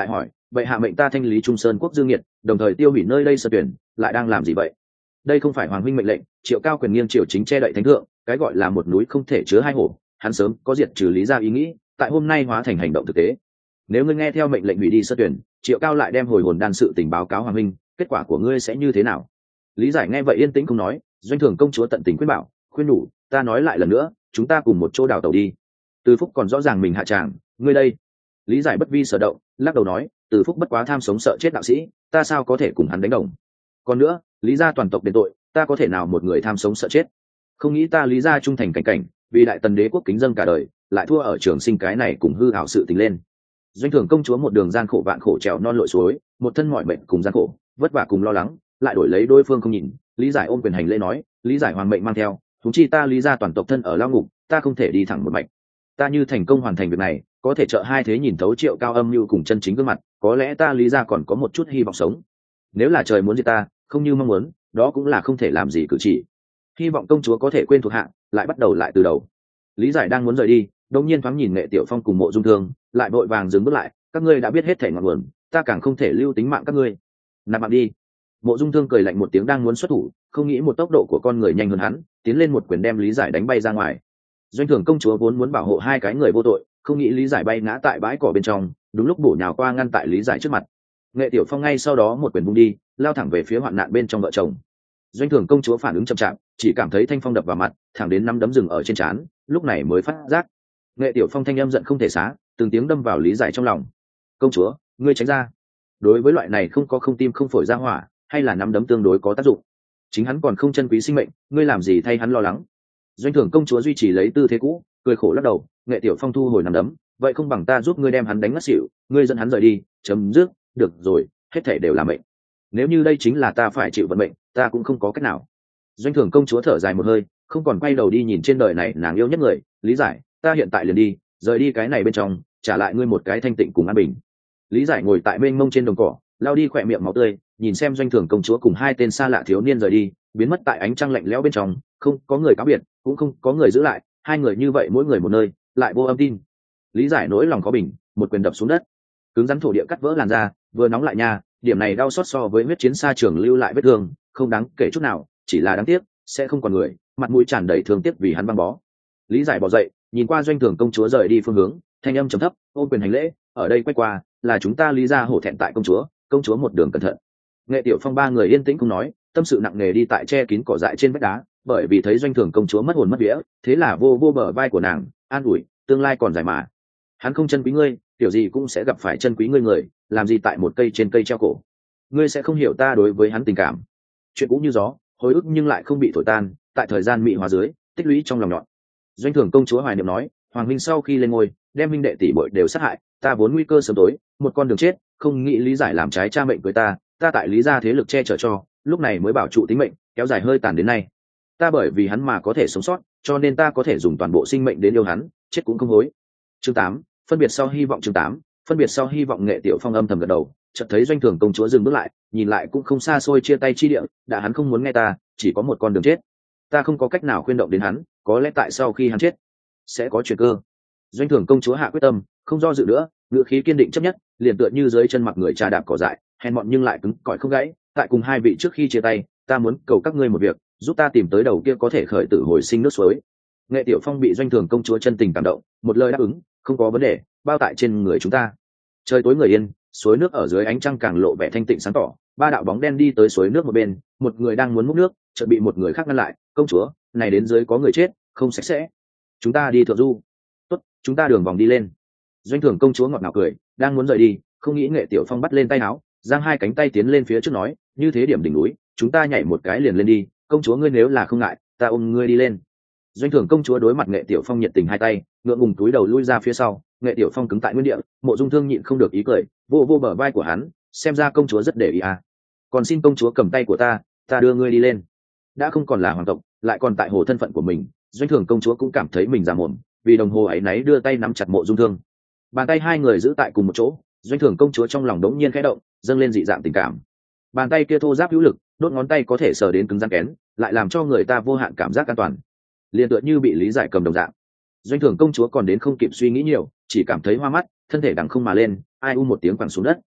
Speaker 1: vậy hạ mệnh ta thanh lý trung sơn quốc dương nhiệt, đồng thời tiêu hủy nơi đây sơ tuyển, lại đang làm gì vậy? Đây không phải hoàng huynh mệnh lệnh. Triệu Cao quyền nghiêng triều chính che đậy thánh thượng, cái gọi là một núi không thể chứa hai hổ, hắn sớm có diệt trừ Lý gia ý nghĩ, tại hôm nay hóa thành hành động thực tế. Nếu ngươi nghe theo mệnh lệnh hủy đi sơ tuyển, Triệu Cao lại đem hồi hồn đan sự tình báo cáo hoàng huynh, kết quả của ngươi sẽ như thế nào? Lý Giải nghe vậy yên tĩnh không nói. Doanh Thường công chúa tận tình khuyên bảo, khuyên nhủ, ta nói lại lần nữa, chúng ta cùng một chỗ đào tàu đi. Từ Phúc còn rõ ràng mình hạ tràng, ngươi đây. Lý Giải bất vi sở động, lắc đầu nói, Từ Phúc bất quá tham sống sợ chết đạo sĩ, ta sao có thể cùng hắn đánh đồng? Còn nữa, Lý gia toàn tộc đền tội, ta có thể nào một người tham sống sợ chết? Không nghĩ ta Lý gia trung thành cảnh cảnh, vì đại tần đế quốc kính dâng cả đời, lại thua ở trường sinh cái này cùng hư hảo sự tình lên. Doanh Thường công chúa một đường gian khổ vạn khổ trèo non lội suối, một thân mỏi mệt cùng gian khổ, vất vả cùng lo lắng, lại đổi lấy đối phương không nhìn. Lý Giải ôm quyền hành lễ nói, Lý Giải hoàng mệnh mang theo, chúng chi ta Lý gia toàn tộc thân ở lao ngục, ta không thể đi thẳng một mạch. Ta như thành công hoàn thành việc này, có thể trợ hai thế nhìn thấu Triệu Cao âm mưu cùng chân chính gương mặt, có lẽ ta Lý gia còn có một chút hy vọng sống. Nếu là trời muốn giết ta, không như mong muốn, đó cũng là không thể làm gì cử chỉ. Hy vọng công chúa có thể quên thuộc hạ, lại bắt đầu lại từ đầu. Lý Giải đang muốn rời đi, đột nhiên thoáng nhìn Nghệ Tiểu Phong cùng Mộ Dung Thương, lại vội vàng dừng bước lại, các ngươi đã biết hết thể ngọn nguồn, ta càng không thể lưu tính mạng các ngươi. Nạp mạng đi. Mộ Dung Thương cười lạnh một tiếng đang muốn xuất thủ, không nghĩ một tốc độ của con người nhanh hơn hắn, tiến lên một quyền đem Lý Giải đánh bay ra ngoài. Doanh Thường công chúa vốn muốn bảo hộ hai cái người vô tội, không nghĩ Lý Giải bay ngã tại bãi cỏ bên trong, đúng lúc bổ nhào qua ngăn tại Lý Giải trước mặt. Nghệ Tiểu Phong ngay sau đó một quyền vung đi, lao thẳng về phía hoạn nạn bên trong vợ chồng. Doanh Thường công chúa phản ứng chậm chạp, chỉ cảm thấy thanh phong đập vào mặt, thẳng đến năm đấm rừng ở trên trán, lúc này mới phát giác. Nghệ Tiểu Phong thanh âm giận không thể xá, từng tiếng đâm vào Lý Giải trong lòng. Công chúa, ngươi tránh ra. Đối với loại này không có không tim không phổi ra hỏa, hay là năm đấm tương đối có tác dụng. Chính hắn còn không trân quý sinh mệnh, ngươi làm gì thay hắn lo lắng? Doanh Thường công chúa duy trì lấy tư thế cũ, cười khổ lắc đầu. Nghệ Tiểu Phong thu hồi năm đấm, vậy không bằng ta giúp ngươi đem hắn đánh ngất xỉu, ngươi dẫn hắn rời đi, chấm dứt, được rồi, hết thảy đều là mệnh. Nếu như đây chính là ta phải chịu vận mệnh, ta cũng không có cách nào. Doanh Thường công chúa thở dài một hơi, không còn quay đầu đi nhìn trên đời này nàng yêu nhất người. Lý Giải, ta hiện tại liền đi, rời đi cái này bên trong, trả lại ngươi một cái thanh tịnh cùng an bình. Lý Giải ngồi tại mênh mông trên đồng cỏ, lao đi khỏe miệng máu tươi, nhìn xem Doanh Thường công chúa cùng hai tên xa lạ thiếu niên rời đi, biến mất tại ánh trăng lạnh lẽo bên trong, không có người cáo biệt, cũng không có người giữ lại, hai người như vậy mỗi người một nơi, lại vô âm tin. Lý Giải nỗi lòng có bình, một quyền đập xuống đất, cứng rắn thổ địa cắt vỡ làn da, vừa nóng lại nha, điểm này đau xót so với huyết chiến xa trường lưu lại vết thương, không đáng kể chút nào, chỉ là đáng tiếc, sẽ không còn người, mặt mũi tràn đầy thương tiếc vì hắn băng bó. Lý Giải bỏ dậy, nhìn qua Doanh Thường công chúa rời đi phương hướng, thanh âm trầm thấp, ôm quyền hành lễ, ở đây quay qua, là chúng ta Lý gia hổ thẹn tại công chúa, công chúa một đường cẩn thận. Nghệ Tiểu Phong ba người yên tĩnh không nói, tâm sự nặng nề đi tại che kín cỏ dại trên vách đá, bởi vì thấy Doanh Thường công chúa mất hồn mất vía, thế là vô vô bờ vai của nàng, an ủi, tương lai còn dài mà. Hắn không chân quý ngươi, kiểu gì cũng sẽ gặp phải chân quý ngươi người, làm gì tại một cây trên cây treo cổ. Ngươi sẽ không hiểu ta đối với hắn tình cảm. Chuyện cũ như gió, hồi ức nhưng lại không bị thổi tan, tại thời gian mị hóa dưới, tích lũy trong lòng nhọn. Doanh Thường công chúa hoài niệm nói, hoàng huynh sau khi lên ngôi, đem huynh đệ tỷ muội đều sát hại, ta vốn nguy cơ sớm tối, một con đường chết, không nghĩ Lý Giải làm trái cha mệnh với ta, ta tại Lý gia thế lực che chở cho, lúc này mới bảo trụ tính mệnh, kéo dài hơi tàn đến nay. Ta bởi vì hắn mà có thể sống sót, cho nên ta có thể dùng toàn bộ sinh mệnh đến yêu hắn, chết cũng không hối. Chương tám, phân biệt sau hy vọng. Chương tám, phân biệt sau hy vọng. Nghệ Tiểu Phong âm thầm gật đầu, chợt thấy Doanh Thường công chúa dừng bước lại, nhìn lại cũng không xa xôi chia tay chi địa, đã hắn không muốn nghe ta, chỉ có một con đường chết. Ta không có cách nào khuyên động đến hắn, có lẽ tại sau khi hắn chết sẽ có chuyện cơ. Doanh Thường công chúa hạ quyết tâm, không do dự nữa, ngữ khí kiên định chấp nhất, liền tựa như dưới chân mặc người trà đạp cỏ dại, hèn mọn nhưng lại cứng cỏi không gãy. Tại cùng hai vị trước khi chia tay, ta muốn cầu các ngươi một việc, giúp ta tìm tới đầu kia có thể khởi tử hồi sinh nước suối. Nghệ Tiểu Phong bị Doanh Thường công chúa chân tình cảm động, một lời đáp ứng, không có vấn đề, bao tại trên người chúng ta. Trời tối người yên, suối nước ở dưới ánh trăng càng lộ vẻ thanh tịnh sáng tỏ, ba đạo bóng đen đi tới suối nước một bên, một người đang muốn múc nước, chợt bị một người khác ngăn lại. Công chúa, này đến dưới có người chết, không sạch sẽ, chúng ta đi thượng du. Tốt, chúng ta đường vòng đi lên. Doanh Thường công chúa ngọt ngào cười, đang muốn rời đi, không nghĩ Nghệ Tiểu Phong bắt lên tay áo, giang hai cánh tay tiến lên phía trước nói, như thế điểm đỉnh núi, chúng ta nhảy một cái liền lên đi, công chúa ngươi nếu là không ngại, ta ôm ngươi đi lên. Doanh Thường công chúa đối mặt Nghệ Tiểu Phong nhiệt tình hai tay, ngượng ngùng túi đầu lui ra phía sau. Nghệ Tiểu Phong cứng tại nguyên địa, Mộ Dung Thương nhịn không được ý cười, vô vô bờ vai của hắn, xem ra công chúa rất để ý à. Còn xin công chúa cầm tay của ta, ta đưa ngươi đi lên. Đã không còn là hoàng tộc, lại còn tại hồ thân phận của mình, Doanh Thường công chúa cũng cảm thấy mình già mồm, vì đồng hồ ấy náy đưa tay nắm chặt Mộ Dung Thương. Bàn tay hai người giữ tại cùng một chỗ, Doanh Thường công chúa trong lòng đống nhiên khẽ động, dâng lên dị dạng tình cảm. Bàn tay kia thô ráp hữu lực, đốt ngón tay có thể sờ đến cứng rắn kén, lại làm cho người ta vô hạn cảm giác an toàn, liền tựa như bị Lý Giải cầm đồng dạng. Doanh Thường công chúa còn đến không kịp suy nghĩ nhiều, chỉ cảm thấy hoa mắt, thân thể đằng không mà lên, ai u một tiếng quẳng xuống đất.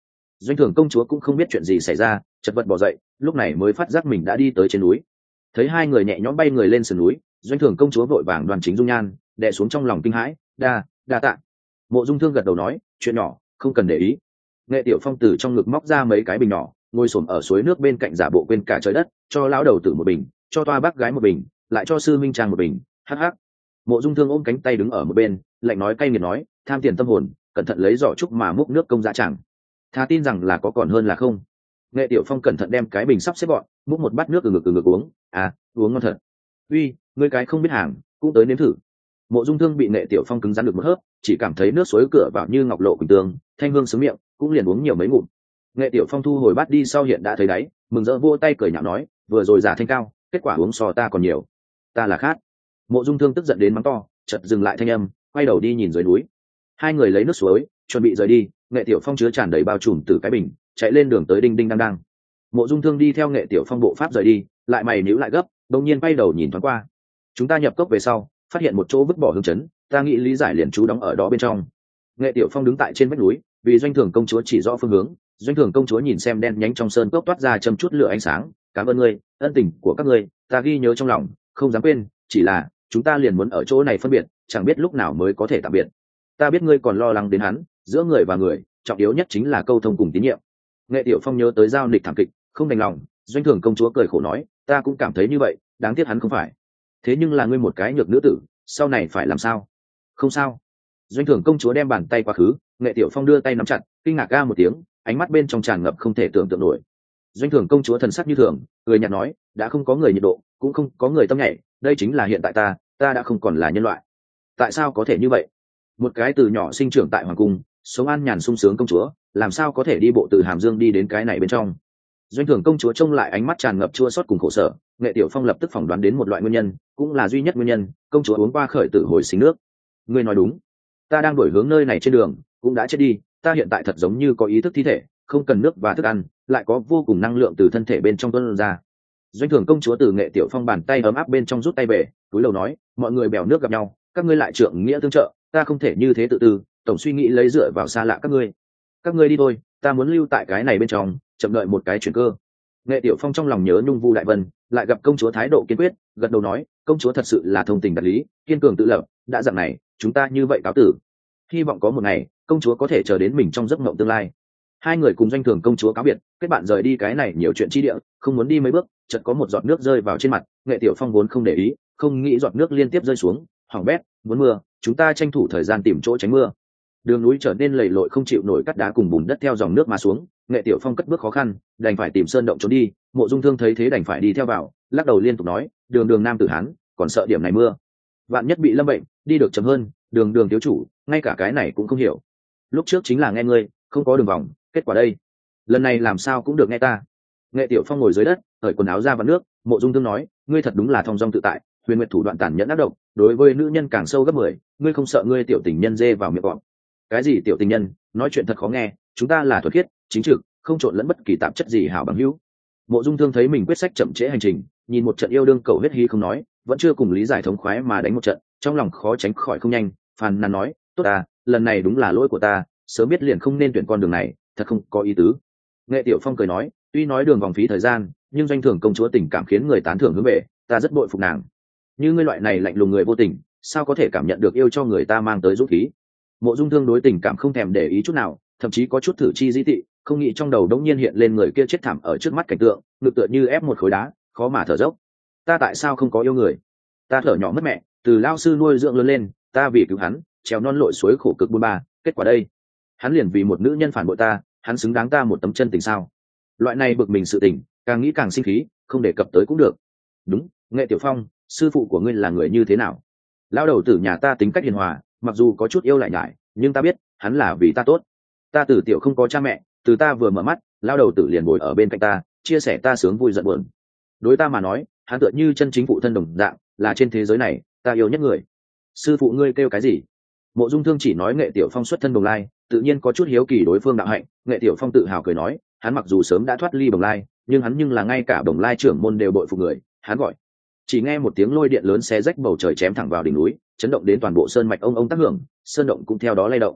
Speaker 1: Doanh Thường công chúa cũng không biết chuyện gì xảy ra, chật vật bỏ dậy, lúc này mới phát giác mình đã đi tới trên núi. Thấy hai người nhẹ nhõm bay người lên sườn núi, Doanh Thường công chúa vội vàng đoàn chính dung nhan, đè xuống trong lòng kinh hãi, đa đa tạ. Mộ Dung Thương gật đầu nói, chuyện nhỏ, không cần để ý. Nghệ Tiểu Phong từ trong ngực móc ra mấy cái bình nhỏ, ngồi xổm ở suối nước bên cạnh giả bộ quên cả trời đất, cho lão đầu tử một bình, cho toa bác gái một bình, lại cho sư minh trang một bình, hắc hắc. Mộ Dung Thương ôm cánh tay đứng ở một bên, lạnh nói cay nghiệt nói, tham tiền tâm hồn, cẩn thận lấy giỏ trúc mà múc nước công dã chẳng. Thà tin rằng là có còn hơn là không. Nghệ Tiểu Phong cẩn thận đem cái bình sắp xếp gọn, múc một bát nước từ ngực từ ngực uống, à, uống ngon thật. Uy, ngươi cái không biết hàng, cũng tới nếm thử. Mộ Dung Thương bị Nghệ Tiểu Phong cứng rắn được một hớp, chỉ cảm thấy nước suối cửa vào như ngọc lộ quỳnh tương, thanh hương sướng miệng, cũng liền uống nhiều mấy ngụm. Nghệ Tiểu Phong thu hồi bát đi sau hiện đã thấy đáy, mừng rỡ vỗ tay cười nhạo nói, vừa rồi giả thanh cao, kết quả uống so ta còn nhiều. Ta là khát. Mộ Dung Thương tức giận đến mắng to, chợt dừng lại thanh âm, quay đầu đi nhìn dưới núi. Hai người lấy nước suối, chuẩn bị rời đi. Nghệ Tiểu Phong chứa tràn đầy bao trùm từ cái bình, chạy lên đường tới đinh đinh đang đang. Mộ Dung Thương đi theo Nghệ Tiểu Phong bộ pháp rời đi, lại mày níu lại gấp, đột nhiên quay đầu nhìn thoáng qua. Chúng ta nhập cốc về sau, phát hiện một chỗ vứt bỏ hương chấn, ta nghĩ lý giải liền trú đóng ở đó bên trong. Nghệ Tiểu Phong đứng tại trên vách núi, vì Doanh Thường công chúa chỉ rõ phương hướng. Doanh Thường công chúa nhìn xem đen nhánh trong sơn cốc toát ra châm chút lửa ánh sáng, cảm ơn ngươi, ân tình của các ngươi, ta ghi nhớ trong lòng, không dám quên. Chỉ là chúng ta liền muốn ở chỗ này phân biệt, chẳng biết lúc nào mới có thể tạm biệt. Ta biết ngươi còn lo lắng đến hắn, giữa người và người, trọng yếu nhất chính là câu thông cùng tín nhiệm. Nghệ Tiểu Phong nhớ tới giao nịch thảm kịch, không đành lòng. Doanh Thường công chúa cười khổ nói, ta cũng cảm thấy như vậy, đáng tiếc hắn không phải. Thế nhưng là ngươi một cái nhược nữ tử, sau này phải làm sao? Không sao. Doanh Thường công chúa đem bàn tay quá khứ, Nghệ Tiểu Phong đưa tay nắm chặt, kinh ngạc ga một tiếng, ánh mắt bên trong tràn ngập không thể tưởng tượng nổi. Doanh Thường công chúa thần sắc như thường, cười nhạt nói, đã không có người nhiệt độ, cũng không có người tâm nhảy, đây chính là hiện tại ta, ta đã không còn là nhân loại. Tại sao có thể như vậy? Một cái từ nhỏ sinh trưởng tại hoàng cung, sống an nhàn sung sướng công chúa, làm sao có thể đi bộ từ Hàm Dương đi đến cái này bên trong? Doanh Thường công chúa trông lại ánh mắt tràn ngập chua xót cùng khổ sở, Nghệ Tiểu Phong lập tức phỏng đoán đến một loại nguyên nhân, cũng là duy nhất nguyên nhân, công chúa uống qua khởi tử hồi sinh nước. Ngươi nói đúng, ta đang đổi hướng nơi này trên đường, cũng đã chết đi, ta hiện tại thật giống như có ý thức thi thể, không cần nước và thức ăn, lại có vô cùng năng lượng từ thân thể bên trong tuôn ra. Doanh Thường công chúa từ Nghệ Tiểu Phong bàn tay ấm áp bên trong rút tay về, túi lầu nói, mọi người bèo nước gặp nhau, các ngươi lại trượng nghĩa tương trợ, ta không thể như thế tự tư, tổng suy nghĩ lấy dựa vào xa lạ các ngươi. Các ngươi đi thôi, ta muốn lưu tại cái này bên trong, chậm đợi một cái chuyển cơ. Nghệ Tiểu Phong trong lòng nhớ Nhung Vu Đại Vân, lại gặp công chúa thái độ kiên quyết, gật đầu nói, công chúa thật sự là thông tình đạt lý, kiên cường tự lập, đã dạng này, chúng ta như vậy cáo tử. Hy vọng có một ngày, công chúa có thể chờ đến mình trong giấc mộng tương lai. Hai người cùng Doanh Thường công chúa cáo biệt, kết bạn rời đi cái này nhiều chuyện chi địa, không muốn đi mấy bước, chợt có một giọt nước rơi vào trên mặt. Nghệ Tiểu Phong vốn không để ý, không nghĩ giọt nước liên tiếp rơi xuống, hỏng bét, muốn mưa, chúng ta tranh thủ thời gian tìm chỗ tránh mưa. Đường núi trở nên lầy lội không chịu nổi cát đá cùng bùn đất theo dòng nước mà xuống. Nghệ Tiểu Phong cất bước khó khăn, đành phải tìm sơn động trốn đi. Mộ Dung Thương thấy thế đành phải đi theo vào, lắc đầu liên tục nói, đường đường nam tử hán, còn sợ điểm này mưa, vạn nhất bị lâm bệnh, đi được chậm hơn. Đường đường thiếu chủ, ngay cả cái này cũng không hiểu. Lúc trước chính là nghe ngươi, không có đường vòng, kết quả đây, lần này làm sao cũng được nghe ta. Nghệ Tiểu Phong ngồi dưới đất, cởi quần áo ra vắt nước. Mộ Dung Thương nói, ngươi thật đúng là thong dong tự tại, huyền nguyệt thủ đoạn tàn nhẫn ác độc, đối với nữ nhân càng sâu gấp mười, ngươi không sợ ngươi tiểu tình nhân dê vào miệng gọn. Cái gì tiểu tình nhân, nói chuyện thật khó nghe, chúng ta là thuật khiết, chính trực, không trộn lẫn bất kỳ tạp chất gì hảo bằng hữu. Mộ Dung Thương thấy mình quyết sách chậm trễ hành trình, nhìn một trận yêu đương cầu huyết hí không nói, vẫn chưa cùng lý giải thống khoái mà đánh một trận, trong lòng khó tránh khỏi không nhanh, phàn nàn nói, tốt à, lần này đúng là lỗi của ta, sớm biết liền không nên tuyển con đường này, thật không có ý tứ. Nghệ Tiểu Phong cười nói, tuy nói đường vòng phí thời gian, nhưng Doanh Thường công chúa tình cảm khiến người tán thưởng hướng về, ta rất bội phục nàng. Như ngươi loại này lạnh lùng người vô tình, sao có thể cảm nhận được yêu cho người ta mang tới dũng khí? Mộ Dung Thương đối tình cảm không thèm để ý chút nào, thậm chí có chút thử chi dĩ tị, không nghĩ trong đầu đống nhiên hiện lên người kia chết thảm ở trước mắt cảnh tượng, ngực tựa như ép một khối đá, khó mà thở dốc. Ta tại sao không có yêu người? Ta thở nhỏ mất mẹ, từ lao sư nuôi dưỡng lớn lên, ta vì cứu hắn, trèo non lội suối khổ cực buôn ba, kết quả đây, hắn liền vì một nữ nhân phản bội ta, hắn xứng đáng ta một tấm chân tình sao? Loại này bực mình sự tình, càng nghĩ càng sinh khí, không đề cập tới cũng được. Đúng, Nghệ Tiểu Phong, sư phụ của ngươi là người như thế nào? Lão đầu tử nhà ta tính cách hiền hòa, mặc dù có chút yêu lại nhải, nhưng ta biết hắn là vì ta tốt. Ta từ tiểu không có cha mẹ, từ ta vừa mở mắt, lão đầu tử liền ngồi ở bên cạnh ta, chia sẻ ta sướng vui giận buồn. Đối ta mà nói, hắn tựa như chân chính phụ thân đồng dạng, là trên thế giới này ta yêu nhất người. Sư phụ ngươi kêu cái gì? Mộ Dung Thương chỉ nói Nghệ Tiểu Phong xuất thân Bồng Lai, tự nhiên có chút hiếu kỳ đối phương đạo hạnh. Nghệ Tiểu Phong tự hào cười nói, hắn mặc dù sớm đã thoát ly Bồng Lai, nhưng hắn nhưng là ngay cả Bồng Lai trưởng môn đều bội phục người. Hắn gọi, chỉ nghe một tiếng lôi điện lớn xé rách bầu trời chém thẳng vào đỉnh núi, chấn động đến toàn bộ sơn mạch ông ông tác hưởng, sơn động cũng theo đó lay động.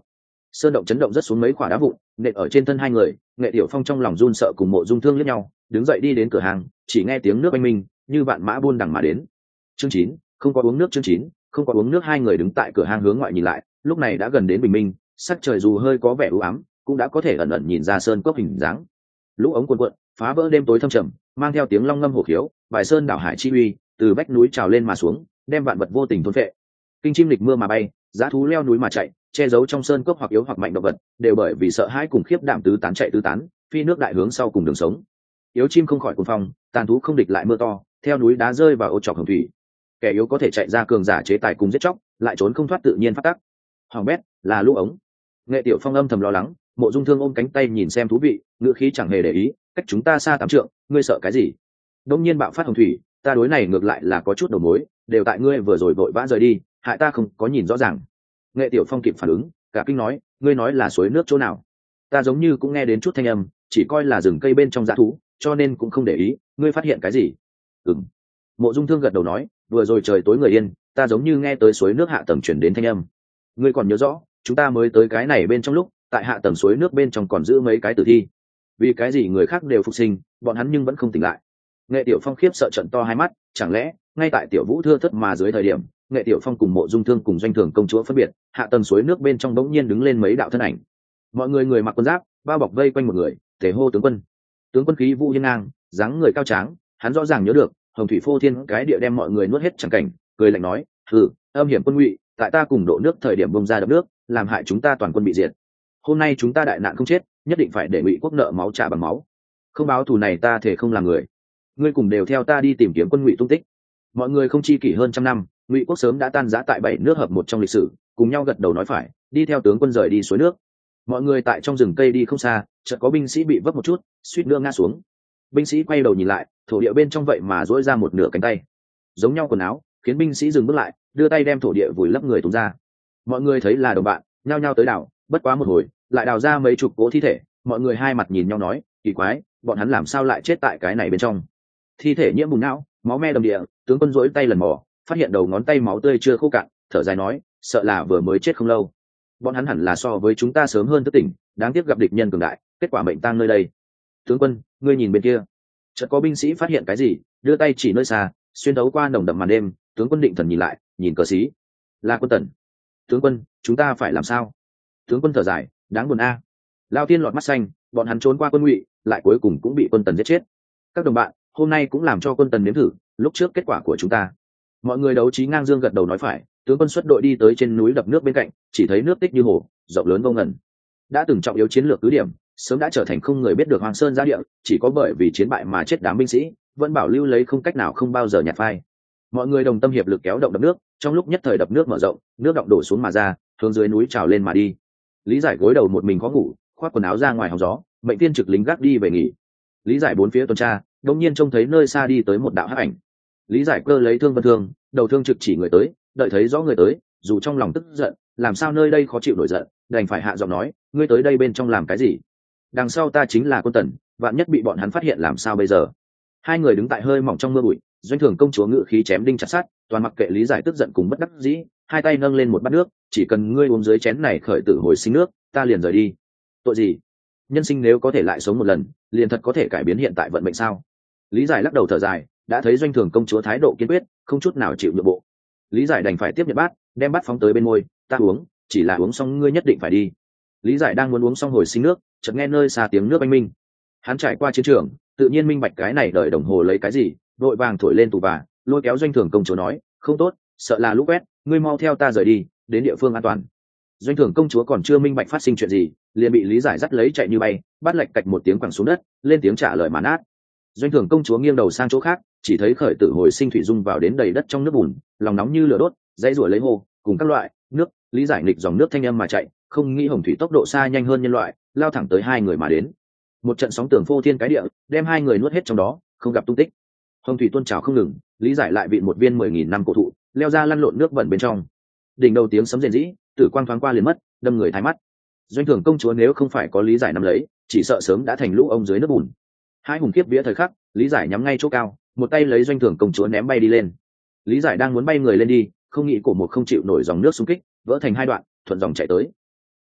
Speaker 1: sơn động chấn động rất xuống mấy quả đá vụn nện ở trên thân hai người. Nghệ Tiểu Phong trong lòng run sợ cùng Mộ Dung Thương liếc nhau, đứng dậy đi đến cửa hàng, chỉ nghe tiếng nước oanh minh như vạn mã buôn đằng mà đến. Chương chín, không có uống nước. Chương chín, không có uống nước. Hai người đứng tại cửa hàng hướng ngoại nhìn lại, lúc này đã gần đến bình minh, sắc trời dù hơi có vẻ u ám cũng đã có thể ẩn ẩn nhìn ra sơn cốc hình dáng. Lũ ống cuồn cuộn phá vỡ đêm tối thâm trầm, mang theo tiếng long ngâm hổ khiếu, bài sơn đảo hải chi uy từ vách núi trào lên mà xuống, đem vạn vật vô tình thôn phệ. Kinh chim lịch mưa mà bay, dã thú leo núi mà chạy, che giấu trong sơn cốc hoặc yếu hoặc mạnh động vật đều bởi vì sợ hãi cùng khiếp đảm tứ tán chạy tứ tán, phi nước đại hướng sau cùng đường sống. Yếu chim không khỏi cuồng phong, tàn thú không địch lại mưa to, theo núi đá rơi vào ô trọc hồng thủy. Kẻ yếu có thể chạy ra cường giả chế tài cùng giết chóc, lại trốn không thoát tự nhiên phát tắc. Hoàng bét là lũ ống. Nghệ Tiểu Phong âm thầm lo lắng, Mộ Dung Thương ôm cánh tay nhìn xem thú vị, ngữ khí chẳng hề để ý, cách chúng ta xa tám trượng, ngươi sợ cái gì? Đông nhiên bạo phát hồng thủy, ta đối này ngược lại là có chút đầu mối, đều tại ngươi vừa rồi vội vã rời đi, hại ta không có nhìn rõ ràng. Nghệ Tiểu Phong kịp phản ứng, cả kinh nói, ngươi nói là suối nước chỗ nào? Ta giống như cũng nghe đến chút thanh âm, chỉ coi là rừng cây bên trong dã thú, cho nên cũng không để ý, ngươi phát hiện cái gì? Ừm. Mộ Dung Thương gật đầu nói, vừa rồi trời tối người yên, ta giống như nghe tới suối nước hạ tầng truyền đến thanh âm. Ngươi còn nhớ rõ, chúng ta mới tới cái này bên trong lúc, tại hạ tầng suối nước bên trong còn giữ mấy cái tử thi. Vì cái gì người khác đều phục sinh, bọn hắn nhưng vẫn không tỉnh lại. Nghệ Tiểu Phong khiếp sợ trận to hai mắt, chẳng lẽ ngay tại Tiểu Vũ thưa thất mà dưới thời điểm, Nghệ Tiểu Phong cùng Mộ Dung Thương cùng Doanh Thường công chúa phân biệt, hạ tầng suối nước bên trong bỗng nhiên đứng lên mấy đạo thân ảnh. Mọi người người mặc quân giáp, bao bọc vây quanh một người, thể hô tướng quân. Tướng quân khí vũ hiên ngang, dáng người cao tráng, hắn rõ ràng nhớ được, hồng thủy phô thiên cái địa đem mọi người nuốt hết chẳng cảnh, cười lạnh nói, "Hừ, âm hiểm quân ngụy, tại ta cùng độ nước thời điểm bông ra đập nước, làm hại chúng ta toàn quân bị diệt. Hôm nay chúng ta đại nạn không chết, nhất định phải để Ngụy quốc nợ máu trả bằng máu. Không báo thù này ta thể không làm người. Ngươi cùng đều theo ta đi tìm kiếm quân Ngụy tung tích." Mọi người không chi kỷ hơn trăm năm, Ngụy quốc sớm đã tan rã tại bảy nước hợp một trong lịch sử, cùng nhau gật đầu nói phải, đi theo tướng quân rời đi suối nước. Mọi người tại trong rừng cây đi không xa, chợt có binh sĩ bị vấp một chút, suýt nữa ngã xuống. Binh sĩ quay đầu nhìn lại, thổ địa bên trong vậy mà duỗi ra một nửa cánh tay, giống nhau quần áo, khiến binh sĩ dừng bước lại, đưa tay đem thổ địa vùi lấp người tung ra. Mọi người thấy là đồng bạn, nhao nhao tới đào, bất quá một hồi, lại đào ra mấy chục cỗ thi thể. Mọi người hai mặt nhìn nhau nói, kỳ quái, bọn hắn làm sao lại chết tại cái này bên trong? Thi thể nhiễm bùn não, máu me đầm địa, tướng quân rỗi tay lần mò, phát hiện đầu ngón tay máu tươi chưa khô cạn, thở dài nói, sợ là vừa mới chết không lâu. Bọn hắn hẳn là so với chúng ta sớm hơn thức tỉnh, đáng tiếc gặp địch nhân cường đại, kết quả mệnh tang nơi đây. Tướng quân, ngươi nhìn bên kia. Chợt có binh sĩ phát hiện cái gì, đưa tay chỉ nơi xa, xuyên thấu qua nồng đậm màn đêm. Tướng quân định thần nhìn lại, nhìn cờ xí, là quân Tần. Tướng quân, chúng ta phải làm sao? Tướng quân thở dài, đáng buồn a. Lao Tiên lọt mắt xanh, bọn hắn trốn qua quân Ngụy, lại cuối cùng cũng bị quân Tần giết chết. Các đồng bạn, hôm nay cũng làm cho quân Tần nếm thử lúc trước kết quả của chúng ta. Mọi người đấu trí ngang dương gật đầu nói phải. Tướng quân xuất đội đi tới trên núi đập nước bên cạnh, chỉ thấy nước tích như hồ, rộng lớn vô ngần. Đã từng trọng yếu chiến lược cứ điểm, sớm đã trở thành không người biết được Hoàng Sơn giá địa, chỉ có bởi vì chiến bại mà chết đám binh sĩ, vẫn bảo lưu lấy không cách nào không bao giờ nhạt phai. Mọi người đồng tâm hiệp lực kéo động đập nước, trong lúc nhất thời đập nước mở rộng, nước động đổ xuống mà ra, hướng dưới núi trào lên mà đi. Lý Giải gối đầu một mình khó ngủ, khoác quần áo ra ngoài hóng gió, mệnh tiên trực lính gác đi về nghỉ. Lý Giải bốn phía tuần tra, đột nhiên trông thấy nơi xa đi tới một đạo hắc ảnh. Lý Giải cơ lấy thương vân thương, đầu thương trực chỉ người tới, đợi thấy rõ người tới, dù trong lòng tức giận, làm sao nơi đây khó chịu nổi giận, đành phải hạ giọng nói, ngươi tới đây bên trong làm cái gì? Đằng sau ta chính là quân Tần, vạn nhất bị bọn hắn phát hiện làm sao bây giờ? Hai người đứng tại hơi mỏng trong mưa bụi, Doanh Thường công chúa ngự khí chém đinh chặt sát, toàn mặc kệ Lý Giải tức giận cùng bất đắc dĩ, hai tay nâng lên một bát nước, chỉ cần ngươi uống dưới chén này khởi tử hồi sinh nước, ta liền rời đi. Tội gì? Nhân sinh nếu có thể lại sống một lần, liền thật có thể cải biến hiện tại vận mệnh sao? Lý Giải lắc đầu thở dài, đã thấy Doanh Thường công chúa thái độ kiên quyết, không chút nào chịu nhượng bộ. Lý Giải đành phải tiếp nhận bát, đem bát phóng tới bên môi, ta uống, chỉ là uống xong ngươi nhất định phải đi. Lý Giải đang muốn uống xong hồi sinh nước, chợt nghe nơi xa tiếng nước oanh minh. Hắn trải qua chiến trường, tự nhiên minh bạch cái này đợi đồng hồ lấy cái gì, vội vàng thổi lên tù và lôi kéo Doanh Thường công chúa nói, không tốt, sợ là lũ quét, ngươi mau theo ta rời đi, đến địa phương an toàn. Doanh Thường công chúa còn chưa minh bạch phát sinh chuyện gì, liền bị Lý Giải dắt lấy chạy như bay, bắt lệch cạch một tiếng quẳng xuống đất, lên tiếng trả lời mà nát. Doanh Thường công chúa nghiêng đầu sang chỗ khác, chỉ thấy khởi tử hồi sinh thủy dung vào đến đầy đất trong nước bùn, lòng nóng như lửa đốt, dãy rủa lấy hồ, cùng các loại nước. Lý Giải nghịch dòng nước thanh âm mà chạy, không nghĩ hồng thủy tốc độ xa nhanh hơn nhân loại, lao thẳng tới hai người mà đến. Một trận sóng tường phô thiên cái địa, đem hai người nuốt hết trong đó, không gặp tung tích. Hồng thủy tuôn trào không ngừng, Lý Giải lại vịn một viên mười nghìn năm cổ thụ, leo ra lăn lộn nước bẩn bên trong. Đỉnh đầu tiếng sấm rền rĩ, tử quang thoáng qua liền mất, đâm người thái mắt. Doanh Thường công chúa nếu không phải có Lý Giải nắm lấy, chỉ sợ sớm đã thành lũ ông dưới nước bùn. Hai hùng kiếp vía thời khắc, Lý Giải nhắm ngay chỗ cao, một tay lấy Doanh Thường công chúa ném bay đi lên. Lý Giải đang muốn bay người lên đi, không nghĩ cổ một không chịu nổi dòng nước xung kích, vỡ thành hai đoạn, thuận dòng chạy tới.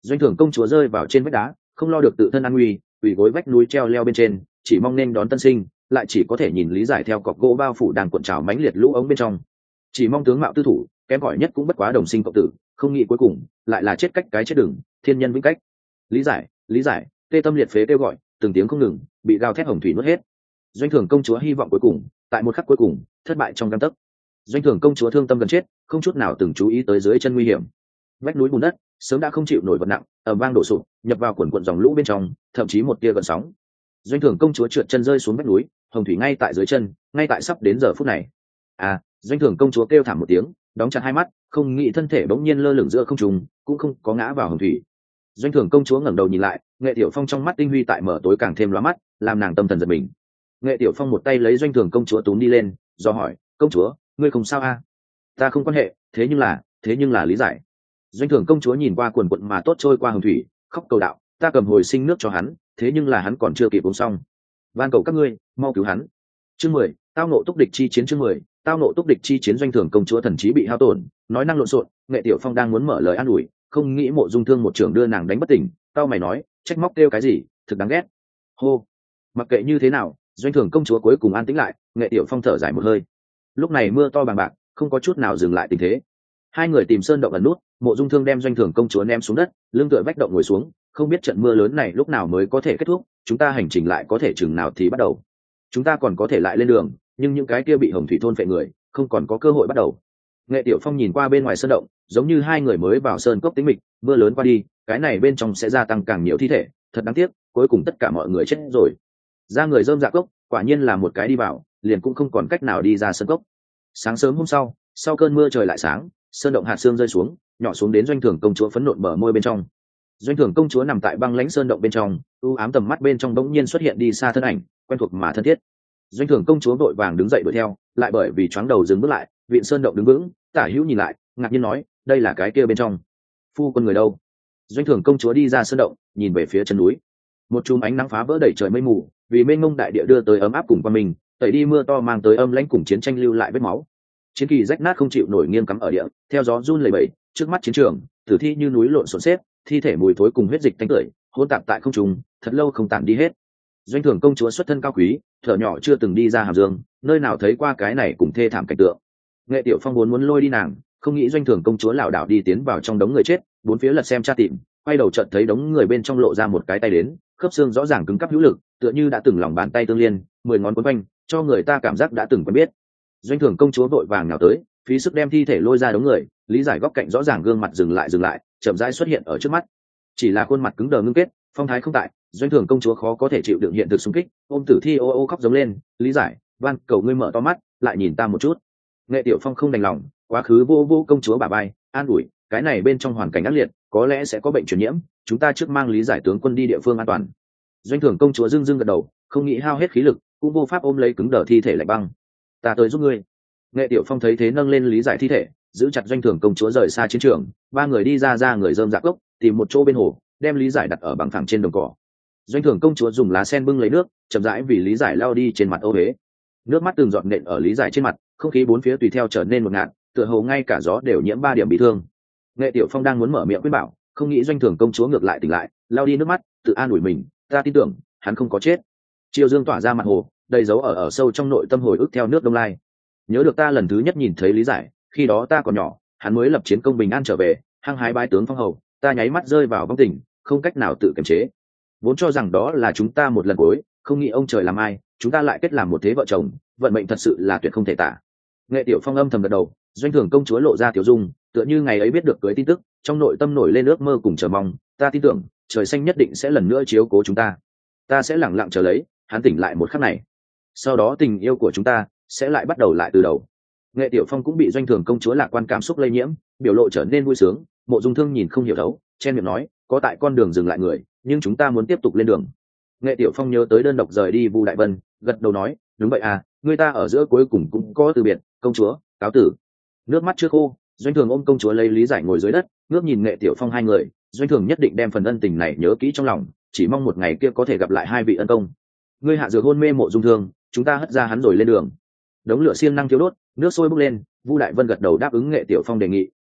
Speaker 1: Doanh Thường công chúa rơi vào trên vách đá, không lo được tự thân an nguy, quỳ gối vách núi treo leo bên trên, chỉ mong nên đón tân sinh, lại chỉ có thể nhìn Lý Giải theo cọc gỗ bao phủ đang cuộn trào mãnh liệt lũ ống bên trong. Chỉ mong tướng mạo tư thủ, kém cỏi nhất cũng bất quá đồng sinh cộng tử, không nghĩ cuối cùng lại là chết cách cái chết đường, thiên nhân vĩnh cách. Lý Giải, Lý Giải, tê tâm liệt phế kêu gọi, từng tiếng không ngừng, bị gào thét hồng thủy nuốt hết. Doanh Thường công chúa hy vọng cuối cùng, tại một khắc cuối cùng, thất bại trong gang tấc. Doanh Thường công chúa thương tâm gần chết, không chút nào từng chú ý tới dưới chân nguy hiểm. Vách núi bùn đất sớm đã không chịu nổi vật nặng, ầm vang đổ sụp, nhập vào quần quần dòng lũ bên trong, thậm chí một tia gần sóng. Doanh Thường công chúa trượt chân rơi xuống vách núi, hồng thủy ngay tại dưới chân, ngay tại sắp đến giờ phút này. À, Doanh Thường công chúa kêu thảm một tiếng, đóng chặt hai mắt, không nghĩ thân thể bỗng nhiên lơ lửng giữa không trung, cũng không có ngã vào hồng thủy. Doanh Thường công chúa ngẩng đầu nhìn lại, Nghệ Tiểu Phong trong mắt tinh huy tại mở tối càng thêm lóa mắt, làm nàng tâm thần giật mình. Nghệ Tiểu Phong một tay lấy Doanh Thường công chúa túm đi lên, do hỏi, công chúa, ngươi không sao à? Ta không quan hệ, thế nhưng là, thế nhưng là Lý Giải. Doanh Thường công chúa nhìn qua quần quận mà tốt trôi qua hồng thủy, khóc cầu đạo, ta cầm hồi sinh nước cho hắn, thế nhưng là hắn còn chưa kịp uống xong. Van cầu các ngươi, mau cứu hắn. Chương mười, tao nộ túc địch chi chiến. Chương mười, tao nộ túc địch chi chiến. Doanh Thường công chúa thần trí bị hao tổn, nói năng lộn xộn, Nghệ Tiểu Phong đang muốn mở lời an ủi, không nghĩ Mộ Dung Thương một trưởng đưa nàng đánh bất tỉnh, tao mày nói, trách móc kêu cái gì, thực đáng ghét. Hô. Mặc kệ như thế nào, Doanh Thường công chúa cuối cùng an tĩnh lại, Nghệ Tiểu Phong thở dài một hơi. Lúc này mưa to bằng bạc, không có chút nào dừng lại tình thế. Hai người tìm sơn động ẩn nút, Mộ Dung Thương đem Doanh Thường công chúa ném xuống đất, lưng tựa vách động ngồi xuống, không biết trận mưa lớn này lúc nào mới có thể kết thúc, chúng ta hành trình lại có thể chừng nào thì bắt đầu. Chúng ta còn có thể lại lên đường, nhưng những cái kia bị hồng thủy thôn phệ người, không còn có cơ hội bắt đầu. Nghệ Tiểu Phong nhìn qua bên ngoài sơn động, giống như hai người mới vào sơn cốc tĩnh mịch, mưa lớn qua đi, cái này bên trong sẽ gia tăng càng nhiều thi thể, thật đáng tiếc, cuối cùng tất cả mọi người chết rồi. Ra người rơm dạ cốc, quả nhiên là một cái đi vào, liền cũng không còn cách nào đi ra sơn cốc. Sáng sớm hôm sau, sau cơn mưa trời lại sáng, sơn động hạt sương rơi xuống, nhỏ xuống đến Doanh Thường công chúa phấn nộn bờ môi bên trong. Doanh Thường công chúa nằm tại băng lãnh sơn động bên trong, u ám tầm mắt bên trong bỗng nhiên xuất hiện đi xa thân ảnh, quen thuộc mà thân thiết. Doanh Thường công chúa vội vàng đứng dậy đuổi theo, lại bởi vì choáng đầu dừng bước lại, viện sơn động đứng vững, tả hữu nhìn lại, ngạc nhiên nói, đây là cái kia bên trong. Phu quân người đâu? Doanh Thường công chúa đi ra sơn động, nhìn về phía chân núi. Một chùm ánh nắng phá vỡ đầy trời mây mù, vì mênh mông đại địa đưa tới ấm áp cùng qua mình, tẩy đi mưa to mang tới âm lãnh cùng chiến tranh lưu lại vết máu. Chiến kỳ rách nát không chịu nổi nghiêng cắm ở địa, theo gió run lẩy bẩy, trước mắt chiến trường, tử thi như núi lộn xộn xếp, thi thể mùi thối cùng huyết dịch tanh tưởi, hỗn tạp tại không trung, thật lâu không tản đi hết. Doanh Thường công chúa xuất thân cao quý, thở nhỏ chưa từng đi ra Hàm Dương, nơi nào thấy qua cái này cùng thê thảm cảnh tượng. Nghệ Tiểu Phong muốn muốn lôi đi nàng, không nghĩ Doanh Thường công chúa lảo đảo đi tiến vào trong đống người chết, bốn phía lật xem tra tìm, quay đầu chợt thấy đống người bên trong lộ ra một cái tay đến, khớp xương rõ ràng cứng cáp hữu lực, tựa như đã từng lòng bàn tay tương liên, mười ngón quấn quanh, cho người ta cảm giác đã từng quen biết. Doanh Thường công chúa vội vàng nhào tới, phí sức đem thi thể lôi ra đống người, Lý Giải góc cạnh rõ ràng gương mặt dừng lại dừng lại, chậm rãi xuất hiện ở trước mắt. Chỉ là khuôn mặt cứng đờ ngưng kết, phong thái không tại, Doanh Thường công chúa khó có thể chịu đựng hiện thực xung kích, ôm tử thi ô ô khóc giống lên, Lý Giải, van cầu ngươi mở to mắt, lại nhìn ta một chút. Nghệ Tiểu Phong không đành lòng, quá khứ vô vô công chúa bà bay, an ủi, cái này bên trong hoàn cảnh ác liệt, có lẽ sẽ có bệnh truyền nhiễm, chúng ta trước mang Lý Giải tướng quân đi địa phương an toàn. Doanh Thường công chúa dưng dưng gật đầu, không nghĩ hao hết khí lực, cũng vô pháp ôm lấy cứng đờ thi thể lạnh băng. Ta tới giúp ngươi. Nghệ Tiểu Phong thấy thế nâng lên Lý Giải thi thể, giữ chặt Doanh Thường công chúa rời xa chiến trường, ba người đi ra ra người rơm rạc gốc, tìm một chỗ bên hồ, đem Lý Giải đặt ở bằng phẳng trên đồng cỏ. Doanh Thường công chúa dùng lá sen bưng lấy nước, chậm rãi vì Lý Giải lao đi trên mặt ô huế. Nước mắt từng giọt nện ở Lý Giải trên mặt, không khí bốn phía tùy theo trở nên một ngạt, tựa hồ ngay cả gió đều nhiễm ba điểm bị thương. Nghệ Tiểu Phong đang muốn mở miệng khuyên bảo, không nghĩ Doanh Thường công chúa ngược lại tỉnh lại, lao đi nước mắt, tự an ủi mình, ta tin tưởng hắn không có chết. Chiều dương tỏa ra mặt hồ, đầy dấu ở ở sâu trong nội tâm hồi ức theo nước đông lai. Nhớ được ta lần thứ nhất nhìn thấy Lý Giải, khi đó ta còn nhỏ, hắn mới lập chiến công bình an trở về, hăng hái bái tướng phong hầu, ta nháy mắt rơi vào vong tình, không cách nào tự kiềm chế. Vốn cho rằng đó là chúng ta một lần cuối, không nghĩ ông trời làm ai, chúng ta lại kết làm một thế vợ chồng, vận mệnh thật sự là tuyệt không thể tả. Nghệ Tiểu Phong âm thầm gật đầu, Doanh Thường công chúa lộ ra tiểu dung, tựa như ngày ấy biết được cưới tin tức, trong nội tâm nổi lên ước mơ cùng chờ mong, ta tin tưởng trời xanh nhất định sẽ lần nữa chiếu cố chúng ta, ta sẽ lẳng lặng chờ lấy hắn tỉnh lại một khắc này, sau đó tình yêu của chúng ta sẽ lại bắt đầu lại từ đầu. Nghệ Tiểu Phong cũng bị Doanh Thường công chúa lạc quan cảm xúc lây nhiễm, biểu lộ trở nên vui sướng. Mộ Dung Thương nhìn không hiểu thấu, chen miệng nói, có tại con đường dừng lại người, nhưng chúng ta muốn tiếp tục lên đường. Nghệ Tiểu Phong nhớ tới đơn độc rời đi Vu Đại Vân, gật đầu nói, đúng vậy à, người ta ở giữa cuối cùng cũng có từ biệt, công chúa cáo tử. Nước mắt chưa khô, Doanh Thường ôm công chúa lấy Lý Giải ngồi dưới đất, ngước nhìn Nghệ Tiểu Phong hai người, Doanh Thường nhất định đem phần ân tình này nhớ kỹ trong lòng, chỉ mong một ngày kia có thể gặp lại hai vị ân công. Ngươi hạ dược hôn mê Mộ Dung Thương, chúng ta hất ra hắn rồi lên đường. Đống lửa siêng năng thiếu đốt, nước sôi bốc lên, Vu Đại Vân gật đầu đáp ứng Nghệ Tiểu Phong đề nghị,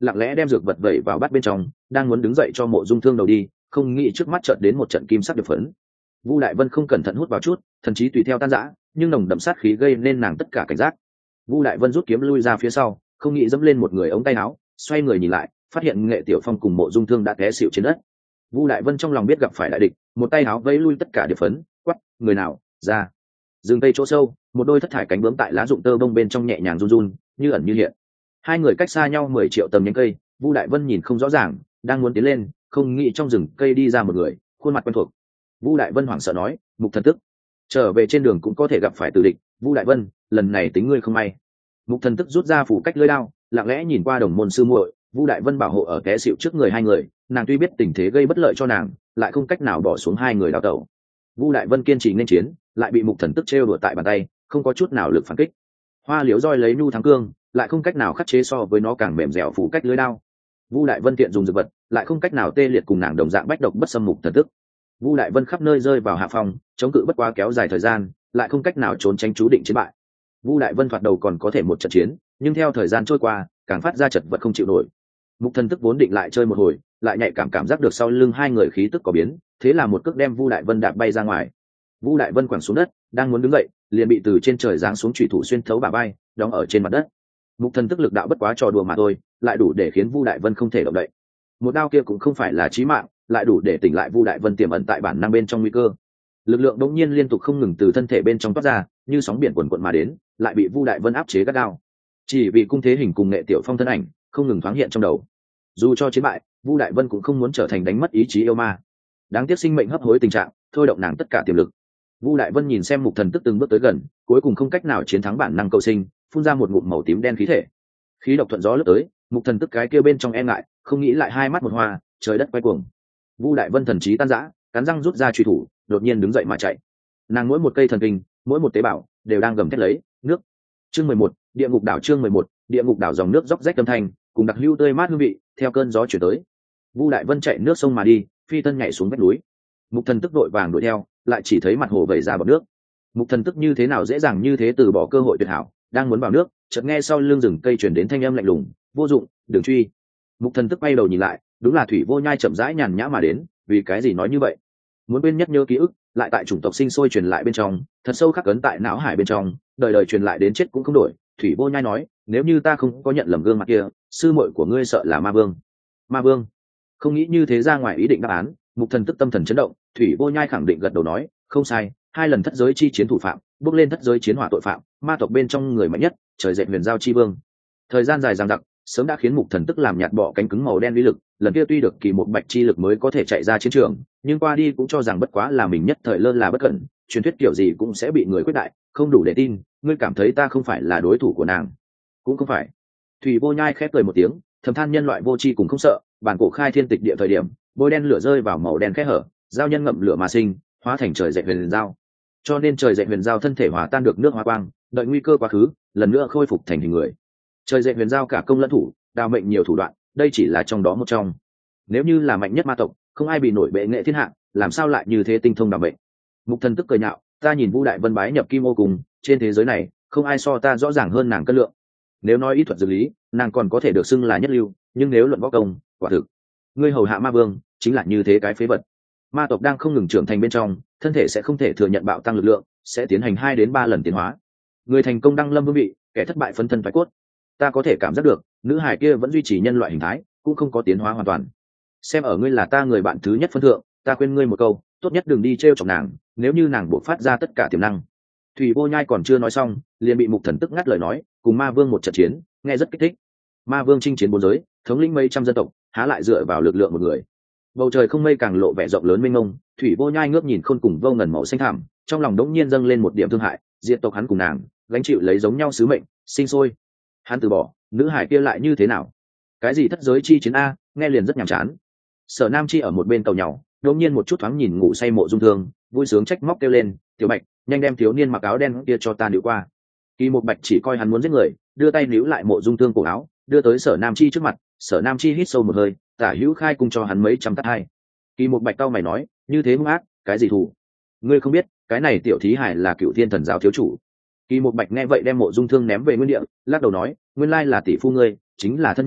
Speaker 1: lặng lẽ đem dược vật vẩy vào bát bên trong, đang muốn đứng dậy cho Mộ Dung Thương đầu đi, không nghĩ trước mắt chợt đến một trận kim sắc điệp phấn. Vu Đại Vân không cẩn thận hút vào chút, thần trí tùy theo tan rã, nhưng nồng đậm sát khí gây nên nàng tất cả cảnh giác. Vu Đại Vân rút kiếm lui ra phía sau, không nghĩ dẫm lên một người ống tay áo, xoay người nhìn lại, phát hiện Nghệ Tiểu Phong cùng Mộ Dung Thương đã té xỉu trên đất. Vu Đại Vân trong lòng biết gặp phải đại địch, một tay áo vẫy lui tất cả điệp phấn, quát, người nào ra. Rừng tây chỗ sâu, một đôi thất thải cánh bướm tại lá rụng tơ bông bên trong nhẹ nhàng run run, như ẩn như hiện. Hai người cách xa nhau mười triệu tầm nhánh cây, Vu Đại Vân nhìn không rõ ràng, đang muốn tiến lên, không nghĩ trong rừng cây đi ra một người, khuôn mặt quen thuộc. Vu Đại Vân hoảng sợ nói, Mục Thần Tức. Trở về trên đường cũng có thể gặp phải tử địch, Vu Đại Vân, lần này tính ngươi không may. Mục Thần Tức rút ra phủ cách lưỡi đao, lặng lẽ nhìn qua đồng môn sư muội, Vu Đại Vân bảo hộ ở té xịu trước người hai người, nàng tuy biết tình thế gây bất lợi cho nàng, lại không cách nào bỏ xuống hai người đào tẩu. Vu Đại Vân kiên trì nên chiến, lại bị Mục Thần Tức trêu đùa tại bàn tay, không có chút nào lực phản kích. Hoa Liễu roi lấy nhu thắng cương, lại không cách nào khắc chế so với nó càng mềm dẻo phủ cách lưỡi đao. Vu Đại Vân tiện dùng dược vật, lại không cách nào tê liệt cùng nàng đồng dạng bách độc bất xâm Mục Thần Tức. Vu Đại Vân khắp nơi rơi vào hạ phòng, chống cự bất quá kéo dài thời gian, lại không cách nào trốn tránh chú định chiến bại. Vu Đại Vân thoạt đầu còn có thể một trận chiến, nhưng theo thời gian trôi qua, càng phát ra chật vật không chịu nổi. Mục Thần Tức vốn định lại chơi một hồi, lại nhạy cảm cảm giác được sau lưng hai người khí tức có biến, thế là một cước đem Vu Đại Vân đạp bay ra ngoài. Vu Đại Vân quẳng xuống đất, đang muốn đứng dậy, liền bị từ trên trời giáng xuống chủy thủ xuyên thấu bả vai, đóng ở trên mặt đất. Mục Thần Tức lực đạo bất quá trò đùa mà thôi, lại đủ để khiến Vu Đại Vân không thể động đậy. Một đao kia cũng không phải là chí mạng, lại đủ để tỉnh lại Vu Đại Vân tiềm ẩn tại bản năng bên trong nguy cơ. Lực lượng đống nhiên liên tục không ngừng từ thân thể bên trong toát ra, như sóng biển cuồn cuộn mà đến, lại bị Vu Đại Vân áp chế gắt gao. Chỉ vì cung thế hình cùng Nghệ Tiểu Phong thân ảnh không ngừng thoáng hiện trong đầu. Dù cho chiến bại, Vu Đại Vân cũng không muốn trở thành đánh mất ý chí yêu ma. Đáng tiếc sinh mệnh hấp hối tình trạng, thôi động nàng tất cả tiềm lực. Vu Đại Vân nhìn xem Mục Thần Tức từng bước tới gần, cuối cùng không cách nào chiến thắng bản năng cầu sinh, phun ra một ngụm màu tím đen khí thể. Khí độc thuận gió lướt tới, Mục Thần Tức cái kia bên trong e ngại, không nghĩ lại hai mắt một hoa, trời đất quay cuồng. Vu Đại Vân thần trí tan rã, cắn răng rút ra truy thủ, đột nhiên đứng dậy mà chạy. Nàng mỗi một cây thần kinh, mỗi một tế bào đều đang gầm thét lấy, nước. Chương mười một, Địa ngục đảo chương mười một, Địa ngục đảo dòng nước róc rách âm thanh, cùng đặc hữu tươi mát hương vị, theo cơn gió chuyển tới. Vu Đại Vân chạy nước sông mà đi, phi thân nhảy xuống vách núi. Mục Thần Tức đội vàng đuổi theo, lại chỉ thấy mặt hồ vẩy ra bọt nước. Mục Thần Tức như thế nào dễ dàng như thế từ bỏ cơ hội tuyệt hảo, đang muốn vào nước, chợt nghe sau lưng rừng cây truyền đến thanh âm lạnh lùng, vô dụng, đừng truy. Mục Thần Tức quay đầu nhìn lại, đúng là Thủy Vô Nhai chậm rãi nhàn nhã mà đến, vì cái gì nói như vậy? Muốn quên nhất nhớ ký ức, lại tại chủng tộc sinh sôi truyền lại bên trong, thật sâu khắc ấn tại não hải bên trong, đời đời truyền lại đến chết cũng không đổi. Thủy Vô Nhai nói, nếu như ta không có nhận lầm gương mặt kia, sư muội của ngươi sợ là ma vương. Ma vương? Không nghĩ như thế ra ngoài ý định đáp án, Mục Thần Tức tâm thần chấn động, Thủy Vô Nhai khẳng định gật đầu nói, không sai, hai lần thất giới chi chiến thủ phạm, bước lên thất giới chiến hỏa tội phạm, ma tộc bên trong người mạnh nhất, trời dậy huyền giao chi vương. Thời gian dài dằng dặc, sớm đã khiến Mục Thần Tức làm nhạt bỏ cánh cứng màu đen uy lực, lần kia tuy được kỳ một bạch chi lực mới có thể chạy ra chiến trường, nhưng qua đi cũng cho rằng bất quá là mình nhất thời lơ là bất cẩn, truyền thuyết kiểu gì cũng sẽ bị người quyết đại, không đủ để tin, ngươi cảm thấy ta không phải là đối thủ của nàng? Cũng không phải. Thủy Vô Nhai khép cười một tiếng, thầm than nhân loại vô tri cùng không sợ, bản cổ khai thiên tịch địa thời điểm, bôi đen lửa rơi vào màu đen khẽ hở, giao nhân ngậm lửa mà sinh, hóa thành trời dậy huyền giao. Cho nên trời dậy huyền giao thân thể hòa tan được nước hoa quang, đợi nguy cơ quá khứ, lần nữa khôi phục thành hình người. Trời dậy huyền giao cả công lẫn thủ, đào mệnh nhiều thủ đoạn, đây chỉ là trong đó một trong. Nếu như là mạnh nhất ma tộc, không ai bị nổi bệ nghệ thiên hạ, làm sao lại như thế tinh thông đào mệnh? Mục Thần Tức cười nhạo, ta nhìn Vu Đại Vân bái nhập Kim Ô cùng, trên thế giới này, không ai so ta rõ ràng hơn nàng cân lượng. Nếu nói y thuật dược lý, nàng còn có thể được xưng là nhất lưu, nhưng nếu luận võ công, quả thực, ngươi hầu hạ ma vương, chính là như thế cái phế vật. Ma tộc đang không ngừng trưởng thành bên trong, thân thể sẽ không thể thừa nhận bạo tăng lực lượng, sẽ tiến hành hai đến ba lần tiến hóa. Người thành công đăng lâm vương vị, kẻ thất bại phân thân phái cốt. Ta có thể cảm giác được, nữ hải kia vẫn duy trì nhân loại hình thái, cũng không có tiến hóa hoàn toàn. Xem ở ngươi là ta người bạn thứ nhất phân thượng, ta khuyên ngươi một câu, tốt nhất đừng đi trêu chọc nàng, nếu như nàng buộc phát ra tất cả tiềm năng. Thủy Vô Nhai còn chưa nói xong, liền bị Mục Thần Tức ngắt lời nói, cùng ma vương một trận chiến, nghe rất kích thích. Ma vương chinh chiến bốn giới, thống lĩnh mấy trăm dân tộc, há lại dựa vào lực lượng một người. Bầu trời không mây càng lộ vẻ rộng lớn mênh mông, Thủy Vô Nhai ngước nhìn khôn cùng vô ngần màu xanh thẳm, trong lòng đống nhiên dâng lên một điểm thương hại, diệt tộc hắn cùng nàng, gánh chịu lấy giống nhau sứ mệnh, sinh sôi. Hắn từ bỏ, nữ hải kia lại như thế nào? Cái gì thất giới chi chiến a, nghe liền rất nhàm chán. Sở Nam Chi ở một bên tàu nhỏ, đống nhiên một chút thoáng nhìn ngủ say Mộ Dung Thương, vui sướng trách móc kêu lên, "Tiểu Bạch, nhanh đem thiếu niên mặc áo đen kia cho ta níu qua." Kỳ Một Bạch chỉ coi hắn muốn giết người, đưa tay níu lại Mộ Dung Thương cổ áo, đưa tới Sở Nam Chi trước mặt. Sở Nam Chi hít sâu một hơi, tả hữu khai cung cho hắn mấy trăm tát hai. Kỳ Một Bạch cau mày nói, như thế hung ác, cái gì thù? Ngươi không biết, cái này tiểu thí hải là Cựu Thiên Thần giáo thiếu chủ. Kỳ Một Bạch nghe vậy đem Mộ Dung Thương ném về nguyên địa, lắc đầu nói, nguyên lai là tỷ phu ngươi, chính là thân nhân,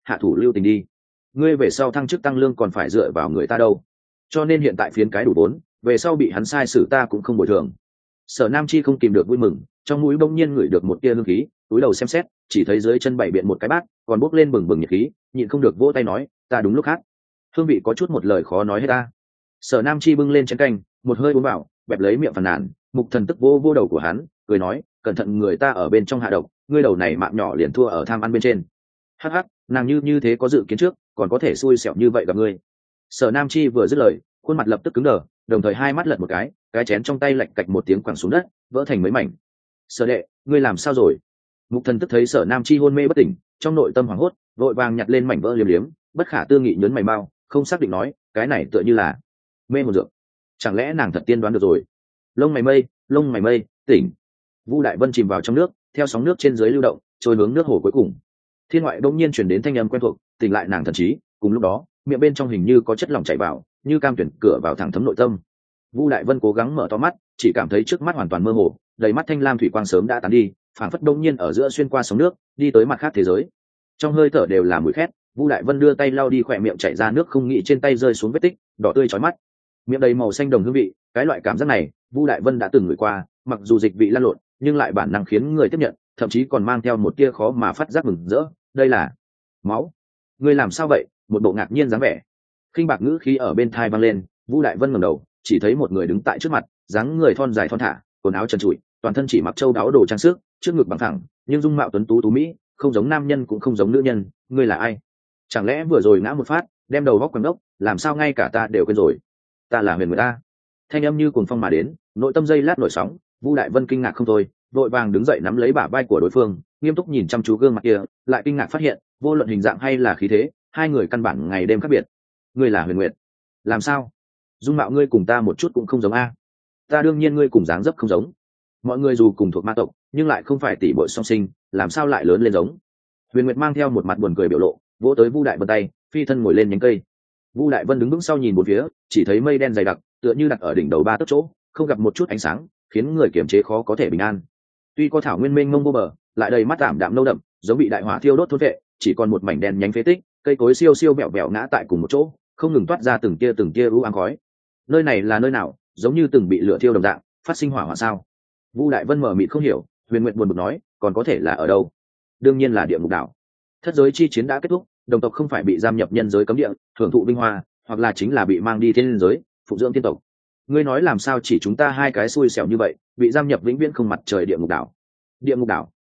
Speaker 1: hạ thủ lưu tình đi. Ngươi về sau thăng chức tăng lương còn phải dựa vào người ta đâu, cho nên hiện tại phiến cái đủ vốn, về sau bị hắn sai xử ta cũng không bồi thường. Sở Nam Chi không kìm được vui mừng, trong mũi bỗng nhiên ngửi được một tia hương khí, túi đầu xem xét, chỉ thấy dưới chân bảy biện một cái bát, còn bốc lên bừng bừng nhiệt khí, nhịn không được vỗ tay nói, ta đúng lúc khác. Hương vị có chút một lời khó nói hết ta. Sở Nam Chi bưng lên chén canh, một hơi uống vào, bẹp lấy miệng phàn nàn, Mục Thần tức vô vô đầu của hắn, cười nói, cẩn thận người ta ở bên trong hạ độc, ngươi đầu này mạng nhỏ liền thua ở tham ăn bên trên. Hắc hắc, nàng như như thế có dự kiến trước, còn có thể xui xẻo như vậy gặp ngươi. Sở Nam Chi vừa dứt lời, khuôn mặt lập tức cứng đờ, đồng thời hai mắt lật một cái, cái chén trong tay lạch cạch một tiếng quẳng xuống đất, vỡ thành mấy mảnh. Sở đệ, ngươi làm sao rồi? Mục Thần tức thấy Sở Nam Chi hôn mê bất tỉnh, trong nội tâm hoảng hốt, vội vàng nhặt lên mảnh vỡ liếm liếm, bất khả tư nghị nhớn mày bao, không xác định nói, cái này tựa như là mê một dược, chẳng lẽ nàng thật tiên đoán được rồi? Lông mày mây, lông mày mây, tỉnh. Vu Đại Vân chìm vào trong nước, theo sóng nước trên dưới lưu động, trôi hướng nước hồ cuối cùng. Thiên ngoại bỗng nhiên truyền đến thanh âm quen thuộc, tỉnh lại nàng thần trí, cùng lúc đó, miệng bên trong hình như có chất lỏng chảy vào, như cam tuyển cửa vào thẳng thấm nội tâm. Vu Đại Vân cố gắng mở to mắt, chỉ cảm thấy trước mắt hoàn toàn mơ hồ, đầy mắt thanh lam thủy quang sớm đã tán đi, phảng phất đông nhiên ở giữa xuyên qua sóng nước, đi tới mặt khác thế giới. Trong hơi thở đều là mùi khét, Vu Đại Vân đưa tay lau đi khỏe miệng chảy ra nước không nghĩ trên tay rơi xuống vết tích, đỏ tươi chói mắt. Miệng đầy màu xanh đồng hương vị, cái loại cảm giác này, Vu Đại Vân đã từng ngửi qua, mặc dù dịch vị lan lộn, nhưng lại bản năng khiến người tiếp nhận, thậm chí còn mang theo một tia khó mà phát giác mừng rỡ, đây là máu. Ngươi làm sao vậy? Một bộ ngạc nhiên dáng vẻ. Khinh bạc ngữ khí ở bên tai vang lên, Vu Đại Vân ngẩng đầu, chỉ thấy một người đứng tại trước mặt, dáng người thon dài thon thả, quần áo trần trụi, toàn thân chỉ mặc châu đáo đồ trang sức, trước ngực bằng thẳng, nhưng dung mạo tuấn tú tú mỹ, không giống nam nhân cũng không giống nữ nhân, ngươi là ai? Chẳng lẽ vừa rồi ngã một phát, đem đầu vóc quằn đốc, làm sao ngay cả ta đều quên rồi? Ta là Huyền Nguyệt ta. Thanh âm như cuồng phong mà đến, nội tâm dây lát nổi sóng, Vu Đại Vân kinh ngạc không thôi, vội vàng đứng dậy nắm lấy bả vai của đối phương, nghiêm túc nhìn chăm chú gương mặt kia, lại kinh ngạc phát hiện, vô luận hình dạng hay là khí thế, hai người căn bản ngày đêm khác biệt. Ngươi là Huyền Nguyệt? Làm sao? Dung mạo ngươi cùng ta một chút cũng không giống a. Ta đương nhiên ngươi cùng dáng dấp không giống. Mọi người dù cùng thuộc ma tộc, nhưng lại không phải tỷ muội song sinh, làm sao lại lớn lên giống? Huyền Nguyệt mang theo một mặt buồn cười biểu lộ, vỗ tới Vu Đại Vân tay, phi thân ngồi lên nhánh cây. Vu Đại Vân đứng vững sau nhìn bốn phía, chỉ thấy mây đen dày đặc, tựa như đặt ở đỉnh đầu ba tấc chỗ, không gặp một chút ánh sáng, khiến người kiềm chế khó có thể bình an. Tuy có thảo nguyên mênh mông vô bờ, lại đầy mắt tạm đạm nâu đậm, giống bị đại hỏa thiêu đốt thôn vệ, chỉ còn một mảnh đen nhánh phế tích, cây cối siêu siêu vẹo vẹo ngã tại cùng một chỗ, không ngừng toát ra từng tia từng tia u ám khói. Nơi này là nơi nào? Giống như từng bị lửa thiêu đồng dạng, phát sinh hỏa hoạn sao? Vu Đại Vân mở mịt không hiểu, Huyền Nguyệt buồn bực nói, còn có thể là ở đâu? Đương nhiên là địa ngục đảo. Thất giới chi chiến đã kết thúc, đồng tộc không phải bị giam nhập nhân giới cấm địa, hưởng thụ vinh hoa, hoặc là chính là bị mang đi thiên giới, phụ dưỡng thiên tộc. Ngươi nói làm sao chỉ chúng ta hai cái xui xẻo như vậy, bị giam nhập vĩnh viễn không mặt trời địa ngục đảo? Địa ngục đảo?